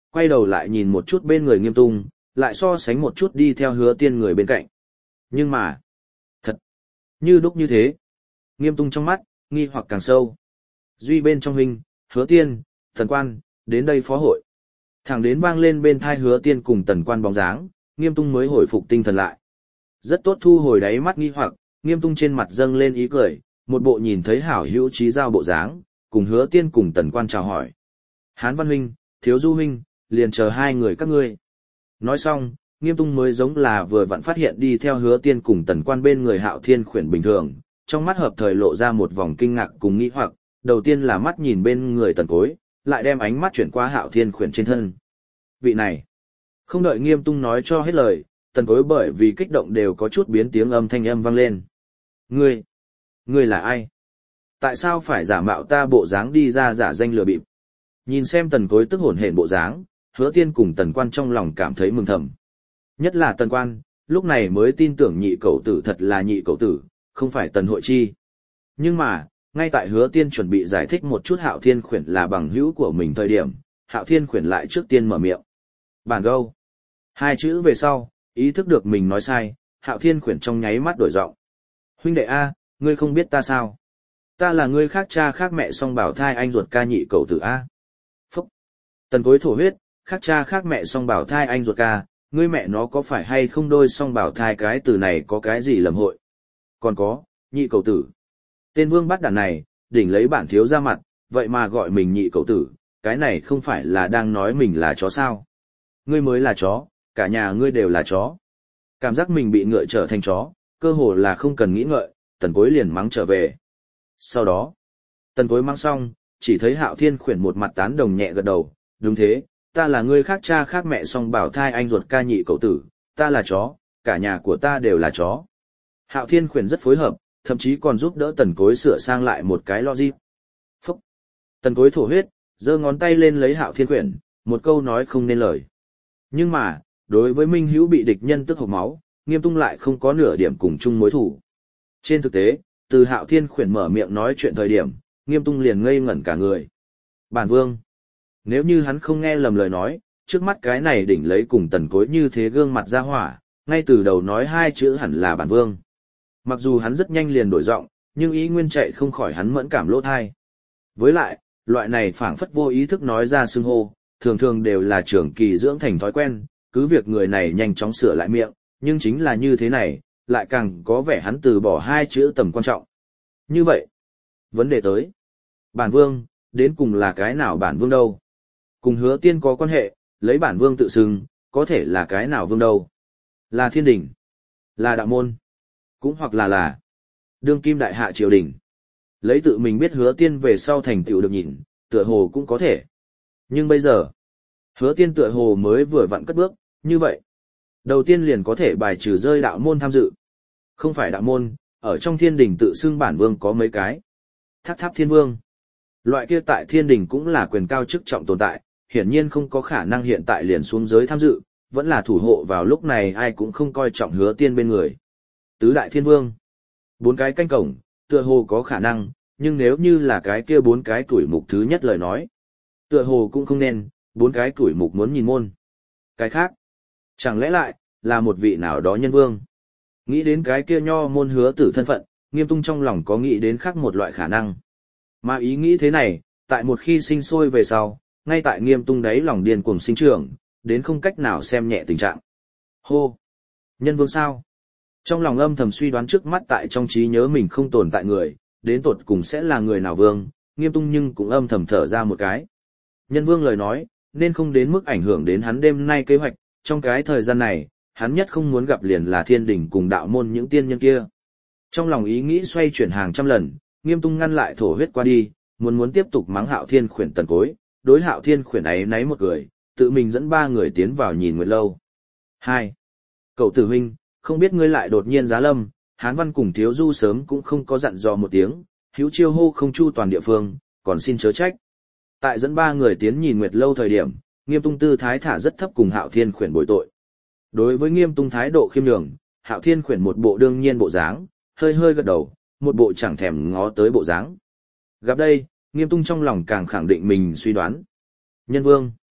quay đầu lại nhìn một chút bên người Nghiêm Tung, lại so sánh một chút đi theo Hứa Tiên người bên cạnh. Nhưng mà, thật, như đúc như thế. Nghiêm Tung trong mắt, nghi hoặc càng sâu. Duy bên trong huynh, Hứa Tiên, Tần Quan, đến đây phó hội. Thẳng đến vang lên bên thai Hứa Tiên cùng Tần Quan bóng dáng, Nghiêm Tung mới hồi phục tinh thần lại. Rất tốt thu hồi đáy mắt nghi hoặc, Nghiêm Tung trên mặt dâng lên ý cười, một bộ nhìn thấy hảo hữu trí giao bộ dáng, cùng Hứa Tiên cùng Tần Quan chào hỏi. Hán Văn huynh, Thiếu Du huynh, liền chờ hai người các ngươi. Nói xong, Nghiêm Tung mới giống là vừa vặn phát hiện đi theo Hứa Tiên cùng Tần Quan bên người Hạo Thiên Khuyển bình thường, trong mắt hợp thời lộ ra một vòng kinh ngạc cùng nghi hoặc, đầu tiên là mắt nhìn bên người Tần Cối, lại đem ánh mắt chuyển qua Hạo Thiên Khuyển trên thân. Vị này, không đợi Nghiêm Tung nói cho hết lời, Tần Cối bởi vì kích động đều có chút biến tiếng âm thanh âm vang lên. Ngươi là ai? Tại sao phải giả mạo ta bộ dáng đi ra giả danh lừa bịp? Nhìn xem Tần Cối tức hổn hển bộ dáng, Hứa Tiên cùng Tần Quan trong lòng cảm thấy mừng thầm. Nhất là Tần Quan, lúc này mới tin tưởng nhị cậu tử thật là nhị cậu tử, không phải Tần Hội Chi. Nhưng mà, ngay tại Hứa Tiên chuẩn bị giải thích một chút Hạo Thiên Khuyển là bằng hữu của mình thời điểm, Hạo Thiên Khuyển lại trước tiên mở miệng. Bản gâu. Hai chữ về sau, ý thức được mình nói sai, Hạo Thiên Khuyển trong nháy mắt đổi giọng. Huynh đệ A, ngươi không biết ta sao? Ta là ngươi khác cha khác mẹ song bảo thai anh ruột ca nhị cậu tử A. Phúc. Tần Cối thổ huyết, khác cha khác mẹ song bảo thai anh ruột ca, ngươi mẹ nó có phải hay không đôi song bảo thai cái từ này có cái gì lầm hội? Còn có, nhị cậu tử. Tên vương bắt đàn này, đỉnh lấy bản thiếu ra mặt, vậy mà gọi mình nhị cậu tử, cái này không phải là đang nói mình là chó sao? Ngươi mới là chó, cả nhà ngươi đều là chó. Cảm giác mình bị ngựa trở thành chó, cơ hồ là không cần nghĩ ngợi, Tần Cối liền mắng trở về. Sau đó, Tần Cối mắng xong, chỉ thấy Hạo Thiên Khuyển một mặt tán đồng nhẹ gật đầu, đúng thế, ta là ngươi khác cha khác mẹ song bảo thai anh ruột ca nhị cậu tử, ta là chó, cả nhà của ta đều là chó. Hạo Thiên Khuyển rất phối hợp, thậm chí còn giúp đỡ Tần Cối sửa sang lại một cái logic. Phúc! Tần Cối thổ huyết, giơ ngón tay lên lấy Hạo Thiên Khuyển, một câu nói không nên lời. Nhưng mà, đối với Minh Hữu bị địch nhân tức hộc máu, Nghiêm Tung lại không có nửa điểm cùng chung mối thủ. Trên thực tế, từ Hạo Thiên Khuyển mở miệng nói chuyện thời điểm, Nghiêm Tung liền ngây ngẩn cả người. Bản vương! Nếu như hắn không nghe lầm lời nói, trước mắt cái này đỉnh lấy cùng Tần Cối như thế gương mặt ra hỏa, ngay từ đầu nói hai chữ hẳn là bản vương. Mặc dù hắn rất nhanh liền đổi giọng, nhưng ý nguyên chạy không khỏi hắn mẫn cảm lỗ thai. Với lại, loại này phảng phất vô ý thức nói ra xưng hô, thường thường đều là trưởng kỳ dưỡng thành thói quen, cứ việc người này nhanh chóng sửa lại miệng, nhưng chính là như thế này, lại càng có vẻ hắn từ bỏ hai chữ tầm quan trọng. Như vậy, vấn đề tới. Bản vương, đến cùng là cái nào bản vương đâu? Cùng Hứa Tiên có quan hệ, lấy bản vương tự xưng, có thể là cái nào vương đâu? Là thiên đình? Là đạo môn? Cũng hoặc là đương kim đại hạ triều đình. Lấy tự mình biết Hứa Tiên về sau thành tựu được nhìn, tựa hồ cũng có thể. Nhưng bây giờ, Hứa Tiên tựa hồ mới vừa vặn cất bước, như vậy. Đầu tiên liền có thể bài trừ rơi đạo môn tham dự. Không phải đạo môn, ở trong thiên đình tự xưng bản vương có mấy cái. Tháp thiên vương. Loại kia tại thiên đình cũng là quyền cao chức trọng tồn tại, hiển nhiên không có khả năng hiện tại liền xuống giới tham dự, vẫn là thủ hộ vào lúc này ai cũng không coi trọng Hứa Tiên bên người. Tứ đại thiên vương. 4 cái canh cổng, tựa hồ có khả năng, nhưng nếu như là cái kia 4 cái tuổi mục thứ nhất lời nói. Tựa hồ cũng không nên, 4 cái tuổi mục muốn nhìn môn. Cái khác. Chẳng lẽ lại, là một vị nào đó nhân vương. Nghĩ đến cái kia nho môn Hứa Tử thân phận, Nghiêm Tung trong lòng có nghĩ đến khác một loại khả năng. Mà ý nghĩ thế này, tại một khi sinh sôi về sau, ngay tại Nghiêm Tung đấy lòng điên cuồng sinh trưởng, đến không cách nào xem nhẹ tình trạng. Hô! Nhân vương sao? Trong lòng âm thầm suy đoán trước mắt tại trong trí nhớ mình không tồn tại người, đến tột cùng sẽ là người nào vương, Nghiêm Tung nhưng cũng âm thầm thở ra một cái. Nhân vương lời nói, nên không đến mức ảnh hưởng đến hắn đêm nay kế hoạch, trong cái thời gian này, hắn nhất không muốn gặp liền là thiên đình cùng đạo môn những tiên nhân kia. Trong lòng ý nghĩ xoay chuyển hàng trăm lần, Nghiêm Tung ngăn lại thổ huyết qua đi, muốn tiếp tục mắng Hạo Thiên Khuyển Tần Cối, đối Hạo Thiên Khuyển ấy náy một người, tự mình dẫn 3 người tiến vào nhìn Nguyệt Lâu. 2. Cậu tử huynh, không biết ngươi lại đột nhiên giá lâm, Hán Văn cùng Thiếu Du sớm cũng không có dặn dò một tiếng, hữu chiêu hô không chu toàn địa phương, còn xin chớ trách. Tại dẫn 3 người tiến nhìn Nguyệt Lâu thời điểm, Nghiêm Tung tư thái thả rất thấp cùng Hạo Thiên Khuyển bồi tội. Đối với Nghiêm Tung thái độ khiêm nhường, Hạo Thiên Khuyển một bộ đương nhiên bộ dáng, hơi hơi gật đầu, một bộ chẳng thèm ngó tới bộ dáng. Gặp đây, Nghiêm Tung trong lòng càng khẳng định mình suy đoán. Nhân vương.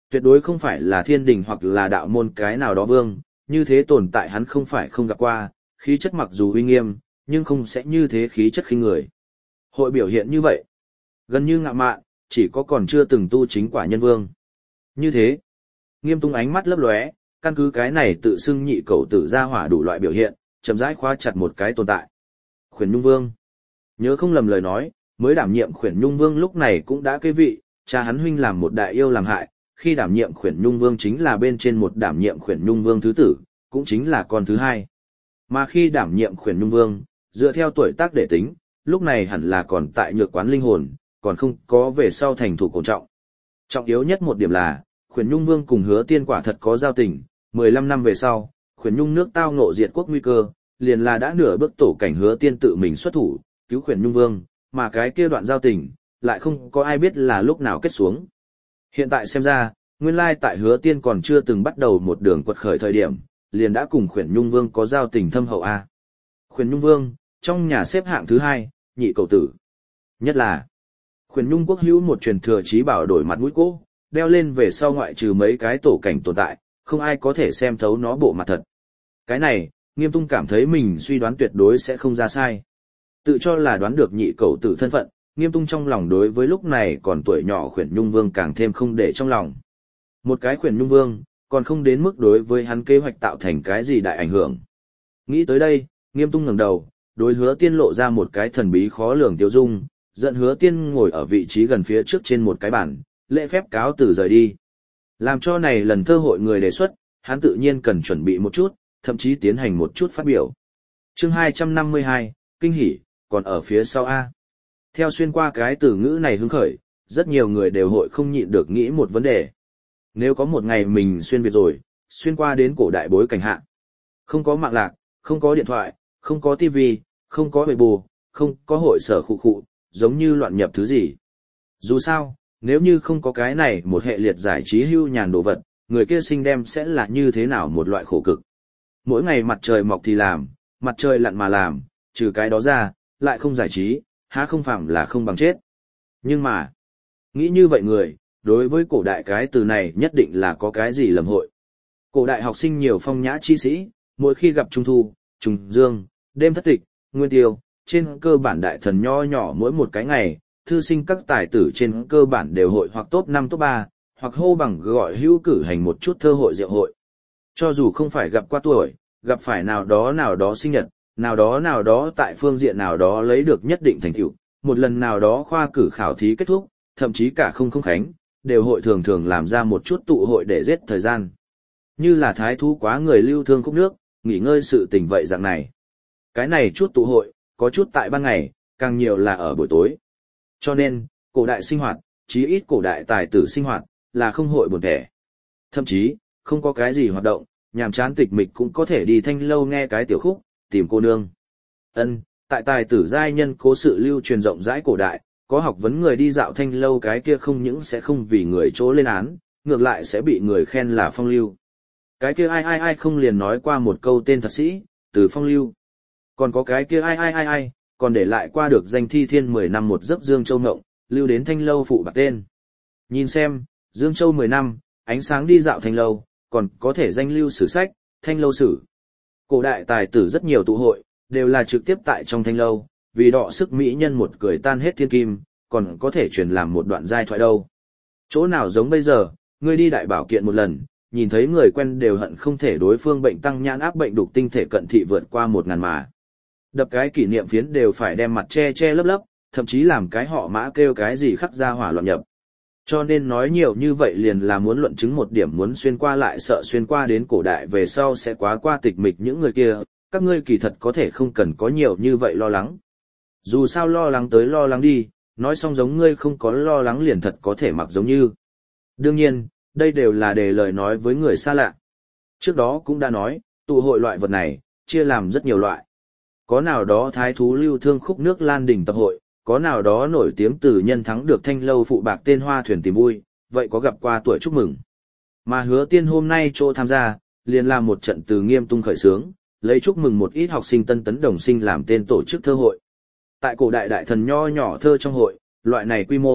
Tuyệt đối không phải là thiên đình hoặc là đạo môn cái nào đó vương, như thế tồn tại hắn không phải không gặp qua, khí chất mặc dù uy nghiêm, nhưng không sẽ như thế khí chất khinh người. Hội biểu hiện như vậy, gần như ngạo mạn, chỉ có còn chưa từng tu chính quả nhân vương. Như thế, Nghiêm Tung ánh mắt lấp lóe, căn cứ cái này tự xưng nhị cầu tử ra hỏa đủ loại biểu hiện, chậm rãi khóa chặt một cái tồn tại. Khuyển Nhung Vương. Nhớ không lầm lời nói, mới đảm nhiệm Khuyển Nhung Vương lúc này cũng đã kế vị, cha hắn huynh làm một đại yêu làm hại, khi đảm nhiệm Khuyển Nhung Vương chính là bên trên một đảm nhiệm Khuyển Nhung Vương thứ tử, cũng chính là con thứ hai. Mà khi đảm nhiệm Khuyển Nhung Vương, dựa theo tuổi tác để tính, lúc này hẳn là còn tại nhược quán linh hồn, còn không có về sau thành thủ cổ trọng. Trọng yếu nhất một điểm là, Khuyển Nhung Vương cùng Hứa Tiên quả thật có giao tình, 15 năm về sau, Khuyển Nhung nước tao ngộ diệt quốc nguy cơ, liền là đã nửa bước tổ cảnh Hứa Tiên tự mình xuất thủ, cứu Khuyển Nhung Vương, mà cái kia đoạn giao tình, lại không có ai biết là lúc nào kết xuống. Hiện tại xem ra, nguyên lai tại Hứa Tiên còn chưa từng bắt đầu một đường quật khởi thời điểm, liền đã cùng Khuyển Nhung Vương có giao tình thâm hậu a. Khuyển Nhung Vương, trong nhà xếp hạng thứ hai, nhị cầu tử. Nhất là, Khuyển Nhung quốc hữu một truyền thừa trí bảo đổi mặt mũi cố, đeo lên về sau ngoại trừ mấy cái tổ cảnh tồn tại, không ai có thể xem thấu nó bộ mặt thật. Cái này, Nghiêm Tung cảm thấy mình suy đoán tuyệt đối sẽ không ra sai. Tự cho là đoán được nhị cầu tử thân phận, Nghiêm Tung trong lòng đối với lúc này còn tuổi nhỏ Khuyển Nhung Vương càng thêm không để trong lòng. Một cái Khuyển Nhung Vương, còn không đến mức đối với hắn kế hoạch tạo thành cái gì đại ảnh hưởng. Nghĩ tới đây, Nghiêm Tung ngẩng đầu, đối Hứa Tiên lộ ra một cái thần bí khó lường tiêu dung, dẫn Hứa Tiên ngồi ở vị trí gần phía trước trên một cái bàn, lễ phép cáo từ rời đi. Làm cho này lần thơ hội người đề xuất, hắn tự nhiên cần chuẩn bị một chút, thậm chí tiến hành một chút phát biểu. Chương 252, kinh hỉ, còn ở phía sau A. Theo xuyên qua cái từ ngữ này hứng khởi, rất nhiều người đều hội không nhịn được nghĩ một vấn đề. Nếu có một ngày mình xuyên Việt rồi, xuyên qua đến cổ đại bối cảnh hạ. Không có mạng lạc, không có điện thoại, không có tivi, không có bệ bù, không có hội sở khụ khụ, giống như loạn nhập thứ gì. Dù sao, nếu như không có cái này một hệ liệt giải trí hưu nhàn đồ vật, người kia sinh đem sẽ là như thế nào một loại khổ cực. Mỗi ngày mặt trời mọc thì làm, mặt trời lặn mà làm, trừ cái đó ra, lại không giải trí, há không phạm là không bằng chết. Nhưng mà, nghĩ như vậy người, đối với cổ đại cái từ này nhất định là có cái gì lầm hội. Cổ đại học sinh nhiều phong nhã chi sĩ, mỗi khi gặp Trung Thu, Trùng Dương, đêm thất tịch, Nguyên Tiêu, trên cơ bản đại thần nho nhỏ mỗi một cái ngày, thư sinh các tài tử trên cơ bản đều hội hoặc top 5 top 3, hoặc hô bằng gọi hữu cử hành một chút thơ hội rượu hội. Cho dù không phải gặp qua tuổi, gặp phải nào đó sinh nhật, nào đó tại phương diện nào đó lấy được nhất định thành tựu, một lần nào đó khoa cử khảo thí kết thúc, thậm chí cả không khánh, đều hội thường thường làm ra một chút tụ hội để giết thời gian. Như là thái thú quá người lưu thương khúc nước, nghỉ ngơi sự tình vậy dạng này. Cái này chút tụ hội, có chút tại ban ngày, càng nhiều là ở buổi tối. Cho nên, cổ đại sinh hoạt, chí ít cổ đại tài tử sinh hoạt, là không hội buồn thẻ. Thậm chí, không có cái gì hoạt động, nhàm chán tịch mịch cũng có thể đi thanh lâu nghe cái tiểu khúc, tìm cô nương. Tại tài tử giai nhân cố sự lưu truyền rộng rãi cổ đại, có học vấn người đi dạo thanh lâu cái kia không những sẽ không vì người chỗ lên án, ngược lại sẽ bị người khen là phong lưu. Cái kia ai không liền nói qua một câu tên thật sĩ, từ phong lưu. Còn có cái kia ai, còn để lại qua được danh thi thiên 10 năm một giấc Dương Châu Ngộng, lưu đến thanh lâu phụ bạc tên. Nhìn xem, Dương Châu 10 năm, ánh sáng đi dạo thanh lâu, còn có thể danh lưu sử sách, thanh lâu sử. Cổ đại tài tử rất nhiều tụ hội, đều là trực tiếp tại trong thanh lâu, vì đọ sức mỹ nhân một cười tan hết thiên kim, còn có thể truyền làm một đoạn giai thoại đâu. Chỗ nào giống bây giờ, ngươi đi đại bảo kiện một lần, nhìn thấy người quen đều hận không thể đối phương bệnh tăng nhãn áp bệnh đục tinh thể cận thị vượt qua 1000 mà. Đập cái kỷ niệm phiến đều phải đem mặt che lấp, thậm chí làm cái họ mã kêu cái gì khắc ra hỏa loạn nhập. Cho nên nói nhiều như vậy liền là muốn luận chứng một điểm, muốn xuyên qua lại sợ xuyên qua đến cổ đại về sau sẽ quá qua tịch mịch những người kia, các ngươi kỳ thật có thể không cần có nhiều như vậy lo lắng. Dù sao lo lắng tới lo lắng đi, nói xong giống ngươi không có lo lắng liền thật có thể mặc giống như. Đương nhiên, đây đều là đề lời nói với người xa lạ. Trước đó cũng đã nói, tụ hội loại vật này, chia làm rất nhiều loại. Có nào đó thái thú lưu thương khúc nước Lan Đình tập hội, có nào đó nổi tiếng từ nhân thắng được thanh lâu phụ bạc tên hoa thuyền tìm vui, vậy có gặp qua tuổi chúc mừng. Mà Hứa Tiên hôm nay chỗ tham gia, liền làm một trận từ Nghiêm Tung khởi xướng, lấy chúc mừng một ít học sinh tân tấn đồng sinh làm tên tổ chức thơ hội. Tại cổ đại đại thần nho nhỏ thơ trong hội, loại này quy mô,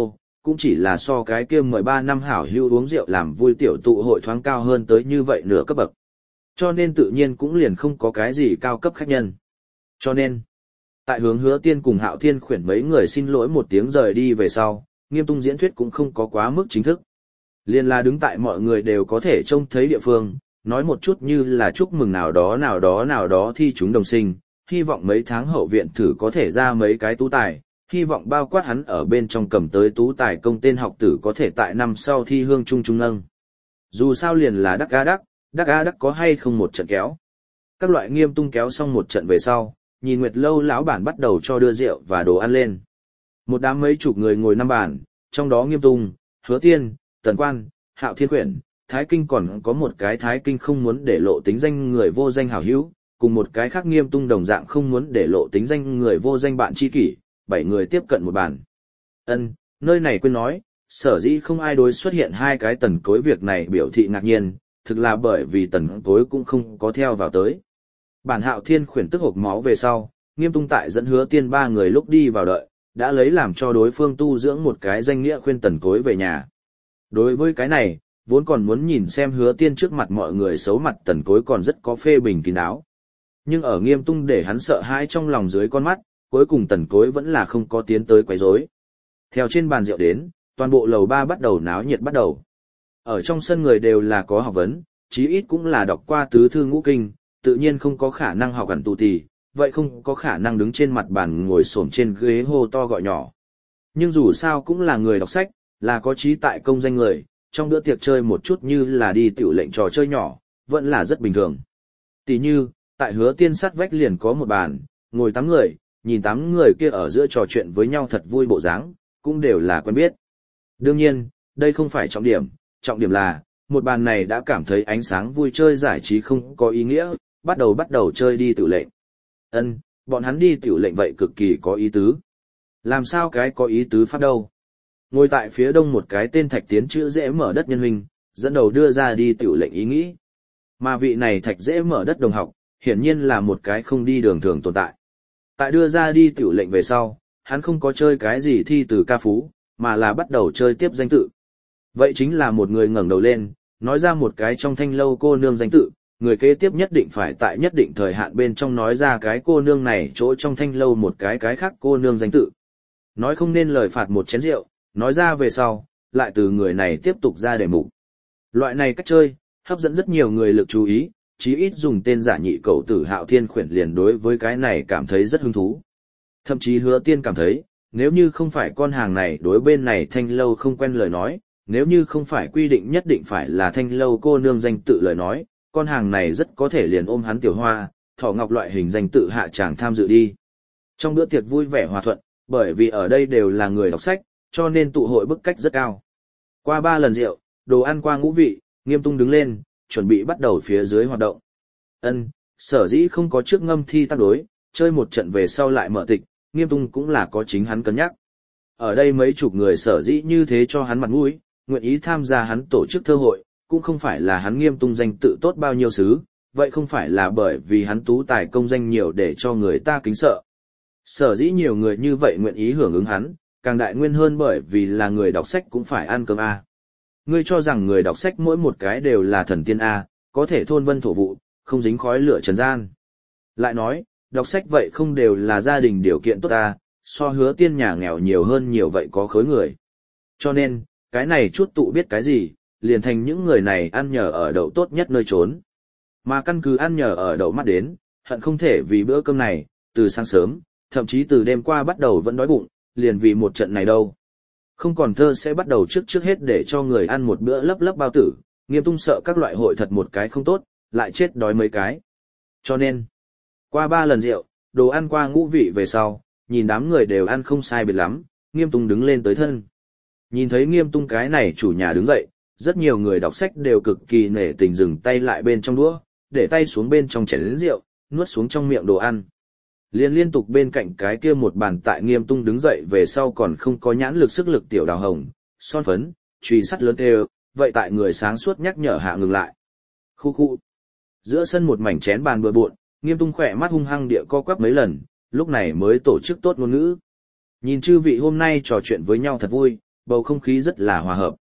cũng chỉ là so cái kia 13 năm hảo hữu uống rượu làm vui tiểu tụ hội thoáng cao hơn tới như vậy nửa cấp bậc. Cho nên tự nhiên cũng liền không có cái gì cao cấp khách nhân. Cho nên, tại hướng Hứa Tiên cùng Hạo Thiên khuyển mấy người xin lỗi một tiếng rời đi về sau, Nghiêm Tung diễn thuyết cũng không có quá mức chính thức. Liên là đứng tại mọi người đều có thể trông thấy địa phương, nói một chút như là chúc mừng nào đó thi chúng đồng sinh, hy vọng mấy tháng hậu viện thử có thể ra mấy cái tú tài, hy vọng bao quát hắn ở bên trong cầm tới tú tài công tên học tử có thể tại năm sau thi hương trung trung nâng. Dù sao liền là đắc a đắc có hay không một trận kéo. Các loại Nghiêm Tung kéo xong một trận về sau, nhìn Nguyệt Lâu lão bản bắt đầu cho đưa rượu và đồ ăn lên. Một đám mấy chục người ngồi năm bàn, trong đó Nghiêm Tung, Hứa Tiên, Tần Quan, Hạo Thiên Quyển, Thái Kinh còn có một cái Thái Kinh không muốn để lộ tính danh người vô danh hảo hữu, cùng một cái khác Nghiêm Tung đồng dạng không muốn để lộ tính danh người vô danh bạn tri kỷ, 7 người tiếp cận một bàn. Nơi này quên nói, sở dĩ không ai đối xuất hiện hai cái Tần Cối việc này biểu thị ngạc nhiên, thực là bởi vì Tần Cối cũng không có theo vào tới. Bản Hạo Thiên Khuyển tức hộc máu về sau, Nghiêm Tung tại dẫn Hứa Tiên 3 người lúc đi vào đợi, đã lấy làm cho đối phương tu dưỡng một cái danh nghĩa khuyên Tần Cối về nhà. Đối với cái này, vốn còn muốn nhìn xem Hứa Tiên trước mặt mọi người xấu mặt Tần Cối còn rất có phê bình kín đáo. Nhưng ở Nghiêm Tung để hắn sợ hãi trong lòng dưới con mắt, cuối cùng Tần Cối vẫn là không có tiến tới quấy rối. Theo trên bàn rượu đến, toàn bộ lầu 3 bắt đầu náo nhiệt bắt đầu. Ở trong sân người đều là có học vấn, chí ít cũng là đọc qua tứ thư ngũ kinh, tự nhiên không có khả năng học hẳn tù tì, vậy không có khả năng đứng trên mặt bàn ngồi xổm trên ghế hô to gọi nhỏ. Nhưng dù sao cũng là người đọc sách, là có trí tại công danh người, trong bữa tiệc chơi một chút như là đi tiểu lệnh trò chơi nhỏ, vẫn là rất bình thường. Tỷ như, tại Hứa Tiên sát vách liền có một bàn, ngồi 8 người, nhìn 8 người kia ở giữa trò chuyện với nhau thật vui bộ dáng, cũng đều là quen biết. Đương nhiên, đây không phải trọng điểm là, một bàn này đã cảm thấy ánh sáng vui chơi giải trí không có ý nghĩa, bắt đầu chơi đi tiểu lệnh. Bọn hắn đi tiểu lệnh vậy cực kỳ có ý tứ. Làm sao cái có ý tứ pháp đâu? Ngồi tại phía đông một cái tên Thạch Tiến chữ dễ mở đất nhân huynh, dẫn đầu đưa ra đi tiểu lệnh ý nghĩ. Mà vị này Thạch dễ mở đất đồng học, hiển nhiên là một cái không đi đường thường tồn tại. Tại đưa ra đi tiểu lệnh về sau, hắn không có chơi cái gì thi từ ca phú, mà là bắt đầu chơi tiếp danh tự. Vậy chính là một người ngẩng đầu lên, nói ra một cái trong thanh lâu cô nương danh tự, người kế tiếp nhất định phải tại nhất định thời hạn bên trong nói ra cái cô nương này chỗ trong thanh lâu một cái khác cô nương danh tự. Nói không nên lời phạt một chén rượu, nói ra về sau, lại từ người này tiếp tục ra đề mục. Loại này cách chơi, hấp dẫn rất nhiều người lực chú ý, chí ít dùng tên giả nhị cậu tử Hạo Thiên Khuyển liền đối với cái này cảm thấy rất hứng thú. Thậm chí Hứa Tiên cảm thấy, nếu như không phải con hàng này đối bên này thanh lâu không quen lời nói, nếu như không phải quy định nhất định phải là thanh lâu cô nương danh tự lời nói, con hàng này rất có thể liền ôm hắn Tiểu Hoa, Thỏ Ngọc loại hình danh tự hạ tràng tham dự đi. Trong bữa tiệc vui vẻ hòa thuận, bởi vì ở đây đều là người đọc sách, cho nên tụ hội bức cách rất cao. Qua 3 lần rượu, đồ ăn qua ngũ vị, Nghiêm Tung đứng lên, chuẩn bị bắt đầu phía dưới hoạt động. Sở dĩ không có trước ngâm thi tác đối, chơi một trận về sau lại mở tịch, Nghiêm Tung cũng là có chính hắn cân nhắc. Ở đây mấy chục người sở dĩ như thế cho hắn mặt mũi, nguyện ý tham gia hắn tổ chức thơ hội, cũng không phải là hắn Nghiêm Tung danh tự tốt bao nhiêu xứ, vậy không phải là bởi vì hắn tú tài công danh nhiều để cho người ta kính sợ. Sở dĩ nhiều người như vậy nguyện ý hưởng ứng hắn, càng đại nguyên hơn bởi vì là người đọc sách cũng phải ăn cơm a. Ngươi cho rằng người đọc sách mỗi một cái đều là thần tiên a, có thể thôn vân thổ vụ, không dính khói lửa trần gian. Lại nói, đọc sách vậy không đều là gia đình điều kiện tốt a, so Hứa Tiên nhà nghèo nhiều hơn nhiều vậy có khối người. Cho nên, cái này chút tụ biết cái gì, liền thành những người này ăn nhờ ở đậu tốt nhất nơi trốn. Mà căn cứ ăn nhờ ở đậu mắt đến, hận không thể vì bữa cơm này, từ sáng sớm, thậm chí từ đêm qua bắt đầu vẫn đói bụng, liền vì một trận này đâu. Không còn thơ sẽ bắt đầu trước hết để cho người ăn một bữa lấp lấp bao tử, Nghiêm Tung sợ các loại hội thật một cái không tốt, lại chết đói mấy cái. Cho nên, qua 3 lần rượu, đồ ăn qua ngũ vị về sau, nhìn đám người đều ăn không sai biệt lắm, Nghiêm Tung đứng lên tới thân. Nhìn thấy Nghiêm Tung cái này chủ nhà đứng dậy, rất nhiều người đọc sách đều cực kỳ nể tình dừng tay lại bên trong đũa, để tay xuống bên trong chén rượu, nuốt xuống trong miệng đồ ăn. Liên tục bên cạnh cái kia một bàn tại Nghiêm Tung đứng dậy về sau còn không có nhãn lực sức lực tiểu đào hồng, son phấn, chùy sắt lớn đều, vậy tại người sáng suốt nhắc nhở hạ ngừng lại. Khu. Giữa sân một mảnh chén bàn bừa bộn, Nghiêm Tung khỏe mắt hung hăng địa co quắp mấy lần, lúc này mới tổ chức tốt ngôn ngữ. Nhìn chư vị hôm nay trò chuyện với nhau thật vui, bầu không khí rất là hòa hợp.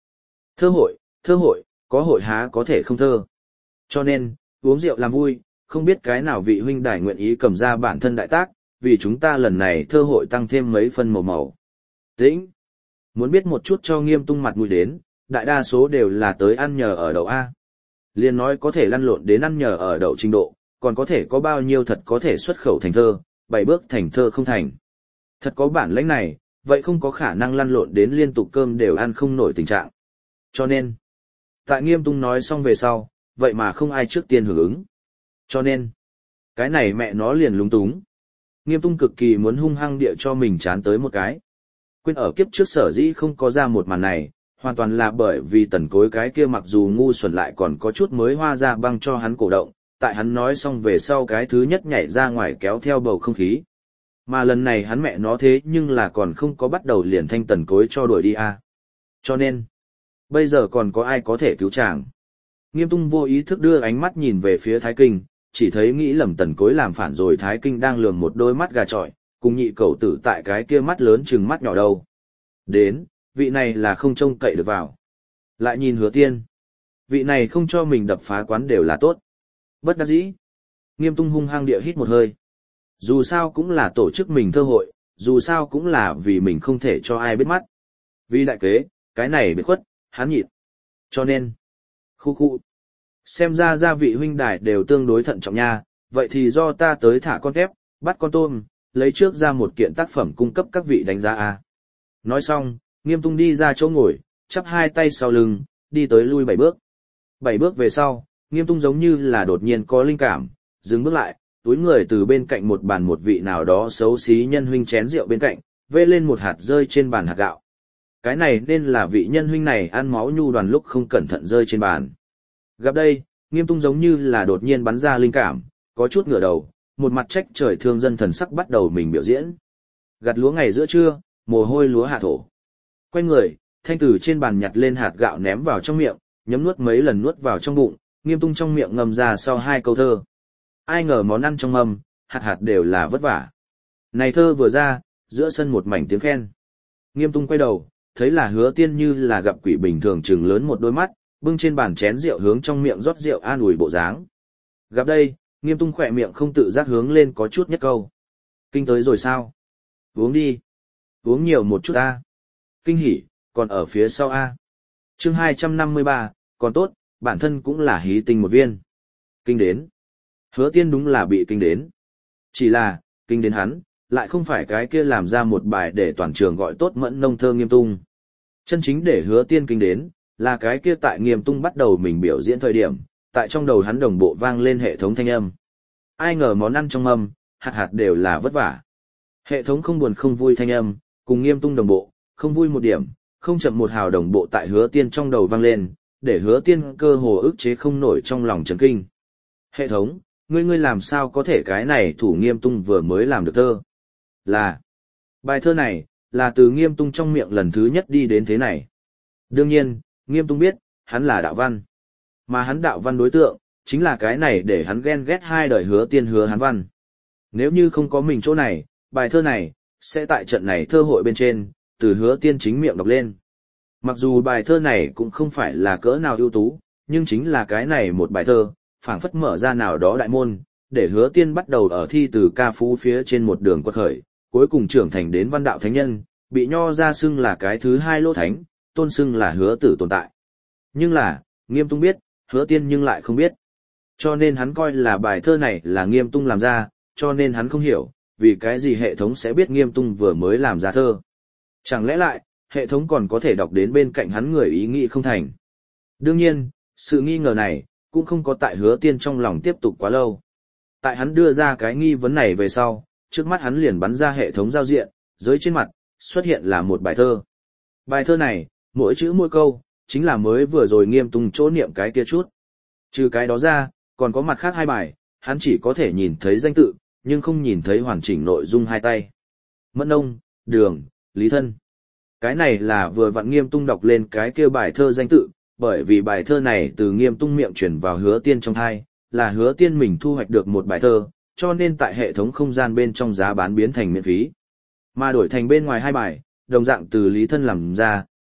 Thơ hội, có hội há có thể không thơ. Cho nên, uống rượu làm vui, không biết cái nào vị huynh đài nguyện ý cầm ra bản thân đại tác, vì chúng ta lần này thơ hội tăng thêm mấy phân màu màu. Tĩnh. Muốn biết một chút cho Nghiêm Tung mặt mũi đến, đại đa số đều là tới ăn nhờ ở đậu A. Liên nói có thể lăn lộn đến ăn nhờ ở đậu trình độ, còn có thể có bao nhiêu thật có thể xuất khẩu thành thơ, 7 bước thành thơ không thành. Thật có bản lĩnh này, vậy không có khả năng lăn lộn đến liên tục cơm đều ăn không nổi tình trạng. Cho nên, tại Nghiêm Tung nói xong về sau, vậy mà không ai trước tiên hưởng ứng. Cho nên, cái này mẹ nó liền lúng túng. Nghiêm Tung cực kỳ muốn hung hăng địa cho mình chán tới một cái. Quên ở kiếp trước sở dĩ không có ra một màn này, hoàn toàn là bởi vì Tần Cối cái kia mặc dù ngu xuẩn lại còn có chút mới hoa ra băng cho hắn cổ động, tại hắn nói xong về sau cái thứ nhất nhảy ra ngoài kéo theo bầu không khí. Mà lần này hắn mẹ nó thế nhưng là còn không có bắt đầu liền thanh Tần Cối cho đuổi đi a. Cho nên, bây giờ còn có ai có thể cứu chàng. Nghiêm Tung vô ý thức đưa ánh mắt nhìn về phía Thái Kinh, chỉ thấy nghĩ lầm Tần Cối làm phản rồi. Thái Kinh đang lườm một đôi mắt gà trọi, cùng nhị cậu tử tại cái kia mắt lớn chừng mắt nhỏ đâu. Đến, vị này là không trông cậy được vào. Lại nhìn Hứa Tiên. Vị này không cho mình đập phá quán đều là tốt. Bất đắc dĩ. Nghiêm Tung hung hăng địa hít một hơi. Dù sao cũng là tổ chức mình thơ hội, dù sao cũng là vì mình không thể cho ai biết mắt. Vì đại kế, cái này biệt khuất, hắn nhịn. Cho nên, khu. Xem ra gia vị huynh đài đều tương đối thận trọng nha, vậy thì do ta tới thả con tép, bắt con tôm, lấy trước ra một kiện tác phẩm cung cấp các vị đánh giá a. Nói xong, Nghiêm Tung đi ra chỗ ngồi, chắp hai tay sau lưng, đi tới lui 7 bước. 7 bước về sau, Nghiêm Tung giống như là đột nhiên có linh cảm, dừng bước lại, túi người từ bên cạnh một bàn một vị nào đó xấu xí nhân huynh chén rượu bên cạnh, vê lên một hạt rơi trên bàn hạt gạo. Cái này nên là vị nhân huynh này ăn máu nhu đoàn lúc không cẩn thận rơi trên bàn. Gặp đây, Nghiêm Tung giống như là đột nhiên bắn ra linh cảm, có chút ngửa đầu, một mặt trách trời thương dân thần sắc bắt đầu mình biểu diễn. Gặt lúa ngày giữa trưa, mồ hôi lúa hạ thổ. Quay người, thanh tử trên bàn nhặt lên hạt gạo ném vào trong miệng, nhấm nuốt mấy lần nuốt vào trong bụng, Nghiêm Tung trong miệng ngầm ra sau 2 câu thơ. Ai ngờ món ăn trong mâm, hạt hạt đều là vất vả. Này thơ vừa ra, giữa sân một mảnh tiếng khen. Nghiêm Tung quay đầu, thấy là Hứa Tiên như là gặp quỷ bình thường trừng lớn một đôi mắt, bưng trên bàn chén rượu hướng trong miệng rót rượu an ủi bộ dáng. Gặp đây, Nghiêm Tung khỏe miệng không tự giác hướng lên có chút nhất câu. Kinh tới rồi sao? Uống đi. Uống nhiều một chút a. Kinh hỉ, còn ở phía sau a. Chương 253, còn tốt, bản thân cũng là hí tinh một viên. Kinh đến. Hứa Tiên đúng là bị kinh đến. Chỉ là, kinh đến hắn, lại không phải cái kia làm ra một bài để toàn trường gọi tốt mẫn nông thơ Nghiêm Tung. Chân chính để Hứa Tiên kinh đến, là cái kia tại Nghiêm Tung bắt đầu mình biểu diễn thời điểm, tại trong đầu hắn đồng bộ vang lên hệ thống thanh âm. Ai ngờ món ăn trong mâm, hạt hạt đều là vất vả. Hệ thống không buồn không vui thanh âm, cùng Nghiêm Tung đồng bộ, không vui một điểm, không chậm một hào đồng bộ tại Hứa Tiên trong đầu vang lên, để Hứa Tiên cơ hồ ức chế không nổi trong lòng chấn kinh. Hệ thống, ngươi làm sao có thể cái này thủ Nghiêm Tung vừa mới làm được thơ? Là, bài thơ này, là từ Nghiêm Tung trong miệng lần thứ nhất đi đến thế này. Đương nhiên, Nghiêm Tung biết, hắn là đạo văn. Mà hắn đạo văn đối tượng, chính là cái này để hắn ghen ghét 2 đời Hứa Tiên Hứa hắn văn. Nếu như không có mình chỗ này, bài thơ này, sẽ tại trận này thơ hội bên trên, từ Hứa Tiên chính miệng đọc lên. Mặc dù bài thơ này cũng không phải là cỡ nào ưu tú, nhưng chính là cái này một bài thơ, phảng phất mở ra nào đó đại môn, để Hứa Tiên bắt đầu ở thi từ ca phú phía trên một đường quật khởi, cuối cùng trưởng thành đến văn đạo thánh nhân, bị nho ra xưng là cái thứ 2 lô thánh, tôn xưng là Hứa Tử tồn tại. Nhưng là, Nghiêm Tung biết, Hứa Tiên nhưng lại không biết. Cho nên hắn coi là bài thơ này là Nghiêm Tung làm ra, cho nên hắn không hiểu, vì cái gì hệ thống sẽ biết Nghiêm Tung vừa mới làm ra thơ. Chẳng lẽ lại, hệ thống còn có thể đọc đến bên cạnh hắn người ý nghĩ không thành. Đương nhiên, sự nghi ngờ này, cũng không có tại Hứa Tiên trong lòng tiếp tục quá lâu. Tại hắn đưa ra cái nghi vấn này về sau, trước mắt hắn liền bắn ra hệ thống giao diện, dưới trên mặt, xuất hiện là một bài thơ. Bài thơ này, mỗi chữ mỗi câu, chính là mới vừa rồi Nghiêm Tung chỗ niệm cái kia chút. Trừ cái đó ra, còn có mặt khác 2 bài, hắn chỉ có thể nhìn thấy danh tự, nhưng không nhìn thấy hoàn chỉnh nội dung 2 tay. Mẫn nông, đường, lý thân. Cái này là vừa vặn Nghiêm Tung đọc lên cái kia bài thơ danh tự, bởi vì bài thơ này từ Nghiêm Tung miệng chuyển vào Hứa Tiên trong tai, là Hứa Tiên mình thu hoạch được một bài thơ, cho nên tại hệ thống không gian bên trong giá bán biến thành miễn phí. Mà đổi thành bên ngoài 2 bài, đồng dạng từ lý thân làm ra,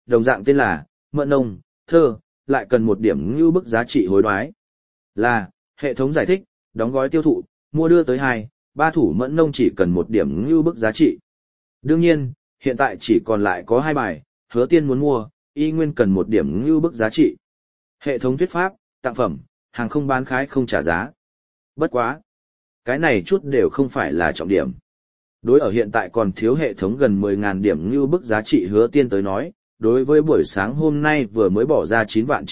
đồng dạng tên là Mẫn Nông, thơ, lại cần một điểm ngưu bức giá trị hối đoái. Là, hệ thống giải thích, đóng gói tiêu thụ, mua đưa tới 2, 3 thủ Mẫn Nông chỉ cần một điểm ngưu bức giá trị. Đương nhiên, hiện tại chỉ còn lại có 2 bài, Hứa Tiên muốn mua, y nguyên cần một điểm ngưu bức giá trị. Hệ thống thuyết pháp, tặng phẩm, hàng không bán khái không trả giá. Bất quá. Cái này chút đều không phải là trọng điểm. Đối ở hiện tại còn thiếu hệ thống gần 10.000 điểm ngưu bức giá trị Hứa Tiên tới nói, đối với buổi sáng hôm nay vừa mới bỏ ra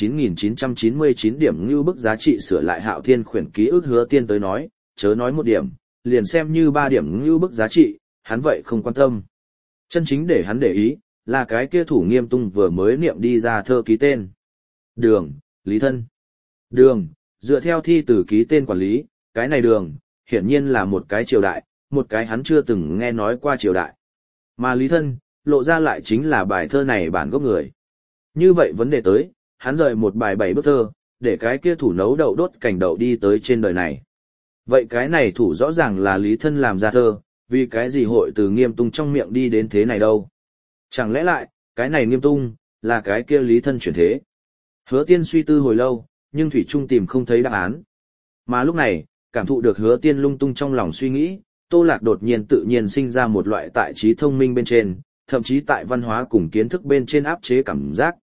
9.9999 điểm ngưu bức giá trị sửa lại Hạo Thiên khuyển ký ức Hứa Tiên tới nói, chớ nói 1 điểm, liền xem như 3 điểm ngưu bức giá trị, hắn vậy không quan tâm. Chân chính để hắn để ý, là cái kia Thủ Nghiêm Tung vừa mới niệm đi ra thơ ký tên. Đường, Lý Thân. Đường, dựa theo thi từ ký tên quản lý, cái này Đường, hiển nhiên là một cái triều đại, một cái hắn chưa từng nghe nói qua triều đại. Mà Lý Thân, lộ ra lại chính là bài thơ này bản gốc người. Như vậy vấn đề tới, hắn rời một bài 7 bức thơ, để cái kia thủ nấu đậu đốt cành đậu đi tới trên đời này. Vậy cái này thủ rõ ràng là Lý Thân làm ra thơ, vì cái gì hội từ Nghiêm Tung trong miệng đi đến thế này đâu. Chẳng lẽ lại, cái này Nghiêm Tung, là cái kia Lý Thân chuyển thế. Hứa Tiên suy tư hồi lâu, nhưng Thủy Trung tìm không thấy đáp án. Mà lúc này, cảm thụ được Hứa Tiên lung tung trong lòng suy nghĩ, Tô Lạc đột nhiên tự nhiên sinh ra một loại tại trí thông minh bên trên, thậm chí tại văn hóa cùng kiến thức bên trên áp chế cảm giác.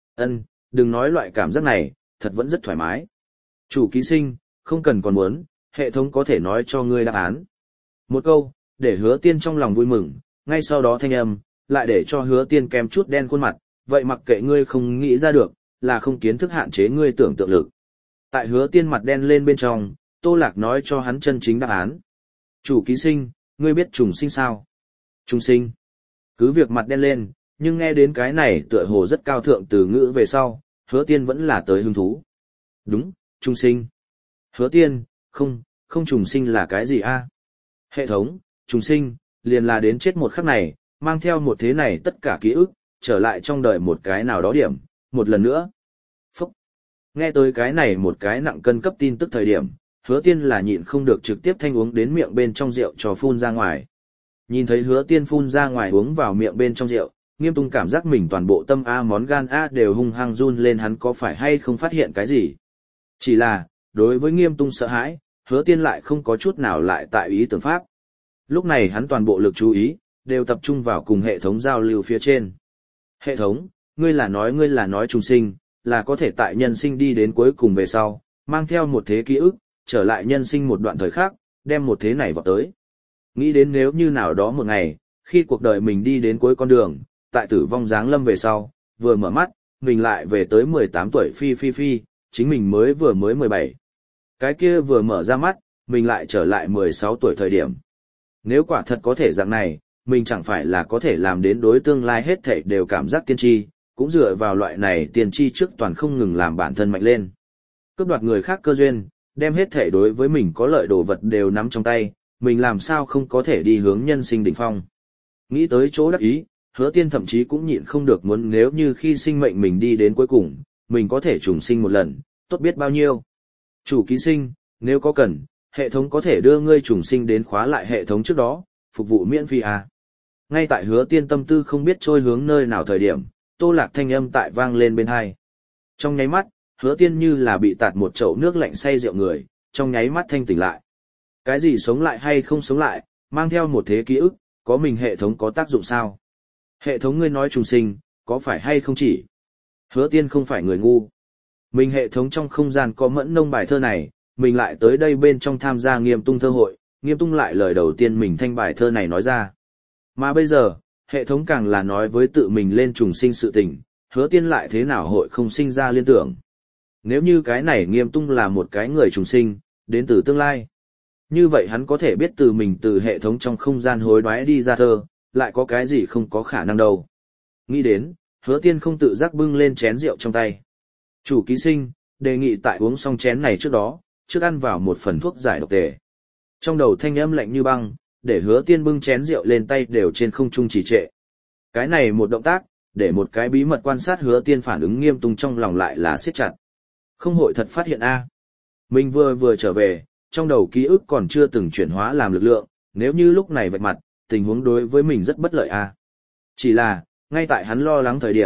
Đừng nói loại cảm giác này, thật vẫn rất thoải mái. Chủ ký sinh, không cần còn muốn, hệ thống có thể nói cho ngươi đáp án. Một câu, để Hứa Tiên trong lòng vui mừng, ngay sau đó thanh âm, lại để cho Hứa Tiên kèm chút đen khuôn mặt, vậy mặc kệ ngươi không nghĩ ra được, là không kiến thức hạn chế ngươi tưởng tượng lực. Tại Hứa Tiên mặt đen lên bên trong, Tô Lạc nói cho hắn chân chính đáp án. Chủ ký sinh, ngươi biết trùng sinh sao? Trùng sinh. Cứ việc mặt đen lên, nhưng nghe đến cái này tựa hồ rất cao thượng từ ngữ về sau, Hứa Tiên vẫn là tới hứng thú. Đúng, trùng sinh. Hứa Tiên, không trùng sinh là cái gì a? Hệ thống, trùng sinh, liền là đến chết một khắc này, mang theo một thế này tất cả ký ức, trở lại trong đời một cái nào đó điểm, một lần nữa. Phúc. Nghe tới cái này một cái nặng cân cấp tin tức thời điểm, Hứa Tiên là nhịn không được trực tiếp thanh uống đến miệng bên trong rượu cho phun ra ngoài. Nhìn thấy Hứa Tiên phun ra ngoài uống vào miệng bên trong rượu, Nghiêm Tung cảm giác mình toàn bộ tâm A món gan A đều hung hăng run lên, hắn có phải hay không phát hiện cái gì. Chỉ là, đối với Nghiêm Tung sợ hãi, Hứa Tiên lại không có chút nào lại tại ý tưởng pháp. Lúc này hắn toàn bộ lực chú ý, đều tập trung vào cùng hệ thống giao lưu phía trên. Hệ thống, ngươi là nói trùng sinh, là có thể tại nhân sinh đi đến cuối cùng về sau, mang theo một thế ký ức, trở lại nhân sinh một đoạn thời khác, đem một thế này vào tới. Nghĩ đến nếu như nào đó một ngày, khi cuộc đời mình đi đến cuối con đường, tại tử vong giáng lâm về sau, vừa mở mắt, mình lại về tới 18 tuổi phi, chính mình vừa mới 17. Cái kia vừa mở ra mắt, mình lại trở lại 16 tuổi thời điểm. Nếu quả thật có thể dạng này, mình chẳng phải là có thể làm đến đối tương lai hết thảy đều cảm giác tiên tri, cũng dựa vào loại này tiên tri trước toàn không ngừng làm bản thân mạnh lên. Cướp đoạt người khác cơ duyên, đem hết thảy đối với mình có lợi đồ vật đều nắm trong tay, mình làm sao không có thể đi hướng nhân sinh đỉnh phong. Nghĩ tới chỗ đắc ý, Hứa Tiên thậm chí cũng nhịn không được muốn nếu như khi sinh mệnh mình đi đến cuối cùng, mình có thể trùng sinh một lần, tốt biết bao nhiêu. Chủ ký sinh, nếu có cần, hệ thống có thể đưa ngươi trùng sinh đến khóa lại hệ thống trước đó, phục vụ miễn phí à. Ngay tại Hứa Tiên tâm tư không biết trôi hướng nơi nào thời điểm, Tô Lạc thanh âm tại vang lên bên tai. Trong nháy mắt, Hứa Tiên như là bị tạt một chậu nước lạnh say rượu người, trong nháy mắt thanh tỉnh lại. Cái gì sống lại hay không sống lại, mang theo một thế ký ức, có mình hệ thống có tác dụng sao? Hệ thống ngươi nói trùng sinh, có phải hay không chỉ? Hứa Tiên không phải người ngu. Mình hệ thống trong không gian có Mẫn Nông bài thơ này, mình lại tới đây bên trong tham gia Nghiêm Tung thơ hội, Nghiêm Tung lại lời đầu tiên mình thanh bài thơ này nói ra. Mà bây giờ, hệ thống càng là nói với tự mình lên trùng sinh sự tình, Hứa Tiên lại thế nào hội không sinh ra liên tưởng. Nếu như cái này Nghiêm Tung là một cái người trùng sinh, đến từ tương lai. Như vậy hắn có thể biết từ mình từ hệ thống trong không gian hối đoái đi ra thơ, lại có cái gì không có khả năng đâu. Nghĩ đến, Hứa Tiên không tự giác bưng lên chén rượu trong tay. Chủ ký sinh, đề nghị tại uống xong chén này trước đó, trước ăn vào một phần thuốc giải độc tề. Trong đầu thanh âm lạnh như băng, để Hứa Tiên bưng chén rượu lên tay đều trên không trung trì trệ. Cái này một động tác, để một cái bí mật quan sát Hứa Tiên phản ứng Nghiêm Tung trong lòng lại là siết chặt. Không hội thật phát hiện a. Mình vừa trở về, trong đầu ký ức còn chưa từng chuyển hóa làm lực lượng, nếu như lúc này vạch mặt, tình huống đối với mình rất bất lợi a. Chỉ là, ngay tại hắn lo lắng thời điểm,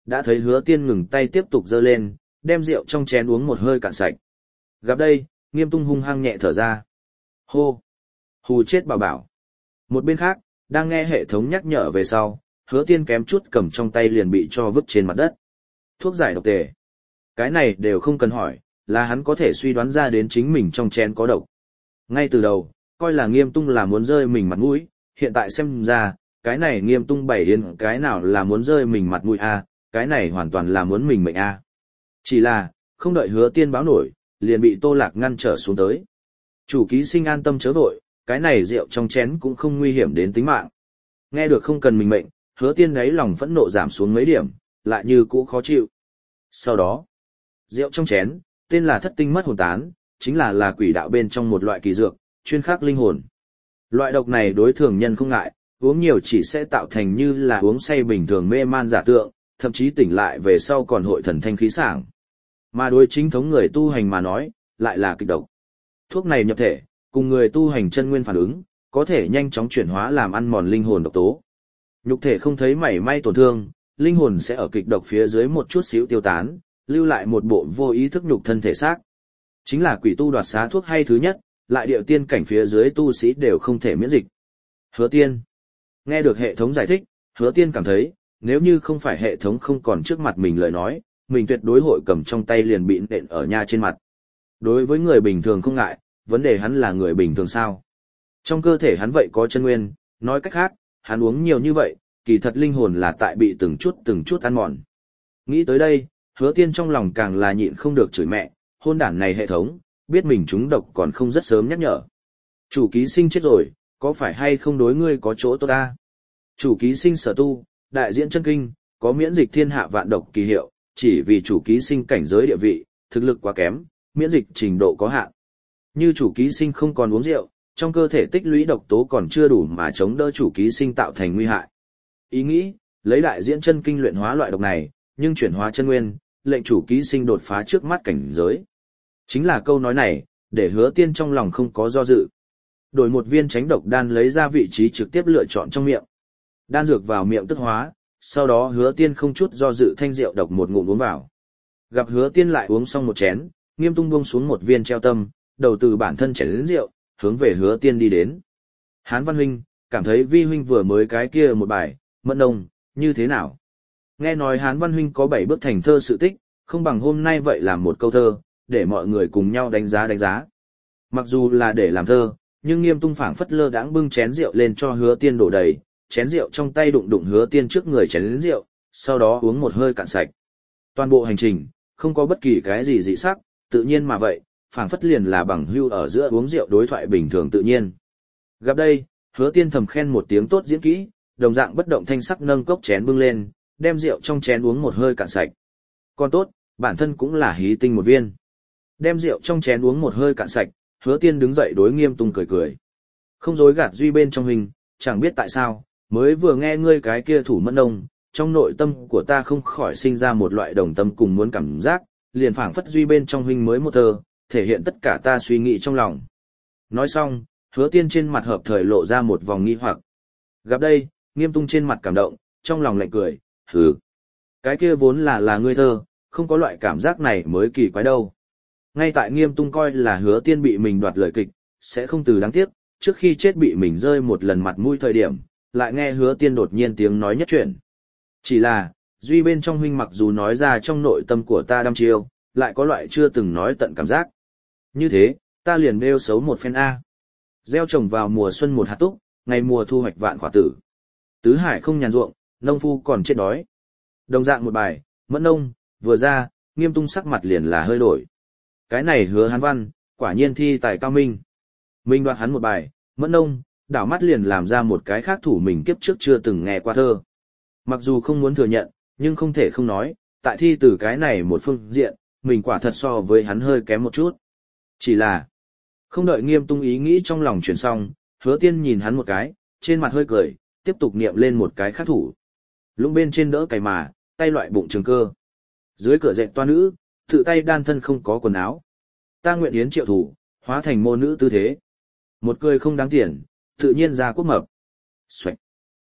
đã thấy Hứa Tiên ngừng tay tiếp tục giơ lên, đem rượu trong chén uống một hơi cạn sạch. Gặp đây, Nghiêm Tung hung hăng nhẹ thở ra. Hô! Hù chết bảo bảo. Một bên khác, đang nghe hệ thống nhắc nhở về sau, Hứa Tiên kém chút cầm trong tay liền bị cho vứt trên mặt đất. Thuốc giải độc tề. Cái này đều không cần hỏi, là hắn có thể suy đoán ra đến chính mình trong chén có độc. Ngay từ đầu, coi là Nghiêm Tung là muốn rơi mình mặt mũi, hiện tại xem ra, cái này Nghiêm Tung bày yên cái nào là muốn rơi mình mặt mũi a, cái này hoàn toàn là muốn mình mệnh a. Chỉ là, không đợi Hứa Tiên báo nổi, liền bị Tô Lạc ngăn trở xuống tới. Chủ ký sinh an tâm chớ vội, cái này rượu trong chén cũng không nguy hiểm đến tính mạng. Nghe được không cần mình mệnh, Hứa Tiên ấy lòng phẫn nộ giảm xuống mấy điểm, lại như cũ khó chịu. Sau đó, rượu trong chén, tên là Thất Tinh Mất Hồn Tán, chính là quỷ đạo bên trong một loại kỳ dược, chuyên khắc linh hồn. Loại độc này đối thường nhân không ngại, uống nhiều chỉ sẽ tạo thành như là uống say bình thường mê man giả tượng, thậm chí tỉnh lại về sau còn hội thần thanh khí sảng. Mà đối chính thống người tu hành mà nói, lại là kịch độc. Thuốc này nhập thể, cùng người tu hành chân nguyên phản ứng, có thể nhanh chóng chuyển hóa làm ăn mòn linh hồn độc tố. Nhục thể không thấy mảy may tổn thương, linh hồn sẽ ở kịch độc phía dưới một chút xíu tiêu tán, lưu lại một bộ vô ý thức nhục thân thể xác. Chính là quỷ tu đoạt xá thuốc hay thứ nhất, lại điệu tiên cảnh phía dưới tu sĩ đều không thể miễn dịch. Hứa Tiên. Nghe được hệ thống giải thích, Hứa Tiên cảm thấy, nếu như không phải hệ thống không còn trước mặt mình lời nói, mình tuyệt đối hội cầm trong tay liền bị nện ở nha trên mặt. Đối với người bình thường không ngại, vấn đề hắn là người bình thường sao? Trong cơ thể hắn vậy có chân nguyên, nói cách khác, hắn uống nhiều như vậy, kỳ thật linh hồn là tại bị từng chút ăn mòn. Nghĩ tới đây, Hứa Tiên trong lòng càng là nhịn không được chửi mẹ, hôn đản này hệ thống, biết mình trúng độc còn không rất sớm nhắc nhở. Chủ ký sinh chết rồi, có phải hay không đối ngươi có chỗ tốt ta? Chủ ký sinh sở tu, đại diễn chân kinh, có miễn dịch thiên hạ vạn độc kỳ hiệu, chỉ vì chủ ký sinh cảnh giới địa vị, thực lực quá kém, miễn dịch trình độ có hạn. Như chủ ký sinh không còn uống rượu, trong cơ thể tích lũy độc tố còn chưa đủ mà chống đỡ chủ ký sinh tạo thành nguy hại. Ý nghĩ, lấy đại diễn chân kinh luyện hóa loại độc này, nhưng chuyển hóa chân nguyên, lệnh chủ ký sinh đột phá trước mắt cảnh giới. Chính là câu nói này, để Hứa Tiên trong lòng không có do dự. Đổi một viên tránh độc đan lấy ra vị trí trực tiếp lựa chọn trong miệng. Đan dược vào miệng tức hóa, sau đó Hứa Tiên không chút do dự thanh rượu độc một ngụm uống vào. Gặp Hứa Tiên lại uống xong một chén, Nghiêm Tung buông xuống một viên treo tâm, đầu từ bản thân chén đến rượu, hướng về Hứa Tiên đi đến. Hán Văn huynh, cảm thấy Vi huynh vừa mới cái kia một bài, Mẫn Nông, như thế nào? Nghe nói Hán Văn huynh có 7 bước thành thơ sự tích, không bằng hôm nay vậy làm một câu thơ, để mọi người cùng nhau đánh giá. Mặc dù là để làm thơ, nhưng Nghiêm Tung phảng phất lơ đãng bưng chén rượu lên cho Hứa Tiên đổ đầy, chén rượu trong tay đụng Hứa Tiên trước người chén rượu, sau đó uống một hơi cạn sạch. Toàn bộ hành trình, không có bất kỳ cái gì dị sắc, tự nhiên mà vậy, phảng phất liền là bằng hữu ở giữa uống rượu đối thoại bình thường tự nhiên. Gặp đây, Hứa Tiên thầm khen một tiếng tốt diễn kỹ, đồng dạng bất động thanh sắc nâng cốc chén bưng lên, đem rượu trong chén uống một hơi cạn sạch. Còn tốt, bản thân cũng là hí tinh một viên. Đem rượu trong chén uống một hơi cạn sạch, Hứa Tiên đứng dậy đối Nghiêm Tung cười. Không dối gạt duy bên trong hình, chẳng biết tại sao, mới vừa nghe ngươi cái kia thủ Mẫn Nông, trong nội tâm của ta không khỏi sinh ra một loại đồng tâm cùng muốn cảm giác, liền phảng phất duy bên trong huynh mới một thơ, thể hiện tất cả ta suy nghĩ trong lòng. Nói xong, Hứa Tiên trên mặt hợp thời lộ ra một vòng nghi hoặc. Gặp đây, Nghiêm Tung trên mặt cảm động, trong lòng lạnh cười, hừ. Cái kia vốn là ngươi thơ, không có loại cảm giác này mới kỳ quái đâu. Ngay tại Nghiêm Tung coi là Hứa Tiên bị mình đoạt lời kịch, sẽ không từ đáng tiếc, trước khi chết bị mình rơi một lần mặt mũi thời điểm, lại nghe Hứa Tiên đột nhiên tiếng nói nhất chuyển. Chỉ là, duy bên trong huynh mặc dù nói ra trong nội tâm của ta đăm chiêu, lại có loại chưa từng nói tận cảm giác. Như thế, ta liền nêu xấu một phen A. Gieo trồng vào mùa xuân một hạt túc, ngày mùa thu hoạch vạn quả tử. Tứ hải không nhàn ruộng, nông phu còn chết đói. Đồng dạng một bài, Mẫn Nông, vừa ra, Nghiêm Tung sắc mặt liền là hơi đổi. Cái này Hứa Hán Văn, quả nhiên thi tài cao minh. Mình đoạt hắn một bài, Mẫn Nông, đảo mắt liền làm ra một cái khác thủ mình kiếp trước chưa từng nghe qua thơ. Mặc dù không muốn thừa nhận, nhưng không thể không nói, tại thi từ cái này một phương diện, mình quả thật so với hắn hơi kém một chút. Chỉ là, không đợi Nghiêm Tung ý nghĩ trong lòng chuyển xong, Hứa Tiên nhìn hắn một cái, trên mặt hơi cười, tiếp tục niệm lên một cái khác thủ. Lũng bên trên đỡ cày mà, tay loại bụng trường cơ. Dưới cửa dệt toa nữ, tự tay đan thân không có quần áo. Ta nguyện yến triệu thủ, hóa thành mô nữ tư thế. Một cười không đáng tiền, tự nhiên ra quốc mập. Xoạch.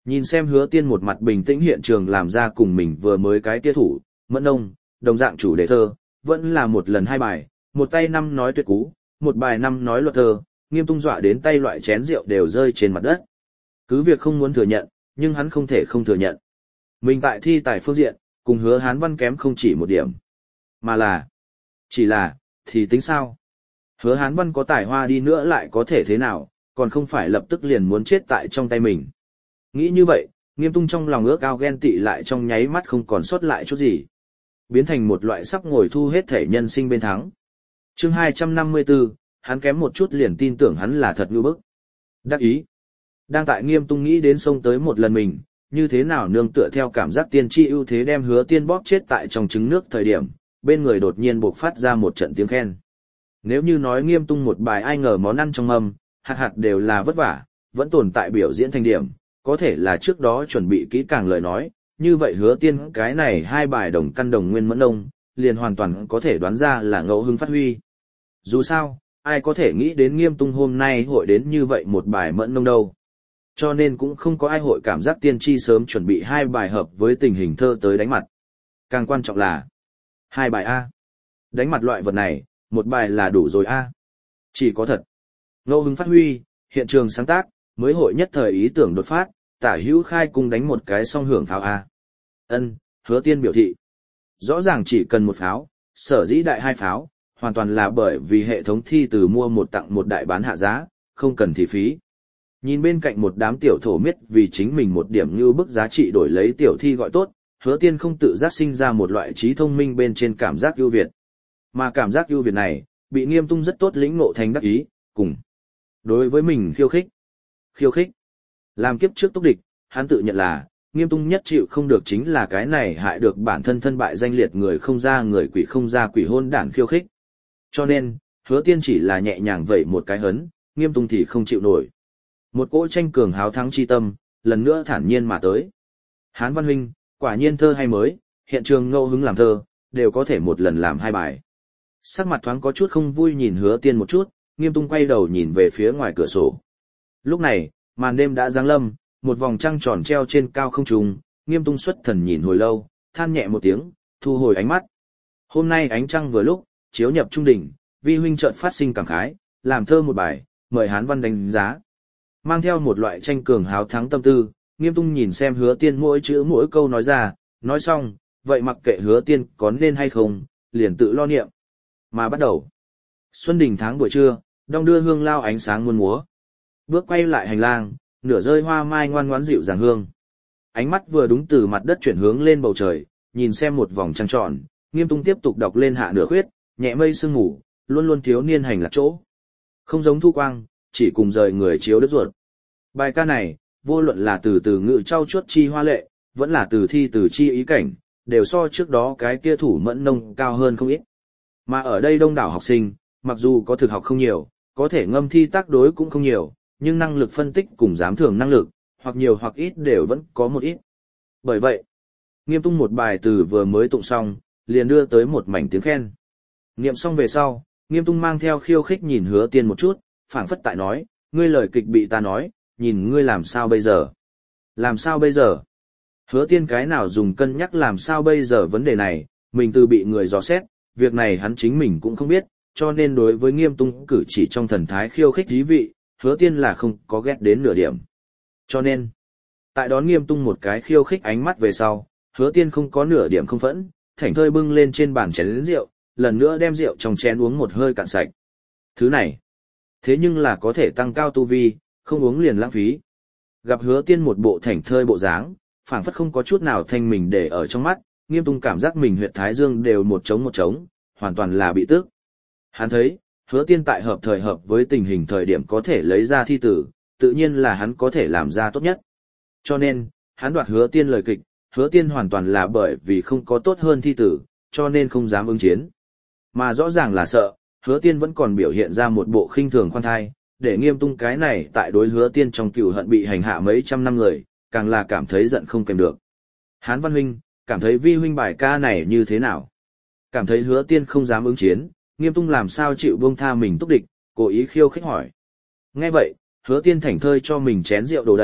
Nhìn xem Hứa Tiên một mặt bình tĩnh hiện trường làm ra cùng mình vừa mới cái tia thủ, Mẫn Nông, đồng dạng chủ đề thơ, vẫn là một lần hai bài, một tay năm nói tuyệt cú, một bài năm nói luật thơ, Nghiêm Tung dọa đến tay loại chén rượu đều rơi trên mặt đất. Cứ việc không muốn thừa nhận, nhưng hắn không thể không thừa nhận. Mình tại thi tài phương diện, cùng Hứa Hán Văn kém không chỉ một điểm, mà là, chỉ là, thì tính sao? Hứa Hán Văn có tài hoa đi nữa lại có thể thế nào, còn không phải lập tức liền muốn chết tại trong tay mình. Nghĩ như vậy, Nghiêm Tung trong lòng ước ao ghen tị lại trong nháy mắt không còn sót lại chút gì. Biến thành một loại sắp ngồi thu hết thể nhân sinh bên thắng. Chương 254, hắn kém một chút liền tin tưởng hắn là thật ngư bức. Đắc ý. Đang tại Nghiêm Tung nghĩ đến sông tới một lần mình, như thế nào nương tựa theo cảm giác tiên tri ưu thế đem Hứa Tiên bóp chết tại trong trứng nước thời điểm, bên người đột nhiên bộc phát ra một trận tiếng khen. Nếu như nói Nghiêm Tung một bài ai ngờ món ăn trong mâm, hạt hạt đều là vất vả, vẫn tồn tại biểu diễn thành điểm, có thể là trước đó chuẩn bị kỹ càng lời nói, như vậy Hứa Tiên cái này hai bài đồng căn đồng nguyên Mẫn Nông, liền hoàn toàn có thể đoán ra là ngẫu hứng phát huy. Dù sao, ai có thể nghĩ đến Nghiêm Tung hôm nay hội đến như vậy một bài Mẫn Nông đâu. Cho nên cũng không có ai hội cảm giác tiên tri sớm chuẩn bị hai bài hợp với tình hình thơ tới đánh mặt. Càng quan trọng là hai bài A. Đánh mặt loại vật này, một bài là đủ rồi A. Chỉ có thật. Ngẫu hứng phát huy, hiện trường sáng tác, mới hội nhất thời ý tưởng đột phát, tả hữu khai cung đánh một cái song hưởng pháo A. Ân, Hứa Tiên biểu thị. Rõ ràng chỉ cần một pháo, sở dĩ đại hai pháo, hoàn toàn là bởi vì hệ thống thi từ mua một tặng một đại bán hạ giá, không cần thị phí. Nhìn bên cạnh một đám tiểu thổ miết vì chính mình một điểm như bức giá trị đổi lấy tiểu thi gọi tốt, Hứa Tiên không tự giác sinh ra một loại trí thông minh bên trên cảm giác ưu việt. Mà cảm giác ưu việt này, bị Nghiêm Tung rất tốt lĩnh ngộ thành đắc ý, cùng. Đối với mình khiêu khích. Khiêu khích. Làm kiếp trước túc địch, hắn tự nhận là, Nghiêm Tung nhất chịu không được chính là cái này hại được bản thân thân bại danh liệt người không ra người quỷ không ra quỷ hôn đản khiêu khích. Cho nên, Hứa Tiên chỉ là nhẹ nhàng vẩy một cái hấn, Nghiêm Tung thì không chịu nổi. Một cỗ tranh cường háo thắng chi tâm, lần nữa thản nhiên mà tới. Hán Văn huynh, quả nhiên thơ hay mới, hiện trường ngẫu hứng làm thơ, đều có thể một lần làm hai bài. Sắc mặt thoáng có chút không vui nhìn Hứa Tiên một chút, Nghiêm Tung quay đầu nhìn về phía ngoài cửa sổ. Lúc này, màn đêm đã giáng lâm, một vòng trăng tròn treo trên cao không trung, Nghiêm Tung xuất thần nhìn hồi lâu, than nhẹ một tiếng, thu hồi ánh mắt. Hôm nay ánh trăng vừa lúc, chiếu nhập trung đỉnh, vi huynh chợt phát sinh cảm khái, làm thơ một bài, mời Hán Văn đánh giá. Mang theo một loại tranh cường háo thắng tâm tư, Nghiêm Tung nhìn xem Hứa Tiên mỗi chữ mỗi câu nói ra, nói xong, vậy mặc kệ Hứa Tiên có nên hay không, liền tự lo niệm. Mà bắt đầu. Xuân đình tháng buổi trưa, đong đưa hương lao ánh sáng muôn múa. Bước quay lại hành lang, nửa rơi hoa mai ngoan ngoãn dịu dàng hương. Ánh mắt vừa đúng từ mặt đất chuyển hướng lên bầu trời, nhìn xem một vòng trăng tròn, Nghiêm Tung tiếp tục đọc lên hạ nửa khuyết, nhẹ mây sương ngủ, luôn luôn thiếu niên hành lạc chỗ. Không giống thu quang, chỉ cùng rời người chiếu đất ruột. Bài ca này, vô luận là từ ngữ trau chuốt chi hoa lệ, vẫn là từ thi từ chi ý cảnh, đều so trước đó cái kia thủ Mẫn Nông cao hơn không ít. Mà ở đây đông đảo học sinh, mặc dù có thực học không nhiều, có thể ngâm thi tác đối cũng không nhiều, nhưng năng lực phân tích cùng giám thưởng năng lực, hoặc nhiều hoặc ít đều vẫn có một ít. Bởi vậy, Nghiêm Tung một bài từ vừa mới tụng xong, liền đưa tới một mảnh tiếng khen. Niệm xong về sau, Nghiêm Tung mang theo khiêu khích nhìn Hứa Tiên một chút, phảng phất tại nói, ngươi lời kịch bị ta nói, nhìn ngươi làm sao bây giờ? Làm sao bây giờ? Hứa Tiên cái nào dùng cân nhắc làm sao bây giờ vấn đề này, mình từ bị người dò xét, việc này hắn chính mình cũng không biết, cho nên đối với Nghiêm Tung cử chỉ trong thần thái khiêu khích dí vị, Hứa Tiên là không có ghét đến nửa điểm. Cho nên, tại đón Nghiêm Tung một cái khiêu khích ánh mắt về sau, Hứa Tiên không có nửa điểm không phẫn, thảnh thơi bưng lên trên bàn chén rượu, lần nữa đem rượu trong chén uống một hơi cạn sạch. Thứ này, thế nhưng là có thể tăng cao tu vi, không uống liền lãng phí. Gặp Hứa Tiên một bộ thảnh thơi bộ dáng, phảng phất không có chút nào thanh mình để ở trong mắt, Nghiêm Tung cảm giác mình huyệt thái dương đều một trống, hoàn toàn là bị tức. Hắn thấy, Hứa Tiên tại hợp thời hợp với tình hình thời điểm có thể lấy ra thi tử, tự nhiên là hắn có thể làm ra tốt nhất. Cho nên, hắn đoạt Hứa Tiên lời kịch, Hứa Tiên hoàn toàn là bởi vì không có tốt hơn thi tử, cho nên không dám ứng chiến. Mà rõ ràng là sợ, Hứa Tiên vẫn còn biểu hiện ra một bộ khinh thường khoan thai, để Nghiêm Tung cái này tại đối Hứa Tiên trong cừu hận bị hành hạ mấy trăm năm người, càng là cảm thấy giận không kèm được. Hán Văn huynh, cảm thấy vi huynh bài ca này như thế nào? Cảm thấy Hứa Tiên không dám ứng chiến, Nghiêm Tung làm sao chịu buông tha mình túc địch, cố ý khiêu khích hỏi. Nghe vậy, Hứa Tiên thảnh thơi cho mình chén rượu đổ đầy,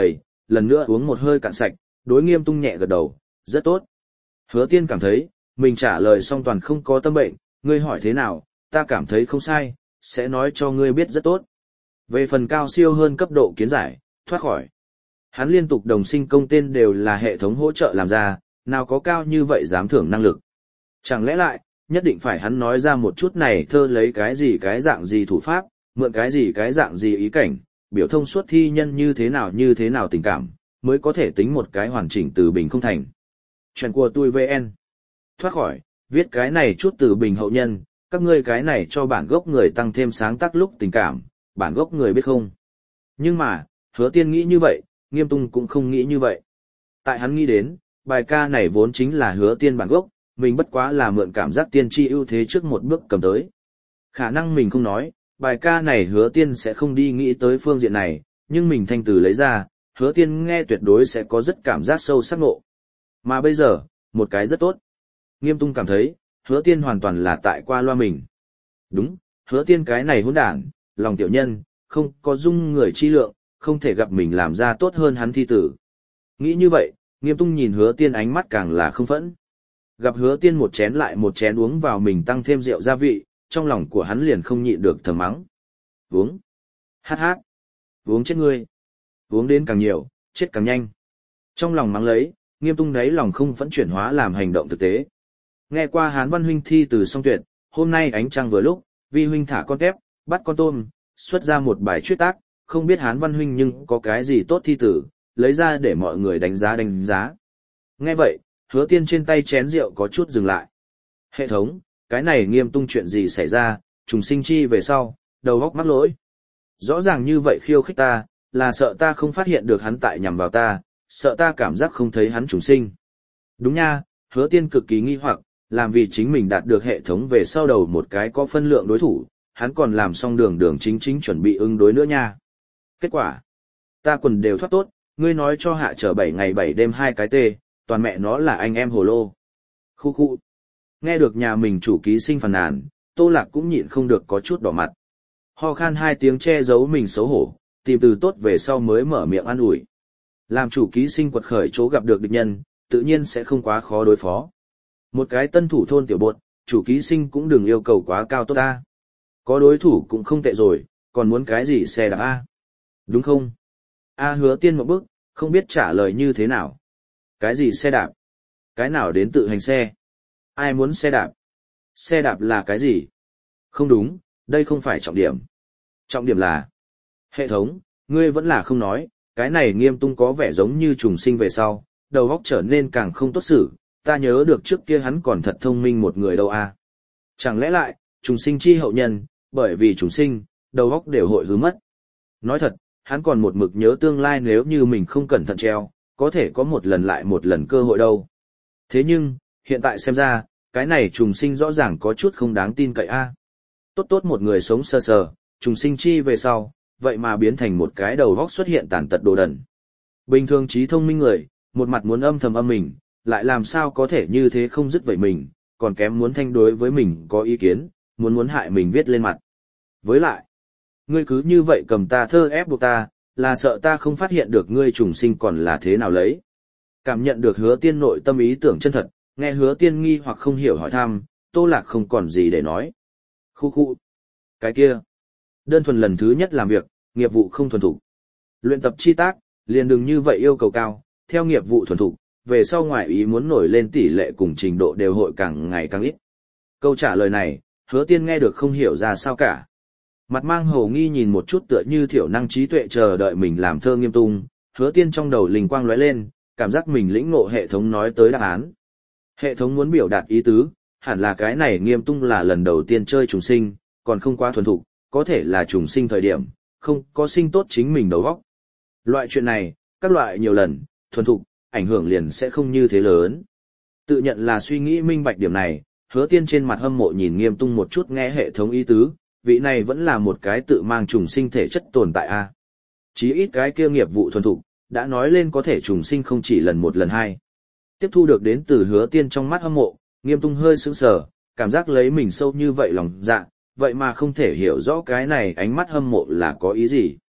lần nữa uống một hơi cạn sạch, đối Nghiêm Tung nhẹ gật đầu, rất tốt. Hứa Tiên cảm thấy, mình trả lời xong toàn không có tâm bệnh, ngươi hỏi thế nào, ta cảm thấy không sai, sẽ nói cho ngươi biết rất tốt. Về phần cao siêu hơn cấp độ kiến giải, thoát khỏi. Hắn liên tục đồng sinh công tên đều là hệ thống hỗ trợ làm ra, nào có cao như vậy dám thưởng năng lực. Chẳng lẽ lại, nhất định phải hắn nói ra một chút này thơ lấy cái dạng gì thủ pháp, mượn cái dạng gì ý cảnh, biểu thông suốt thi nhân như thế nào tình cảm, mới có thể tính một cái hoàn chỉnh từ bình không thành. Chuyện của tôi VN. Thoát khỏi, viết cái này chút từ bình hậu nhân, các ngươi cái này cho bản gốc người tăng thêm sáng tác lúc tình cảm, bản gốc người biết không. Nhưng mà, Hứa Tiên nghĩ như vậy, Nghiêm Tung cũng không nghĩ như vậy. Tại hắn nghĩ đến, bài ca này vốn chính là Hứa Tiên bản gốc, mình bất quá là mượn cảm giác tiên tri ưu thế trước một bước cầm tới. Khả năng mình không nói, bài ca này Hứa Tiên sẽ không đi nghĩ tới phương diện này, nhưng mình thanh từ lấy ra, Hứa Tiên nghe tuyệt đối sẽ có rất cảm giác sâu sắc ngộ. Mà bây giờ, một cái rất tốt. Nghiêm Tung cảm thấy, Hứa Tiên hoàn toàn là tại qua loa mình. Đúng, Hứa Tiên cái này hỗn đản, lòng tiểu nhân, không có dung người chi lượng, không thể gặp mình làm ra tốt hơn hắn thi tử. Nghĩ như vậy, Nghiêm Tung nhìn Hứa Tiên ánh mắt càng là không phẫn. Gặp Hứa Tiên một chén lại một chén uống vào mình tăng thêm rượu gia vị, trong lòng của hắn liền không nhịn được thầm mắng. Uống. Hát hát. Uống chết ngươi. Uống đến càng nhiều, chết càng nhanh. Trong lòng mắng lấy, Nghiêm Tung đấy lòng không phẫn chuyển hóa làm hành động thực tế. Nghe qua Hán Văn huynh thi từ song tuyệt, hôm nay ánh trăng vừa lúc, vi huynh thả con tép, bắt con tôm, xuất ra một bài truyết tác, không biết Hán Văn huynh nhưng có cái gì tốt thi tử, lấy ra để mọi người đánh giá. Nghe vậy, Hứa Tiên trên tay chén rượu có chút dừng lại. Hệ thống, cái này Nghiêm Tung chuyện gì xảy ra, trùng sinh chi về sau, đầu óc mắc lỗi. Rõ ràng như vậy khiêu khích ta, là sợ ta không phát hiện được hắn tại nhằm vào ta, sợ ta cảm giác không thấy hắn trùng sinh. Đúng nha, Hứa Tiên cực kỳ nghi hoặc, làm vì chính mình đạt được hệ thống về sau đầu một cái có phân lượng đối thủ, hắn còn làm xong đường chính chuẩn bị ứng đối nữa nha. Kết quả, ta quần đều thoát tốt, ngươi nói cho hạ trở 7 ngày 7 đêm 2 cái tê, toàn mẹ nó là anh em hồ lô. Khu. Nghe được nhà mình chủ ký sinh phàn nàn, Tô Lạc cũng nhịn không được có chút đỏ mặt. Ho khan 2 tiếng che giấu mình xấu hổ, tìm từ tốt về sau mới mở miệng an ủi. Làm chủ ký sinh quật khởi chỗ gặp được địch nhân, tự nhiên sẽ không quá khó đối phó. Một cái tân thủ thôn tiểu bột, chủ ký sinh cũng đừng yêu cầu quá cao tốt ta. Có đối thủ cũng không tệ rồi, còn muốn cái gì xe đạp A. Đúng không? A Hứa Tiên một bước, không biết trả lời như thế nào. Cái gì xe đạp? Cái nào đến tự hành xe? Ai muốn xe đạp? Xe đạp là cái gì? Không đúng, đây không phải trọng điểm. Trọng điểm là hệ thống, ngươi vẫn là không nói, cái này Nghiêm Tung có vẻ giống như trùng sinh về sau, đầu óc trở nên càng không tốt xử, ta nhớ được trước kia hắn còn thật thông minh một người đâu a. Chẳng lẽ lại, trùng sinh chi hậu nhân, bởi vì trùng sinh, đầu óc đều hội hư mất. Nói thật, hắn còn một mực nhớ tương lai nếu như mình không cẩn thận treo, có thể có một lần lại một lần cơ hội đâu. Thế nhưng, hiện tại xem ra, cái này trùng sinh rõ ràng có chút không đáng tin cậy a. Tốt một người sống sờ sờ, trùng sinh chi về sau, vậy mà biến thành một cái đầu óc xuất hiện tàn tật đồ đần. Bình thường trí thông minh người, một mặt muốn âm thầm âm mình, lại làm sao có thể như thế không dứt vậy mình, còn kém muốn thanh đối với mình có ý kiến, muốn hại mình viết lên mặt. Với lại, ngươi cứ như vậy cầm ta thơ ép buộc ta, là sợ ta không phát hiện được ngươi trùng sinh còn là thế nào lấy. Cảm nhận được Hứa Tiên nội tâm ý tưởng chân thật, nghe Hứa Tiên nghi hoặc không hiểu hỏi thăm, Tô Lạc không còn gì để nói. Khu. Cái kia. Đơn thuần lần thứ nhất làm việc, nghiệp vụ không thuần thục. Luyện tập chi tác, liền đừng như vậy yêu cầu cao, theo nghiệp vụ thuần thục, về sau ngoại ý muốn nổi lên tỷ lệ cùng trình độ đều hội càng ngày càng ít. Câu trả lời này, Hứa Tiên nghe được không hiểu ra sao cả. Mặt mang hồ nghi nhìn một chút tựa như thiểu năng trí tuệ chờ đợi mình làm thơ Nghiêm Tung, Hứa Tiên trong đầu linh quang lóe lên, cảm giác mình lĩnh ngộ hệ thống nói tới đáp án. Hệ thống muốn biểu đạt ý tứ, hẳn là cái này Nghiêm Tung là lần đầu tiên chơi trùng sinh, còn không quá thuần thục, có thể là trùng sinh thời điểm, không có sinh tốt chính mình đầu óc. Loại chuyện này, các loại nhiều lần, thuần thục, ảnh hưởng liền sẽ không như thế lớn. Tự nhận là suy nghĩ minh bạch điểm này, Hứa Tiên trên mặt hâm mộ nhìn Nghiêm Tung một chút nghe hệ thống ý tứ, vị này vẫn là một cái tự mang trùng sinh thể chất tồn tại a. Chí ít cái kia nghiệp vụ thuần thục, đã nói lên có thể trùng sinh không chỉ lần một lần hai. Tiếp thu được đến từ Hứa Tiên trong mắt hâm mộ, Nghiêm Tung hơi sững sờ, cảm giác lấy mình sâu như vậy lòng dạ, vậy mà không thể hiểu rõ cái này ánh mắt hâm mộ là có ý gì.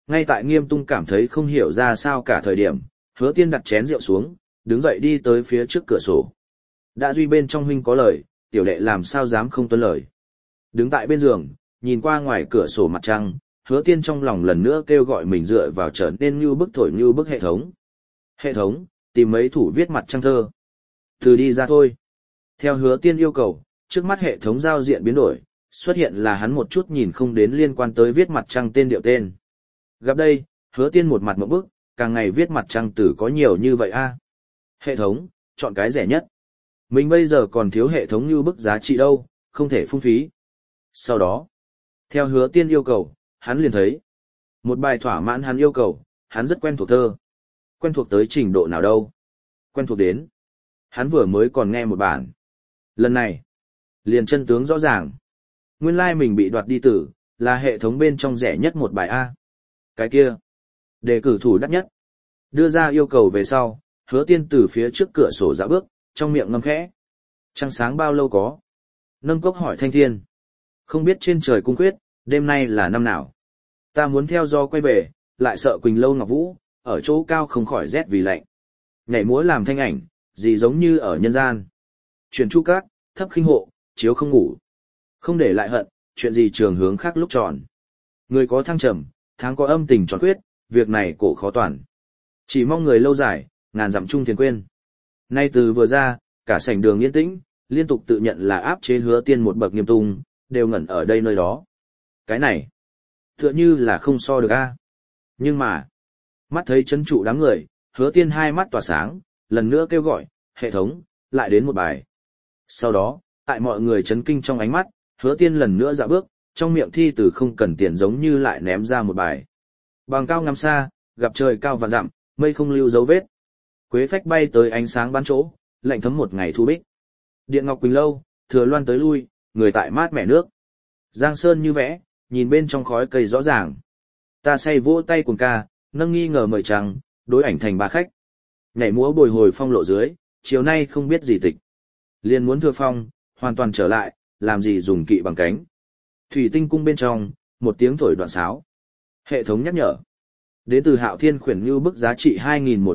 Ngay tại Nghiêm Tung cảm thấy không hiểu ra sao cả thời điểm, Hứa Tiên đặt chén rượu xuống, đứng dậy đi tới phía trước cửa sổ. Đã duy bên trong huynh có lời, tiểu đệ làm sao dám không tuân lời. Đứng tại bên giường, nhìn qua ngoài cửa sổ mặt trăng, Hứa Tiên trong lòng lần nữa kêu gọi mình dựa vào trở nên như bức thổi như bức hệ thống. Hệ thống, tìm mấy thủ viết mặt trăng thơ. Từ đi ra thôi. Theo Hứa Tiên yêu cầu, trước mắt hệ thống giao diện biến đổi, xuất hiện là hắn một chút nhìn không đến liên quan tới viết mặt trăng tên điệu tên. Gặp đây, Hứa Tiên một mặt ngộp bức, càng ngày viết mặt trăng từ có nhiều như vậy a. Hệ thống, chọn cái rẻ nhất. Mình bây giờ còn thiếu hệ thống như bức giá trị đâu, không thể phung phí. Sau đó, theo Hứa Tiên yêu cầu, hắn liền thấy một bài thỏa mãn hắn yêu cầu, hắn rất quen thuộc thơ. Quen thuộc tới trình độ nào đâu? Quen thuộc đến. Hắn vừa mới còn nghe một bản. Lần này, liền chân tướng rõ ràng. Nguyên lai mình bị đoạt đi tử, là hệ thống bên trong rẻ nhất một bài A. Cái kia, đề cử thủ đắt nhất. Đưa ra yêu cầu về sau, Hứa Tiên từ phía trước cửa sổ dạo bước, trong miệng ngâm khẽ. Trăng sáng bao lâu có? Nâng cốc hỏi Thanh Thiên. Không biết trên trời cung quyết, đêm nay là năm nào? Ta muốn theo do quay về, lại sợ Quỳnh Lâu Ngọc Vũ, ở chỗ cao không khỏi rét vì lạnh. Nhảy múa làm thanh ảnh, gì giống như ở nhân gian. Chuyển chu cát, thấp khinh hộ, chiếu không ngủ. Không để lại hận, chuyện gì trường hướng khác lúc tròn. Người có thăng trầm, tháng có âm tình tròn quyết, việc này cổ khó toàn. Chỉ mong người lâu dài, ngàn dặm chung thiền quên. Nay từ vừa ra, cả sảnh đường yên tĩnh, liên tục tự nhận là áp chế Hứa Tiên một bậc Nghiêm Tung, đều ngẩn ở đây nơi đó. Cái này, tựa như là không so được a. Nhưng mà, mắt thấy chấn trụ đám người, Hứa Tiên hai mắt tỏa sáng, lần nữa kêu gọi, hệ thống, lại đến một bài. Sau đó, tại mọi người chấn kinh trong ánh mắt, Hứa Tiên lần nữa dạo bước, trong miệng thi từ không cần tiền giống như lại ném ra một bài. Bằng cao ngắm xa, gặp trời cao vạn dặm, mây không lưu dấu vết. Quế phách bay tới ánh sáng bán chỗ, lạnh thấm một ngày thu bích. Điện ngọc quỳnh lâu, thừa loan tới lui, người tại mát mẻ nước. Giang sơn như vẽ, nhìn bên trong khói cây rõ ràng. Ta say vỗ tay cùng ca, nâng nghi ngờ mời trăng, đối ảnh thành ba khách. Nhảy múa bồi hồi phong lộ dưới, chiều nay không biết gì tịch. Liền muốn thừa phong, hoàn toàn trở lại, làm gì dùng kỵ bằng cánh. Thủy tinh cung bên trong, một tiếng thổi đoạn sáo. Hệ thống nhắc nhở. Đến từ Hạo Thiên khuyển như bức giá trị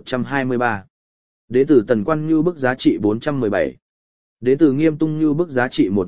2123. Đến từ Tần Quan như bức giá trị 417. Đến từ Nghiêm Tung như bức giá trị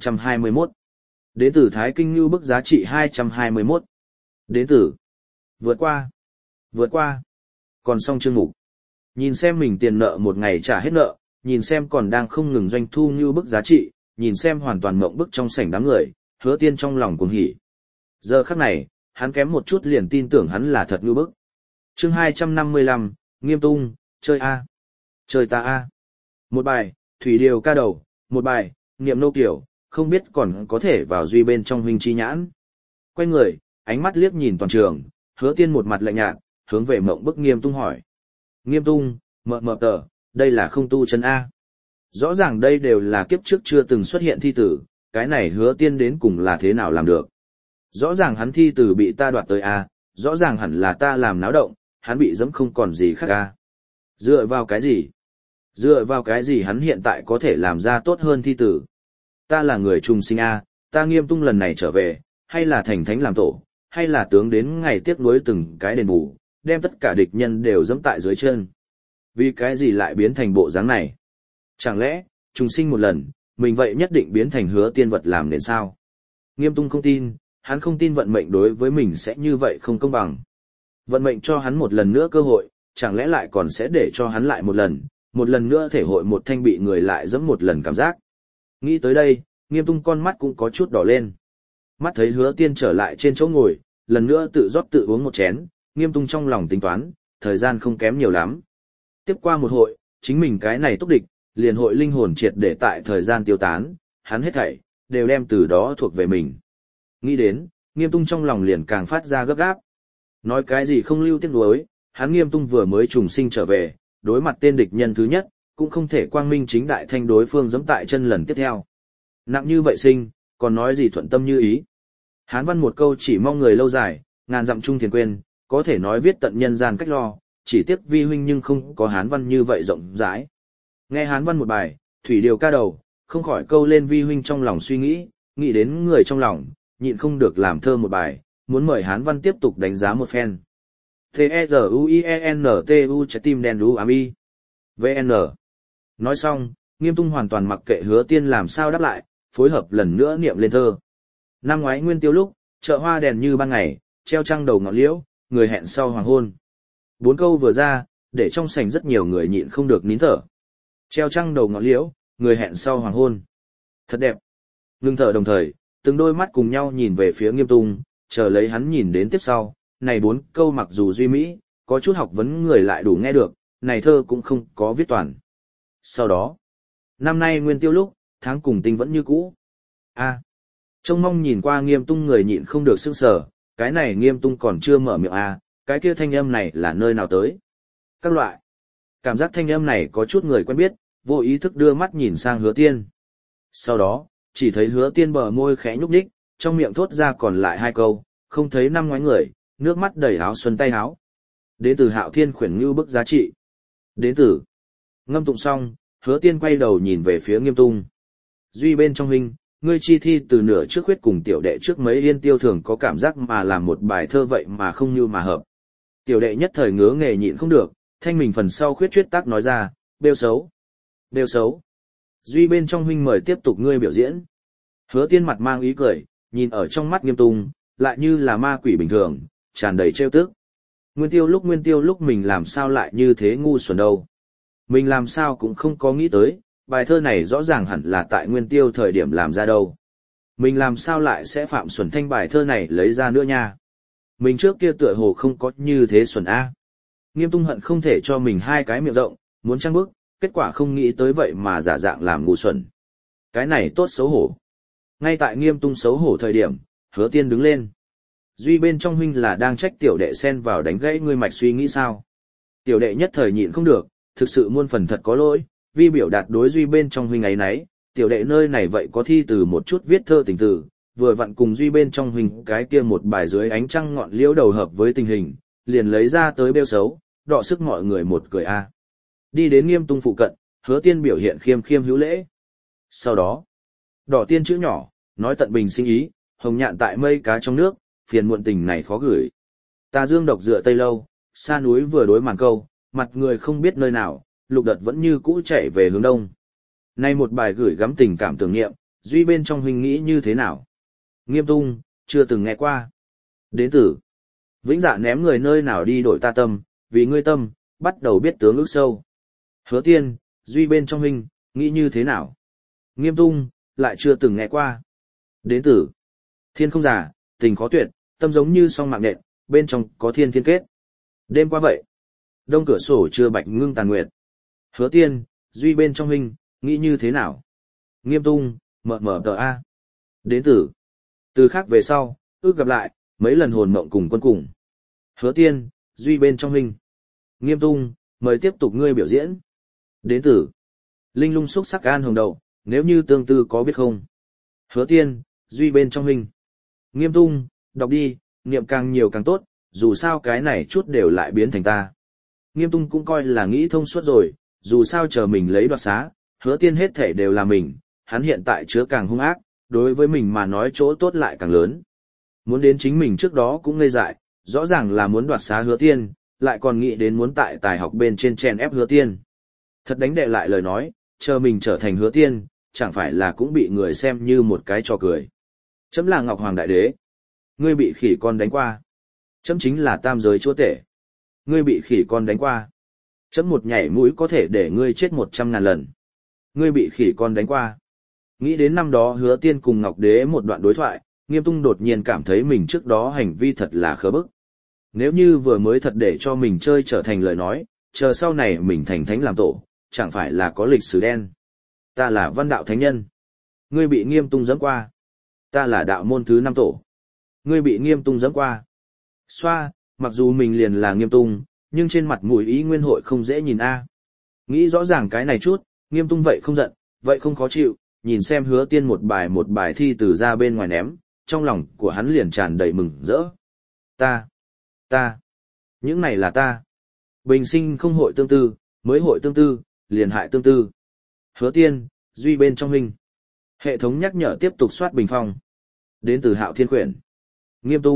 1421. Đến từ Thái Kinh như bức giá trị 221. Đến từ Vượt qua. Vượt qua. Còn xong chương mục. Nhìn xem mình tiền nợ một ngày trả hết nợ, nhìn xem còn đang không ngừng doanh thu như bức giá trị, nhìn xem hoàn toàn mộng bức trong sảnh đám người, Hứa Tiên trong lòng cuồng hỉ. Giờ khắc này, hắn kém một chút liền tin tưởng hắn là thật như bức. Chương 255, Nghiêm Tung, chơi A. Chơi ta A. Một bài, Thủy Điều ca đầu, một bài, Niệm nô kiểu, không biết còn có thể vào duy bên trong huynh chi nhãn. Quay người, ánh mắt liếc nhìn toàn trường, Hứa Tiên một mặt lạnh nhạt, hướng về mộng bức Nghiêm Tung hỏi. Nghiêm Tung, mờ tờ, đây là không tu chân A. Rõ ràng đây đều là kiếp trước chưa từng xuất hiện thi tử, cái này Hứa Tiên đến cùng là thế nào làm được. Rõ ràng hắn thi tử bị ta đoạt tới A, rõ ràng hẳn là ta làm náo động, hắn bị dẫm không còn gì khác A. Dựa vào cái gì? Dựa vào cái gì hắn hiện tại có thể làm ra tốt hơn thi tử? Ta là người trùng sinh A, ta Nghiêm Tung lần này trở về, hay là thành thánh làm tổ, hay là tướng đến ngày tiếc nuối từng cái đền bù, đem tất cả địch nhân đều dẫm tại dưới chân. Vì cái gì lại biến thành bộ dáng này? Chẳng lẽ, trùng sinh một lần, mình vậy nhất định biến thành Hứa Tiên vật làm nên sao? Nghiêm Tung không tin, hắn không tin vận mệnh đối với mình sẽ như vậy không công bằng. Vận mệnh cho hắn một lần nữa cơ hội, chẳng lẽ lại còn sẽ để cho hắn lại một lần nữa thể hội một thanh bị người lại dẫm một lần cảm giác. Nghĩ tới đây, Nghiêm Tung con mắt cũng có chút đỏ lên. Mắt thấy Hứa Tiên trở lại trên chỗ ngồi, lần nữa tự rót tự uống một chén, Nghiêm Tung trong lòng tính toán, thời gian không kém nhiều lắm. Tiếp qua một hội, chính mình cái này túc địch, liền hội linh hồn triệt để tại thời gian tiêu tán, hắn hết thảy đều đem từ đó thuộc về mình. Nghĩ đến, Nghiêm Tung trong lòng liền càng phát ra gấp gáp. Nói cái gì không lưu tiếc nuối, hắn Nghiêm Tung vừa mới trùng sinh trở về, đối mặt tên địch nhân thứ nhất, cũng không thể quang minh chính đại thanh đối phương giẫm tại chân lần tiếp theo. Nặng như vậy sinh, còn nói gì thuận tâm như ý. Hán văn một câu chỉ mong người lâu dài, ngàn dặm chung thiền quên, có thể nói viết tận nhân gian cách lo, chỉ tiếc vi huynh nhưng không có hán văn như vậy rộng rãi. Nghe hán văn một bài, Thủy Điều ca đầu, không khỏi câu lên vi huynh trong lòng suy nghĩ, nghĩ đến người trong lòng, nhịn không được làm thơ một bài, muốn mời Hán Văn tiếp tục đánh giá một phen. T-E-Z-U-I-E-N-T-U trái tim đen đú ám y. VN. Nói xong, Nghiêm Tung hoàn toàn mặc kệ Hứa Tiên làm sao đáp lại, phối hợp lần nữa niệm lên thơ. Năm ngoái nguyên tiêu lúc, chợ hoa đèn như ban ngày, treo trăng đầu ngọn liễu, người hẹn sau hoàng hôn. 4 câu vừa ra, để trong sảnh rất nhiều người nhịn không được nín thở. Treo trăng đầu ngọn liễu, người hẹn sau hoàng hôn. Thật đẹp. Ngưng thở đồng thời, từng đôi mắt cùng nhau nhìn về phía Nghiêm Tung, chờ lấy hắn nhìn đến tiếp sau. Này 4 câu mặc dù duy mỹ, có chút học vấn người lại đủ nghe được, này thơ cũng không có viết toàn. Sau đó, năm nay nguyên tiêu lúc, tháng cùng tinh vẫn như cũ. Trông mong nhìn qua Nghiêm Tung người nhịn không được sững sờ, cái này Nghiêm Tung còn chưa mở miệng cái kia thanh âm này là nơi nào tới? Các loại. Cảm giác thanh âm này có chút người quen biết, vô ý thức đưa mắt nhìn sang Hứa Tiên. Sau đó, chỉ thấy Hứa Tiên bờ môi khẽ nhúc nhích, trong miệng thốt ra còn lại 2 câu, không thấy năm ngoái người, nước mắt đầy áo xuân tay áo. Đến từ Hạo Thiên khuyển như bức giá trị. Đến từ. Ngâm tụng xong, Hứa Tiên quay đầu nhìn về phía Nghiêm Tung. Duy bên trong huynh, ngươi chi thi từ nửa trước khuyết cùng tiểu đệ trước mấy yên tiêu thường có cảm giác mà làm một bài thơ vậy mà không như mà hợp. Tiểu đệ nhất thời ngứa nghề nhịn không được, thanh mình phần sau khuyết chuyết tác nói ra, bêu xấu. Bêu xấu. Duy bên trong huynh mời tiếp tục ngươi biểu diễn. Hứa Tiên mặt mang ý cười, nhìn ở trong mắt Nghiêm Tung, lại như là ma quỷ bình thường, tràn đầy trêu tức. Nguyên tiêu lúc mình làm sao lại như thế ngu xuẩn đâu. Mình làm sao cũng không có nghĩ tới, bài thơ này rõ ràng hẳn là tại nguyên tiêu thời điểm làm ra đâu. Mình làm sao lại sẽ phạm xuẩn thanh bài thơ này lấy ra nữa nha. Mình trước kia tựa hồ không có như thế xuẩn A. Nghiêm Tung hận không thể cho mình 2 cái miệng rộng, muốn trăng bức, kết quả không nghĩ tới vậy mà giả dạng làm ngu xuẩn. Cái này tốt xấu hổ. Ngay tại Nghiêm Tung xấu hổ thời điểm, Hứa Tiên đứng lên. Duy bên trong huynh là đang trách tiểu đệ xen vào đánh gãy ngươi mạch suy nghĩ sao. Tiểu đệ nhất thời nhịn không được, thực sự muôn phần thật có lỗi, vì biểu đạt đối Duy bên trong huynh ấy nấy, tiểu đệ nơi này vậy có thi từ một chút viết thơ tình tử, vừa vặn cùng Duy bên trong huynh cái kia một bài dưới ánh trăng ngọn liễu đầu hợp với tình hình, liền lấy ra tới bêu xấu, đọ sức mọi người một cười a. Đi đến Nghiêm Tung phụ cận, Hứa Tiên biểu hiện khiêm khiêm hữu lễ. Sau đó, đỏ tiên chữ nhỏ, nói tận bình sinh ý, hồng nhạn tại mây cá trong nước, phiền muộn tình này khó gửi. Tà dương độc dựa tây lâu, xa núi vừa đối màn câu, mặt người không biết nơi nào, lục đợt vẫn như cũ chạy về hướng đông. Nay một bài gửi gắm tình cảm tưởng niệm, Duy bên trong huynh nghĩ như thế nào? Nghiêm Tung, chưa từng nghe qua. Đến từ Vĩnh Dạ ném người nơi nào đi đổi ta tâm, vì ngươi tâm, bắt đầu biết tướng ước sâu. Hứa Tiên, Duy bên trong huynh, nghĩ như thế nào? Nghiêm Tung, lại chưa từng nghe qua. Đến từ Thiên không giả, tình khó tuyệt, tâm giống như song mạng nện, bên trong có thiên thiên kết. Đêm qua vậy, đông cửa sổ chưa bạch ngưng tàn nguyệt. Hứa Tiên, Duy bên trong huynh, nghĩ như thế nào? Nghiêm Tung, mờ tờ a. Đến từ khác về sau, ước gặp lại, mấy lần hồn mộng cùng quân cùng. Hứa Tiên, Duy bên trong huynh. Nghiêm Tung, mời tiếp tục ngươi biểu diễn. Đến từ Linh lung xúc sắc an hồng đầu, nếu như tương tư có biết không? Hứa Tiên, Duy bên trong huynh. Nghiêm Tung, đọc đi, niệm càng nhiều càng tốt, dù sao cái này chút đều lại biến thành ta. Nghiêm Tung cũng coi là nghĩ thông suốt rồi, dù sao chờ mình lấy đoạt xá, Hứa Tiên hết thể đều là mình, hắn hiện tại chứa càng hung ác, đối với mình mà nói chỗ tốt lại càng lớn. Muốn đến chính mình trước đó cũng ngây dại, rõ ràng là muốn đoạt xá Hứa Tiên, lại còn nghĩ đến muốn tại tài học bên trên chèn ép Hứa Tiên. Thật đánh đệ lại lời nói, chờ mình trở thành Hứa Tiên, chẳng phải là cũng bị người xem như một cái trò cười. Chấm là Ngọc Hoàng Đại Đế. Ngươi bị khỉ con đánh qua. Chấm chính là tam giới chúa tể. Ngươi bị khỉ con đánh qua. Chấm một nhảy mũi có thể để ngươi chết 100.000 lần. Ngươi bị khỉ con đánh qua. Nghĩ đến năm đó Hứa Tiên cùng Ngọc Đế một đoạn đối thoại, Nghiêm Tung đột nhiên cảm thấy mình trước đó hành vi thật là khờ bức. Nếu như vừa mới thật để cho mình chơi trở thành lời nói, chờ sau này mình thành thánh làm tổ, chẳng phải là có lịch sử đen. Ta là Văn Đạo Thánh Nhân. Ngươi bị Nghiêm Tung giẫm qua. Ta là đạo môn thứ 5 tổ. Ngươi bị Nghiêm Tung giẫm qua. Xoa, mặc dù mình liền là Nghiêm Tung, nhưng trên mặt mũi ý nguyên hội không dễ nhìn a. Nghĩ rõ ràng cái này chút, Nghiêm Tung vậy không giận, vậy không khó chịu, nhìn xem Hứa Tiên một bài thi từ ra bên ngoài ném, trong lòng của hắn liền tràn đầy mừng rỡ. Ta, những này là ta. Bình sinh không hội tương tư, mới hội tương tư, liền hại tương tư. Hứa Tiên, Duy bên trong huynh. Hệ thống nhắc nhở tiếp tục soát bình phong. Đến từ Hạo Thiên Quyển. Nghiêm Tung,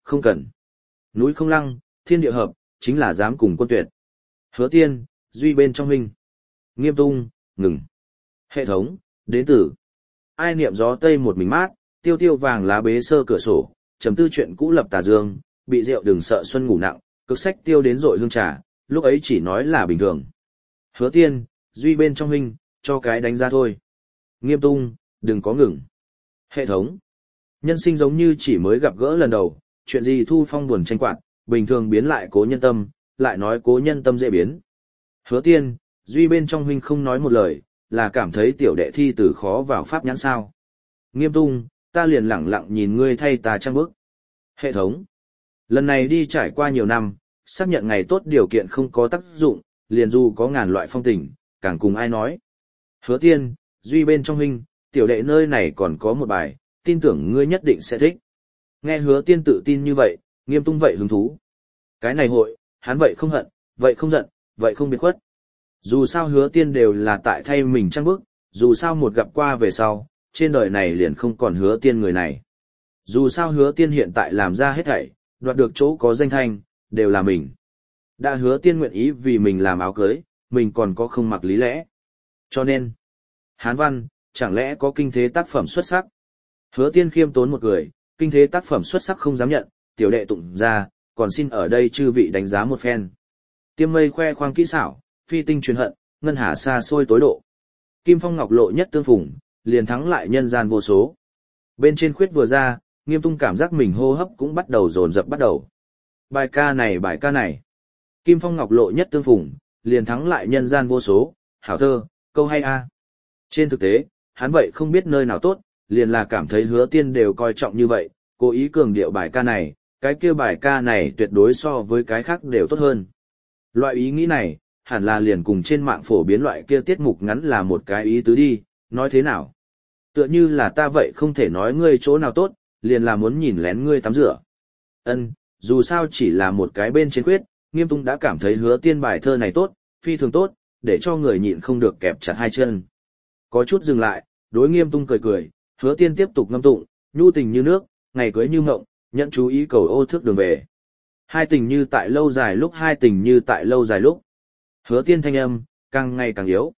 không cần. Núi không lăng, thiên địa hợp, chính là dám cùng quân tuyệt. Hứa Tiên, Duy bên trong huynh. Nghiêm Tung, ngừng. Hệ thống, đến từ. Ai niệm gió tây một mình mát, tiêu tiêu vàng lá bế sơ cửa sổ, trầm tư chuyện cũ lập tà dương, bị rượu đừng sợ xuân ngủ nặng, cực sách tiêu đến rội hương trà, lúc ấy chỉ nói là bình thường. Hứa Tiên, Duy bên trong huynh, cho cái đánh ra thôi. Nghiêm Tung, đừng có ngừng. Hệ thống. Nhân sinh giống như chỉ mới gặp gỡ lần đầu, chuyện gì thu phong buồn tranh quạt, bình thường biến lại cố nhân tâm, lại nói cố nhân tâm dễ biến. Hứa Tiên, Duy bên trong huynh không nói một lời, là cảm thấy tiểu đệ thi tử khó vào pháp nhãn sao. Nghiêm Tung, ta liền lẳng lặng nhìn ngươi thay ta trang bức. Hệ thống. Lần này đi trải qua nhiều năm, xác nhận ngày tốt điều kiện không có tác dụng, liền dù có ngàn loại phong tình, càng cùng ai nói. Hứa Tiên, Duy bên trong huynh, tiểu đệ nơi này còn có một bài, tin tưởng ngươi nhất định sẽ thích. Nghe Hứa Tiên tự tin như vậy, Nghiêm Tung vậy hứng thú. Cái này hội, hắn vậy không hận, vậy không giận, vậy không biệt khuất. Dù sao Hứa Tiên đều là tại thay mình trang bức, dù sao một gặp qua về sau, trên đời này liền không còn Hứa Tiên người này. Dù sao Hứa Tiên hiện tại làm ra hết thảy, đoạt được chỗ có danh thanh, đều là mình. Đã Hứa Tiên nguyện ý vì mình làm áo cưới, mình còn có không mặc lý lẽ. Cho nên, Hán văn, chẳng lẽ có kinh thế tác phẩm xuất sắc? Hứa Tiên khiêm tốn một người, kinh thế tác phẩm xuất sắc không dám nhận, tiểu đệ tụng ra, còn xin ở đây chư vị đánh giá một phen. Tiêm mây khoe khoang kỹ xảo, phi tinh truyền hận, ngân hà xa xôi tối độ. Kim phong ngọc lộ nhất tương phùng, liền thắng lại nhân gian vô số. Bên trên khuyết vừa ra, Nghiêm Tung cảm giác mình hô hấp cũng bắt đầu dồn dập bắt đầu. Bài ca này. Kim phong ngọc lộ nhất tương phùng, liền thắng lại nhân gian vô số, hảo thơ, câu hay a. Trên thực tế, hắn vậy không biết nơi nào tốt, liền là cảm thấy Hứa Tiên đều coi trọng như vậy, cố ý cường điệu bài ca này, cái kia bài ca này tuyệt đối so với cái khác đều tốt hơn. Loại ý nghĩ này, hẳn là liền cùng trên mạng phổ biến loại kia tiết mục ngắn là một cái ý tứ đi, nói thế nào? Tựa như là ta vậy không thể nói ngươi chỗ nào tốt, liền là muốn nhìn lén ngươi tắm rửa. Dù sao chỉ là một cái bên trên khuyết, Nghiêm Tung đã cảm thấy Hứa Tiên bài thơ này tốt, phi thường tốt, để cho người nhịn không được kẹp chặt hai chân. Có chút dừng lại, đối Nghiêm Tung cười cười, Hứa Tiên tiếp tục ngâm tụng, nhu tình như nước, ngày cưới như mộng, nhận chú ý cầu ô thước đường về. Hai tình như tại lâu dài lúc, hai tình như tại lâu dài lúc. Hứa Tiên thanh âm, càng ngày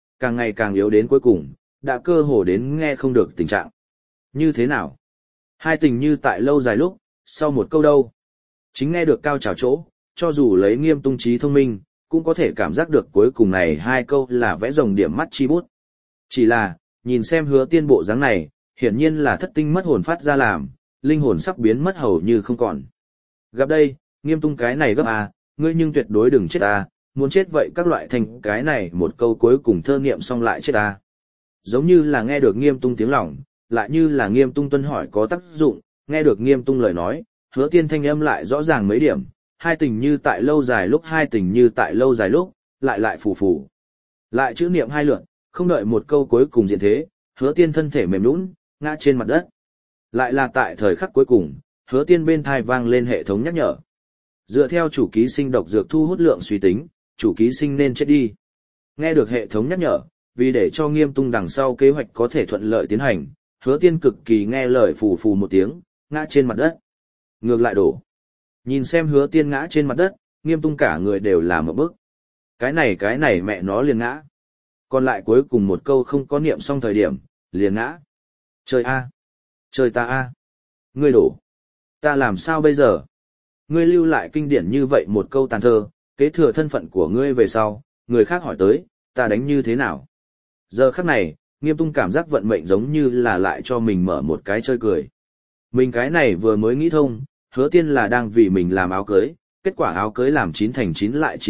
càng yếu đến cuối cùng, đã cơ hồ đến nghe không được tình trạng. Như thế nào? Hai tình như tại lâu dài lúc, sau một câu đâu? Chính nghe được cao trào chỗ, cho dù lấy Nghiêm Tung trí thông minh, cũng có thể cảm giác được cuối cùng này hai câu là vẽ rồng điểm mắt chi bút. Chỉ là, nhìn xem Hứa Tiên bộ dáng này, hiển nhiên là thất tinh mất hồn phát ra làm, linh hồn sắp biến mất hầu như không còn. Gặp đây, Nghiêm Tung cái này gấp à, ngươi nhưng tuyệt đối đừng chết à, muốn chết vậy các loại thành cái này một câu cuối cùng thơ niệm xong lại chết à. Giống như là nghe được Nghiêm Tung tiếng lòng, lại như là Nghiêm Tung tuân hỏi có tác dụng, nghe được Nghiêm Tung lời nói, Hứa Tiên thanh âm lại rõ ràng mấy điểm, hai tình như tại lâu dài lúc, hai tình như tại lâu dài lúc, lại phù phù. Lại chữ niệm hai lượt, không đợi một câu cuối cùng diện thế, Hứa Tiên thân thể mềm nhũn, ngã trên mặt đất. Lại là tại thời khắc cuối cùng, Hứa Tiên bên thai vang lên hệ thống nhắc nhở. Dựa theo chủ ký sinh độc dược thu hút lượng suy tính, chủ ký sinh nên chết đi. Nghe được hệ thống nhắc nhở, vì để cho Nghiêm Tung đằng sau kế hoạch có thể thuận lợi tiến hành, Hứa Tiên cực kỳ nghe lời phù phù một tiếng, ngã trên mặt đất. Ngược lại đổ. Nhìn xem Hứa Tiên ngã trên mặt đất, Nghiêm Tung cả người đều là một bức. Cái này mẹ nó liền ngã. Còn lại cuối cùng một câu không có niệm xong thời điểm, liền ngã. Trời a, trời ta a, ngươi đổ. Ta làm sao bây giờ? Ngươi lưu lại kinh điển như vậy một câu tàn thơ, kế thừa thân phận của ngươi về sau, người khác hỏi tới, ta đánh như thế nào? Giờ khắc này, Nghiêm Tung cảm giác vận mệnh giống như là lại cho mình mở một cái chơi cười. Mình cái này vừa mới nghĩ thông, Hứa Tiên là đang vì mình làm áo cưới, kết quả áo cưới làm 9 thành 9 lại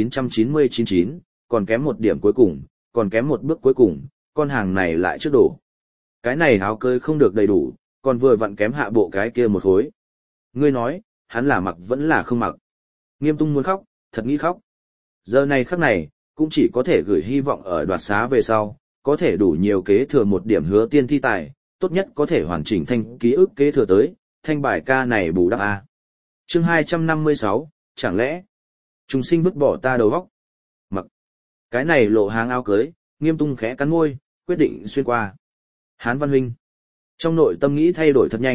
999, còn kém một điểm cuối cùng, còn kém một bước cuối cùng, con hàng này lại trước đổ. Cái này áo cưới không được đầy đủ, còn vừa vặn kém hạ bộ cái kia một khối. Ngươi nói, hắn là mặc vẫn là không mặc. Nghiêm Tung muốn khóc, thật nghĩ khóc. Giờ này khắc này, cũng chỉ có thể gửi hy vọng ở đoạt xá về sau, có thể đủ nhiều kế thừa một điểm Hứa Tiên thi tài, tốt nhất có thể hoàn chỉnh thanh ký ức kế thừa tới, thanh bài ca này bù đắp a. Chương 256, chẳng lẽ chúng sinh vứt bỏ ta đầu óc? Mặc. Cái này lộ hàng áo cưới, Nghiêm Tung khẽ cắn môi, quyết định xuyên qua. Hán Văn huynh. Trong nội tâm nghĩ thay đổi thật nhanh,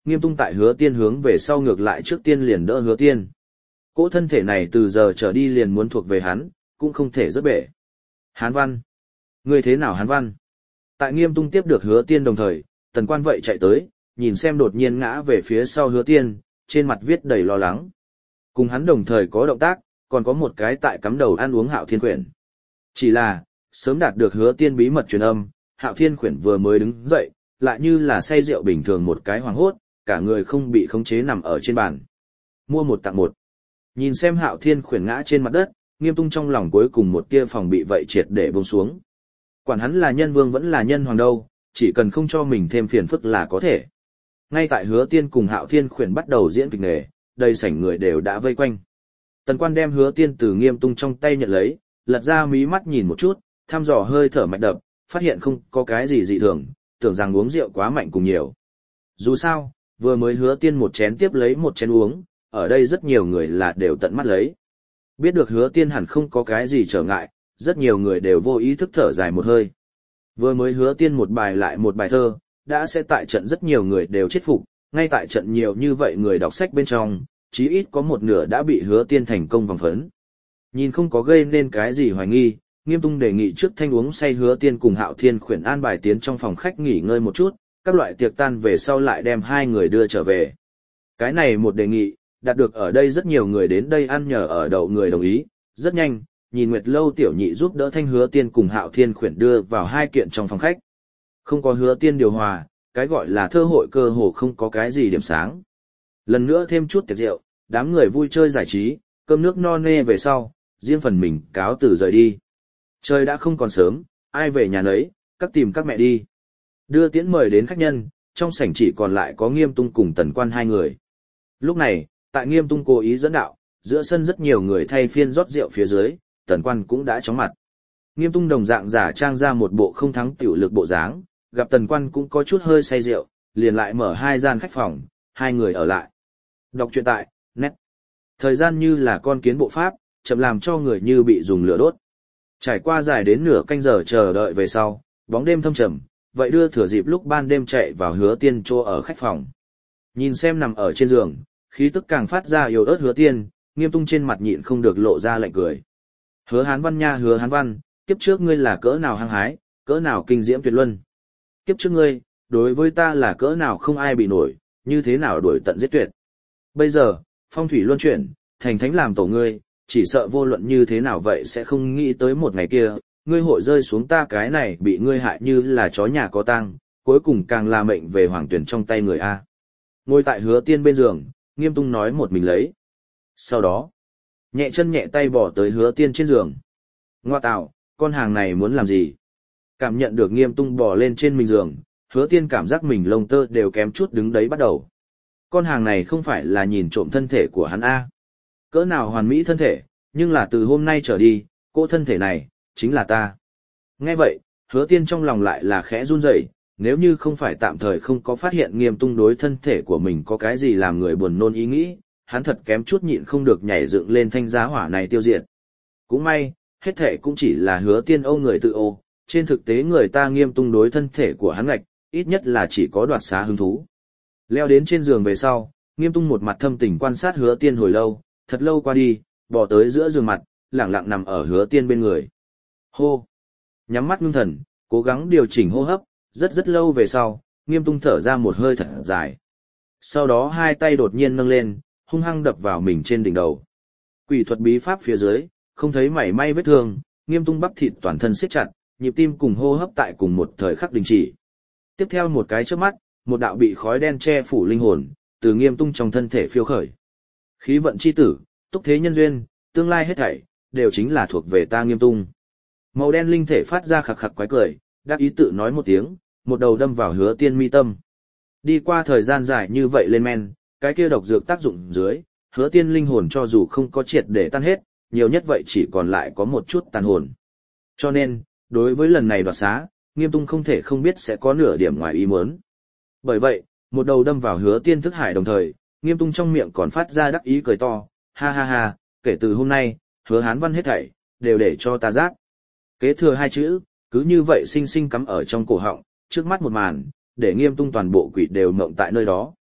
Nghiêm Tung tại Hứa Tiên hướng về sau ngược lại trước tiên liền đỡ Hứa Tiên. Cỗ thân thể này từ giờ trở đi liền muốn thuộc về hắn, cũng không thể rớt bể. Hán Văn. Ngươi thế nào Hán Văn? Tại Nghiêm Tung tiếp được Hứa Tiên đồng thời, Tần Quan vậy chạy tới, nhìn xem đột nhiên ngã về phía sau Hứa Tiên, trên mặt viết đầy lo lắng. Cùng hắn đồng thời có động tác, còn có một cái tại cắm đầu ăn uống Hạo Thiên Quyển. Chỉ là, sớm đạt được Hứa Tiên bí mật truyền âm, Hạo Thiên Quyển vừa mới đứng dậy, lại như là say rượu bình thường một cái hoảng hốt, cả người không bị khống chế nằm ở trên bàn. Mua một tặng một. Nhìn xem Hạo Thiên Quyển ngã trên mặt đất, Nghiêm Tung trong lòng cuối cùng một tia phòng bị vậy triệt để buông xuống. Quản hắn là nhân vương vẫn là nhân hoàng đâu, chỉ cần không cho mình thêm phiền phức là có thể. Ngay tại Hứa Tiên cùng Hạo Thiên Quyển bắt đầu diễn kịch nghề, đầy sảnh người đều đã vây quanh. Tần Quan đem Hứa Tiên từ Nghiêm Tung trong tay nhận lấy, lật ra mí mắt nhìn một chút, thăm dò hơi thở mạch đập, phát hiện không có cái gì dị thường, tưởng rằng uống rượu quá mạnh cùng nhiều. Dù sao, vừa mới Hứa Tiên một chén tiếp lấy một chén uống, ở đây rất nhiều người là đều tận mắt lấy. Biết được Hứa Tiên hẳn không có cái gì trở ngại, rất nhiều người đều vô ý thức thở dài một hơi. Vừa mới Hứa Tiên một bài lại một bài thơ, đã sẽ tại trận rất nhiều người đều chết phục, ngay tại trận nhiều như vậy người đọc sách bên trong, chí ít có một nửa đã bị Hứa Tiên thành công vòng phấn. Nhìn không có gây nên cái gì hoài nghi, Nghiêm Tung đề nghị trước thanh uống say Hứa Tiên cùng Hạo Thiên Quyển an bài tiến trong phòng khách nghỉ ngơi một chút, các loại tiệc tan về sau lại đem hai người đưa trở về. Cái này một đề nghị, đạt được ở đây rất nhiều người đến đây ăn nhờ ở đậu người đồng ý, rất nhanh, nhìn Nguyệt Lâu tiểu nhị giúp đỡ thanh Hứa Tiên cùng Hạo Thiên Quyển đưa vào hai kiện trong phòng khách. Không có Hứa Tiên điều hòa, cái gọi là thơ hội cơ hồ không có cái gì điểm sáng. Lần nữa thêm chút tiệc rượu, đám người vui chơi giải trí, cơm nước no nê về sau, riêng phần mình cáo từ rời đi. Trời đã không còn sớm, ai về nhà nấy, các tìm các mẹ đi. Đưa tiễn mời đến khách nhân, trong sảnh chỉ còn lại có Nghiêm Tung cùng Tần Quan hai người. Lúc này, tại Nghiêm Tung cố ý dẫn đạo, giữa sân rất nhiều người thay phiên rót rượu phía dưới, Tần Quan cũng đã chóng mặt. Nghiêm Tung đồng dạng giả trang ra một bộ không thắng tiểu lực bộ dáng, gặp Tần Quan cũng có chút hơi say rượu, liền lại mở hai gian khách phòng, hai người ở lại. Đọc truyện tại, net. Thời gian như là con kiến bộ pháp, chậm làm cho người như bị dùng lửa đốt. Trải qua dài đến nửa canh giờ chờ đợi về sau, bóng đêm thâm trầm, vậy đưa thừa dịp lúc ban đêm chạy vào Hứa Tiên chỗ ở khách phòng. Nhìn xem nằm ở trên giường, khí tức càng phát ra yếu ớt Hứa Tiên, Nghiêm Tung trên mặt nhịn không được lộ ra lạnh cười. Hứa Hán Văn nha Hứa Hán Văn, kiếp trước ngươi là cỡ nào hăng hái, cỡ nào kinh diễm tuyệt luân. Kiếp trước ngươi, đối với ta là cỡ nào không ai bị nổi, như thế nào đuổi tận giết tuyệt. Bây giờ, phong thủy luân chuyển, thành thánh làm tổ ngươi, chỉ sợ vô luận như thế nào vậy sẽ không nghĩ tới một ngày kia, ngươi hội rơi xuống ta cái này bị ngươi hại như là chó nhà có tang, cuối cùng càng là mệnh về hoàng tuyển trong tay người A. Ngồi tại Hứa Tiên bên giường, Nghiêm Tung nói một mình lấy. Sau đó, nhẹ chân nhẹ tay bỏ tới Hứa Tiên trên giường. Ngoa tạo, con hàng này muốn làm gì? Cảm nhận được Nghiêm Tung bò lên trên mình giường, Hứa Tiên cảm giác mình lông tơ đều kém chút đứng đấy bắt đầu. Con hàng này không phải là nhìn trộm thân thể của hắn A. Cỡ nào hoàn mỹ thân thể, nhưng là từ hôm nay trở đi, cô thân thể này, chính là ta. Nghe vậy, Hứa Tiên trong lòng lại là khẽ run rẩy, nếu như không phải tạm thời không có phát hiện Nghiêm Tung đối thân thể của mình có cái gì làm người buồn nôn ý nghĩ, hắn thật kém chút nhịn không được nhảy dựng lên thanh giá hỏa này tiêu diệt. Cũng may, hết thể cũng chỉ là Hứa Tiên âu người tự ô, trên thực tế người ta Nghiêm Tung đối thân thể của hắn ngạch, ít nhất là chỉ có đoạt xá hứng thú. Leo đến trên giường về sau, Nghiêm Tung một mặt thâm tình quan sát Hứa Tiên hồi lâu, thật lâu qua đi, bò tới giữa giường mặt, lẳng lặng nằm ở Hứa Tiên bên người. Hô! Nhắm mắt ngưng thần, cố gắng điều chỉnh hô hấp, rất lâu về sau, Nghiêm Tung thở ra một hơi thật dài. Sau đó hai tay đột nhiên nâng lên, hung hăng đập vào mình trên đỉnh đầu. Quỷ thuật bí pháp phía dưới, không thấy mảy may vết thương, Nghiêm Tung bắp thịt toàn thân siết chặt, nhịp tim cùng hô hấp tại cùng một thời khắc đình chỉ. Tiếp theo một cái chớp mắt, một đạo bị khói đen che phủ linh hồn, từ Nghiêm Tung trong thân thể phiêu khởi. Khí vận chi tử, túc thế nhân duyên, tương lai hết thảy, đều chính là thuộc về ta Nghiêm Tung. Màu đen linh thể phát ra khặc khặc quái cười, đáp ý tự nói một tiếng, một đầu đâm vào Hứa Tiên mi tâm. Đi qua thời gian dài như vậy lên men, cái kia độc dược tác dụng dưới, Hứa Tiên linh hồn cho dù không có triệt để tan hết, nhiều nhất vậy chỉ còn lại có một chút tàn hồn. Cho nên, đối với lần này đoạt xá, Nghiêm Tung không thể không biết sẽ có nửa điểm ngoài ý muốn. Bởi vậy, một đầu đâm vào Hứa Tiên thức hải đồng thời, Nghiêm Tung trong miệng còn phát ra đắc ý cười to, ha ha ha, kể từ hôm nay, Hứa Hán Văn hết thảy, đều để cho ta giác. Kế thừa hai chữ, cứ như vậy xinh xinh cắm ở trong cổ họng, trước mắt một màn, để Nghiêm Tung toàn bộ quỷ đều mộng tại nơi đó.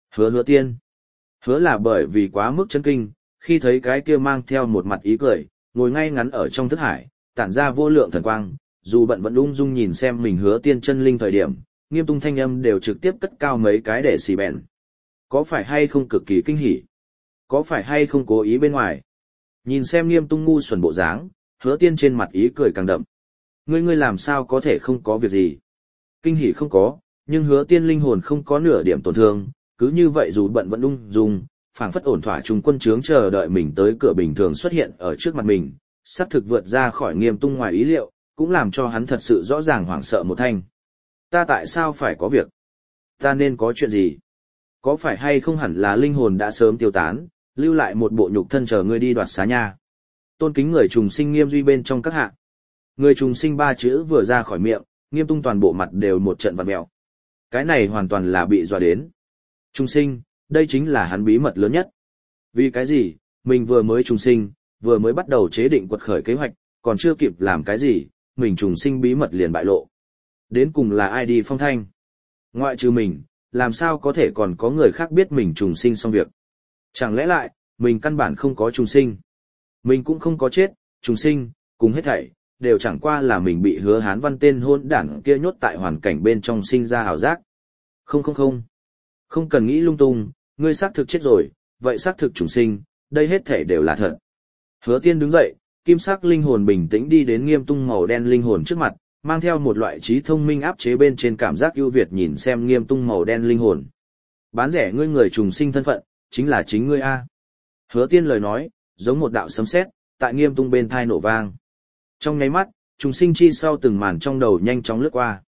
Hứa tiên. Hứa là bởi vì quá mức chấn kinh, khi thấy cái kia mang theo một mặt ý cười, ngồi ngay ngắn ở trong thức hải, tản ra vô lượng thần quang, dù bận vẫn ung dung nhìn xem mình Hứa tiên chân linh thời điểm, Nghiêm Tung thanh âm đều trực tiếp cất cao mấy cái để xì bèn. Có phải hay không cực kỳ kinh hỉ? Có phải hay không cố ý bên ngoài? Nhìn xem Nghiêm Tung ngu xuẩn bộ dáng, Hứa tiên trên mặt ý cười càng đậm. Ngươi làm sao có thể không có việc gì? Kinh hỉ không có, nhưng Hứa tiên linh hồn không có nửa điểm tổn thương, cứ như vậy dù bận vẫn ung dung, phảng phất ổn thỏa trung quân trướng chờ đợi mình tới cửa bình thường xuất hiện ở trước mặt mình, sắp thực vượt ra khỏi Nghiêm Tung ngoài ý liệu, cũng làm cho hắn thật sự rõ ràng hoảng sợ một thanh. Ta tại sao phải có việc? Ta nên có chuyện gì? Có phải hay không hẳn là linh hồn đã sớm tiêu tán, lưu lại một bộ nhục thân chờ ngươi đi đoạt xá nha? Tôn kính người trùng sinh Nghiêm Duy bên trong các hạ. Người trùng sinh ba chữ vừa ra khỏi miệng, Nghiêm Tung toàn bộ mặt đều một trận vặn mèo. Cái này hoàn toàn là bị dọa đến. Trùng sinh, đây chính là hắn bí mật lớn nhất. Vì cái gì, mình vừa mới trùng sinh, vừa mới bắt đầu chế định quật khởi kế hoạch, còn chưa kịp làm cái gì, mình trùng sinh bí mật liền bại lộ. Đến cùng là ai đi phong thanh? Ngoại trừ mình, làm sao có thể còn có người khác biết mình trùng sinh xong việc? Chẳng lẽ lại, mình căn bản không có trùng sinh? Mình cũng không có chết, trùng sinh, cùng hết thảy, đều chẳng qua là mình bị Hứa Hán Văn tên hôn đảng kia nhốt tại hoàn cảnh bên trong sinh ra ảo giác. Không. Không cần nghĩ lung tung, ngươi xác thực chết rồi, vậy xác thực trùng sinh, đây hết thảy đều là thật. Hứa tiên đứng dậy, kim sắc linh hồn bình tĩnh đi đến Nghiêm Tung màu đen linh hồn trước mặt, mang theo một loại trí thông minh áp chế bên trên cảm giác ưu việt nhìn xem Nghiêm Tung màu đen linh hồn. Bán rẻ ngươi người trùng sinh thân phận, chính là chính ngươi a. Hứa tiên lời nói, giống một đạo sấm sét, tại Nghiêm Tung bên thai nổ vang. Trong nháy mắt, trùng sinh chi sau từng màn trong đầu nhanh chóng lướt qua.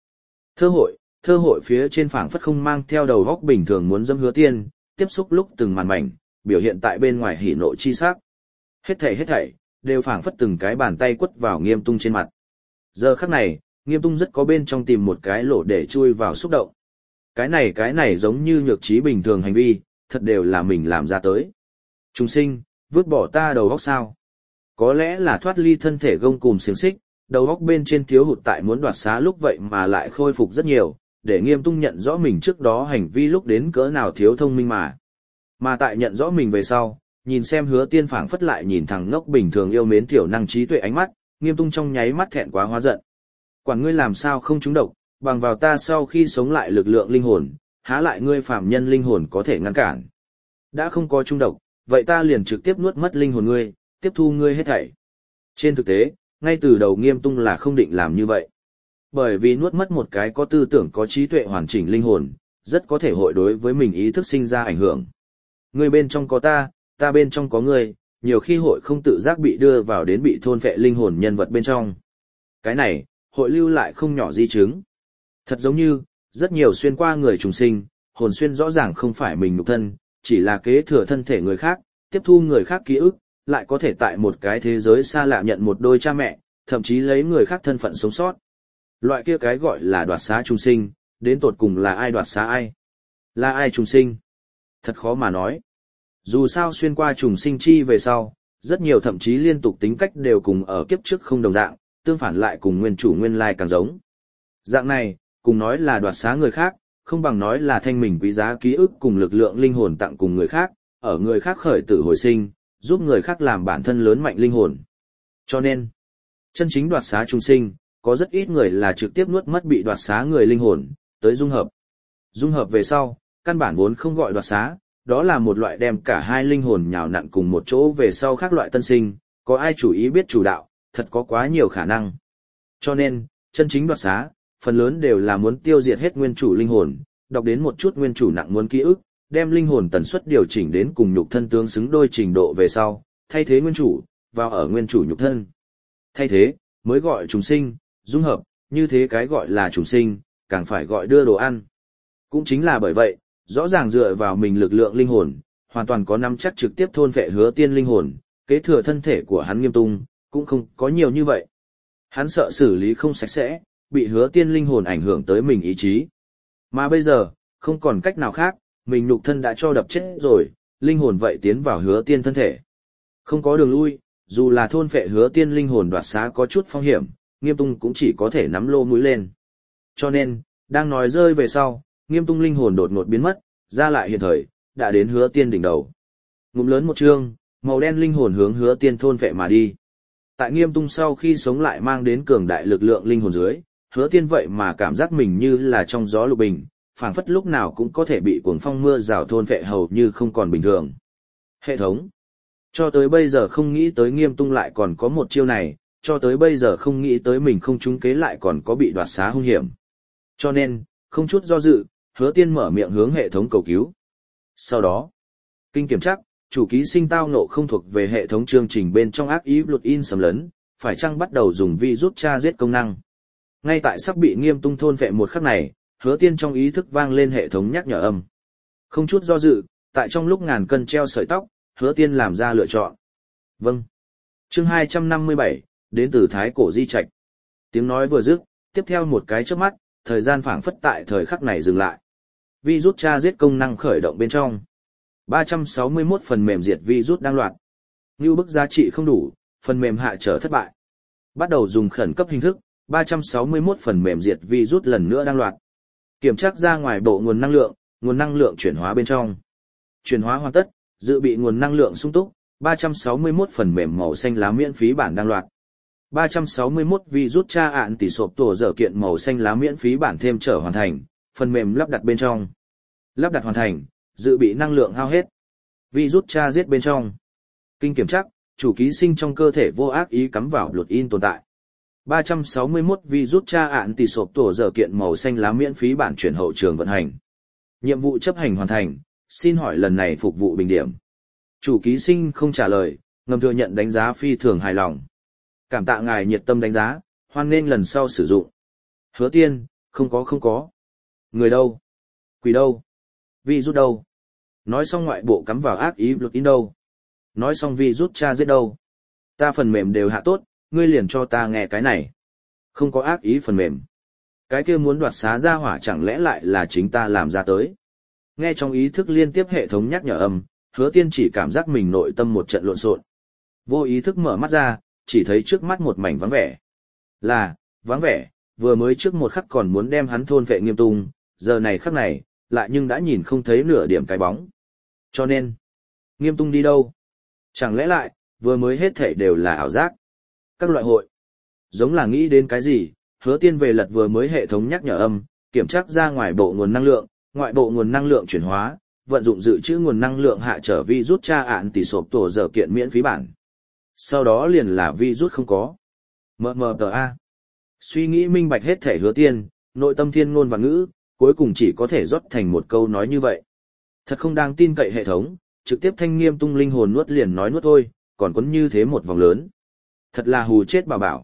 Thơ hội phía trên phảng phất không mang theo đầu góc bình thường muốn dâm Hứa tiên, tiếp xúc lúc từng màn mảnh, biểu hiện tại bên ngoài hỉ nộ chi sắc. Hết thảy, đều phảng phất từng cái bàn tay quất vào Nghiêm Tung trên mặt. Giờ khắc này, Nghiêm Tung rất có bên trong tìm một cái lỗ để chui vào xúc động. Cái này giống như nhược trí bình thường hành vi, thật đều là mình làm ra tới. Trùng sinh, vứt bỏ ta đầu góc sao? Có lẽ là thoát ly thân thể gông cùm xiềng xích, đầu góc bên trên thiếu hụt tại muốn đoạt xá lúc vậy mà lại khôi phục rất nhiều, để Nghiêm Tung nhận rõ mình trước đó hành vi lúc đến cỡ nào thiếu thông minh mà. Mà tại nhận rõ mình về sau, nhìn xem Hứa tiên phảng phất lại nhìn thằng ngốc bình thường yêu mến tiểu năng trí tuệ ánh mắt, Nghiêm Tung trong nháy mắt thẹn quá hóa giận. Quản ngươi làm sao không trúng độc, bằng vào ta sau khi sống lại lực lượng linh hồn, há lại ngươi phàm nhân linh hồn có thể ngăn cản. Đã không có trúng độc, vậy ta liền trực tiếp nuốt mất linh hồn ngươi, tiếp thu ngươi hết thảy. Trên thực tế, ngay từ đầu Nghiêm Tung là không định làm như vậy. Bởi vì nuốt mất một cái có tư tưởng có trí tuệ hoàn chỉnh linh hồn, rất có thể hội đối với mình ý thức sinh ra ảnh hưởng. Ngươi bên trong có ta bên trong có ngươi, nhiều khi hội không tự giác bị đưa vào đến bị thôn phệ linh hồn nhân vật bên trong. Cái này, hội lưu lại không nhỏ di chứng. Thật giống như, rất nhiều xuyên qua người trùng sinh, hồn xuyên rõ ràng không phải mình nhục thân, chỉ là kế thừa thân thể người khác, tiếp thu người khác ký ức, lại có thể tại một cái thế giới xa lạ nhận một đôi cha mẹ, thậm chí lấy người khác thân phận sống sót. Loại kia cái gọi là đoạt xá trùng sinh, đến tột cùng là ai đoạt xá ai? Là ai trùng sinh? Thật khó mà nói. Dù sao xuyên qua trùng sinh chi về sau, rất nhiều thậm chí liên tục tính cách đều cùng ở kiếp trước không đồng dạng, tương phản lại cùng nguyên chủ nguyên lai càng giống. Dạng này, cùng nói là đoạt xá người khác, không bằng nói là thanh mình quý giá ký ức cùng lực lượng linh hồn tặng cùng người khác, ở người khác khởi tử hồi sinh, giúp người khác làm bản thân lớn mạnh linh hồn. Cho nên, chân chính đoạt xá trùng sinh, có rất ít người là trực tiếp nuốt mất bị đoạt xá người linh hồn, tới dung hợp. Dung hợp về sau, căn bản vốn không gọi đoạt xá, đó là một loại đem cả hai linh hồn nhào nặn cùng một chỗ về sau khác loại tân sinh, có ai chủ ý biết chủ đạo, thật có quá nhiều khả năng. Cho nên, chân chính đoạt xá, phần lớn đều là muốn tiêu diệt hết nguyên chủ linh hồn, đọc đến một chút nguyên chủ nặng muốn ký ức, đem linh hồn tần suất điều chỉnh đến cùng nhục thân tương xứng đôi trình độ về sau, thay thế nguyên chủ, vào ở nguyên chủ nhục thân. Thay thế, mới gọi trùng sinh, dung hợp, như thế cái gọi là trùng sinh, càng phải gọi đưa đồ ăn. Cũng chính là bởi vậy, rõ ràng dựa vào mình lực lượng linh hồn, hoàn toàn có nắm chắc trực tiếp thôn phệ Hứa tiên linh hồn, kế thừa thân thể của hắn Nghiêm Tung, cũng không có nhiều như vậy. Hắn sợ xử lý không sạch sẽ, bị Hứa tiên linh hồn ảnh hưởng tới mình ý chí. Mà bây giờ, không còn cách nào khác, mình nhục thân đã cho đập chết rồi, linh hồn vậy tiến vào Hứa tiên thân thể. Không có đường lui, dù là thôn phệ Hứa tiên linh hồn đoạt xá có chút phong hiểm, Nghiêm Tung cũng chỉ có thể nắm lô mũi lên. Cho nên, đang nói rơi về sau, Nghiêm Tung linh hồn đột ngột biến mất, ra lại hiện thời, đã đến Hứa Tiên đỉnh đầu. Ngụm lớn một chương, màu đen linh hồn hướng Hứa Tiên thôn phệ mà đi. Tại Nghiêm Tung sau khi sống lại mang đến cường đại lực lượng linh hồn dưới, Hứa Tiên vậy mà cảm giác mình như là trong gió lục bình, phảng phất lúc nào cũng có thể bị cuồng phong mưa rào thôn phệ hầu như không còn bình thường. Hệ thống. Cho tới bây giờ không nghĩ tới Nghiêm Tung lại còn có một chiêu này, cho tới bây giờ không nghĩ tới mình không trúng kế lại còn có bị đoạt xá hung hiểm. Cho nên, không chút do dự, Hứa Tiên mở miệng hướng hệ thống cầu cứu. Sau đó, kinh kiểm chắc, chủ ký sinh tao nộ không thuộc về hệ thống chương trình bên trong ác ý plugin xâm lấn, phải chăng bắt đầu dùng virus tra giết công năng. Ngay tại sắp bị Nghiêm Tung thôn vệ một khắc này, Hứa Tiên trong ý thức vang lên hệ thống nhắc nhở âm. Không chút do dự, tại trong lúc ngàn cân treo sợi tóc, Hứa Tiên làm ra lựa chọn. Vâng. Chương 257, đến từ Thái Cổ Di Trạch. Tiếng nói vừa dứt, tiếp theo một cái chớp mắt, thời gian phảng phất tại thời khắc này dừng lại. Virus tra giết công năng khởi động bên trong. 361 phần mềm diệt virus đang loạt. Như bức giá trị không đủ, phần mềm hạ trở thất bại. Bắt đầu dùng khẩn cấp hình thức, 361 phần mềm diệt virus lần nữa đang loạt. Kiểm tra ra ngoài bộ nguồn năng lượng chuyển hóa bên trong. Chuyển hóa hoàn tất, dự bị nguồn năng lượng sung túc, 361 phần mềm màu xanh lá miễn phí bản đang loạt. 361 virus tra ạn tỷ sộp tổ dở kiện màu xanh lá miễn phí bản thêm trở hoàn thành, phần mềm lắp đặt bên trong. Lắp đặt hoàn thành, dự bị năng lượng hao hết. Virus tra giết bên trong. Kinh kiểm chắc, chủ ký sinh trong cơ thể vô ác ý cắm vào plugin tồn tại. 361 virus tra ạn tỷ sộp tổ dở kiện màu xanh lá miễn phí bản chuyển hậu trường vận hành. Nhiệm vụ chấp hành hoàn thành, xin hỏi lần này phục vụ bình điểm. Chủ ký sinh không trả lời, ngầm thừa nhận đánh giá phi thường hài lòng. Cảm tạ ngài nhiệt tâm đánh giá, hoan nghênh lần sau sử dụng. Hứa Tiên, không có. Người đâu? Quỷ đâu? Virus đâu? Nói xong ngoại bộ cắm vào ác ý plugin đâu? Nói xong virus tra giết đâu? Ta phần mềm đều hạ tốt, ngươi liền cho ta nghe cái này. Không có ác ý phần mềm. Cái kia muốn đoạt xá ra hỏa chẳng lẽ lại là chính ta làm ra tới. Nghe trong ý thức liên tiếp hệ thống nhắc nhở âm, Hứa Tiên chỉ cảm giác mình nội tâm một trận lộn xộn. Vô ý thức mở mắt ra, chỉ thấy trước mắt một mảnh vắng vẻ. Vắng vẻ, vừa mới trước một khắc còn muốn đem hắn thôn vệ Nghiêm Tung, giờ này khắc này, lại nhưng đã nhìn không thấy nửa điểm cái bóng. Cho nên, Nghiêm Tung đi đâu? Chẳng lẽ lại, vừa mới hết thể đều là ảo giác? Các loại hội, giống là nghĩ đến cái gì, Hứa Tiên về lật vừa mới hệ thống nhắc nhở âm, kiểm tra ra ngoài bộ nguồn năng lượng, ngoại bộ nguồn năng lượng chuyển hóa, vận dụng dự trữ nguồn năng lượng hạ trở virus tra ạn tỷ sộp tổ dở kiện miễn phí bản. Sau đó liền là virus không có. MMTA. Suy nghĩ minh bạch hết thể Hứa Tiên, nội tâm thiên ngôn và ngữ, cuối cùng chỉ có thể rót thành một câu nói như vậy. Thật không đáng tin cậy hệ thống, trực tiếp thanh Nghiêm Tung linh hồn nuốt liền nói nuốt thôi, còn quấn như thế một vòng lớn. Thật là hù chết bà bảo.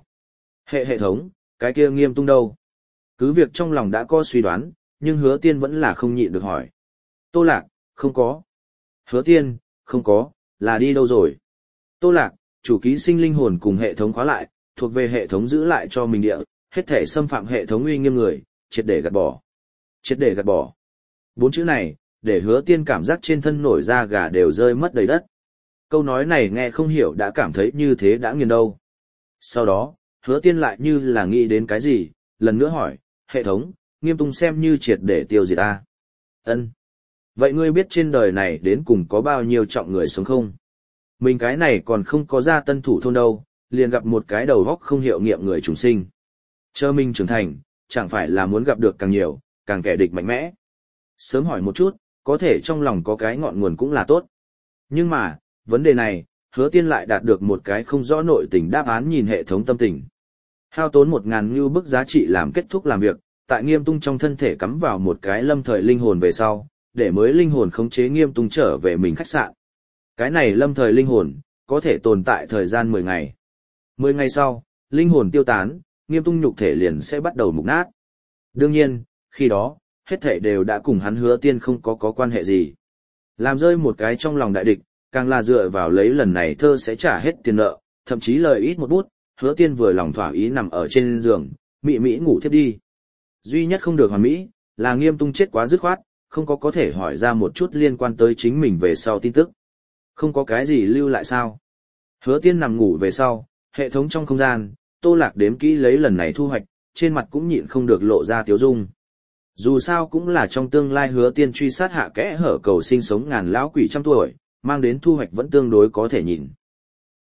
Hệ thống, cái kia Nghiêm Tung đâu? Cứ việc trong lòng đã có suy đoán, nhưng Hứa Tiên vẫn là không nhịn được hỏi. Tô Lạc, không có. Hứa Tiên, không có, là đi đâu rồi? Tô Lạc, chủ ký sinh linh hồn cùng hệ thống khóa lại, thuộc về hệ thống giữ lại cho mình địa, hết thể xâm phạm hệ thống uy nghiêm người, triệt để gạt bỏ. Triệt để gạt bỏ. 4 chữ này, để Hứa Tiên cảm giác trên thân nổi da gà đều rơi mất đầy đất. Câu nói này nghe không hiểu đã cảm thấy như thế đã nghiền đâu. Sau đó, Hứa Tiên lại như là nghĩ đến cái gì, lần nữa hỏi, hệ thống, Nghiêm Tung xem như triệt để tiêu diệt ta. Ân. Vậy ngươi biết trên đời này đến cùng có bao nhiêu trọng người sống không? Mình cái này còn không có ra tân thủ thôn đâu, liền gặp một cái đầu góc không hiệu nghiệm người trùng sinh. Chờ mình trưởng thành, chẳng phải là muốn gặp được càng nhiều, càng kẻ địch mạnh mẽ. Sớm hỏi một chút, có thể trong lòng có cái ngọn nguồn cũng là tốt. Nhưng mà, vấn đề này, Hứa Tiên lại đạt được một cái không rõ nội tình đáp án nhìn hệ thống tâm tình. Hao tốn 1.000 như bức giá trị làm kết thúc làm việc, tại Nghiêm Tung trong thân thể cắm vào một cái lâm thời linh hồn về sau, để mới linh hồn khống chế Nghiêm Tung trở về mình khách sạn. Cái này lâm thời linh hồn, có thể tồn tại thời gian 10 ngày. 10 ngày sau, linh hồn tiêu tán, Nghiêm Tung nhục thể liền sẽ bắt đầu mục nát. Đương nhiên, khi đó, hết thể đều đã cùng hắn Hứa Tiên không có quan hệ gì. Làm rơi một cái trong lòng đại địch, càng là dựa vào lấy lần này thơ sẽ trả hết tiền nợ, thậm chí lời ít một bút, Hứa Tiên vừa lòng thỏa ý nằm ở trên giường, mị mỹ ngủ thiếp đi. Duy nhất không được hoàn mỹ, là Nghiêm Tung chết quá dứt khoát, không có thể hỏi ra một chút liên quan tới chính mình về sau tin tức. Không có cái gì lưu lại sao? Hứa Tiên nằm ngủ về sau, hệ thống trong không gian, Tô Lạc đếm kỹ lấy lần này thu hoạch, trên mặt cũng nhịn không được lộ ra tiếu dung. Dù sao cũng là trong tương lai Hứa Tiên truy sát hạ kẽ hở cầu sinh sống ngàn lão quỷ trăm tuổi, mang đến thu hoạch vẫn tương đối có thể nhìn.